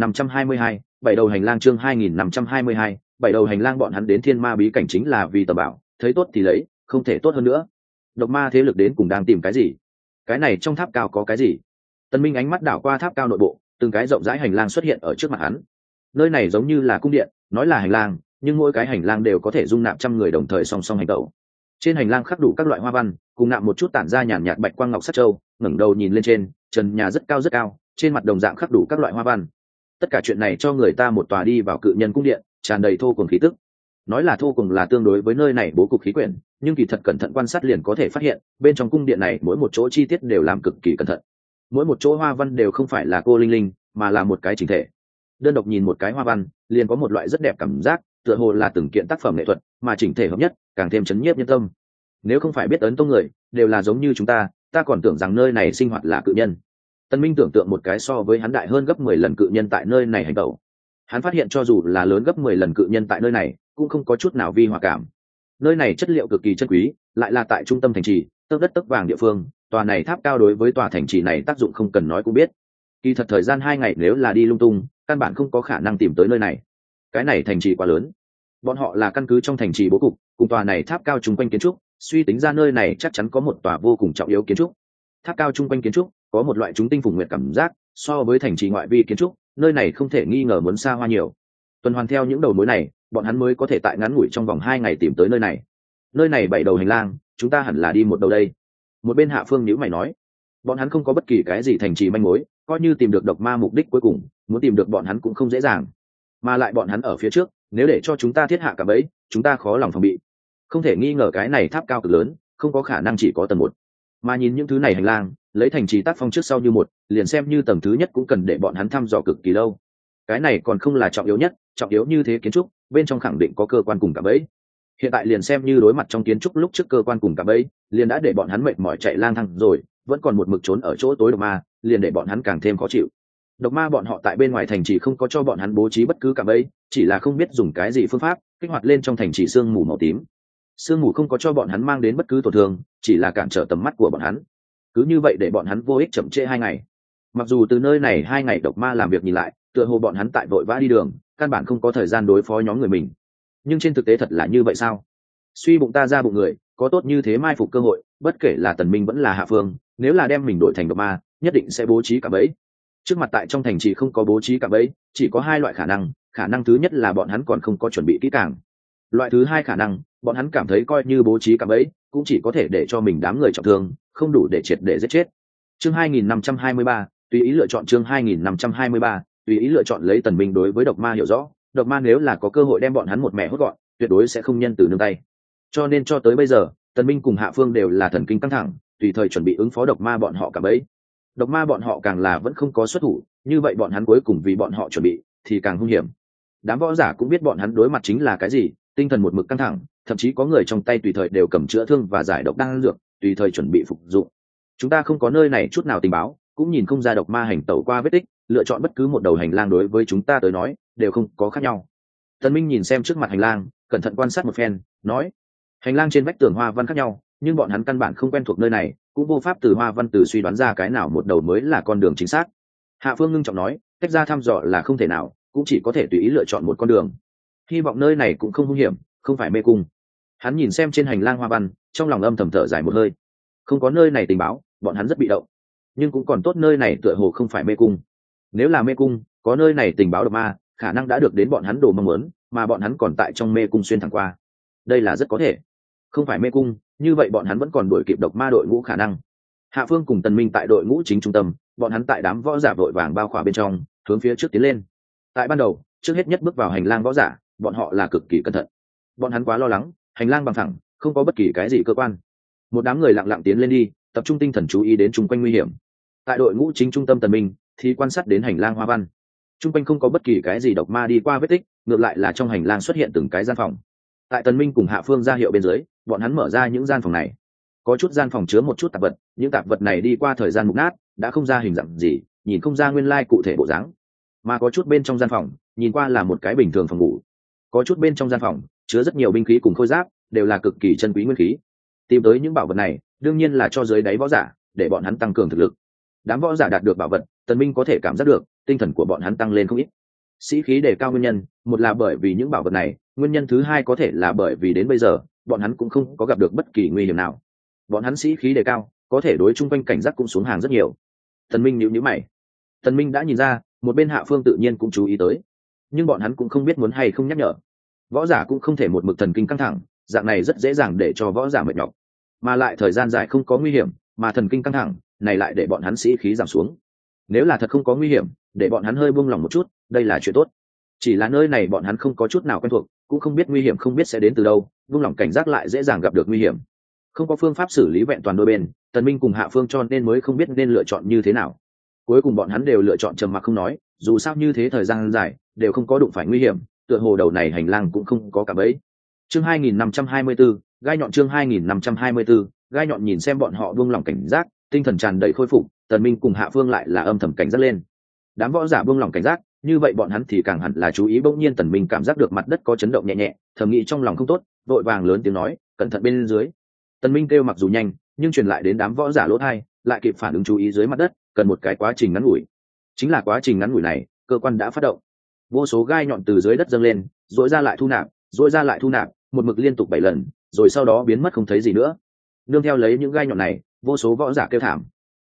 2522, bảy đầu hành lang chương 2522, bảy đầu hành lang bọn hắn đến thiên ma bí cảnh chính là vì tầm bảo, thấy tốt thì lấy, không thể tốt hơn nữa. Độc ma thế lực đến cùng đang tìm cái gì? Cái này trong tháp cao có cái gì? Tần Minh ánh mắt đảo qua tháp cao nội bộ, từng cái rộng rãi hành lang xuất hiện ở trước mặt hắn. Nơi này giống như là cung điện, nói là hành lang, nhưng mỗi cái hành lang đều có thể dung nạp trăm người đồng thời song song hành tẩu. Trên hành lang khắc đủ các loại hoa văn, cùng nạm một chút tản ra nhàn nhạt bạch quang ngọc sắc châu, ngẩng đầu nhìn lên trên, trần nhà rất cao, trên mặt đồng dạng khắc đủ các loại hoa văn. Tất cả chuyện này cho người ta một tòa đi vào cự nhân cung điện, tràn đầy thô cuồng khí tức. Nói là thô cuồng là tương đối với nơi này bố cục khí quyển, nhưng kỳ thật cẩn thận quan sát liền có thể phát hiện, bên trong cung điện này mỗi một chỗ chi tiết đều làm cực kỳ cẩn thận. Mỗi một chỗ hoa văn đều không phải là cô linh linh, mà là một cái chỉnh thể. Đơn độc nhìn một cái hoa văn, liền có một loại rất đẹp cảm giác, tựa hồ là từng kiện tác phẩm nghệ thuật, mà chỉnh thể hợp nhất, càng thêm chấn nhiếp nhân tâm. Nếu không phải biết ấn tông người đều là giống như chúng ta còn tưởng rằng nơi này sinh hoạt là cự nhân. Tân Minh tưởng tượng một cái so với hắn đại hơn gấp 10 lần cự nhân tại nơi này hành tẩu. Hắn phát hiện cho dù là lớn gấp 10 lần cự nhân tại nơi này, cũng không có chút nào vi hòa cảm. Nơi này chất liệu cực kỳ chân quý, lại là tại trung tâm thành trì, tấc đất tấc vàng địa phương, tòa này tháp cao đối với tòa thành trì này tác dụng không cần nói cũng biết. Kỳ thật thời gian 2 ngày nếu là đi lung tung, căn bản không có khả năng tìm tới nơi này. Cái này thành trì quá lớn. Bọn họ là căn cứ trong thành trì bố cục, cùng tòa này tháp cao chung quanh kiến trúc, suy tính ra nơi này chắc chắn có một tòa vô cùng trọng yếu kiến trúc. tháp cao chung quanh kiến trúc có một loại chúng tinh phùng nguyệt cảm giác, so với thành trì ngoại vi kiến trúc, nơi này không thể nghi ngờ muốn xa hoa nhiều. Tuần hoàn theo những đầu mối này, bọn hắn mới có thể tại ngắn ngủi trong vòng 2 ngày tìm tới nơi này. Nơi này 7 đầu hành lang, chúng ta hẳn là đi một đầu đây. Một bên Hạ Phương nhíu mày nói, bọn hắn không có bất kỳ cái gì thành trì manh mối, coi như tìm được độc ma mục đích cuối cùng, muốn tìm được bọn hắn cũng không dễ dàng. Mà lại bọn hắn ở phía trước, nếu để cho chúng ta thiết hạ cả bẫy, chúng ta khó lòng phòng bị. Không thể nghi ngờ cái này tháp cao cực lớn, không có khả năng chỉ có tầng 1. Mà nhìn những thứ này hành lang, lấy thành trì tác phong trước sau như một, liền xem như tầng thứ nhất cũng cần để bọn hắn thăm dò cực kỳ lâu. Cái này còn không là trọng yếu nhất, trọng yếu như thế kiến trúc, bên trong khẳng định có cơ quan cùng cả bẫy. Hiện tại liền xem như đối mặt trong kiến trúc lúc trước cơ quan cùng cả bẫy, liền đã để bọn hắn mệt mỏi chạy lang thang rồi, vẫn còn một mực trốn ở chỗ tối độc ma, liền để bọn hắn càng thêm khó chịu. Độc ma bọn họ tại bên ngoài thành trì không có cho bọn hắn bố trí bất cứ cả bẫy, chỉ là không biết dùng cái gì phương pháp kích hoạt lên trong thành trì sương mù màu tím. Sương mù không có cho bọn hắn mang đến bất cứ tổn thương, chỉ là cản trở tầm mắt của bọn hắn. Cứ như vậy để bọn hắn vô ích chậm trễ 2 ngày. Mặc dù từ nơi này 2 ngày độc ma làm việc nhìn lại, tựa hồ bọn hắn tại vội vã đi đường, căn bản không có thời gian đối phó nhóm người mình. Nhưng trên thực tế thật là như vậy sao? Suy bụng ta ra bụng người, có tốt như thế mai phục cơ hội, bất kể là Tần Minh vẫn là Hạ Phương, nếu là đem mình đổi thành độc ma, nhất định sẽ bố trí cả bẫy. Trước mặt tại trong thành trì không có bố trí cả bẫy, chỉ có 2 loại khả năng thứ nhất là bọn hắn còn không có chuẩn bị kỹ càng. Loại thứ hai khả năng, bọn hắn cảm thấy coi như bố trí cả bẫy, cũng chỉ có thể để cho mình đám người trọng thương, không đủ để triệt để giết chết. Chương 2523, tùy ý lựa chọn chương 2523, tùy ý lựa chọn lấy Tần Minh đối với độc ma hiểu rõ, độc ma nếu là có cơ hội đem bọn hắn một mẹ hốt gọn, tuyệt đối sẽ không nhân từ nương tay. Cho nên cho tới bây giờ, Tần Minh cùng Hạ Phương đều là thần kinh căng thẳng, tùy thời chuẩn bị ứng phó độc ma bọn họ cả bấy. Độc ma bọn họ càng là vẫn không có xuất thủ, như vậy bọn hắn cuối cùng vì bọn họ chuẩn bị thì càng hung hiểm. Đám võ giả cũng biết bọn hắn đối mặt chính là cái gì, tinh thần một mực căng thẳng, thậm chí có người trong tay tùy thời đều cầm chữa thương và giải độc đan dược, tùy thời chuẩn bị phục dụng. Chúng ta không có nơi này chút nào tình báo, cũng nhìn không ra độc ma hành tẩu qua vết tích, lựa chọn bất cứ một đầu hành lang đối với chúng ta tới nói đều không có khác nhau. Tần Minh nhìn xem trước mặt hành lang, cẩn thận quan sát một phen, nói: hành lang trên vách tường hoa văn khác nhau, nhưng bọn hắn căn bản không quen thuộc nơi này, cũng vô pháp từ hoa văn từ suy đoán ra cái nào một đầu mới là con đường chính xác. Hạ Phương ngưng trọng nói: cách ra thăm dò là không thể nào, cũng chỉ có thể tùy ý lựa chọn một con đường. Hy vọng nơi này cũng không nguy hiểm, không phải mê cung. Hắn nhìn xem trên hành lang hoa văn, trong lòng âm thầm thở dài một hơi. Không có nơi này tình báo, bọn hắn rất bị động. Nhưng cũng còn tốt nơi này tựa hồ không phải mê cung. Nếu là mê cung, có nơi này tình báo độc ma, khả năng đã được đến bọn hắn đồ mong muốn, mà bọn hắn còn tại trong mê cung xuyên thẳng qua. Đây là rất có thể. Không phải mê cung, như vậy bọn hắn vẫn còn đuổi kịp độc ma đội ngũ khả năng. Hạ Phương cùng Tần Minh tại đội ngũ chính trung tâm, bọn hắn tại đám võ giả vội vàng bao khỏa bên trong, hướng phía trước tiến lên. Tại ban đầu, trước hết nhất bước vào hành lang võ giả, bọn họ là cực kỳ cẩn thận. Bọn hắn quá lo lắng, hành lang bằng thẳng, không có bất kỳ cái gì cơ quan. Một đám người lặng lặng tiến lên đi, tập trung tinh thần chú ý đến chung quanh nguy hiểm. Tại đội ngũ chính trung tâm Tần Minh thì quan sát đến hành lang hoa văn. Chung quanh không có bất kỳ cái gì độc ma đi qua vết tích, ngược lại là trong hành lang xuất hiện từng cái gian phòng. Tại Tần Minh cùng Hạ Phương ra hiệu bên dưới, bọn hắn mở ra những gian phòng này. Có chút gian phòng chứa một chút tạp vật, những tạp vật này đi qua thời gian mục nát, đã không ra hình dạng gì, nhìn không ra nguyên lai cụ thể bộ dáng. Mà có chút bên trong gian phòng, nhìn qua là một cái bình thường phòng ngủ. Có chút bên trong gian phòng chứa rất nhiều binh khí cùng khôi giáp, đều là cực kỳ chân quý nguyên khí. Tìm tới những bảo vật này, đương nhiên là cho dưới đáy võ giả, để bọn hắn tăng cường thực lực. Đám võ giả đạt được bảo vật, Tần Minh có thể cảm giác được, tinh thần của bọn hắn tăng lên không ít. Sĩ khí đề cao nguyên nhân, một là bởi vì những bảo vật này, nguyên nhân thứ hai có thể là bởi vì đến bây giờ, bọn hắn cũng không có gặp được bất kỳ nguy hiểm nào. Bọn hắn sĩ khí đề cao, có thể đối chung quanh cảnh giác cũng xuống hàng rất nhiều. Tần Minh nhíu nhíu mày. Tần Minh đã nhìn ra, một bên Hạ Phương tự nhiên cũng chú ý tới, nhưng bọn hắn cũng không biết muốn hay không nhắc nhở. Võ giả cũng không thể một mực thần kinh căng thẳng, dạng này rất dễ dàng để cho võ giả mệt nhọc, mà lại thời gian dài không có nguy hiểm, mà thần kinh căng thẳng này lại để bọn hắn sĩ khí giảm xuống. Nếu là thật không có nguy hiểm, để bọn hắn hơi buông lòng một chút, đây là chuyện tốt. Chỉ là nơi này bọn hắn không có chút nào quen thuộc, cũng không biết nguy hiểm không biết sẽ đến từ đâu, buông lòng cảnh giác lại dễ dàng gặp được nguy hiểm. Không có phương pháp xử lý vẹn toàn đôi bên, Tần Minh cùng Hạ Phương cho nên mới không biết nên lựa chọn như thế nào. Cuối cùng bọn hắn đều lựa chọn trầm mặc không nói, dù sao như thế thời gian dài đều không có đụng phải nguy hiểm, tựa hồ đầu này hành lang cũng không có cả bẫy. Chương 2524, gai nhọn chương 2524, gai nhọn nhìn xem bọn họ buông lòng cảnh giác, tinh thần tràn đầy khôi phục, Tần Minh cùng Hạ Phương lại là âm thầm cảnh giác lên. Đám võ giả buông lòng cảnh giác, như vậy bọn hắn thì càng hẳn là chú ý. Bỗng nhiên Tần Minh cảm giác được mặt đất có chấn động nhẹ nhẹ, thầm nghĩ trong lòng không tốt, vội vàng lớn tiếng nói, cẩn thận bên dưới. Tần Minh kêu mặc dù nhanh, nhưng truyền lại đến đám võ giả lỗ tai, lại kịp phản ứng chú ý dưới mặt đất, cần một cái quá trình ngắn ngủi. Chính là quá trình ngắn ngủi này, cơ quan đã phát động. Vô số gai nhọn từ dưới đất dâng lên, rũa ra lại thu nạp, rũa ra lại thu nạp, một mực liên tục 7 lần, rồi sau đó biến mất không thấy gì nữa. Nương theo lấy những gai nhọn này, vô số võ giả kêu thảm.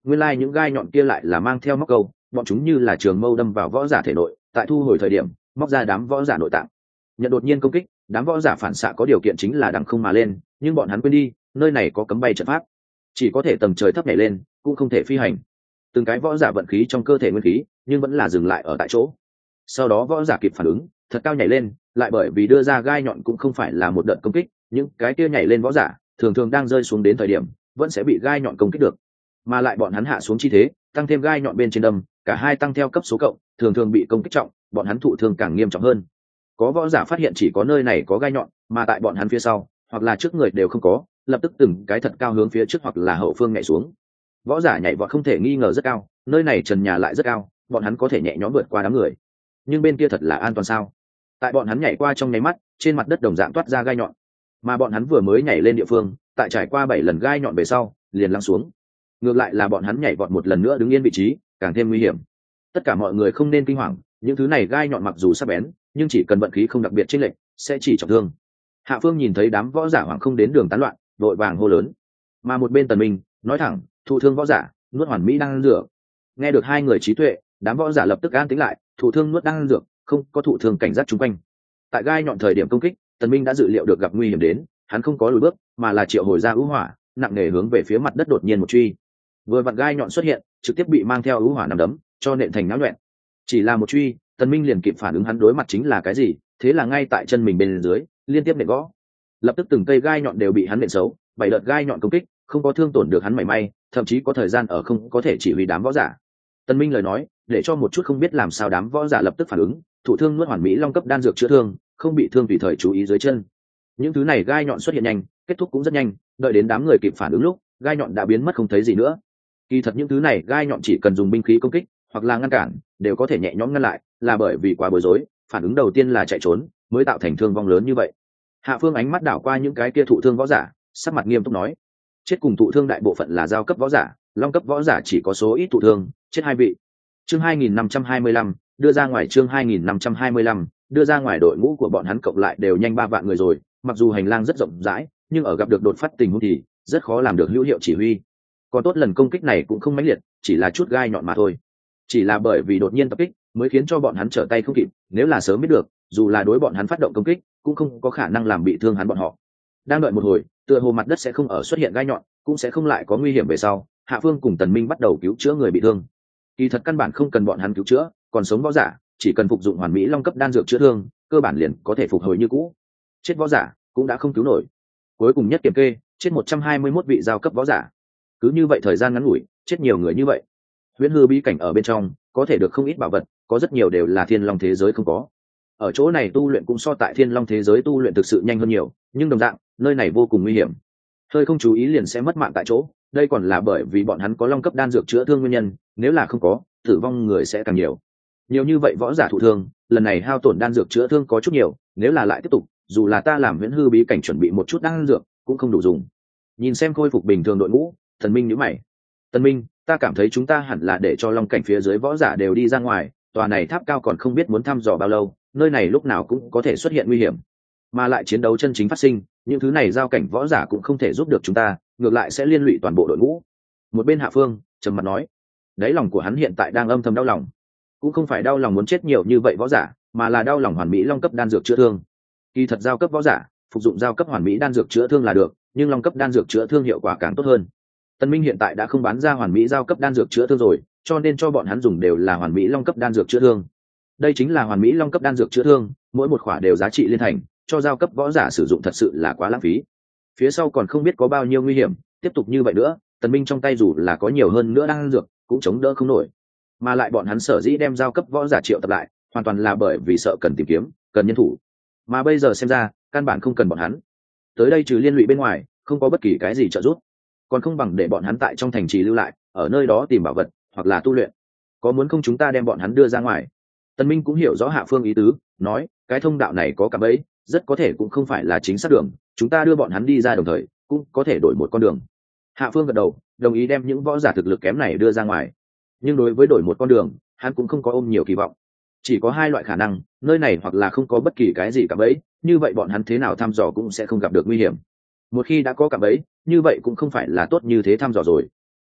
nguyên lai những gai nhọn kia lại là mang theo móc câu, bọn chúng như là trường mâu đâm vào võ giả thể nội, tại thu hồi thời điểm móc ra đám võ giả nội tạng. Nhận đột nhiên công kích, đám võ giả phản xạ có điều kiện chính là đằng không mà lên, nhưng bọn hắn quên đi nơi này có cấm bay trận pháp, chỉ có thể tầng trời thấp nhảy lên, cũng không thể phi hành. Từng cái võ giả vận khí trong cơ thể nguyên khí, nhưng vẫn là dừng lại ở tại chỗ. Sau đó võ giả kịp phản ứng, thật cao nhảy lên, lại bởi vì đưa ra gai nhọn cũng không phải là một đợt công kích, những cái kia nhảy lên võ giả thường thường đang rơi xuống đến thời điểm vẫn sẽ bị gai nhọn công kích được, mà lại bọn hắn hạ xuống chi thế tăng thêm gai nhọn bên trên đâm, cả hai tăng theo cấp số cộng, thường thường bị công kích trọng, bọn hắn thụ thương càng nghiêm trọng hơn. Có võ giả phát hiện chỉ có nơi này có gai nhọn, mà tại bọn hắn phía sau hoặc là trước người đều không có, lập tức từng cái thật cao hướng phía trước hoặc là hậu phương nhảy xuống. Võ giả nhảy vọt không thể nghi ngờ rất cao, nơi này trần nhà lại rất cao, bọn hắn có thể nhẹ nhõm vượt qua đám người. Nhưng bên kia thật là an toàn sao? Tại bọn hắn nhảy qua trong nháy mắt, trên mặt đất đồng dạng toát ra gai nhọn, mà bọn hắn vừa mới nhảy lên địa phương, tại trải qua 7 lần gai nhọn về sau liền lắng xuống. Ngược lại là bọn hắn nhảy vọt một lần nữa đứng yên vị trí, càng thêm nguy hiểm. Tất cả mọi người không nên kinh hoàng, những thứ này gai nhọn mặc dù sắc bén, nhưng chỉ cần vận khí không đặc biệt chênh lệch, sẽ chỉ trọng thương. Hạ Phương nhìn thấy đám võ giả hoảng không đến đường tán loạn, đội vàng hô lớn. Mà một bên Tần Minh nói thẳng, thụ thương võ giả nuốt hoàn mỹ đang dược. Nghe được hai người trí tuệ, đám võ giả lập tức an tĩnh lại, thụ thương nuốt đang dược, không có thụ thương cảnh giác chung quanh. Tại gai nhọn thời điểm công kích, Tần Minh đã dự liệu được gặp nguy hiểm đến, hắn không có lùi bước, mà là triệu hồi ra ưu hỏa, nặng nề hướng về phía mặt đất đột nhiên một truy. Vừa vặn gai nhọn xuất hiện, trực tiếp bị mang theo ưu hỏa nằm đấm, cho nện thành náo loạn. Chỉ là một truy, Tần Minh liền kịp phản ứng hắn đối mặt chính là cái gì, thế là ngay tại chân mình bên dưới, liên tiếp nện gõ. Lập tức từng cây gai nhọn đều bị hắn nện xấu, 7 đợt gai nhọn công kích, không có thương tổn được hắn mảy may, thậm chí có thời gian ở không có thể chỉ huy đám võ giả. Tần Minh lời nói, để cho một chút không biết làm sao đám võ giả lập tức phản ứng, thủ thương nuốt hoàn mỹ long cấp đan dược chữa thương, không bị thương tùy thời chú ý dưới chân. Những thứ này gai nhọn xuất hiện nhanh, kết thúc cũng rất nhanh, đợi đến đám người kịp phản ứng lúc, gai nhọn đã biến mất không thấy gì nữa. Kỳ thật những thứ này gai nhọn chỉ cần dùng binh khí công kích hoặc là ngăn cản, đều có thể nhẹ nhõm ngăn lại, là bởi vì quá bối rối, phản ứng đầu tiên là chạy trốn, mới tạo thành thương vong lớn như vậy. Hạ Phương ánh mắt đảo qua những cái kia thụ thương võ giả, sắc mặt nghiêm túc nói: chết cùng thụ thương đại bộ phận là giao cấp võ giả, long cấp võ giả chỉ có số ít thụ thương, chết 2 vị. Chương 2525, đưa ra ngoài chương 2525, đưa ra ngoài đội ngũ của bọn hắn cộng lại đều nhanh 3 vạn người rồi, mặc dù hành lang rất rộng rãi, nhưng ở gặp được đột phát tình huống thì rất khó làm được hữu hiệu chỉ huy. Còn tốt lần công kích này cũng không mãnh liệt, chỉ là chút gai nhọn mà thôi. Chỉ là bởi vì đột nhiên tập kích, mới khiến cho bọn hắn trở tay không kịp, nếu là sớm biết được, dù là đối bọn hắn phát động công kích, cũng không có khả năng làm bị thương hắn bọn họ. Đang đợi một hồi, tựa hồ mặt đất sẽ không ở xuất hiện gai nhọn, cũng sẽ không lại có nguy hiểm về sau, Hạ Phương cùng Tần Minh bắt đầu cứu chữa người bị thương. Kỳ thật căn bản không cần bọn hắn cứu chữa, còn sống võ giả chỉ cần phục dụng hoàn mỹ long cấp đan dược chữa thương, cơ bản liền có thể phục hồi như cũ. Chết võ giả cũng đã không cứu nổi. Cuối cùng nhất kiểm kê, chết 121 vị giao cấp võ giả. Cứ như vậy thời gian ngắn ngủi, chết nhiều người như vậy. Huyễn hư bí cảnh ở bên trong có thể được không ít bảo vật, có rất nhiều đều là thiên long thế giới không có. Ở chỗ này tu luyện cũng so tại thiên long thế giới tu luyện thực sự nhanh hơn nhiều, nhưng đồng dạng nơi này vô cùng nguy hiểm, hơi không chú ý liền sẽ mất mạng tại chỗ. Đây còn là bởi vì bọn hắn có long cấp đan dược chữa thương nguyên nhân, nếu là không có, tử vong người sẽ càng nhiều. Nhiều như vậy võ giả thụ thương, lần này hao tổn đan dược chữa thương có chút nhiều, nếu là lại tiếp tục, dù là ta làm huyễn hư bí cảnh chuẩn bị một chút đan dược cũng không đủ dùng. Nhìn xem khôi phục bình thường đội ngũ, Thần Minh nhíu mày. Tần Minh, ta cảm thấy chúng ta hẳn là để cho long cảnh phía dưới võ giả đều đi ra ngoài, tòa này tháp cao còn không biết muốn thăm dò bao lâu, nơi này lúc nào cũng có thể xuất hiện nguy hiểm, mà lại chiến đấu chân chính phát sinh, những thứ này giao cảnh võ giả cũng không thể giúp được chúng ta, ngược lại sẽ liên lụy toàn bộ đội ngũ. Một bên Hạ Phương trầm mặt nói, đáy lòng của hắn hiện tại đang âm thầm đau lòng, cũng không phải đau lòng muốn chết nhiều như vậy võ giả, mà là đau lòng hoàn mỹ long cấp đan dược chữa thương. Kỳ thật giao cấp võ giả phục dụng giao cấp hoàn mỹ đan dược chữa thương là được, nhưng long cấp đan dược chữa thương hiệu quả càng tốt hơn. Tân Minh hiện tại đã không bán ra hoàn mỹ giao cấp đan dược chữa thương rồi, cho nên cho bọn hắn dùng đều là hoàn mỹ long cấp đan dược chữa thương. Đây chính là hoàn mỹ long cấp đan dược chữa thương, mỗi một khỏa đều giá trị liên thành, cho giao cấp võ giả sử dụng thật sự là quá lãng phí. Phía sau còn không biết có bao nhiêu nguy hiểm, tiếp tục như vậy nữa, Tần Minh trong tay dù là có nhiều hơn nữa đan dược, cũng chống đỡ không nổi. Mà lại bọn hắn sở dĩ đem giao cấp võ giả triệu tập lại, hoàn toàn là bởi vì sợ cần tìm kiếm, cần nhân thủ. Mà bây giờ xem ra, căn bản không cần bọn hắn. Tới đây trừ liên lụy bên ngoài, không có bất kỳ cái gì trợ giúp. Còn không bằng để bọn hắn tại trong thành trì lưu lại, ở nơi đó tìm bảo vật hoặc là tu luyện. Có muốn không chúng ta đem bọn hắn đưa ra ngoài? Tần Minh cũng hiểu rõ Hạ Phương ý tứ, nói, cái thông đạo này có cả bẫy, rất có thể cũng không phải là chính xác đường, chúng ta đưa bọn hắn đi ra đồng thời, cũng có thể đổi một con đường. Hạ Phương gật đầu, đồng ý đem những võ giả thực lực kém này đưa ra ngoài. Nhưng đối với đổi một con đường, hắn cũng không có ôm nhiều kỳ vọng. Chỉ có 2 loại khả năng, nơi này hoặc là không có bất kỳ cái gì cả bẫy, như vậy bọn hắn thế nào thăm dò cũng sẽ không gặp được nguy hiểm. Một khi đã có cả bẫy, như vậy cũng không phải là tốt như thế thăm dò rồi.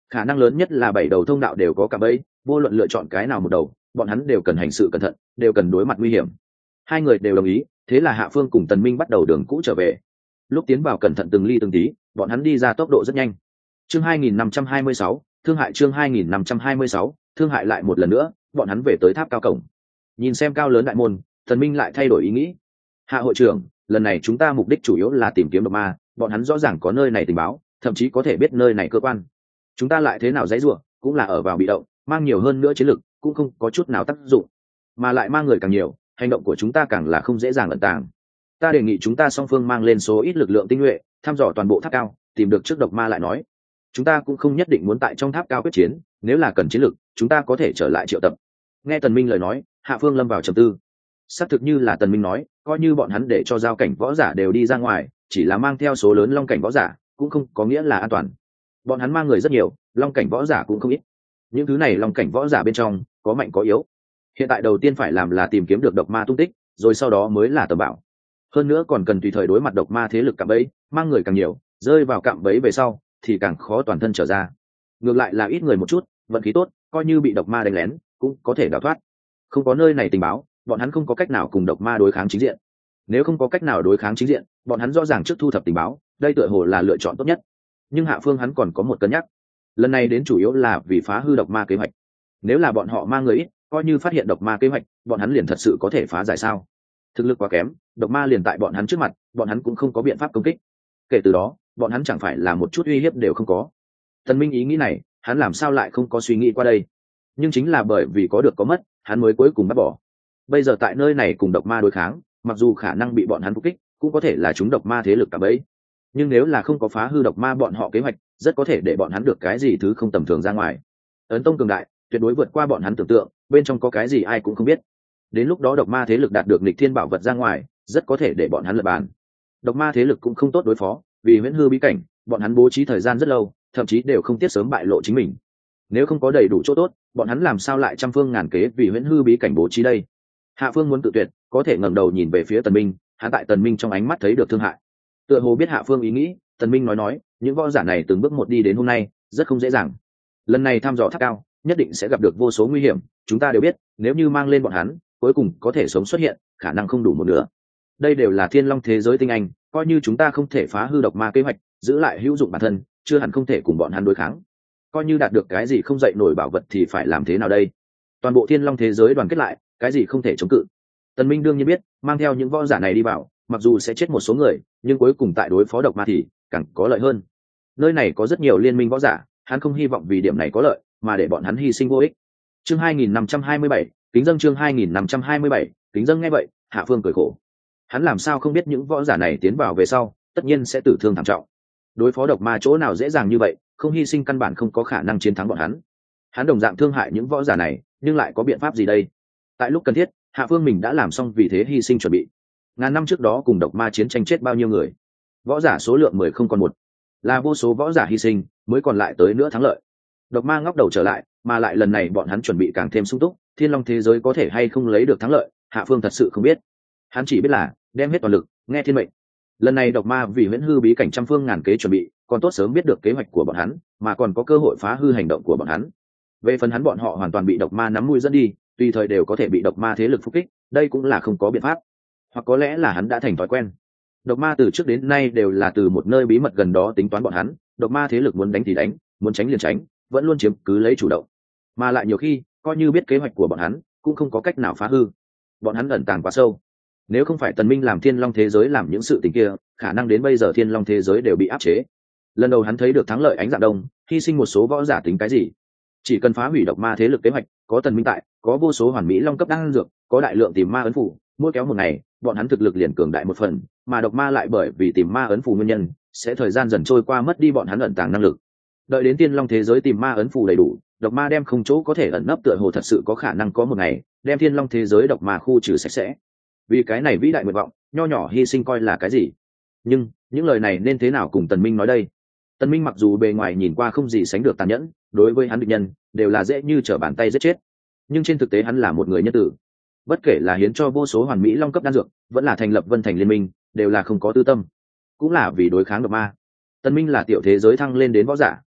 khả năng lớn nhất là 7 đầu thông đạo đều có cạm bẫy, vô luận lựa chọn cái nào một đầu, bọn hắn đều cần hành sự cẩn thận, đều cần đối mặt nguy hiểm. Hai người đều đồng ý, thế là Hạ Phương cùng Tần Minh bắt đầu đường cũ trở về. Lúc tiến vào cẩn thận từng ly từng tí, bọn hắn đi ra tốc độ rất nhanh. Chương 2526, thương hại. Chương 2526, thương hại. Lại một lần nữa, bọn hắn về tới tháp cao cổng. Nhìn xem cao lớn đại môn, Tần Minh lại thay đổi ý nghĩ. Hạ hội trưởng, lần này chúng ta mục đích chủ yếu là tìm kiếm độc ma, bọn hắn rõ ràng có nơi này tình báo, thậm chí có thể biết nơi này cơ quan. Chúng ta lại thế nào dãy rủa, cũng là ở vào bị động, mang nhiều hơn nữa chiến lực, cũng không có chút nào tác dụng, mà lại mang người càng nhiều, hành động của chúng ta càng là không dễ dàng ẩn tàng. Ta đề nghị chúng ta song phương mang lên số ít lực lượng tinh nhuệ, thăm dò toàn bộ tháp cao, tìm được trước độc ma lại nói. Chúng ta cũng không nhất định muốn tại trong tháp cao quyết chiến, nếu là cần chiến lực, chúng ta có thể trở lại triệu tập. Nghe Tần Minh lời nói, Hạ Phương lâm vào trầm tư. Xác thực như là Tần Minh nói, coi như bọn hắn để cho giao cảnh võ giả đều đi ra ngoài, chỉ là mang theo số lớn long cảnh võ giả, cũng không có nghĩa là an toàn. Bọn hắn mang người rất nhiều, long cảnh võ giả cũng không ít. Những thứ này long cảnh võ giả bên trong có mạnh có yếu. Hiện tại đầu tiên phải làm là tìm kiếm được độc ma tung tích, rồi sau đó mới là tầm bảo. Hơn nữa còn cần tùy thời đối mặt độc ma thế lực cạm bẫy, mang người càng nhiều, rơi vào cạm bẫy về sau thì càng khó toàn thân trở ra. Ngược lại là ít người một chút, vận khí tốt, coi như bị độc ma đánh lén, cũng có thể đào thoát. Không có nơi này tình báo, bọn hắn không có cách nào cùng độc ma đối kháng chính diện. Nếu không có cách nào đối kháng chính diện, bọn hắn rõ ràng trước thu thập tình báo, đây tựa hồ là lựa chọn tốt nhất. Nhưng Hạ Phương hắn còn có một cân nhắc. Lần này đến chủ yếu là vì phá hư độc ma kế hoạch. Nếu là bọn họ mang người ít, coi như phát hiện độc ma kế hoạch, bọn hắn liền thật sự có thể phá giải sao? Thực lực quá kém, độc ma liền tại bọn hắn trước mặt, bọn hắn cũng không có biện pháp công kích. Kể từ đó, bọn hắn chẳng phải là một chút uy hiếp đều không có. Tần Minh ý nghĩ này, hắn làm sao lại không có suy nghĩ qua đây? Nhưng chính là bởi vì có được có mất, hắn mới cuối cùng bắt bỏ. Bây giờ tại nơi này cùng độc ma đối kháng, mặc dù khả năng bị bọn hắn phục kích, cũng có thể là chúng độc ma thế lực cả bấy. Nhưng nếu là không có phá hư độc ma bọn họ kế hoạch, rất có thể để bọn hắn được cái gì thứ không tầm thường ra ngoài. Ấn tông cường đại, tuyệt đối vượt qua bọn hắn tưởng tượng, bên trong có cái gì ai cũng không biết. Đến lúc đó độc ma thế lực đạt được nghịch thiên bảo vật ra ngoài, rất có thể để bọn hắn lật bàn. Độc ma thế lực cũng không tốt đối phó, vì huyễn hư bí cảnh, bọn hắn bố trí thời gian rất lâu, thậm chí đều không tiếc sớm bại lộ chính mình. Nếu không có đầy đủ chỗ tốt, bọn hắn làm sao lại trăm phương ngàn kế vì huyễn hư bí cảnh bố trí đây? Hạ Phương muốn tự tuyệt, có thể ngẩng đầu nhìn về phía Tần Minh, hắn tại Tần Minh trong ánh mắt thấy được thương hại. Tựa hồ biết Hạ Phương ý nghĩ, Tần Minh nói, những võ giả này từng bước một đi đến hôm nay, rất không dễ dàng. Lần này thăm dò tháp cao, nhất định sẽ gặp được vô số nguy hiểm, chúng ta đều biết, nếu như mang lên bọn hắn, cuối cùng có thể sống xuất hiện, khả năng không đủ một nửa. Đây đều là thiên long thế giới tinh anh, coi như chúng ta không thể phá hư độc ma kế hoạch, giữ lại hữu dụng bản thân, chưa hẳn không thể cùng bọn hắn đối kháng. Coi như đạt được cái gì không dậy nổi bảo vật thì phải làm thế nào đây? Toàn bộ thiên long thế giới đoàn kết lại, cái gì không thể chống cự. Tần Minh đương nhiên biết, mang theo những võ giả này đi vào, mặc dù sẽ chết một số người, nhưng cuối cùng tại đối phó độc ma thì càng có lợi hơn. Nơi này có rất nhiều liên minh võ giả, hắn không hy vọng vì điểm này có lợi mà để bọn hắn hy sinh vô ích. Chương 2527, kính dâng. Chương 2527, kính dâng. Nghe vậy, Hạ Phương cười khổ. Hắn làm sao không biết những võ giả này tiến vào về sau, tất nhiên sẽ tử thương thảm trọng. Đối phó độc ma chỗ nào dễ dàng như vậy, không hy sinh căn bản không có khả năng chiến thắng bọn hắn. Hắn đồng dạng thương hại những võ giả này, nhưng lại có biện pháp gì đây? Tại lúc cần thiết, Hạ Phương mình đã làm xong vì thế hy sinh chuẩn bị. Ngàn năm trước đó cùng độc ma chiến tranh chết bao nhiêu người? Võ giả số lượng 10 không còn một, là vô số võ giả hy sinh mới còn lại tới nữa thắng lợi. Độc ma ngóc đầu trở lại, mà lại lần này bọn hắn chuẩn bị càng thêm sung túc, thiên long thế giới có thể hay không lấy được thắng lợi, Hạ Phương thật sự không biết. Hắn chỉ biết là đem hết toàn lực, nghe thiên mệnh. Lần này độc ma vì huyễn hư bí cảnh trăm phương ngàn kế chuẩn bị, còn tốt sớm biết được kế hoạch của bọn hắn, mà còn có cơ hội phá hư hành động của bọn hắn. Về phần hắn bọn họ hoàn toàn bị độc ma nắm mũi dẫn đi, tùy thời đều có thể bị độc ma thế lực phục kích, đây cũng là không có biện pháp. Hoặc có lẽ là hắn đã thành thói quen. Độc ma từ trước đến nay đều là từ một nơi bí mật gần đó tính toán bọn hắn, độc ma thế lực muốn đánh thì đánh, muốn tránh liền tránh, vẫn luôn chiếm cứ lấy chủ động. Mà lại nhiều khi, coi như biết kế hoạch của bọn hắn, cũng không có cách nào phá hư. Bọn hắn ẩn tàng quá sâu. Nếu không phải Tần Minh làm thiên long thế giới làm những sự tình kia, khả năng đến bây giờ thiên long thế giới đều bị áp chế. Lần đầu hắn thấy được thắng lợi ánh dạng đông, hy sinh một số võ giả tính cái gì? Chỉ cần phá hủy độc ma thế lực kế hoạch, có Tần Minh tại, có vô số hoàn mỹ long cấp đan dược, có đại lượng tìm ma ấn phù, mỗi kéo một ngày, bọn hắn thực lực liền cường đại một phần, mà độc ma lại bởi vì tìm ma ấn phù nguyên nhân, sẽ thời gian dần trôi qua mất đi bọn hắn ẩn tàng năng lực. Đợi đến thiên long thế giới tìm ma ấn phù đầy đủ, độc ma đem không chỗ có thể ẩn nấp, tựa hồ thật sự có khả năng có một ngày đem thiên long thế giới độc ma khu trừ sạch sẽ. Vì cái này vĩ đại nguyện vọng, nho nhỏ hy sinh coi là cái gì? Nhưng những lời này nên thế nào cùng Tần Minh nói đây? Tần Minh mặc dù bề ngoài nhìn qua không gì sánh được tàn nhẫn, đối với hắn địch nhân đều là dễ như trở bàn tay giết chết, nhưng trên thực tế hắn là một người nhân tử. Bất kể là hiến cho vô số hoàn mỹ long cấp đan dược, vẫn là thành lập Vân Thành liên minh, đều là không có tư tâm, cũng là vì đối kháng độc ma. Tần Minh là tiểu thế giới thăng lên đến võ giả,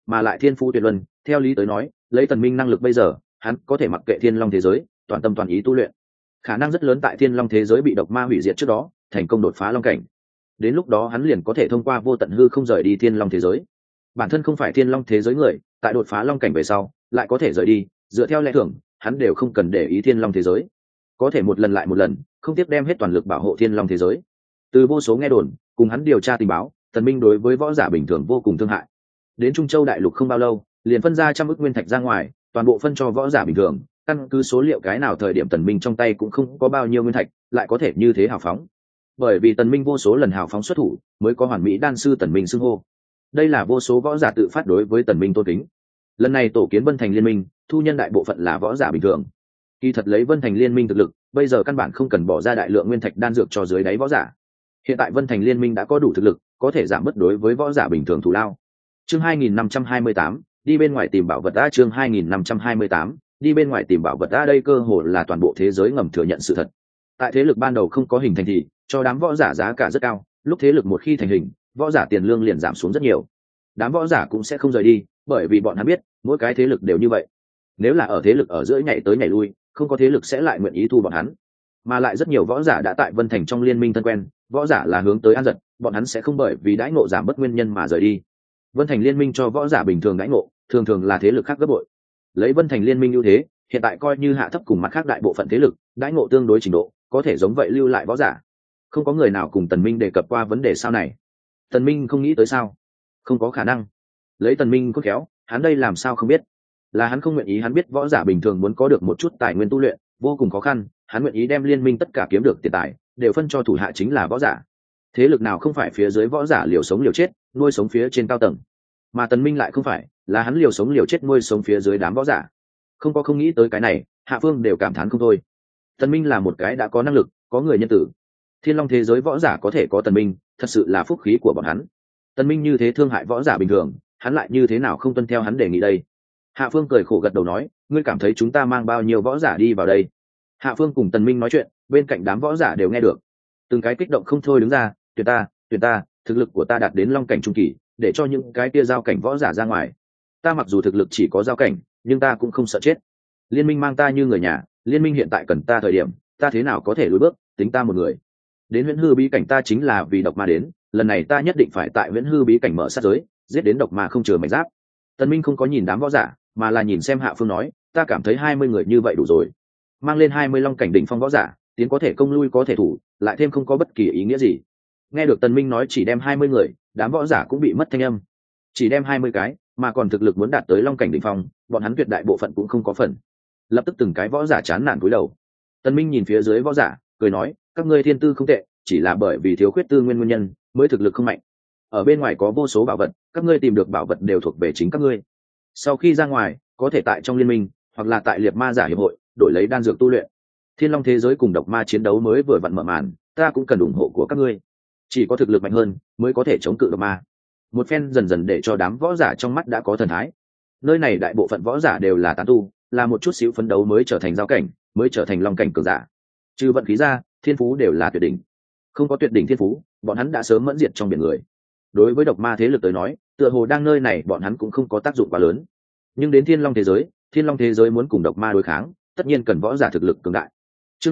mà lại thiên phú tuyệt luân. Theo lý tới nói, lấy Tần Minh năng lực bây giờ, hắn có thể mặc kệ thiên long thế giới, toàn tâm toàn ý tu luyện, khả năng rất lớn tại thiên long thế giới bị độc ma hủy diệt trước đó thành công đột phá long cảnh. Đến lúc đó hắn liền có thể thông qua vô tận hư không rời đi thiên long thế giới. Bản thân không phải thiên long thế giới người, tại đột phá long cảnh về sau lại có thể rời đi, dựa theo lẽ thường hắn đều không cần để ý thiên long thế giới, có thể một lần lại một lần không tiếc đem hết toàn lực bảo hộ thiên long thế giới. Từ vô số nghe đồn cùng hắn điều tra tình báo, Tần Minh đối với võ giả bình thường vô cùng thương hại. Đến Trung Châu đại lục không bao lâu, liền phân ra 100 ức nguyên thạch ra ngoài, toàn bộ phân cho võ giả bình thường. Căn cứ số liệu cái nào thời điểm Tần Minh trong tay cũng không có bao nhiêu nguyên thạch, lại có thể như thế hào phóng. Bởi vì Tần Minh vô số lần hào phóng xuất thủ, mới có hoàn mỹ đan sư Tần Minh xưng hô. Đây là vô số võ giả tự phát đối với Tần Minh tôn kính. Lần này tổ kiến Vân Thành Liên Minh, thu nhân đại bộ phận là võ giả bình thường. Kỳ thật lấy Vân Thành Liên Minh thực lực, bây giờ căn bản không cần bỏ ra đại lượng nguyên thạch đan dược cho dưới đáy võ giả. Hiện tại Vân Thành Liên Minh đã có đủ thực lực, có thể giảm bớt đối với võ giả bình thường thù lao. Chương 2528, đi bên ngoài tìm bảo vật đã. Chương 2528, đi bên ngoài tìm bảo vật đã. Đây cơ hội là toàn bộ thế giới ngầm thừa nhận sự thật. Tại thế lực ban đầu không có hình thành thì cho đám võ giả giá cả rất cao, lúc thế lực một khi thành hình, võ giả tiền lương liền giảm xuống rất nhiều. Đám võ giả cũng sẽ không rời đi, bởi vì bọn hắn biết mỗi cái thế lực đều như vậy. Nếu là ở thế lực ở giữa nhảy tới nhảy lui, không có thế lực sẽ lại nguyện ý thu bọn hắn. Mà lại rất nhiều võ giả đã tại Vân Thành trong liên minh thân quen, võ giả là hướng tới an giật, bọn hắn sẽ không bởi vì đãi ngộ giảm bất nguyên nhân mà rời đi. Vân Thành liên minh cho võ giả bình thường đãi ngộ, thường thường là thế lực khác gấp bội. Lấy Vân Thành liên minh ưu thế, hiện tại coi như hạ thấp cùng mặt khác đại bộ phận thế lực, đãi ngộ tương đối trình độ, có thể giống vậy lưu lại võ giả. Không có người nào cùng Tần Minh đề cập qua vấn đề sau này. Tần Minh không nghĩ tới sao? Không có khả năng. Lấy Tần Minh có khéo, hắn đây làm sao không biết? Là hắn không nguyện ý, hắn biết võ giả bình thường muốn có được một chút tài nguyên tu luyện vô cùng khó khăn, hắn nguyện ý đem liên minh tất cả kiếm được tiền tài đều phân cho thủ hạ chính là võ giả. Thế lực nào không phải phía dưới võ giả liều sống liều chết nuôi sống phía trên cao tầng, mà Tần Minh lại không phải, là hắn liều sống liều chết nuôi sống phía dưới đám võ giả. Không nghĩ tới cái này, hạ phương đều cảm thán không thôi. Tần Minh là một cái đã có năng lực, có người nhân tử. Thiên long thế giới võ giả có thể có Tần Minh, thật sự là phúc khí của bọn hắn. Tần Minh như thế thương hại võ giả bình thường, hắn lại như thế nào không tuân theo hắn đề nghị đây? Hạ phương cười khổ gật đầu nói, ngươi cảm thấy chúng ta mang bao nhiêu võ giả đi vào đây? Hạ phương cùng Tần Minh nói chuyện, bên cạnh đám võ giả đều nghe được, từng cái kích động không thôi đứng ra, tuyệt ta, thực lực của ta đạt đến long cảnh trung kỳ, để cho những cái kia giao cảnh võ giả ra ngoài. Ta mặc dù thực lực chỉ có giao cảnh, nhưng ta cũng không sợ chết. Liên minh mang ta như người nhà, liên minh hiện tại cần ta thời điểm, ta thế nào có thể lùi bước, tính ta một người. Đến Huyễn Hư bí cảnh ta chính là vì độc ma đến, lần này ta nhất định phải tại Huyễn Hư bí cảnh mở sát giới, giết đến độc ma không chừa mảnh giáp. Tần Minh không có nhìn đám võ giả, mà là nhìn xem Hạ phương nói, ta cảm thấy 20 người như vậy đủ rồi. Mang lên 20 long cảnh đỉnh phong võ giả, tiến có thể công lui có thể thủ, lại thêm không có bất kỳ ý nghĩa gì. Nghe được Tần Minh nói chỉ đem 20 người, đám võ giả cũng bị mất thanh âm. Chỉ đem 20 cái, mà còn thực lực muốn đạt tới long cảnh đỉnh phong, bọn hắn tuyệt đại bộ phận cũng không có phần. Lập tức từng cái võ giả chán nản cúi đầu. Tần Minh nhìn phía dưới võ giả, cười nói, các ngươi thiên tư không tệ, chỉ là bởi vì thiếu khuyết tư nguyên nhân, mới thực lực không mạnh. Ở bên ngoài có vô số bảo vật, các ngươi tìm được bảo vật đều thuộc về chính các ngươi. Sau khi ra ngoài, có thể tại trong liên minh, hoặc là tại liệt ma giả hiệp hội, đổi lấy đan dược tu luyện. Thiên long thế giới cùng độc ma chiến đấu mới vừa vặn mở màn, ta cũng cần ủng hộ của các ngươi. Chỉ có thực lực mạnh hơn, mới có thể chống cự độc ma. Một phen dần dần để cho đám võ giả trong mắt đã có thần thái. Nơi này đại bộ phận võ giả đều là tán tu, là một chút xíu phấn đấu mới trở thành giao cảnh, mới trở thành long cảnh cường giả. Trừ vận khí ra, thiên phú đều là tuyệt đỉnh. Không có tuyệt đỉnh thiên phú, bọn hắn đã sớm mẫn diệt trong biển người. Đối với độc ma thế lực tới nói, tựa hồ đang nơi này bọn hắn cũng không có tác dụng quá lớn. Nhưng đến thiên long thế giới muốn cùng độc ma đối kháng, tất nhiên cần võ giả thực lực cường đại. Chương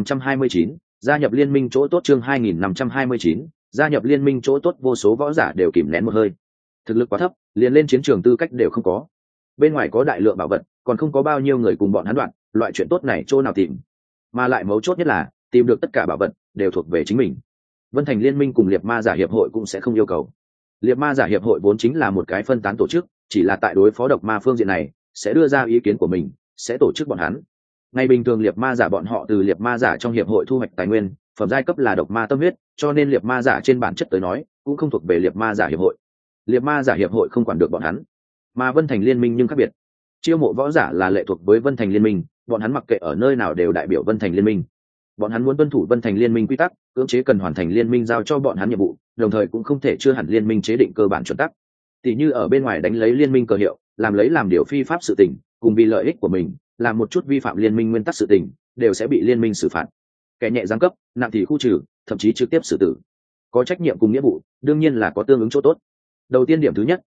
2529, gia nhập liên minh chỗ tốt. Chương 2529, gia nhập liên minh chỗ tốt. Vô số võ giả đều kìm nén một hơi. Thực lực quá thấp, liền lên chiến trường tư cách đều không có. Bên ngoài có đại lượng bảo vật, còn không có bao nhiêu người cùng bọn hắn đoạn, loại chuyện tốt này chỗ nào tìm? Mà lại mấu chốt nhất là, tìm được tất cả bảo vật đều thuộc về chính mình. Vân Thành liên minh cùng liệt ma giả hiệp hội cũng sẽ không yêu cầu. Liệt ma giả hiệp hội vốn chính là một cái phân tán tổ chức, chỉ là tại đối phó độc ma phương diện này, sẽ đưa ra ý kiến của mình, sẽ tổ chức bọn hắn. Ngày bình thường liệt ma giả bọn họ từ liệt ma giả trong hiệp hội thu hoạch tài nguyên, phẩm giai cấp là độc ma tâm huyết, cho nên liệt ma giả trên bản chất tới nói, cũng không thuộc về liệt ma giả hiệp hội. Liệt ma giả hiệp hội không quản được bọn hắn, mà Vân Thành liên minh nhưng khác biệt. Chiêu mộ võ giả là lệ thuộc với Vân Thành liên minh, bọn hắn mặc kệ ở nơi nào đều đại biểu Vân Thành liên minh. Bọn hắn muốn tuân thủ Vân Thành liên minh quy tắc, cưỡng chế cần hoàn thành liên minh giao cho bọn hắn nhiệm vụ, đồng thời cũng không thể chưa hẳn liên minh chế định cơ bản chuẩn tắc. Tỷ như ở bên ngoài đánh lấy liên minh cờ hiệu, làm điều phi pháp sự tình, cùng vì lợi ích của mình, làm một chút vi phạm liên minh nguyên tắc sự tình, đều sẽ bị liên minh xử phạt. Kẻ nhẹ giáng cấp, nặng thì khu trừ, thậm chí trực tiếp xử tử. Có trách nhiệm cùng nghĩa vụ, đương nhiên là có tương ứng chỗ tốt. Đầu tiên điểm thứ nhất,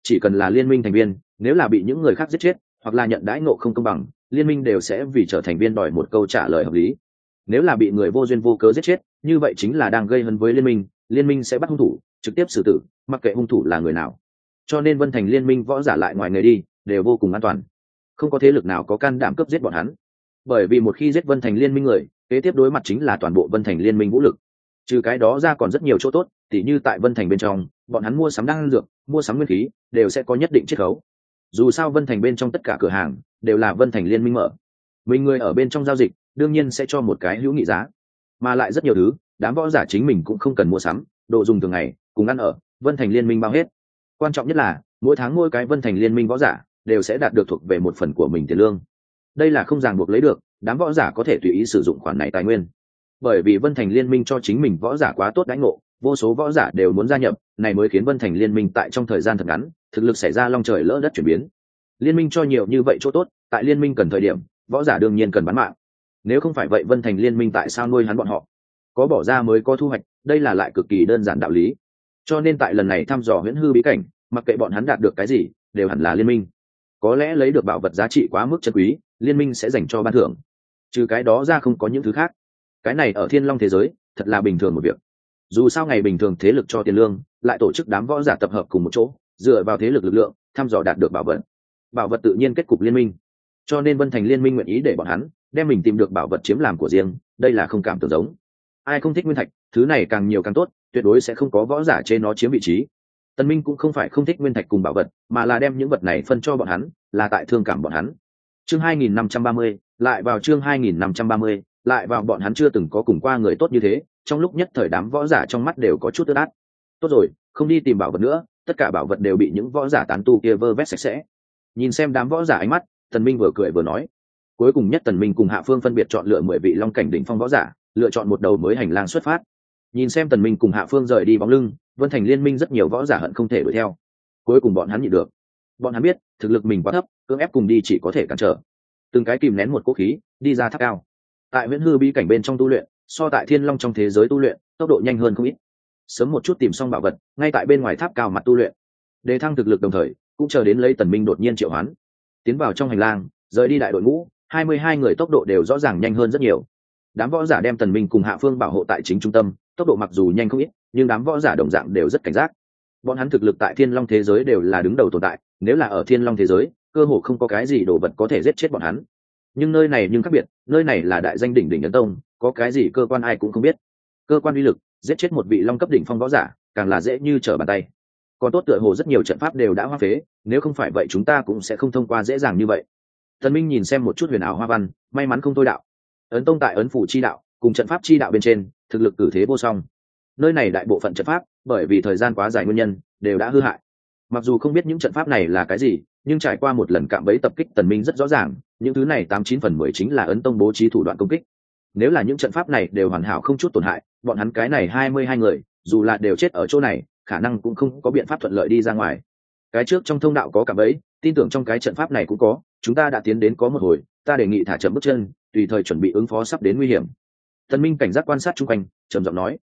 chỉ cần là liên minh thành viên, nếu là bị những người khác giết chết hoặc là nhận đãi ngộ không công bằng, liên minh đều sẽ vì trở thành viên đòi một câu trả lời hợp lý. Nếu là bị người vô duyên vô cớ giết chết, như vậy chính là đang gây hấn với liên minh sẽ bắt hung thủ trực tiếp xử tử, mặc kệ hung thủ là người nào. Cho nên Vân Thành liên minh võ giả lại ngoài người đi đều vô cùng an toàn, không có thế lực nào có can đảm cướp giết bọn hắn. Bởi vì một khi giết Vân Thành liên minh người, kế tiếp đối mặt chính là toàn bộ Vân Thành liên minh vũ lực. Trừ cái đó ra còn rất nhiều chỗ tốt, tỉ như tại Vân Thành bên trong, bọn hắn mua sắm đan dược, mua sắm nguyên khí đều sẽ có nhất định chiết khấu. Dù sao Vân Thành bên trong tất cả cửa hàng đều là Vân Thành liên minh mở, mình người ở bên trong giao dịch đương nhiên sẽ cho một cái hữu nghị giá. Mà lại rất nhiều thứ đám võ giả chính mình cũng không cần mua sắm, đồ dùng thường ngày cùng ăn ở Vân Thành liên minh bao hết. Quan trọng nhất là mỗi tháng mỗi cái Vân Thành liên minh võ giả đều sẽ đạt được thuộc về một phần của mình tiền lương. Đây là không ràng buộc lấy được, đám võ giả có thể tùy ý sử dụng khoản này tài nguyên. Bởi vì Vân Thành liên minh cho chính mình võ giả quá tốt đãi ngộ, vô số võ giả đều muốn gia nhập, này mới khiến Vân Thành liên minh tại trong thời gian thật ngắn thực lực xảy ra long trời lỡ đất chuyển biến. Liên minh cho nhiều như vậy chỗ tốt, tại liên minh cần thời điểm võ giả đương nhiên cần bán mạng. Nếu không phải vậy Vân Thành liên minh tại sao nuôi hắn bọn họ? Có bỏ ra mới có thu hoạch, đây là lại cực kỳ đơn giản đạo lý. Cho nên tại lần này thăm dò huyễn hư bí cảnh, mặc kệ bọn hắn đạt được cái gì đều hẳn là liên minh. Có lẽ lấy được bảo vật giá trị quá mức chân quý, liên minh sẽ dành cho ban thưởng. Trừ cái đó ra không có những thứ khác. Cái này ở Thiên Long thế giới thật là bình thường một việc. Dù sao ngày bình thường thế lực cho tiền lương, lại tổ chức đám võ giả tập hợp cùng một chỗ, dựa vào thế lực lực lượng thăm dò đạt được bảo vật. Bảo vật tự nhiên kết cục liên minh. Cho nên Vân Thành liên minh nguyện ý để bọn hắn đem mình tìm được bảo vật chiếm làm của riêng, đây là không cảm tưởng giống. Ai không thích nguyên thạch, thứ này càng nhiều càng tốt, tuyệt đối sẽ không có võ giả trên nó chiếm vị trí. Tần Minh cũng không phải không thích nguyên thạch cùng bảo vật, mà là đem những vật này phân cho bọn hắn, là tại thương cảm bọn hắn. Chương 2530, lại vào chương 2530, lại vào bọn hắn chưa từng có cùng qua người tốt như thế, trong lúc nhất thời đám võ giả trong mắt đều có chút ướt át. Tốt rồi, không đi tìm bảo vật nữa, tất cả bảo vật đều bị những võ giả tán tu kia vơ vét sạch sẽ. Nhìn xem đám võ giả ánh mắt, Tần Minh vừa cười vừa nói. Cuối cùng nhất Tần Minh cùng Hạ Phương phân biệt chọn lựa 10 vị long cảnh đỉnh phong võ giả, lựa chọn một đầu mới hành lang xuất phát. Nhìn xem Tần Minh cùng Hạ Phương rời đi bóng lưng, Vân Thành liên minh rất nhiều võ giả hận không thể đuổi theo. Cuối cùng bọn hắn nhịn được. Bọn hắn biết, thực lực mình quá thấp, cưỡng ép cùng đi chỉ có thể cản trở. Từng cái kìm nén một cố khí, đi ra tháp cao. Tại Viễn Hư bí cảnh bên trong tu luyện, so tại Thiên Long trong thế giới tu luyện, tốc độ nhanh hơn không ít. Sớm một chút tìm xong bảo vật, ngay tại bên ngoài tháp cao mặt tu luyện. Đề thăng thực lực đồng thời, cũng chờ đến lấy Tần Minh đột nhiên triệu hoán. Tiến vào trong hành lang, rời đi đại đội ngũ, 22 người tốc độ đều rõ ràng nhanh hơn rất nhiều. Đám võ giả đem Tần Minh cùng Hạ Phương bảo hộ tại chính trung tâm, tốc độ mặc dù nhanh không ít, nhưng đám võ giả đồng dạng đều rất cảnh giác. Bọn hắn thực lực tại Thiên Long thế giới đều là đứng đầu tồn tại, nếu là ở Thiên Long thế giới, cơ hồ không có cái gì đồ vật có thể giết chết bọn hắn. Nhưng nơi này khác biệt, nơi này là đại danh đỉnh đỉnh ấn tông, có cái gì cơ quan ai cũng không biết. Cơ quan uy lực, giết chết một vị long cấp đỉnh phong võ giả, càng là dễ như trở bàn tay. Còn tốt tựa hồ rất nhiều trận pháp đều đã hoang phế, nếu không phải vậy chúng ta cũng sẽ không thông qua dễ dàng như vậy. Tần Minh nhìn xem một chút huyền ảo hoa văn, may mắn không thôi đạo. Ấn tông tại ấn phủ chi đạo, cùng trận pháp chi đạo bên trên, thực lực cử thế vô song. Nơi này đại bộ phận trận pháp, bởi vì thời gian quá dài nguyên nhân, đều đã hư hại. Mặc dù không biết những trận pháp này là cái gì, nhưng trải qua một lần cạm bẫy tập kích Tần Minh rất rõ ràng, những thứ này 89/10 chính là ấn tông bố trí thủ đoạn công kích. Nếu là những trận pháp này đều hoàn hảo không chút tổn hại, bọn hắn cái này 22 người, dù là đều chết ở chỗ này, khả năng cũng không có biện pháp thuận lợi đi ra ngoài. Cái trước trong thông đạo có cạm bẫy, tin tưởng trong cái trận pháp này cũng có, chúng ta đã tiến đến có một hồi, ta đề nghị thả chậm bước chân, tùy thời chuẩn bị ứng phó sắp đến nguy hiểm. Tần Minh cảnh giác quan sát xung quanh, trầm giọng nói.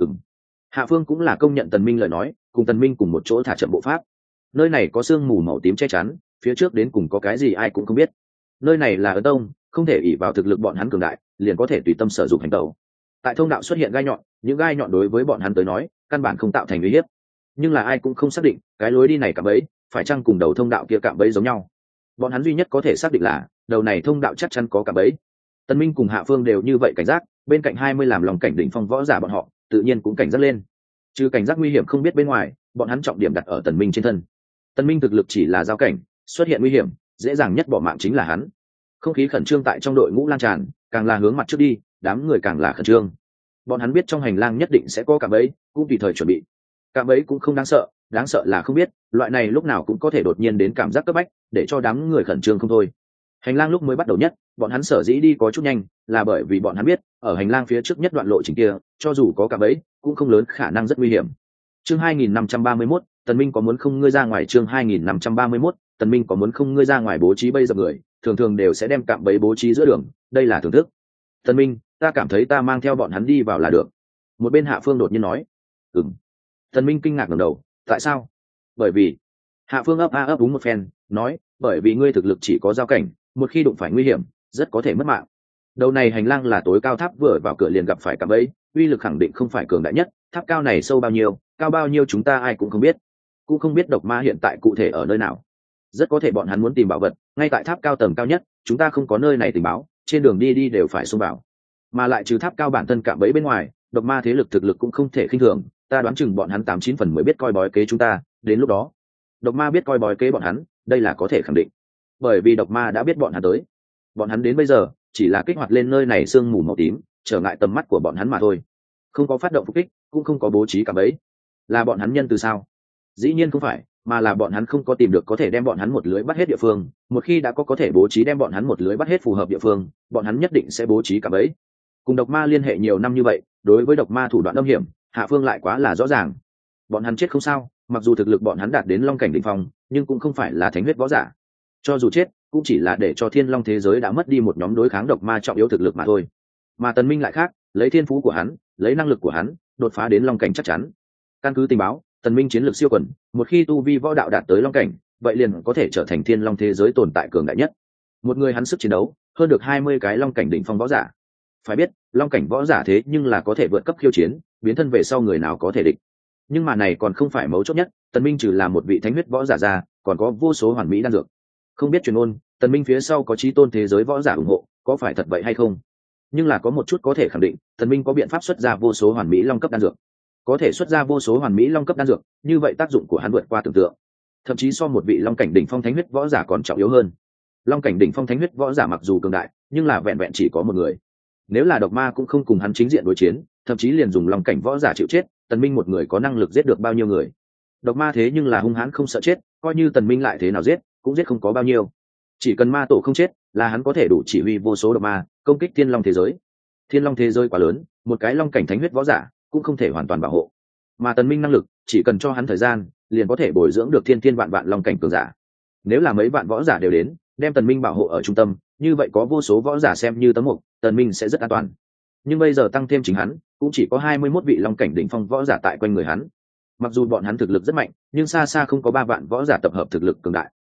Hạ Phương cũng là công nhận Tần Minh lời nói, cùng Tần Minh cùng một chỗ thả chậm bộ pháp. Nơi này có sương mù màu tím che chắn, phía trước đến cùng có cái gì ai cũng không biết. Nơi này là Ấn tông, không thể ỷ vào thực lực bọn hắn cường đại, liền có thể tùy tâm sử dụng hành động. Tại thông đạo xuất hiện gai nhọn, những gai nhọn đối với bọn hắn tới nói, căn bản không tạo thành uy hiếp. Nhưng là ai cũng không xác định, cái lối đi này cạm bẫy, phải chăng cùng đầu thông đạo kia cạm bẫy giống nhau. Bọn hắn duy nhất có thể xác định là, đầu này thông đạo chắc chắn có cạm bẫy. Tần Minh cùng Hạ Phương đều như vậy cảnh giác, bên cạnh 20 làm lòng cảnh đỉnh phong võ giả bọn họ, tự nhiên cũng cảnh giác lên. Trừ cảnh giác nguy hiểm không biết bên ngoài, bọn hắn trọng điểm đặt ở Tần Minh trên thân. Tần Minh thực lực chỉ là giao cảnh, xuất hiện nguy hiểm, dễ dàng nhất bỏ mạng chính là hắn. Không khí khẩn trương tại trong đội ngũ lan tràn, càng là hướng mặt trước đi, đám người càng là khẩn trương. Bọn hắn biết trong hành lang nhất định sẽ có cạm bẫy, cũng tùy thời chuẩn bị. Cạm bẫy cũng không đáng sợ là không biết, loại này lúc nào cũng có thể đột nhiên đến cảm giác cấp bách, để cho đám người khẩn trương không thôi. Hành lang lúc mới bắt đầu nhất, bọn hắn sở dĩ đi có chút nhanh, là bởi vì bọn hắn biết, ở hành lang phía trước nhất đoạn lộ trình kia, cho dù có cạm bẫy, cũng không lớn khả năng rất nguy hiểm. Chương 2531, Tần Minh có muốn không ngươi ra ngoài chương 2531, Tần Minh có muốn không ngươi ra ngoài bố trí bây giờ người, thường thường đều sẽ đem cạm bẫy bố trí giữa đường, đây là thưởng thức. Tần Minh, ta cảm thấy ta mang theo bọn hắn đi vào là được. Một bên Hạ Phương đột nhiên nói. Tần Minh kinh ngạc ngẩng đầu, tại sao? Bởi vì Hạ Phương ấp a ấp đúng một phen nói, bởi vì ngươi thực lực chỉ có giao cảnh, một khi đụng phải nguy hiểm rất có thể mất mạng. Đầu này hành lang là tối cao tháp, vừa vào cửa liền gặp phải cạm bẫy, uy lực khẳng định không phải cường đại nhất. Tháp cao này sâu bao nhiêu, cao bao nhiêu chúng ta ai cũng không biết, cũng không biết độc ma hiện tại cụ thể ở nơi nào. Rất có thể bọn hắn muốn tìm bảo vật ngay tại tháp cao tầng cao nhất, chúng ta không có nơi này tình báo, trên đường đi đều phải xông vào. Mà lại trừ tháp cao bản thân cạm bẫy bên ngoài, độc ma thế lực thực lực cũng không thể khinh thường, ta đoán chừng bọn hắn 89 phần mới biết coi bói kế chúng ta. Đến lúc đó độc ma biết coi bói kế bọn hắn, đây là có thể khẳng định, bởi vì độc ma đã biết bọn hắn tới. Bọn hắn đến bây giờ chỉ là kích hoạt lên nơi này sương mù màu tím, trở ngại tầm mắt của bọn hắn mà thôi, không có phát động phục kích, cũng không có bố trí cạm bẫy. Là bọn hắn nhân từ sao? Dĩ nhiên không phải, mà là bọn hắn không có tìm được có thể đem bọn hắn một lưới bắt hết địa phương. Một khi đã có thể bố trí đem bọn hắn một lưới bắt hết phù hợp địa phương, bọn hắn nhất định sẽ bố trí cạm bẫy. Cùng độc ma liên hệ nhiều năm như vậy, đối với độc ma thủ đoạn âm hiểm, Hạ Phương lại quá là rõ ràng. Bọn hắn chết không sao, mặc dù thực lực bọn hắn đạt đến long cảnh đỉnh phong, nhưng cũng không phải là thánh huyết võ giả. Cho dù chết, cũng chỉ là để cho thiên long thế giới đã mất đi một nhóm đối kháng độc ma trọng yếu thực lực mà thôi. Mà Tần Minh lại khác, lấy thiên phú của hắn, lấy năng lực của hắn, đột phá đến long cảnh chắc chắn. Căn cứ tình báo, Tần Minh chiến lược siêu quần, một khi tu vi võ đạo đạt tới long cảnh, vậy liền có thể trở thành thiên long thế giới tồn tại cường đại nhất. Một người hắn sức chiến đấu hơn được 20 cái long cảnh đỉnh phong võ giả. Phải biết, long cảnh võ giả thế nhưng là có thể vượt cấp khiêu chiến, biến thân về sau người nào có thể địch. Nhưng mà này còn không phải mấu chốt nhất, Tần Minh trừ là một vị thánh huyết võ giả ra, còn có vô số hoàn mỹ đan dược. Không biết truyền ngôn, Tần Minh phía sau có chí tôn thế giới võ giả ủng hộ, có phải thật vậy hay không? Nhưng là có một chút có thể khẳng định, Tần Minh có biện pháp xuất ra vô số hoàn mỹ long cấp đan dược. Có thể xuất ra vô số hoàn mỹ long cấp đan dược, như vậy tác dụng của hắn vượt qua tưởng tượng, thậm chí so một vị long cảnh đỉnh phong thánh huyết võ giả còn trọng yếu hơn. Long cảnh đỉnh phong thánh huyết võ giả mặc dù cường đại, nhưng là vẹn vẹn chỉ có một người. Nếu là độc ma cũng không cùng hắn chính diện đối chiến, thậm chí liền dùng long cảnh võ giả chịu chết, Tần Minh một người có năng lực giết được bao nhiêu người? Độc ma thế nhưng là hung hãn không sợ chết, coi như Tần Minh lại thế nào giết, cũng giết không có bao nhiêu. Chỉ cần ma tổ không chết, là hắn có thể đủ chỉ huy vô số độc ma công kích thiên long thế giới. Thiên long thế giới quá lớn, một cái long cảnh thánh huyết võ giả cũng không thể hoàn toàn bảo hộ. Mà Tần Minh năng lực, chỉ cần cho hắn thời gian, liền có thể bồi dưỡng được thiên thiên vạn vạn long cảnh cường giả. Nếu là mấy vạn võ giả đều đến, đem Tần Minh bảo hộ ở trung tâm, như vậy có vô số võ giả xem như tấm mục, Tần Minh sẽ rất an toàn. Nhưng bây giờ tăng thêm chính hắn, cũng chỉ có 21 vị long cảnh đỉnh phong võ giả tại quanh người hắn. Mặc dù bọn hắn thực lực rất mạnh, nhưng xa xa không có 3 vạn võ giả tập hợp thực lực cường đại.